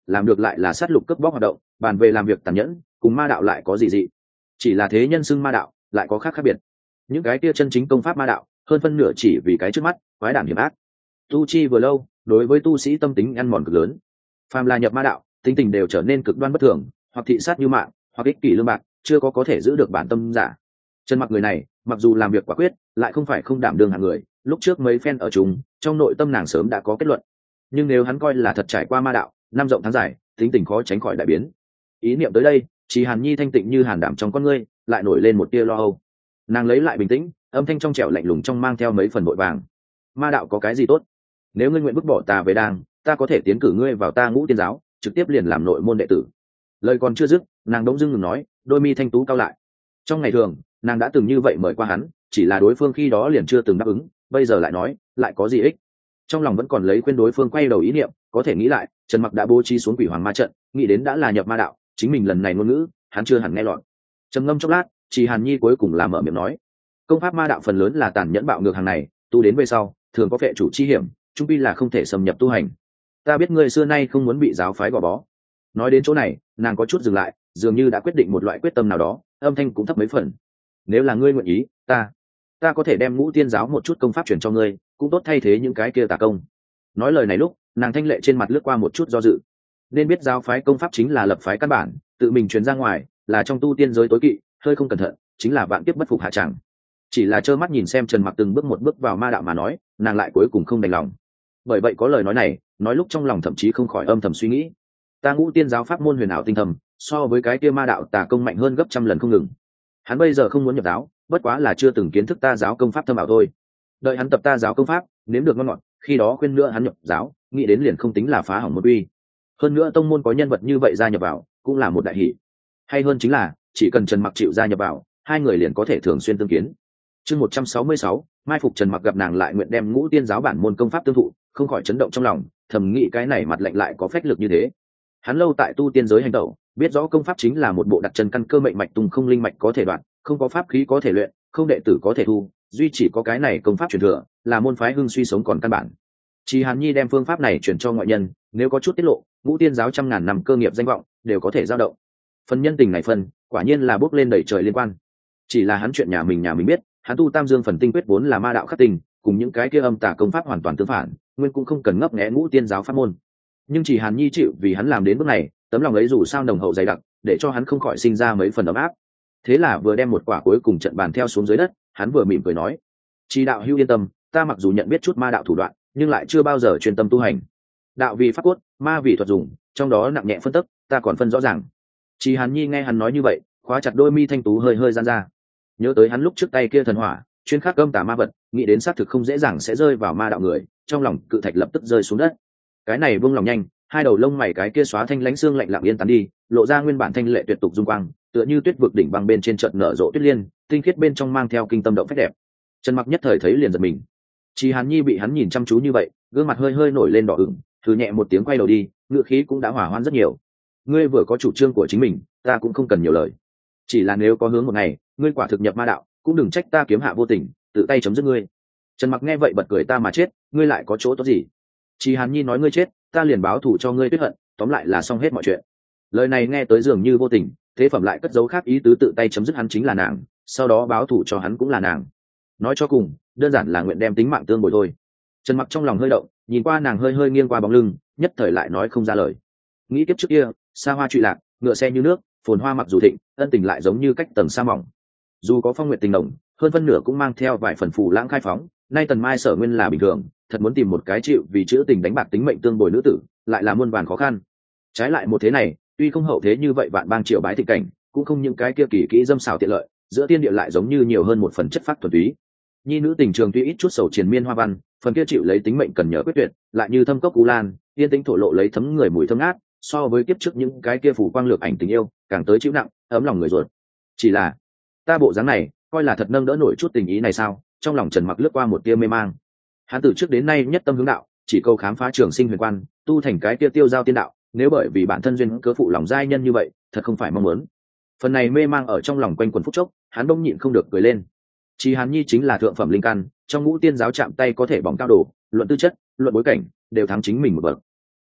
làm được lại là sát lục cướp bóc hoạt động, bàn về làm việc tàn nhẫn, cùng ma đạo lại có gì dị. Chỉ là thế nhân xưng ma đạo lại có khác biệt. Những cái kia chân chính công pháp ma đạo hơn phân nửa chỉ vì cái trước mắt quái đản hiểm ác, tu chi vừa lâu đối với tu sĩ tâm tính ăn mòn cực lớn. Phàm là nhập ma đạo, tính tình đều trở nên cực đoan bất thường, hoặc thị sát như mạng, hoặc ích kỷ lương bạc, chưa có thể giữ được bản tâm giả. Trần Mặc người này mặc dù làm việc quả quyết, lại không phải không đảm đương hạng người, lúc trước mấy phen ở chúng trong nội tâm nàng sớm đã có kết luận. Nhưng nếu hắn coi là thật trải qua ma đạo năm rộng tháng dài, tính tình khó tránh khỏi đại biến. Ý niệm tới đây, chỉ Hàn Nhi thanh tịnh như hàn đảm trong con ngươi lại nổi lên một tia lo âu. Nàng lấy lại bình tĩnh, âm thanh trong trẻo lạnh lùng trong mang theo mấy phần vội vàng. Ma đạo có cái gì tốt? Nếu ngươi nguyện vứt bỏ tà về đàng, ta có thể tiến cử ngươi vào ta Ngũ Tiên giáo, trực tiếp liền làm nội môn đệ tử. Lời còn chưa dứt, nàng đống dưng ngừng nói, đôi mi thanh tú cao lại. Trong ngày thường, nàng đã từng như vậy mời qua hắn, chỉ là đối phương khi đó liền chưa từng đáp ứng, bây giờ lại nói, lại có gì ích? Trong lòng vẫn còn lấy khuyên đối phương quay đầu ý niệm, có thể nghĩ lại, Trần Mặc đã bố trí xuống quỷ hoàng ma trận, nghĩ đến đã là nhập ma đạo, chính mình lần này ngôn ngữ, hắn chưa hẳn nghe lọt. Trầm ngâm chốc lát, Chỉ Hàn Nhi cuối cùng là mở miệng nói, công pháp ma đạo phần lớn là tàn nhẫn bạo ngược hàng này, tu đến về sau, thường có phệ chủ chi hiểm, chung quy là không thể xâm nhập tu hành. Ta biết ngươi xưa nay không muốn bị giáo phái gò bó. Nói đến chỗ này, nàng có chút dừng lại, dường như đã quyết định một loại quyết tâm nào đó, âm thanh cũng thấp mấy phần. Nếu là ngươi nguyện ý, ta có thể đem Ngũ Tiên giáo một chút công pháp truyền cho ngươi, cũng tốt thay thế những cái kia tà công. Nói lời này lúc, nàng thanh lệ trên mặt lướt qua một chút do dự. Nên biết giáo phái công pháp chính là lập phái căn bản, tự mình truyền ra ngoài là trong tu tiên giới tối kỵ, hơi không cẩn thận chính là vạn kiếp bất phục hạ tràng. Chỉ là trơ mắt nhìn xem Trần Mặc từng bước một bước vào ma đạo mà nói, nàng lại cuối cùng không đành lòng. Bởi vậy có lời nói này, nói lúc trong lòng thậm chí không khỏi âm thầm suy nghĩ. Ta Ngũ Tiên giáo pháp môn huyền ảo tinh thầm, so với cái kia ma đạo tà công mạnh hơn gấp trăm lần không ngừng. Hắn bây giờ không muốn nhập giáo, bất quá là chưa từng kiến thức ta giáo công pháp thâm ảo thôi. Đợi hắn tập ta giáo công pháp, nếm được ngon ngọt, khi đó khuyên nữa hắn nhập giáo, nghĩ đến liền không tính là phá hỏng một uy. Hơn nữa tông môn có nhân vật như vậy gia nhập vào, cũng là một đại hỷ. Hay hơn chính là, chỉ cần Trần Mặc chịu gia nhập vào, hai người liền có thể thường xuyên tương kiến. Chương 166, mai phục Trần Mặc gặp nàng lại nguyện đem Ngũ Tiên giáo bản môn công pháp tương thụ, không khỏi chấn động trong lòng, thầm nghĩ cái này mặt lạnh lại có phách lực như thế. Hắn lâu tại tu tiên giới hành tẩu, biết rõ công pháp chính là một bộ đặt chân căn cơ mệnh mạch tung không linh mạch có thể đoạn, không có pháp khí có thể luyện, không đệ tử có thể thu, duy chỉ có cái này công pháp truyền thừa, là môn phái hưng suy sống còn căn bản. Chỉ Hàn Nhi đem phương pháp này truyền cho ngoại nhân, nếu có chút tiết lộ, Ngũ Tiên giáo trăm ngàn năm cơ nghiệp danh vọng đều có thể dao động. Phần nhân tình này phần, quả nhiên là bước lên đẩy trời liên quan. Chỉ là hắn chuyện nhà mình biết, hắn tu Tam Dương phần tinh quyết vốn là ma đạo khắc tình, cùng những cái kia âm tà công pháp hoàn toàn tương phản, nguyên cũng không cần ngấp nghé Ngũ Tiên giáo pháp môn. Nhưng chỉ Hàn Nhi chịu vì hắn làm đến bước này, tấm lòng ấy dù sao nồng hậu dày đặc, để cho hắn không khỏi sinh ra mấy phần ấm áp. Thế là vừa đem một quả cuối cùng trận bàn theo xuống dưới đất, hắn vừa mỉm cười nói, Chi đạo hữu yên tâm, ta mặc dù nhận biết chút ma đạo thủ đoạn, nhưng lại chưa bao giờ chuyên tâm tu hành. Đạo vì pháp cốt, ma vì thuật dùng, trong đó nặng nhẹ phân tức, ta còn phân rõ ràng. Chỉ Hàn Nhi nghe hắn nói như vậy, khóa chặt đôi mi thanh tú hơi hơi giãn ra. Nhớ tới hắn lúc trước tay kia thần hỏa, chuyên khắc âm tà ma vật, nghĩ đến xác thực không dễ dàng sẽ rơi vào ma đạo người, trong lòng cự thạch lập tức rơi xuống đất. Cái này buông lòng nhanh, hai đầu lông mày cái kia xóa thanh lãnh xương lạnh lặng yên tán đi, lộ ra nguyên bản thanh lệ tuyệt tục dung quang, tựa như tuyết vực đỉnh băng bên trên chợt nở rộ tuyết liên, tinh khiết bên trong mang theo kinh tâm động phách đẹp. Trần Mặc nhất thời thấy liền giật mình. Chỉ Hàn Nhi bị hắn nhìn chăm chú như vậy, gương mặt hơi hơi nổi lên đỏ ửng, thử nhẹ một tiếng quay đầu đi, ngựa khí cũng đã hỏa hoãn rất nhiều. Ngươi vừa có chủ trương của chính mình, ta cũng không cần nhiều lời. Chỉ là nếu có hướng một ngày, ngươi quả thực nhập ma đạo, cũng đừng trách ta kiếm hạ vô tình, tự tay chấm dứt ngươi. Trần Mặc nghe vậy bật cười, ta mà chết, ngươi lại có chỗ tốt gì? Chỉ Hàn Nhi nói ngươi chết, ta liền báo thù cho ngươi tuyết hận, tóm lại là xong hết mọi chuyện. Lời này nghe tới dường như vô tình, thế phẩm lại cất dấu khác ý tứ, tự tay chấm dứt hắn chính là nàng, sau đó báo thù cho hắn cũng là nàng. Nói cho cùng, đơn giản là nguyện đem tính mạng tương bồi thôi. Trần Mặc trong lòng hơi động, nhìn qua nàng hơi hơi nghiêng qua bóng lưng, nhất thời lại nói không ra lời. Nghĩ kiếp trước kia, xa hoa trụy lạc, ngựa xe như nước, phồn hoa mặc dù thịnh, ân tình lại giống như cách tầng sa mỏng. Dù có phong nguyệt tình nồng, hơn phân nửa cũng mang theo vài phần phù lãng khai phóng. Nay Tần Mai Sở nguyên là bình thường, thật muốn tìm một cái chịu vì chữ tình đánh bạc tính mệnh tương bồi nữ tử, lại là muôn vàn khó khăn. Trái lại một thế này, tuy không hậu thế như vậy vạn bang triệu bái thịnh cảnh, cũng không những cái kia kỳ kỹ dâm xảo tiện lợi, giữa tiên địa lại giống như nhiều hơn một phần chất phát thuần túy. Nhi nữ tình trường tuy ít chút sầu triền miên hoa văn, phần kia chịu lấy tính mệnh cần nhớ quyết tuyệt, lại như thâm cốc u lan, yên tĩnh thổ lộ lấy thấm người mùi thơm ngát, so với kiếp trước những cái kia phủ quang lược ảnh tình yêu, càng tới chịu nặng, ấm lòng người ruột. Chỉ là, ta bộ dáng này, coi là thật nâng đỡ nổi chút tình ý này sao? Trong lòng Trần Mặc lướt qua một tia mê mang. Hắn từ trước đến nay nhất tâm hướng đạo, chỉ câu khám phá trường sinh huyền quan, tu thành cái kia tiêu giao tiên đạo, nếu bởi vì bản thân duyên cớ phụ lòng giai nhân như vậy, thật không phải mong muốn. Phần này mê mang ở trong lòng quanh quẩn phút chốc, hắn bỗng nhịn không được cười lên. Chỉ Hàn Nhi chính là thượng phẩm linh căn, trong Ngũ Tiên giáo chạm tay có thể bỏng cao đồ, luận tư chất, luận bối cảnh, đều thắng chính mình một bậc.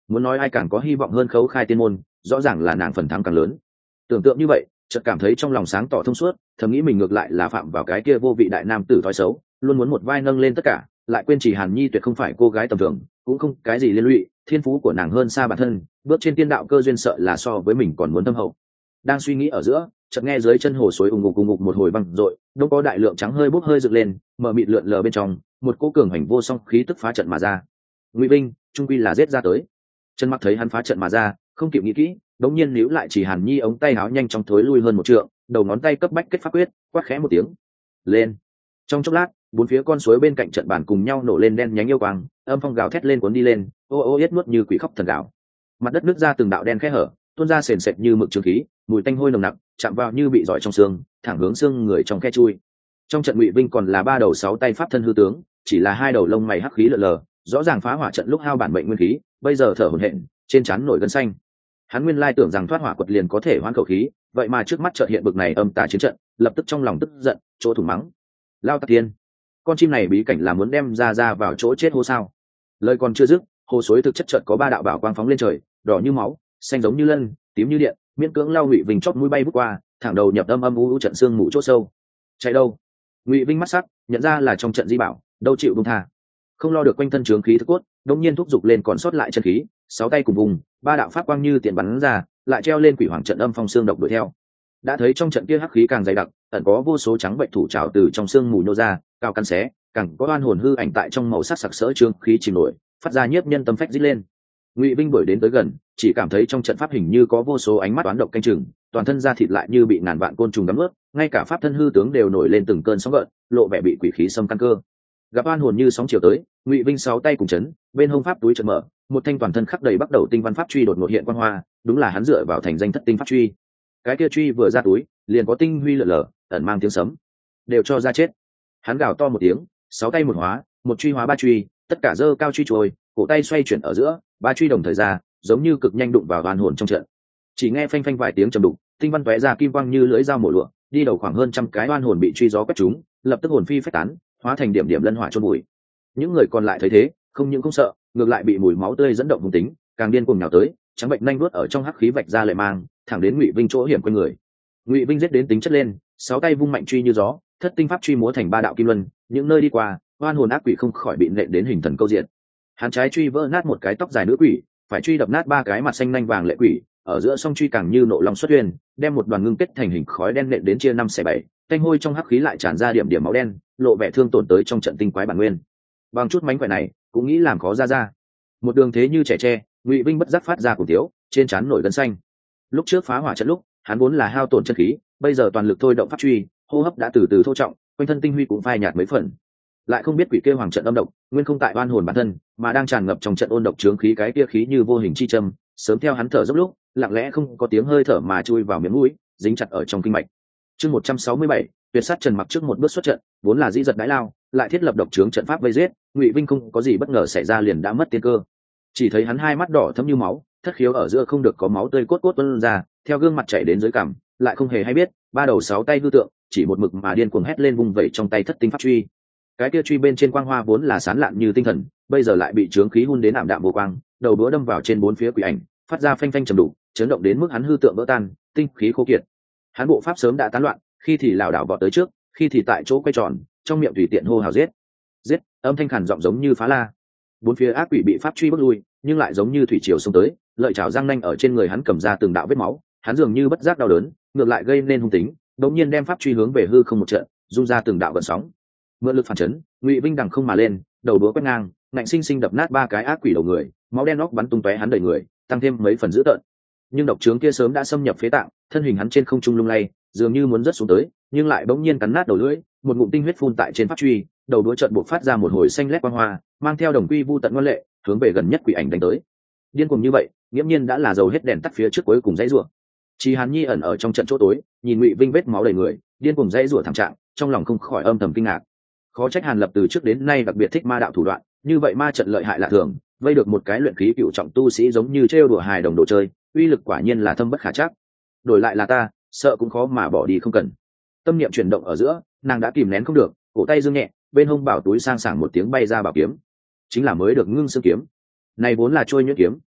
muốn nói ai càng có hy vọng hơn khấu khai tiên môn, rõ ràng là nàng phần thắng càng lớn. Tưởng tượng như vậy, chợt cảm thấy trong lòng sáng tỏ thông suốt, thầm nghĩ mình ngược lại là phạm vào cái kia vô vị đại nam tử thói xấu, luôn muốn một vai nâng lên tất cả, lại quên chỉ Hàn Nhi tuyệt không phải cô gái tầm thường, cũng không cái gì liên lụy, thiên phú của nàng hơn xa bản thân, bước trên tiên đạo cơ duyên sợ là so với mình còn muốn thâm hậu. Đang suy nghĩ ở giữa, chợt nghe dưới chân hồ suối ùng ục một hồi vang dội, đông có đại lượng trắng hơi bốc hơi dựng lên, mờ mịt lượn lờ bên trong, một cỗ cường hành vô song khí tức phá trận mà ra. Ngụy Vinh, trung quy là giết ra tới. Trần Mặc thấy hắn phá trận mà ra, không kịp nghĩ kỹ, đống nhiên níu lại chỉ Hàn Nhi ống tay áo nhanh chóng thối lui hơn một trượng, đầu ngón tay cấp bách kết pháp quyết, quát khẽ một tiếng. Lên. Trong chốc lát, bốn phía con suối bên cạnh trận bàn cùng nhau nổ lên đen nhánh yêu quang, âm phong gào thét lên cuốn đi lên, ô ô yết nuốt như quỷ khóc thần gào. Mặt đất nứt ra từng đạo đen khẽ hở, tuôn ra sền sệt như mực trường khí, mùi tanh hôi nồng nặc, chạm vào như bị giỏi trong xương, thẳng hướng xương người trong khe chui. Trong trận Ngụy Vinh còn là 3 đầu 6 tay pháp thân hư tướng, chỉ là 2 đầu lông mày hắc khí lờ lờ, rõ ràng phá hỏa trận lúc hao bản mệnh nguyên khí, bây giờ thở hổn hển, trên trán nổi gân xanh. Hắn nguyên lai tưởng rằng thoát hỏa quật liền có thể hoãn khẩu khí, vậy mà trước mắt chợt hiện bực này âm tà chiến trận, lập tức trong lòng tức giận, chỗ thủng mắng. Lao Tạc Tiên, con chim này bí cảnh là muốn đem ra vào chỗ chết hô sao? Lời còn chưa dứt, hồ suối thực chất chợt có 3 đạo bảo quang phóng lên trời, đỏ như máu, xanh giống như lân, tím như điện, miễn cưỡng lao Ngụy Vinh chót mũi bay vút qua, thẳng đầu nhập âm âm u trận xương mù chỗ sâu. Chạy đâu? Ngụy Vinh mắt sắc, nhận ra là trong trận di bảo, đâu chịu buông tha. Không lo được quanh thân trướng khí thức cốt, đột nhiên thúc giục lên còn sót lại chân khí, 6 tay cùng vùng, 3 đạo pháp quang như tiền bắn ra, lại treo lên quỷ hoàng trận âm phong xương độc đuổi theo. Đã thấy trong trận kia hắc khí càng dày đặc, ẩn có vô số trắng bệnh thủ trảo từ trong xương mù nhô ra, cao căn xé, càng có oan hồn hư ảnh tại trong màu sắc sặc sỡ trướng khí chìm nổi, phát ra nhiếp nhân tâm phách rít lên. Ngụy Vinh đuổi đến tới gần, chỉ cảm thấy trong trận pháp hình như có vô số ánh mắt toán độc canh chừng, toàn thân da thịt lại như bị ngàn vạn côn trùng đắm ướt, ngay cả pháp thân hư tướng đều nổi lên từng cơn sóng gợn, lộ vẻ bị quỷ khí xâm căn cơ. Gặp oan hồn như sóng chiều tới, Ngụy Vinh 6 tay cùng chấn, bên hông pháp túi chợt mở, một thanh toàn thân khắc đầy bắt đầu tinh văn pháp truy đột ngột hiện quang hoa, đúng là hắn dựa vào thành danh thất tinh pháp truy. Cái kia truy vừa ra túi, liền có tinh huy lở lở, ẩn mang tiếng sấm. Đều cho ra chết. Hắn gào to một tiếng, 6 tay một hóa, một truy hóa 3 truy, tất cả giơ cao truy trôi, cổ tay xoay chuyển ở giữa, 3 truy đồng thời ra, giống như cực nhanh đụng vào oan hồn trong trận. Chỉ nghe phanh phanh vài tiếng trầm đục, tinh văn tóe ra kim quang như lưỡi dao mổ lụa, đi đầu khoảng hơn trăm cái oan hồn bị truy gió quét trúng, lập tức hồn phi phách tán, hóa thành điểm điểm lân hỏa chôn bụi. Những người còn lại thấy thế, không những không sợ, ngược lại bị mùi máu tươi dẫn động hung tính, càng điên cuồng nhào tới, trắng bệnh nhanh đuốt ở trong hắc khí vạch ra lệ mang, thẳng đến Ngụy Vinh chỗ hiểm quanh người. Ngụy Vinh giết đến tính chất lên, 6 tay vung mạnh truy như gió, thất tinh pháp truy múa thành 3 đạo kim luân, những nơi đi qua, oan hồn ác quỷ không khỏi bị nện đến hình thần câu diện. Hắn trái truy vỡ nát một cái tóc dài nữ quỷ, phải truy đập nát 3 cái mặt xanh nhanh vàng lệ quỷ, ở giữa song truy càng như nộ long xuất huyền, đem một đoàn ngưng kết thành hình khói đen nện đến chia 5 xẻ 7, tanh hôi trong hắc khí lại tràn ra điểm điểm máu đen, lộ vẻ thương tổn tới trong trận tinh quái bản nguyên. Bằng chút mánh khỏe này, cũng nghĩ làm khó ra. Một đường thế như trẻ tre, Ngụy Vinh bất giác phát ra cùng thiếu, trên trán nổi gân xanh. Lúc trước phá hỏa trận lúc, hắn vốn là hao tổn chân khí, bây giờ toàn lực thôi động pháp truy, hô hấp đã từ từ thô trọng, quanh thân tinh huy cũng phai nhạt mấy phần. Lại không biết quỷ kia hoàng trận âm độc, nguyên không tại oan hồn bản thân, mà đang tràn ngập trong trận ôn độc chướng khí, cái kia khí như vô hình chi châm, sớm theo hắn thở dốc lúc, lặng lẽ không có tiếng hơi thở mà chui vào miệng mũi, dính chặt ở trong kinh mạch. Chương 167, tuyệt sát Trần Mặc trước một bước xuất trận, vốn là dĩ giật đái lao, lại thiết lập độc chướng trận pháp vây giết, Ngụy Vinh không có gì bất ngờ xảy ra liền đã mất tiên cơ. Chỉ thấy hắn hai mắt đỏ thẫm như máu, thất khiếu ở giữa không được có máu tươi cốt cốt tuôn ra, theo gương mặt chảy đến dưới cằm, lại không hề hay biết, 3 đầu 6 tay hư tượng, chỉ một mực mà điên cuồng hét lên vung vẩy trong tay thất tinh pháp truy. Cái kia truy bên trên quang hoa vốn là sán lạn như tinh thần, bây giờ lại bị chướng khí hun đến ảm đạm vô quang, đầu đũa đâm vào trên 4 phía quỷ ảnh, phát ra phanh phanh trầm đục, chấn động đến mức hắn hư tượng vỡ tan, tinh khí khô kiệt. Hắn bộ pháp sớm đã tán loạn, khi thì lảo đảo vọt tới trước, khi thì tại chỗ quay tròn, trong miệng tùy tiện hô hào giết. Giết, âm thanh khàn giọng giống như phá la. 4 phía ác quỷ bị pháp truy bước lui, nhưng lại giống như thủy triều xông tới, lợi chảo răng nanh ở trên người hắn cầm ra từng đạo vết máu, hắn dường như bất giác đau đớn, ngược lại gây nên hung tính, đống nhiên đem pháp truy hướng về hư không một trận, dung ra từng đạo gợn sóng. Mượn lực phản chấn, Ngụy Vinh đằng không mà lên, đầu đũa quét ngang, ngạnh sinh sinh đập nát 3 cái ác quỷ đầu người, máu đen óc bắn tung tóe hắn đầy người, tăng thêm mấy phần dữ tợn. Nhưng độc trướng kia sớm đã xâm nhập phế tạng, thân hình hắn trên không trung lung lay, dường như muốn rớt xuống tới, nhưng lại bỗng nhiên cắn nát đầu lưỡi, một ngụm tinh huyết phun tại trên pháp truy, đầu đũa chợt bộc phát ra một hồi xanh lét quang hoa, mang theo đồng quy vu tận ngoan lệ, hướng về gần nhất quỷ ảnh đánh tới. Điên cuồng như vậy, nghiễm nhiên đã là dầu hết đèn tắt phía trước cuối cùng dãy rủa. Chỉ Hàn Nhi ẩn ở trong trận chỗ tối, nhìn Ngụy Vinh vết máu đầy người, điên cuồng dãy rủa thảm trạng, trong lòng không khỏi âm thầm kinh ngạc. Khó trách Hàn Lập từ trước đến nay đặc biệt thích ma đạo thủ đoạn, như vậy ma trận lợi hại lạ thường, vây được một cái luyện khí cựu trọng tu sĩ giống như trêu đùa hài đồng đồ chơi, uy lực quả nhiên là thâm bất khả trắc. Đổi lại là ta, sợ cũng khó mà bỏ đi không cần. Tâm niệm chuyển động ở giữa, nàng đã kìm nén không được, cổ tay giương nhẹ, bên hông bảo túi sang sảng một tiếng bay ra bảo kiếm, chính là mới được ngưng xương kiếm. Này vốn là trôi nhuyễn kiếm,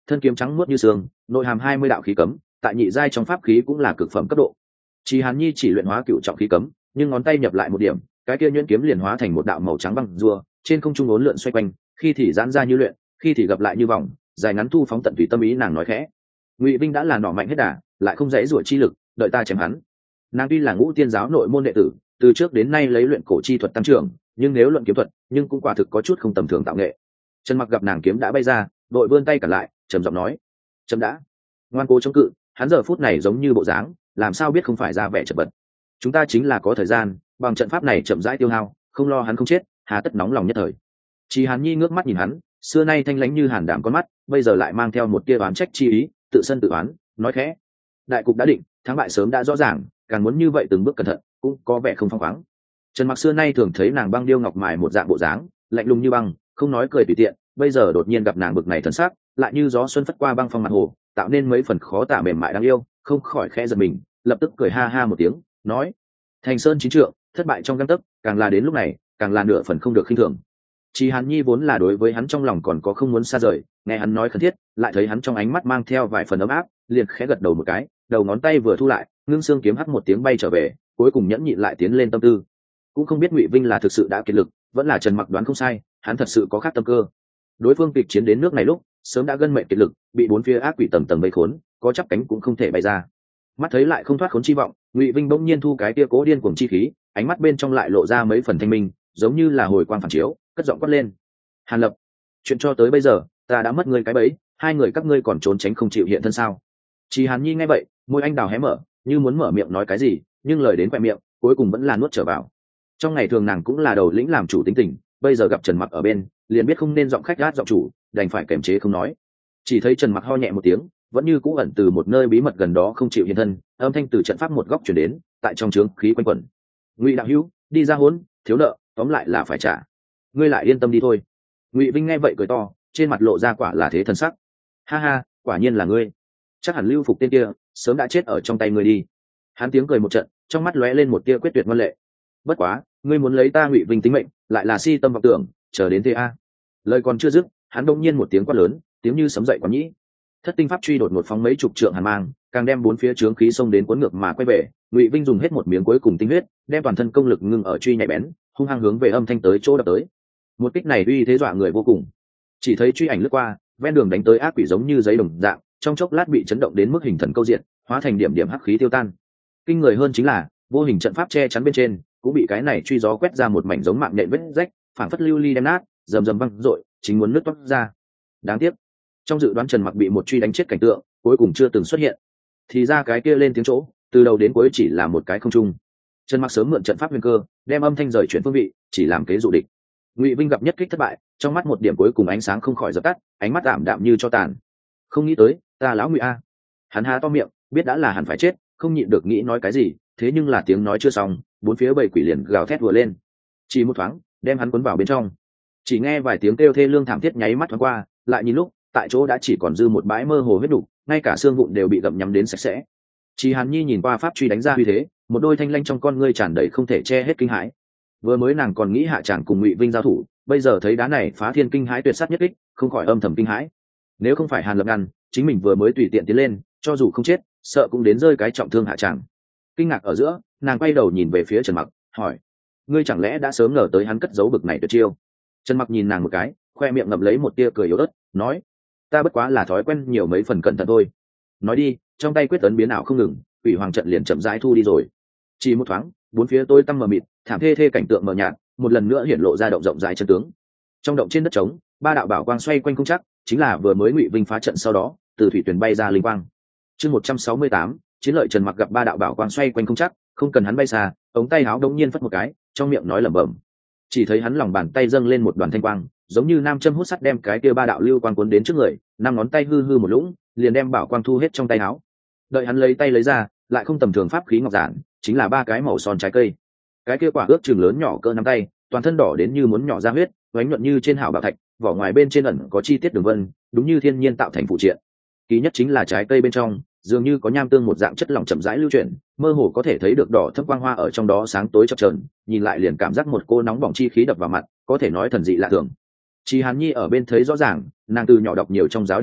thân kiếm trắng muốt như sương, nội hàm 20 đạo khí cấm, tại nhị giai trong pháp khí cũng là cực phẩm cấp độ. Chỉ Hàn Nhi chỉ luyện hóa cựu trọng khí cấm, nhưng ngón tay nhập lại một điểm, cái kia nhuyễn kiếm liền hóa thành một đạo màu trắng băng rùa, trên không trung uốn lượn xoay quanh, khi thì giãn ra như luyện, khi thì gặp lại như vòng, dài ngắn thu phóng tận tùy tâm ý nàng nói khẽ. Ngụy Vinh đã là nỏ mạnh hết đà, lại không dễ rủa chi lực, đợi ta chém hắn. Nàng tuy là Ngũ Tiên giáo nội môn đệ tử, từ trước đến nay lấy luyện cổ chi thuật tăng trưởng, nhưng nếu luận kiếm thuật, nhưng cũng quả thực có chút không tầm thường tạo nghệ. Trần Mặc gặp nàng kiếm đã bay ra, đội vươn tay cản lại, trầm giọng nói: "Chấm đã." Ngoan cố chống cự, hắn giờ phút này giống như bộ dáng, làm sao biết không phải ra vẻ chật vật. Chúng ta chính là có thời gian, bằng trận pháp này chậm rãi tiêu hao, không lo hắn không chết, hà tất nóng lòng nhất thời. Chỉ Hàn Nhi ngước mắt nhìn hắn, xưa nay thanh lãnh như hàn đảm con mắt, bây giờ lại mang theo một tia oán trách chi ý, tự sân tự oán, nói khẽ: "Đại cục đã định, thắng bại sớm đã rõ ràng, càng muốn như vậy từng bước cẩn thận, cũng có vẻ không phăng khoáng." Trần Mặc xưa nay thường thấy nàng băng điêu ngọc mài một dạng bộ dáng, lạnh lùng như băng, không nói cười tùy tiện, bây giờ đột nhiên gặp nàng bực này thần sắc, lại như gió xuân phất qua băng phong mặt hồ, tạo nên mấy phần khó tả mềm mại đáng yêu, không khỏi khẽ giật mình, lập tức cười ha ha một tiếng, nói: "Thành Sơn chín trượng, thất bại trong gang tấc, càng là đến lúc này, càng là nửa phần không được khinh thường." Chỉ Hàn Nhi vốn là đối với hắn trong lòng còn có không muốn xa rời, nghe hắn nói khẩn thiết, lại thấy hắn trong ánh mắt mang theo vài phần ấm áp, liền khẽ gật đầu một cái, đầu ngón tay vừa thu lại, ngưng xương kiếm hắt một tiếng bay trở về, cuối cùng nhẫn nhịn lại tiến lên tâm tư. Cũng không biết Ngụy Vinh là thực sự đã kiệt lực, vẫn là Trần Mặc đoán không sai, hắn thật sự có khác tâm cơ. Đối phương kịch chiến đến nước này lúc, sớm đã gân mệnh kiệt lực, bị bốn phía ác quỷ tầng tầng vây khốn, có chắp cánh cũng không thể bay ra. Mắt thấy lại không thoát khốn chi vọng, Ngụy Vinh bỗng nhiên thu cái tia cố điên cuồng chi khí, ánh mắt bên trong lại lộ ra mấy phần thanh minh, giống như là hồi quang phản chiếu, cất giọng quát lên: "Hàn Lập, chuyện cho tới bây giờ, ta đã mất ngươi cái bẫy, hai người các ngươi còn trốn tránh không chịu hiện thân sao?" Chỉ Hàn Nhi nghe vậy, môi anh đào hé mở, như muốn mở miệng nói cái gì, nhưng lời đến quẹt miệng, cuối cùng vẫn là nuốt trở vào. Trong ngày thường nàng cũng là đầu lĩnh làm chủ tính tình, bây giờ gặp Trần Mặc ở bên, liền biết không nên giọng khách gát giọng chủ, đành phải kiềm chế không nói. Chỉ thấy Trần Mặc ho nhẹ một tiếng, vẫn như cũ ẩn từ một nơi bí mật gần đó không chịu hiện thân, âm thanh từ trận pháp một góc truyền đến, tại trong trướng khí quanh quẩn: "Ngụy đạo hữu, đi ra hỗn, thiếu nợ, tóm lại là phải trả. Ngươi lại yên tâm đi thôi." Ngụy Vinh nghe vậy cười to, trên mặt lộ ra quả là thế thần sắc: "Ha ha, quả nhiên là ngươi. Chắc hẳn Lưu Phục tên kia sớm đã chết ở trong tay ngươi đi." Hắn tiếng cười một trận, trong mắt lóe lên một tia quyết tuyệt ngoan lệ: "Bất quá, ngươi muốn lấy ta Ngụy Vinh tính mệnh, lại là si tâm vọng tưởng, chờ đến thế a." Lời còn chưa dứt, hắn đông nhiên một tiếng quát lớn, tiếng như sấm dậy quán nhĩ. Thất tinh pháp truy đột ngột phóng mấy chục trượng hàn mang, càng đem bốn phía trướng khí xông đến cuốn ngược mà quay về. Ngụy Vinh dùng hết một miếng cuối cùng tinh huyết, đem toàn thân công lực ngưng ở truy nhạy bén, hung hăng hướng về âm thanh tới chỗ đập tới. Một kích này uy thế dọa người vô cùng. Chỉ thấy truy ảnh lướt qua, ven đường đánh tới ác quỷ giống như giấy đồng dạng, trong chốc lát bị chấn động đến mức hình thần câu diện, hóa thành điểm điểm hắc khí tiêu tan. Kinh người hơn chính là, vô hình trận pháp che chắn bên trên, cũng bị cái này truy gió quét ra một mảnh giống mạng nhện vết rách, phảng phất lưu ly đem nát, rầm rầm văng rội, chính muốn nứt toác ra. Đáng tiếc, trong dự đoán Trần Mặc bị một truy đánh chết cảnh tượng, cuối cùng chưa từng xuất hiện. Thì ra cái kia lên tiếng chỗ, từ đầu đến cuối chỉ là một cái không trung. Trần Mặc sớm mượn trận pháp huyền cơ, đem âm thanh rời chuyển phương vị, chỉ làm kế dụ địch. Ngụy Vinh gặp nhất kích thất bại, trong mắt một điểm cuối cùng ánh sáng không khỏi dập tắt, ánh mắt ảm đạm như cho tàn. Không nghĩ tới, ta lão Ngụy a. Hắn há to miệng, biết đã là hẳn phải chết, không nhịn được nghĩ nói cái gì, thế nhưng là tiếng nói chưa xong, bốn phía bầy quỷ liền gào thét vừa lên. Chỉ một thoáng, đem hắn cuốn vào bên trong. Chỉ nghe vài tiếng kêu thê lương thảm thiết nháy mắt thoáng qua, lại nhìn lúc, tại chỗ đã chỉ còn dư một bãi mơ hồ huyết đủ, ngay cả xương vụn đều bị gặm nhắm đến sạch sẽ. Chỉ Hàn Nhi nhìn qua pháp truy đánh ra uy thế, một đôi thanh lanh trong con ngươi tràn đầy không thể che hết kinh hãi. Vừa mới nàng còn nghĩ hạ tràng cùng Ngụy Vinh giao thủ, bây giờ thấy đá này phá thiên kinh hãi tuyệt sát nhất kích, không khỏi âm thầm kinh hãi. Nếu không phải Hàn Lập ngăn, chính mình vừa mới tùy tiện tiến lên, cho dù không chết, sợ cũng đến rơi cái trọng thương hạ tràng. Kinh ngạc ở giữa, nàng quay đầu nhìn về phía Trần Mặc, hỏi: "Ngươi chẳng lẽ đã sớm ngờ tới hắn cất giấu bực này tuyệt chiêu?" Trần Mặc nhìn nàng một cái, khoe miệng ngậm lấy một tia cười yếu ớt, nói: "Ta bất quá là thói quen nhiều mấy phần cẩn thận thôi." Nói đi, trong tay quyết tấn biến ảo không ngừng, Quỷ Hoàng trận liền chậm rãi thu đi rồi. Chỉ một thoáng, bốn phía tối tăm mờ mịt, thảm thê thê cảnh tượng mờ nhạt, một lần nữa hiển lộ ra động rộng rãi chân tướng. Trong động trên đất trống, ba đạo bảo quang xoay quanh không chắc, chính là vừa mới Ngụy Vinh phá trận sau đó, từ thủy tuyển bay ra linh quang. Chương 168, chiến lợi Trần Mặc gặp ba đạo bảo quang xoay quanh không chắc, không cần hắn bay xa, ống tay áo đống nhiên phất một cái, trong miệng nói lẩm bẩm. Chỉ thấy hắn lòng bàn tay dâng lên một đoàn thanh quang, giống như nam châm hút sắt đem cái kia ba đạo lưu quang cuốn đến trước người, năm ngón tay hư hư một lũng, liền đem bảo quang thu hết trong tay áo. Đợi hắn lấy tay lấy ra, lại không tầm thường pháp khí ngọc giản, chính là ba cái màu son trái cây. Cái kia quả ước chừng lớn nhỏ cỡ nắm tay, toàn thân đỏ đến như muốn nhỏ ra huyết, vánh nhuận như trên hảo bảo thạch, vỏ ngoài bên trên ẩn có chi tiết đường vân, đúng như thiên nhiên tạo thành phụ triện. Kỳ nhất chính là trái cây bên trong, dường như có nham tương một dạng chất lỏng chậm rãi lưu chuyển, mơ hồ có thể thấy được đỏ thâm quang hoa ở trong đó sáng tối chập chờn, nhìn lại liền cảm giác một cô nóng bỏng chi khí đập vào mặt, có thể nói thần dị lạ thường. Chỉ Hàn Nhi ở bên thấy rõ ràng, nàng từ nhỏ đọc nhiều trong giáo điện tịch,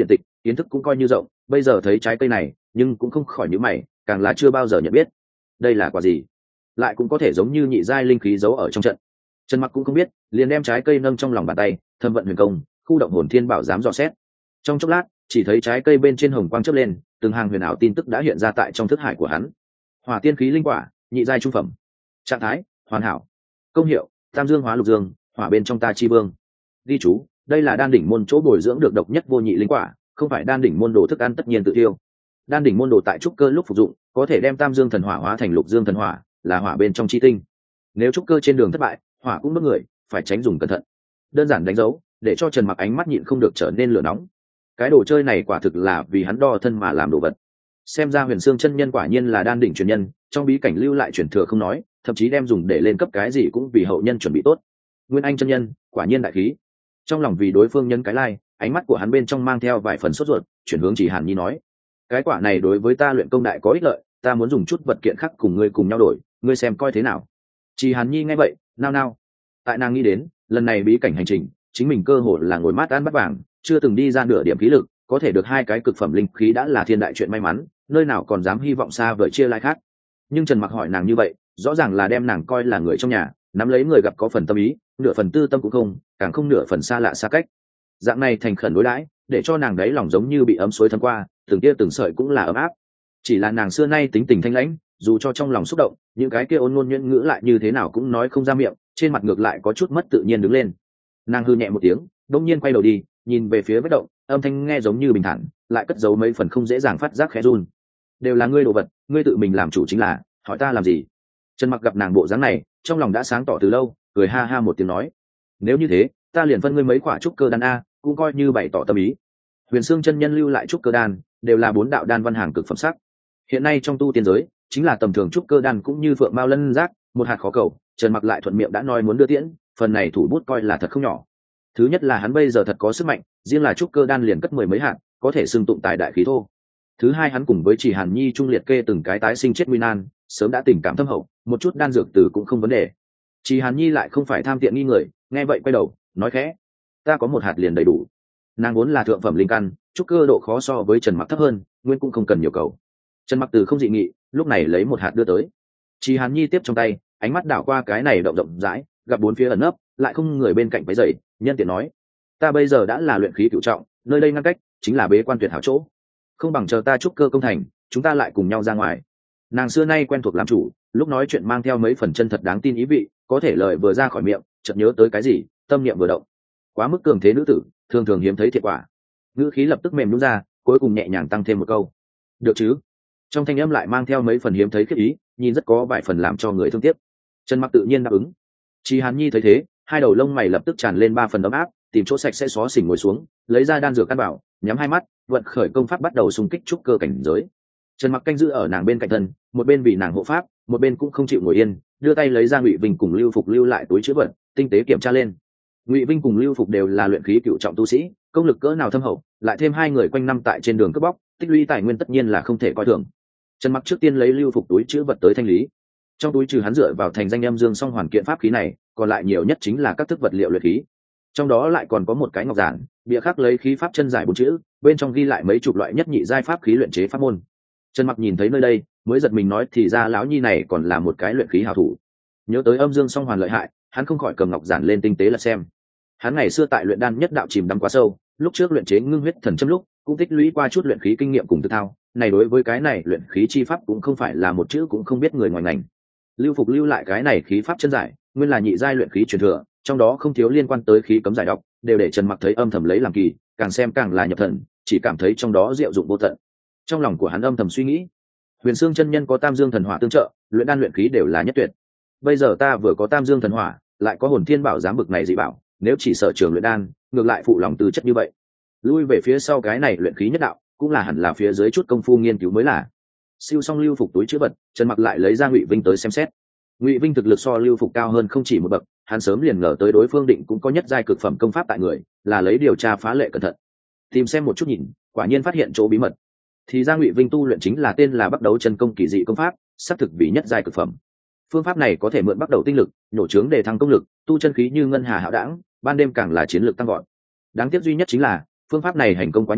kiến thức cũng coi như rộng, bây giờ thấy trái cây này nhưng cũng không khỏi nhíu mày, càng là chưa bao giờ nhận biết đây là quả gì, lại cũng có thể giống như nhị giai linh khí giấu ở trong trận. Trần Mặc cũng không biết, liền đem trái cây nâng trong lòng bàn tay, thâm vận huyền công, khu động hồn thiên bảo giám dò xét. Trong chốc lát, chỉ thấy trái cây bên trên hồng quang chớp lên, từng hàng huyền ảo tin tức đã hiện ra tại trong thức hải của hắn. Hỏa tiên khí linh quả, nhị giai trung phẩm. Trạng thái: hoàn hảo. Công hiệu: tam dương hóa lục dương, hỏa bên trong ta chi vương. Ghi chú: đây là đan đỉnh môn chỗ bồi dưỡng được độc nhất vô nhị linh quả, không phải đan đỉnh môn đồ thức ăn tất nhiên tự tiêu. Đan đỉnh môn đồ tại trúc cơ lúc phục dụng, có thể đem tam dương thần hỏa hóa thành lục dương thần hỏa, là hỏa bên trong chi tinh. Nếu trúc cơ trên đường thất bại, hỏa cũng mất người, phải tránh dùng cẩn thận. Đơn giản đánh dấu, để cho Trần Mặc ánh mắt nhịn không được trở nên lửa nóng. Cái đồ chơi này quả thực là vì hắn đo thân mà làm đồ vật. Xem ra Huyền Xương chân nhân quả nhiên là đan đỉnh truyền nhân, trong bí cảnh lưu lại truyền thừa không nói, thậm chí đem dùng để lên cấp cái gì cũng vì hậu nhân chuẩn bị tốt. Nguyên Anh chân nhân, quả nhiên đại khí. Trong lòng vì đối phương nhân cái lai, ánh mắt của hắn bên trong mang theo vài phần sốt ruột, chuyển hướng Chỉ Hàn Nhi nói: cái quả này đối với ta luyện công đại có ích lợi, ta muốn dùng chút vật kiện khác cùng ngươi cùng nhau đổi, ngươi xem coi thế nào. Chỉ Hàn Nhi nghe vậy, nao nao. Tại nàng nghĩ đến, lần này bí cảnh hành trình, chính mình cơ hội là ngồi mát ăn bắt vàng, chưa từng đi ra nửa điểm khí lực, có thể được hai cái cực phẩm linh khí đã là thiên đại chuyện may mắn, nơi nào còn dám hy vọng xa vời chia lại khác. Nhưng Trần Mặc hỏi nàng như vậy, rõ ràng là đem nàng coi là người trong nhà, nắm lấy người gặp có phần tâm ý, nửa phần tư tâm cũng không, càng không nửa phần xa lạ xa cách. Dạng này thành khẩn đối đãi, để cho nàng đấy lòng giống như bị ấm suối thấm qua, từng tia từng sợi cũng là ấm áp. Chỉ là nàng xưa nay tính tình thanh lãnh, dù cho trong lòng xúc động, những cái kia ôn ngôn nhuyễn ngữ lại như thế nào cũng nói không ra miệng, trên mặt ngược lại có chút mất tự nhiên đứng lên. Nàng hư nhẹ một tiếng, đông nhiên quay đầu đi, nhìn về phía vết động, âm thanh nghe giống như bình thản, lại cất giấu mấy phần không dễ dàng phát giác khẽ run. Đều là ngươi đồ vật, ngươi tự mình làm chủ chính là, hỏi ta làm gì? Trần Mặc gặp nàng bộ dáng này, trong lòng đã sáng tỏ từ lâu, cười ha ha một tiếng nói: nếu như thế, ta liền phân ngươi mấy quả trúc cơ đan a, cũng coi như bày tỏ tâm ý. Huyền Xương chân nhân lưu lại trúc cơ đan, đều là 4 đạo đan văn hàng cực phẩm sắc. Hiện nay trong tu tiên giới, chính là tầm thường trúc cơ đan cũng như phượng mao lân giác, một hạt khó cầu. Trần Mặc lại thuận miệng đã nói muốn đưa tiễn, phần này thủ bút coi là thật không nhỏ. Thứ nhất là hắn bây giờ thật có sức mạnh, riêng là trúc cơ đan liền cất 10 mấy hạt, có thể xưng tụng tại đại khí thô. Thứ hai, hắn cùng với Chỉ Hàn Nhi trung liệt kê từng cái tái sinh chết nguy nan, sớm đã tình cảm thâm hậu, một chút đan dược từ cũng không vấn đề. Chỉ Hàn Nhi lại không phải tham tiện nghi người, nghe vậy quay đầu nói khẽ: ta có 1 hạt liền đầy đủ. Nàng vốn là thượng phẩm linh căn, trúc cơ độ khó so với Trần Mặc thấp hơn, nguyên cũng không cần nhiều cầu. Trần Mặc từ không dị nghị, lúc này lấy 1 hạt đưa tới. Chỉ Hàn Nhi tiếp trong tay, ánh mắt đảo qua cái này rộng rộng rãi, gặp 4 phía ẩn nấp, lại không người bên cạnh váy dày, nhân tiện nói: ta bây giờ đã là luyện khí cửu trọng, nơi đây ngăn cách chính là bế quan tuyệt hảo chỗ, không bằng chờ ta trúc cơ công thành, chúng ta lại cùng nhau ra ngoài. Nàng xưa nay quen thuộc làm chủ, lúc nói chuyện mang theo mấy phần chân thật đáng tin ý vị, có thể lời vừa ra khỏi miệng, chợt nhớ tới cái gì, tâm niệm vừa động. Quá mức cường thế nữ tử, thường thường hiếm thấy thiệt quả. Ngữ khí lập tức mềm nhũn ra, cuối cùng nhẹ nhàng tăng thêm một câu: được chứ? Trong thanh âm lại mang theo mấy phần hiếm thấy khiếp ý, nhìn rất có vài phần làm cho người thương tiếc. Trần Mặc tự nhiên đáp ứng. Chỉ Hàn Nhi thấy thế, hai đầu lông mày lập tức tràn lên 3 phần ấm áp, tìm chỗ sạch sẽ xó xỉnh ngồi xuống, lấy ra đan dược căn bảo, nhắm hai mắt, vận khởi công pháp bắt đầu xung kích trúc cơ cảnh giới. Trần Mặc canh giữ ở nàng bên cạnh thân, một bên vì nàng hộ pháp, một bên cũng không chịu ngồi yên, đưa tay lấy ra Ngụy Vinh cùng Lưu Phục lưu lại túi chứa vật, tinh tế kiểm tra lên. Ngụy Vinh cùng Lưu Phục đều là luyện khí cựu trọng tu sĩ, công lực cỡ nào thâm hậu, lại thêm 2 người quanh năm tại trên đường cướp bóc, tích lũy tài nguyên tất nhiên là không thể coi thường. Trần Mặc trước tiên lấy Lưu Phục túi chứa vật tới thanh lý. Trong túi trừ hắn dựa vào thành danh âm dương song hoàn kiện pháp khí này, còn lại nhiều nhất chính là các thức vật liệu luyện khí. Trong đó lại còn có một cái ngọc giản, bìa khắc lấy khí pháp chân giải 4 chữ, bên trong ghi lại mấy chục loại nhất nhị giai pháp khí luyện chế pháp môn. Trần Mặc nhìn thấy nơi đây, mới giật mình nói thì ra lão nhi này còn là một cái luyện khí hảo thủ. Nhớ tới âm dương song hoàn lợi hại, hắn không khỏi cầm ngọc giản lên tinh tế lật xem. Hắn ngày xưa tại luyện đan nhất đạo chìm đắm quá sâu, lúc trước luyện chế ngưng huyết thần châm lúc, cũng tích lũy qua chút luyện khí kinh nghiệm cùng tự thao, này đối với cái này luyện khí chi pháp cũng không phải là một chữ cũng không biết người ngoài ngành. Lưu Phục lưu lại cái này khí pháp chân giải, nguyên là nhị giai luyện khí truyền thừa, trong đó không thiếu liên quan tới khí cấm giải độc, đều để Trần Mặc thấy âm thầm lấy làm kỳ, càng xem càng là nhập thần, chỉ cảm thấy trong đó diệu dụng vô tận. Trong lòng của hắn âm thầm suy nghĩ, Huyền Xương chân nhân có Tam Dương thần hỏa tương trợ, luyện đan luyện khí đều là nhất tuyệt. Bây giờ ta vừa có Tam Dương thần hỏa, lại có Hồn Thiên Bảo giám bực này dị bảo, nếu chỉ sợ trường luyện đan, ngược lại phụ lòng tư chất như vậy. Lui về phía sau cái này luyện khí nhất đạo, cũng là hẳn là phía dưới chút công phu nghiên cứu mới là. Siêu xong Lưu Phục túi chứa vật, Trần Mặc lại lấy ra Ngụy Vinh tới xem xét. Ngụy Vinh thực lực so Lưu Phục cao hơn không chỉ một bậc, hắn sớm liền ngờ tới đối phương định cũng có nhất giai cực phẩm công pháp tại người, là lấy điều tra phá lệ cẩn thận. Tìm xem một chút nhìn, quả nhiên phát hiện chỗ bí mật. Thì ra Ngụy Vinh tu luyện chính là tên là Bắc Đấu chân công kỳ dị công pháp, xác thực vì nhất giai cực phẩm. Phương pháp này có thể mượn Bắc Đấu tinh lực, nhổ trướng để thăng công lực, tu chân khí như ngân hà hạo đãng, ban đêm càng là chiến lược tăng vọt. Đáng tiếc duy nhất chính là phương pháp này hành công quá nhanh,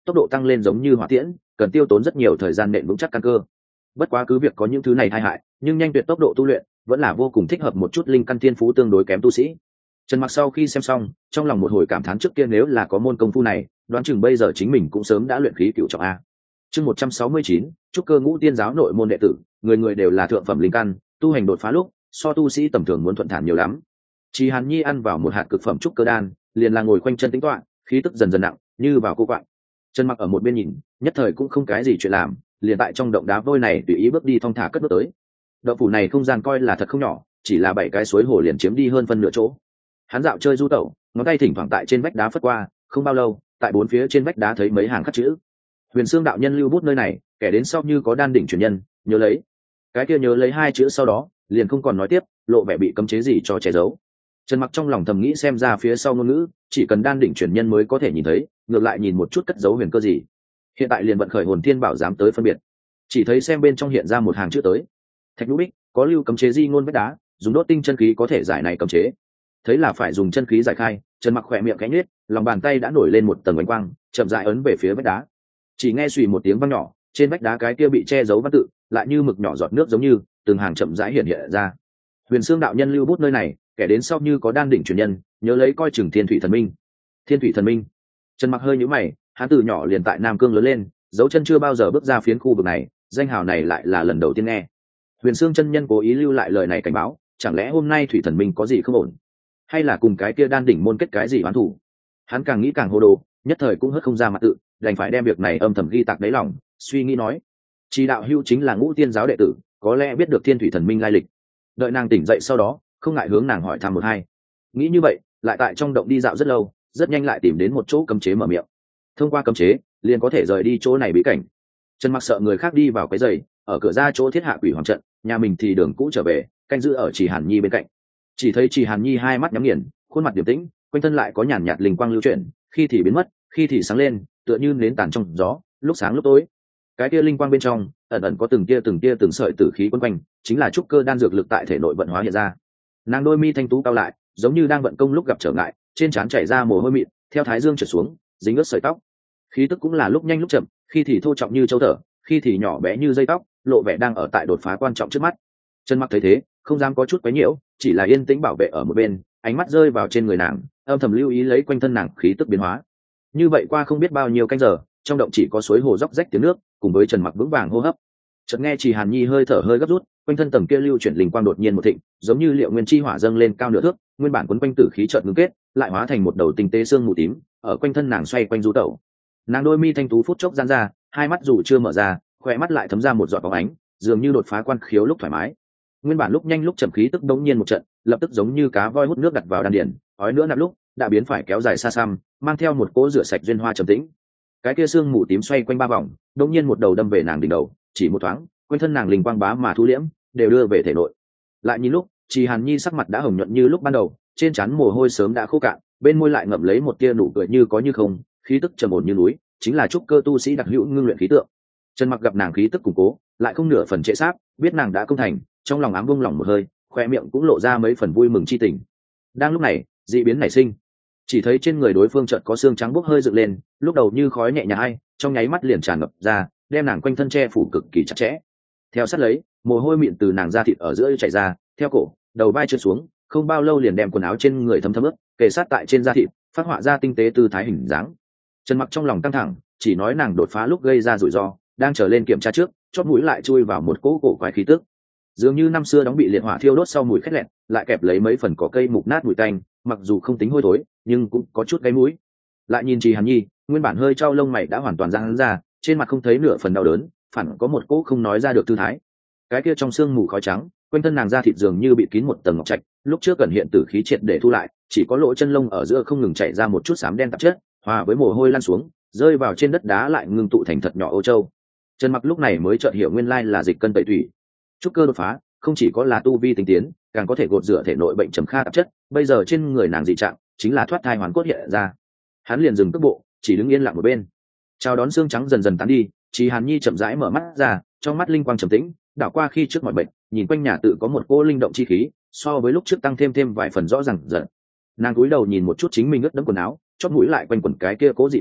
tốc độ tăng lên giống như hỏa tiễn, cần tiêu tốn rất nhiều thời gian nện vững chắc căn cơ. Bất quá cứ việc có những thứ này tai hại, nhưng nhanh tuyệt tốc độ tu luyện vẫn là vô cùng thích hợp một chút linh căn thiên phú tương đối kém tu sĩ. Trần Mặc sau khi xem xong, trong lòng một hồi cảm thán, trước kia nếu là có môn công phu này, đoán chừng bây giờ chính mình cũng sớm đã luyện khí cửu trọng a. Chương 169, trúc cơ ngũ tiên giáo nội môn đệ tử, người người đều là thượng phẩm linh căn, tu hành đột phá lúc, so tu sĩ tầm thường muốn thuận thản nhiều lắm. Chỉ Hàn Nhi ăn vào một hạt cực phẩm trúc cơ đan, liền là ngồi khoanh chân tĩnh tọa, khí tức dần dần nặng, như vào cô quạng. Trần Mặc ở một bên nhìn, nhất thời cũng không cái gì chuyện làm, liền tại trong động đá vôi này tùy ý bước đi thong thả cất bước tới. Động phủ này không gian coi là thật không nhỏ, chỉ là 7 cái suối hồ liền chiếm đi hơn phân nửa chỗ. Hắn dạo chơi du tẩu, ngón tay thỉnh thoảng tại trên vách đá phất qua, không bao lâu, tại bốn phía trên vách đá thấy mấy hàng khắc chữ. Huyền Xương đạo nhân lưu bút nơi này, kẻ đến sau như có đan đỉnh truyền nhân, nhớ lấy. Cái kia nhớ lấy 2 chữ sau đó, liền không còn nói tiếp, lộ vẻ bị cấm chế gì cho che giấu. Trần Mặc trong lòng thầm nghĩ, xem ra phía sau ngôn ngữ, chỉ cần đan đỉnh truyền nhân mới có thể nhìn thấy, ngược lại nhìn một chút cất giấu huyền cơ gì. Hiện tại liền vận khởi hồn thiên bảo dám tới phân biệt. Chỉ thấy xem bên trong hiện ra một hàng chữ tới. Thạch Nhũ Bích, có lưu cấm chế di ngôn vách đá, dùng đốt tinh chân khí có thể giải này cấm chế. Thấy là phải dùng chân khí giải khai, Trần Mặc khỏe miệng khẽ nhếch, lòng bàn tay đã nổi lên một tầng ánh quang, chậm rãi ấn về phía vách đá. Chỉ nghe xùy một tiếng vang nhỏ, trên vách đá cái kia bị che giấu văn tự, lại như mực nhỏ giọt nước giống như từng hàng chậm rãi hiện hiện ra. Huyền Xương đạo nhân lưu bút nơi này, kẻ đến sau như có đan đỉnh truyền nhân, nhớ lấy coi chừng Thiên Thủy Thần Minh. Thiên Thủy Thần Minh. Trần Mặc hơi nhíu mày, hắn từ nhỏ liền tại Nam Cương lớn lên, dấu chân chưa bao giờ bước ra phiến khu vực này, danh hào này lại là lần đầu tiên nghe. Huyền Xương chân nhân cố ý lưu lại lời này cảnh báo, chẳng lẽ hôm nay Thủy Thần Minh có gì không ổn, hay là cùng cái kia đan đỉnh môn kết cái gì oán thủ? Hắn càng nghĩ càng hồ đồ, nhất thời cũng hất không ra mặt tự, đành phải đem việc này âm thầm ghi tạc đáy lòng, suy nghĩ nói: Chỉ đạo hưu chính là Ngũ Tiên giáo đệ tử, có lẽ biết được Thiên Thủy Thần Minh lai lịch. Đợi nàng tỉnh dậy sau đó, không ngại hướng nàng hỏi thăm một hai. Nghĩ như vậy, lại tại trong động đi dạo rất lâu, rất nhanh lại tìm đến một chỗ cấm chế mở miệng. Thông qua cấm chế, liền có thể rời đi chỗ này bí cảnh. Trần Mặc sợ người khác đi vào cái giày, ở cửa ra chỗ thiết hạ quỷ hoàng trận, nhà mình thì đường cũ trở về, canh giữ ở Chỉ Hàn Nhi bên cạnh. Chỉ thấy Chỉ Hàn Nhi hai mắt nhắm nghiền, khuôn mặt điềm tĩnh, quanh thân lại có nhàn nhạt linh quang lưu chuyển, khi thì biến mất, khi thì sáng lên, tựa như nến tàn trong gió, lúc sáng lúc tối. Cái kia linh quang bên trong ẩn ẩn có từng tia từng sợi tử khí quấn quanh, chính là trúc cơ đan dược lực tại thể nội vận hóa hiện ra. Nàng đôi mi thanh tú cao lại, giống như đang vận công lúc gặp trở ngại, trên trán chảy ra mồ hôi mịn, theo thái dương trượt xuống, dính ướt sợi tóc. Khí tức cũng là lúc nhanh lúc chậm, khi thì thô trọng như châu thở, khi thì nhỏ bé như dây tóc, lộ vẻ đang ở tại đột phá quan trọng trước mắt. Trần Mặc thấy thế, không dám có chút quấy nhiễu, chỉ là yên tĩnh bảo vệ ở một bên, ánh mắt rơi vào trên người nàng, âm thầm lưu ý lấy quanh thân nàng khí tức biến hóa. Như vậy qua không biết bao nhiêu canh giờ, trong động chỉ có suối hồ róc rách tiếng nước, cùng với Trần Mặc vững vàng hô hấp. Chợt nghe Chỉ Hàn Nhi hơi thở hơi gấp rút, quanh thân tầng kia lưu chuyển linh quang đột nhiên một thịnh, giống như liệu nguyên chi hỏa dâng lên cao nửa thước, nguyên bản quấn quanh tử khí chợt ngưng kết, lại hóa thành một đầu tinh tế xương mù tím, ở quanh thân nàng xoay quanh du tẩu. Nàng đôi mi thanh tú phút chốc giãn ra, hai mắt dù chưa mở ra, khỏe mắt lại thấm ra một giọt bóng ánh, dường như đột phá quan khiếu lúc thoải mái. Nguyên bản lúc nhanh lúc chậm khí tức đống nhiên một trận, lập tức giống như cá voi hút nước đặt vào đan điền, ói nữa nạp lúc đã biến phải kéo dài xa xăm, mang theo một cỗ rửa sạch duyên hoa trầm tĩnh. Cái kia xương mù tím xoay quanh 3 vòng, đống nhiên một đầu đâm về nàng đỉnh đầu, chỉ một thoáng, quanh thân nàng linh quang bá mà thu liễm, đều đưa về thể nội. Lại nhìn lúc, Chỉ Hàn Nhi sắc mặt đã hồng nhuận như lúc ban đầu, trên trán mồ hôi sớm đã khô cạn, bên môi lại ngậm lấy một tia nụ cười như có như không, khí tức trầm ổn như núi, chính là trúc cơ tu sĩ đặc hữu ngưng luyện khí tượng. Trần Mặc gặp nàng khí tức củng cố, lại không nửa phần trễ sáp, biết nàng đã công thành, trong lòng ám buông lỏng một hơi, khoe miệng cũng lộ ra mấy phần vui mừng chi tình. Đang lúc này, dị biến nảy sinh, chỉ thấy trên người đối phương chợt có xương trắng bốc hơi dựng lên, lúc đầu như khói nhẹ nhàng, trong nháy mắt liền tràn ngập ra, đem nàng quanh thân che phủ cực kỳ chặt chẽ. Theo sát lấy, mồ hôi mịn từ nàng da thịt ở giữa chảy ra, theo cổ, đầu vai trượt xuống, không bao lâu liền đem quần áo trên người thấm ướt, kề sát tại trên da thịt, phát họa ra tinh tế tư thái hình dáng. Trần Mặc trong lòng căng thẳng, chỉ nói nàng đột phá lúc gây ra rủi ro, đang trở lên kiểm tra trước, chót mũi lại chui vào một cỗ cổ quái khí tức, dường như năm xưa đóng bị liệt hỏa thiêu đốt sau mùi khét lẹt, lại kẹp lấy mấy phần cỏ cây mục nát mùi tanh, mặc dù không tính hôi thối, nhưng cũng có chút gáy mũi. Lại nhìn Chỉ Hàn Nhi, nguyên bản hơi trao lông mày đã hoàn toàn giãn ra, trên mặt không thấy nửa phần đau đớn, phản có một cỗ không nói ra được tư thái. Cái kia trong xương mù khói trắng, quanh thân nàng da thịt dường như bị kín một tầng ngọc trạch, lúc trước gần hiện tử khí triệt để thu lại, chỉ có lỗ chân lông ở giữa không ngừng chảy ra một chút xám đen tạp chất, hòa với mồ hôi lan xuống, rơi vào trên đất đá lại ngưng tụ thành thật nhỏ ô châu. Trần Mặc lúc này mới chợt hiểu nguyên lai là dịch cân tẩy thủy. Trúc cơ đột phá, không chỉ có là tu vi tinh tiến, càng có thể gột rửa thể nội bệnh trầm kha tạp chất, bây giờ trên người nàng dị trạng, chính là thoát thai hoàn cốt hiện ra. Hắn liền dừng cước bộ, chỉ đứng yên lặng một bên. Chào đón xương trắng dần dần tán đi, Chỉ Hàn Nhi chậm rãi mở mắt ra, trong mắt linh quang trầm tĩnh, đảo qua khi trước mọi bệnh, nhìn quanh nhà tự có một cô linh động chi khí, so với lúc trước tăng thêm vài phần rõ ràng dần. Nàng cúi đầu nhìn một chút chính mình ướt đẫm quần áo, chót mũi lại quanh quẩn cái kia cố dị tanh,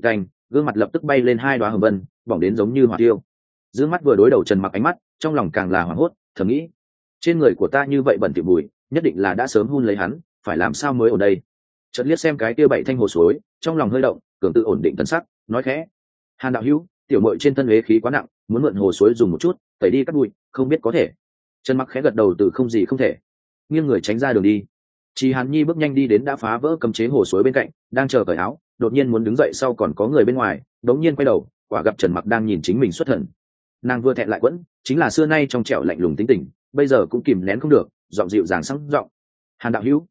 gương mặt lập tức bay lên hai đoá hồng vân, bỏng đến giống như hỏa tiêu. Dương mắt vừa đối đầu Trần Mặc ánh mắt, trong lòng càng là hoảng hốt, thầm nghĩ, trên người của ta như vậy bẩn thỉu bụi, nhất định là đã sớm hun lấy hắn, phải làm sao mới ở đây. Chợt liếc xem cái kia bảy thanh hồ suối, trong lòng hơi động, cường tự ổn định tần sắc, nói khẽ, Hàn đạo hữu, tiểu muội trên thân uế khí quá nặng, muốn mượn hồ suối dùng một chút, tẩy đi cắt bụi, không biết có thể. Trần Mặc khẽ gật đầu từ không gì không thể, nghiêng người tránh ra đường đi. Chỉ Hàn Nhi bước nhanh đi đến đã phá vỡ cấm chế hồ suối bên cạnh, đang chờ cởi áo, đột nhiên muốn đứng dậy sau còn có người bên ngoài, đống nhiên quay đầu, quả gặp Trần Mặc đang nhìn chính mình xuất thần. Nàng vừa thẹn lại quẫn, chính là xưa nay trong trẻo lạnh lùng tính tình, bây giờ cũng kìm nén không được, giọng dịu dàng sắc giọng, Hàn đạo hữu.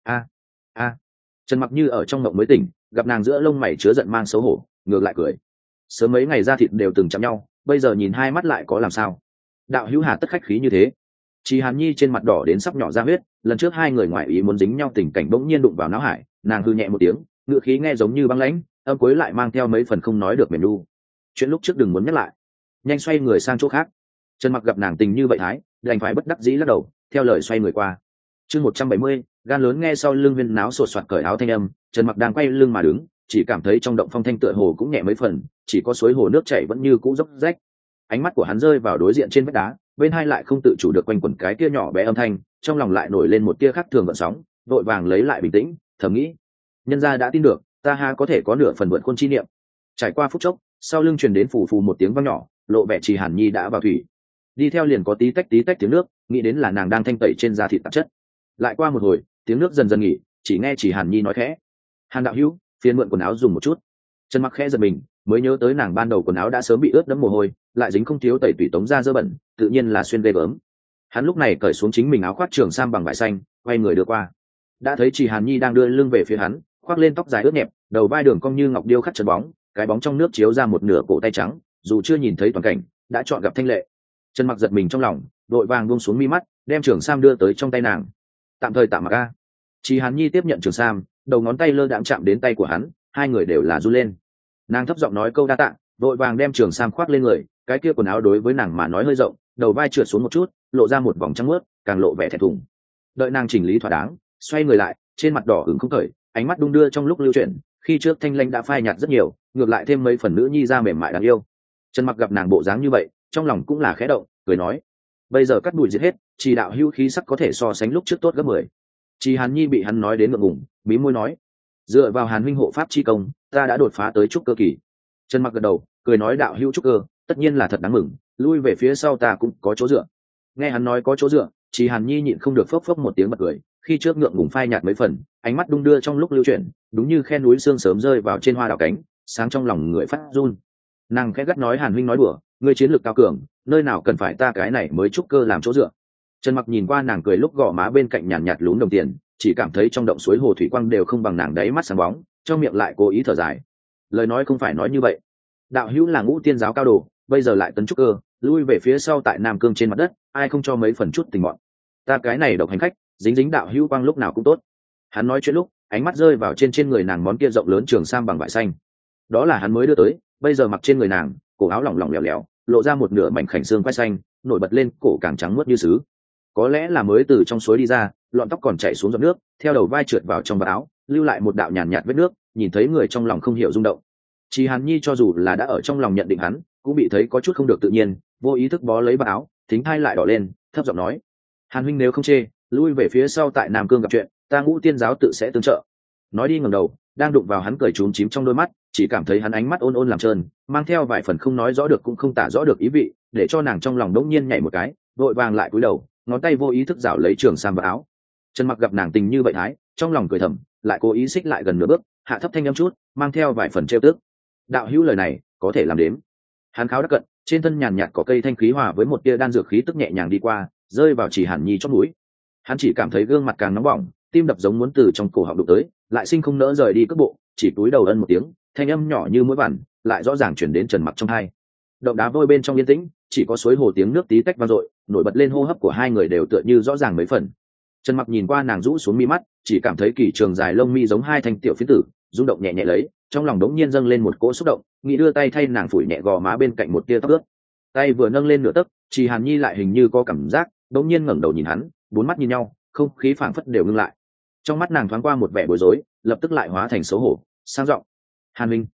A. Trần Mặc như ở trong mộng mới tỉnh, gặp nàng giữa lông mày chứa giận mang xấu hổ, ngược lại cười. Sớm mấy ngày ra thịt đều từng chạm nhau, bây giờ nhìn hai mắt lại có làm sao? Đạo hữu hà tất khách khí như thế. Chỉ Hàn Nhi trên mặt đỏ đến sắp nhỏ ra huyết, lần trước hai người ngoại ý muốn dính nhau tình cảnh bỗng nhiên đụng vào não hải, nàng hư nhẹ một tiếng, ngựa khí nghe giống như băng lãnh, âm cuối lại mang theo mấy phần không nói được mềm nu. Chuyện lúc trước đừng muốn nhắc lại. Nhanh xoay người sang chỗ khác. Trần Mặc gặp nàng tình như vậy thái, đành phải bất đắc dĩ lắc đầu, theo lời xoay người qua. Chương 170, gan lớn nghe sau lưng viên náo sột soạt cởi áo thanh âm, Trần Mặc đang quay lưng mà đứng, chỉ cảm thấy trong động phong thanh tựa hồ cũng nhẹ mấy phần, chỉ có suối hồ nước chảy vẫn như cũ dốc rách. Ánh mắt của hắn rơi vào đối diện trên vách đá, bên hai lại không tự chủ được quanh quẩn cái kia nhỏ bé âm thanh, trong lòng lại nổi lên một tia khác thường gợn sóng, vội vàng lấy lại bình tĩnh, thầm nghĩ, nhân gia đã tin được, ta ha có thể có nửa phần vượt khuôn chi niệm. Trải qua phút chốc, sau lưng truyền đến phù phù một tiếng vang nhỏ, lộ vẻ Chỉ Hàn Nhi đã vào thủy. Đi theo liền có tí tách tiếng nước, nghĩ đến là nàng đang thanh tẩy trên da thịt tạp chất. Lại qua một hồi, tiếng nước dần dần nghỉ, chỉ nghe Chỉ Hàn Nhi nói khẽ, Hàn đạo hữu, phiền mượn quần áo dùng một chút. Trần Mặc khẽ giật mình, mới nhớ tới nàng ban đầu quần áo đã sớm bị ướt đẫm mồ hôi, lại dính không thiếu tẩy tủy tống da dơ bẩn, tự nhiên là xuyên ghê gớm. Hắn lúc này cởi xuống chính mình áo khoác trường sam bằng vải xanh, quay người đưa qua. Đã thấy Chỉ Hàn Nhi đang đưa lưng về phía hắn, khoác lên tóc dài ướt nhẹp, đầu vai đường cong như ngọc điêu khắc chân bóng, cái bóng trong nước chiếu ra một nửa cổ tay trắng, dù chưa nhìn thấy toàn cảnh, đã chọn gặp thanh lệ. Trần Mặc giật mình trong lòng, đội vàng buông xuống mi mắt, đem trường sam đưa tới trong tay nàng. Tạm thời tạm mặc a. Chỉ Hàn Nhi tiếp nhận trường sam, đầu ngón tay lơ đãng chạm đến tay của hắn, hai người đều là run lên. Nàng thấp giọng nói câu đa tạ, đội vàng đem trường sam khoác lên người, cái kia quần áo đối với nàng mà nói hơi rộng, đầu vai trượt xuống một chút, lộ ra một vòng trắng muốt, càng lộ vẻ thẹn thùng. Đợi nàng chỉnh lý thỏa đáng, xoay người lại, trên mặt đỏ ửng không khởi, ánh mắt đung đưa trong lúc lưu chuyển, khi trước thanh lãnh đã phai nhạt rất nhiều, ngược lại thêm mấy phần nữ nhi da mềm mại đáng yêu. Trần Mặc gặp nàng bộ dáng như vậy, trong lòng cũng là khẽ động, cười nói, bây giờ cắt đùi giết hết, chỉ đạo hữu khí sắc có thể so sánh lúc trước tốt gấp 10. Chỉ Hàn Nhi bị hắn nói đến ngượng ngùng, bí môi nói, dựa vào Hàn huynh hộ pháp chi công, ta đã đột phá tới trúc cơ kỳ. Trần Mặc gật đầu, cười nói đạo hữu trúc cơ, tất nhiên là thật đáng mừng, lui về phía sau ta cũng có chỗ dựa. Nghe hắn nói có chỗ dựa, Chỉ Hàn Nhi nhịn không được phốc phốc một tiếng bật cười, khi trước ngượng ngùng phai nhạt mấy phần, ánh mắt đung đưa trong lúc lưu chuyển, đúng như khe núi sương sớm rơi vào trên hoa đào cánh, sáng trong lòng người phát run. Nàng khẽ gắt nói Hàn huynh nói đùa, ngươi chiến lược cao cường, nơi nào cần phải ta cái này mới trúc cơ làm chỗ dựa. Trần Mặc nhìn qua nàng cười lúc gò má bên cạnh nhàn nhạt lún đồng tiền, chỉ cảm thấy trong động suối hồ thủy quang đều không bằng nàng đáy mắt sáng bóng, trong miệng lại cố ý thở dài. Lời nói không phải nói như vậy, đạo hữu là ngũ tiên giáo cao đồ, bây giờ lại tấn trúc cơ, lui về phía sau tại Nam Cương trên mặt đất, ai không cho mấy phần chút tình bọn. Ta cái này độc hành khách, dính dính đạo hữu quang lúc nào cũng tốt. Hắn nói chuyện lúc, ánh mắt rơi vào trên người nàng món kia rộng lớn trường sam bằng vải xanh. Đó là hắn mới đưa tới, bây giờ mặc trên người nàng, cổ áo lỏng lỏng lẻo lẻo, lộ ra một nửa mảnh khảnh xương quai xanh, nổi bật lên, cổ càng trắng muốt như sứ. Có lẽ là mới từ trong suối đi ra, lọn tóc còn chảy xuống giọt nước, theo đầu vai trượt vào trong vạt áo, lưu lại một đạo nhàn nhạt vết nước, nhìn thấy người trong lòng không hiểu rung động. Chỉ Hàn Nhi cho dù là đã ở trong lòng nhận định hắn, cũng bị thấy có chút không được tự nhiên, vô ý thức bó lấy vạt áo, thính thai lại đỏ lên, thấp giọng nói, Hàn huynh nếu không chê, lui về phía sau tại Nam Cương gặp chuyện, ta ngũ tiên giáo tự sẽ tương trợ. Nói đi ngẩng đầu, đang đụng vào hắn cười trúm chím trong đôi mắt, chỉ cảm thấy hắn ánh mắt ôn ôn làm trơn, mang theo vài phần không nói rõ được cũng không tả rõ được ý vị, để cho nàng trong lòng đống nhiên nhảy một cái, vội vàng lại cúi đầu, ngón tay vô ý thức rảo lấy trường sam vào áo. Trần Mặc gặp nàng tình như vậy thái, trong lòng cười thầm, lại cố ý xích lại gần nửa bước, hạ thấp thanh âm chút, mang theo vài phần trêu tức. Đạo hữu lời này có thể làm đếm. Hắn kháo đắc cận, trên thân nhàn nhạt có cây thanh khí hòa với một tia đan dược khí tức nhẹ nhàng đi qua, rơi vào Chỉ Hàn Nhi chót mũi. Hắn chỉ cảm thấy gương mặt càng nóng bỏng, tim đập giống muốn từ trong cổ họng đụng tới, lại sinh không nỡ rời đi cước bộ, chỉ cúi đầu ân một tiếng, thanh âm nhỏ như mũi vằn, lại rõ ràng chuyển đến Trần Mặc trong tai. Động đá vôi bên trong yên tĩnh, chỉ có suối hồ tiếng nước tí tách vang dội, nổi bật lên hô hấp của hai người đều tựa như rõ ràng mấy phần. Trần Mặc nhìn qua nàng rũ xuống mi mắt, chỉ cảm thấy kỳ trường dài lông mi giống hai thanh tiểu phiến tử, rung động nhẹ nhẹ lấy, trong lòng đống nhiên dâng lên một cỗ xúc động, nghĩ đưa tay thay nàng phủi nhẹ gò má bên cạnh một tia tóc ướt. Tay vừa nâng lên nửa tấc, Chỉ Hàn Nhi lại hình như có cảm giác, đống nhiên ngẩng đầu nhìn hắn, bốn mắt nhìn nhau, không khí phảng phất đều ngưng lại. Trong mắt nàng thoáng qua một vẻ bối rối, lập tức lại hóa thành xấu hổ, sang giọng, Hàn huynh.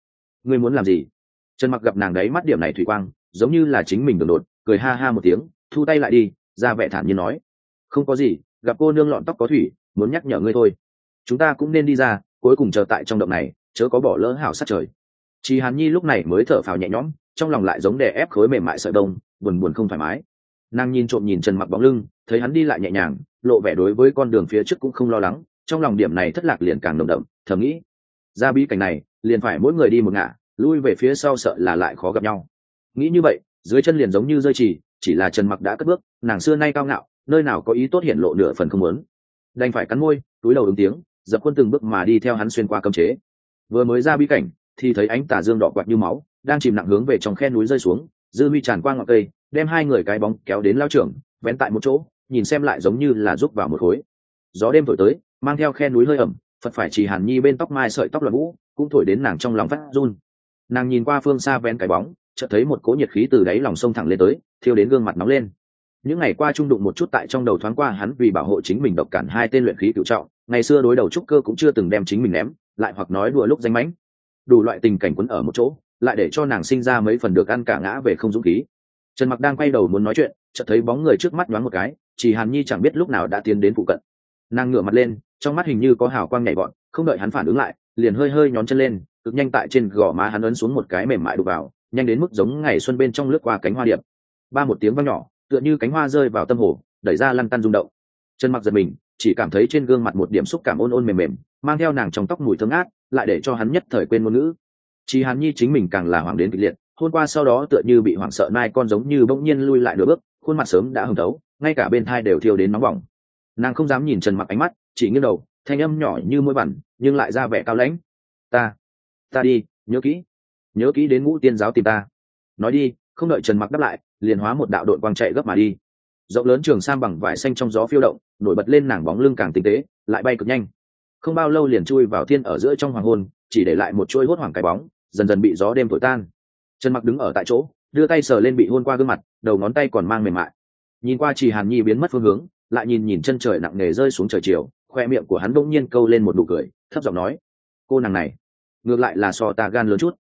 ngươi muốn làm gì? Trần Mặc gặp nàng đấy mắt điểm này thủy quang giống như là chính mình đường đột, cười ha ha một tiếng, thu tay lại đi, ra vẻ thản nhiên nói, không có gì, gặp cô nương lọn tóc có thủy, muốn nhắc nhở ngươi thôi. Chúng ta cũng nên đi ra, cuối cùng chờ tại trong động này, chớ có bỏ lỡ hảo sát trời. Chỉ Hàn Nhi lúc này mới thở phào nhẹ nhõm, trong lòng lại giống đè ép khối mềm mại sợi đông, buồn buồn không thoải mái. Nàng nhìn trộm nhìn Trần Mặc bóng lưng, thấy hắn đi lại nhẹ nhàng, lộ vẻ đối với con đường phía trước cũng không lo lắng, trong lòng điểm này thất lạc liền càng nồng đậm, thầm nghĩ, ra bí cảnh này, liền phải mỗi người đi một ngả, lui về phía sau sợ là lại khó gặp nhau. Nghĩ như vậy, dưới chân liền giống như rơi chỉ là Trần Mặc đã cất bước, nàng xưa nay cao ngạo, nơi nào có ý tốt hiển lộ nửa phần không muốn. Đành phải cắn môi, túi đầu ứng tiếng, dập quân từng bước mà đi theo hắn xuyên qua cấm chế. Vừa mới ra bí cảnh, thì thấy ánh tà dương đỏ quạt như máu, đang chìm nặng hướng về trong khe núi rơi xuống, dư huy tràn qua ngọn cây, đem hai người cái bóng kéo đến lao trưởng, vén tại một chỗ, nhìn xem lại giống như là rúc vào một khối. Gió đêm thổi tới, mang theo khe núi hơi ẩm, phật phải Chỉ Hàn Nhi bên tóc mai sợi tóc loạn vũ, cũng thổi đến nàng trong lòng phát run. Nàng nhìn qua phương xa vén cái bóng, chợt thấy một cỗ nhiệt khí từ đáy lòng sông thẳng lên tới, thiêu đến gương mặt nóng lên. Những ngày qua trung đụng một chút tại trong đầu thoáng qua hắn vì bảo hộ chính mình độc cản hai tên luyện khí cựu trọng, ngày xưa đối đầu trúc cơ cũng chưa từng đem chính mình ném, lại hoặc nói đùa lúc danh mãnh. Đủ loại tình cảnh quấn ở một chỗ, lại để cho nàng sinh ra mấy phần được ăn cả ngã về không dũng khí. Trần Mặc đang quay đầu muốn nói chuyện, chợt thấy bóng người trước mắt nhoáng một cái, Chỉ Hàn Nhi chẳng biết lúc nào đã tiến đến phụ cận. Nàng ngửa mặt lên, trong mắt hình như có hào quang nhảy vọt, không đợi hắn phản ứng lại, liền hơi hơi nhón chân lên, cực nhanh tại trên gò má hắn ấn xuống một cái mềm mại đụng vào, nhanh đến mức giống ngày xuân bên trong lướt qua cánh hoa điệp. Ba một tiếng vang nhỏ, tựa như cánh hoa rơi vào tâm hồ, đẩy ra lăn tăn rung động. Trần Mặc giật mình, chỉ cảm thấy trên gương mặt một điểm xúc cảm ôn ôn mềm mềm, mang theo nàng trong tóc mùi thơm ngát, lại để cho hắn nhất thời quên ngôn ngữ. Chỉ Hàn Nhi chính mình càng là hoảng đến kịch liệt, hôn qua sau đó tựa như bị hoảng sợ nai con giống như bỗng nhiên lui lại nửa bước, khuôn mặt sớm đã hồng thấu, ngay cả bên thai đều thiêu đến nóng bỏng. Nàng không dám nhìn Trần Mặc ánh mắt, chỉ nghiêng đầu, thanh âm nhỏ như môi bẩn, nhưng lại ra vẻ cao lãnh. Ta đi, nhớ kỹ đến Ngũ Tiên giáo tìm ta. Nói đi, không đợi Trần Mặc đáp lại, liền hóa một đạo đội quang chạy gấp mà đi. Rộng lớn trường sam bằng vải xanh trong gió phiêu động, nổi bật lên nàng bóng lưng càng tinh tế, lại bay cực nhanh. Không bao lâu liền chui vào thiên ở giữa trong hoàng hôn, chỉ để lại một chuỗi hốt hoảng cái bóng, dần dần bị gió đêm thổi tan. Trần Mặc đứng ở tại chỗ, đưa tay sờ lên bị hôn qua gương mặt, đầu ngón tay còn mang mềm mại. Nhìn qua Chỉ Hàn Nhi biến mất phương hướng, lại nhìn chân trời nặng nề rơi xuống trời chiều, khoe miệng của hắn bỗng nhiên câu lên một nụ cười, thấp giọng nói, cô nàng này ngược lại là so ta gan lớn chút.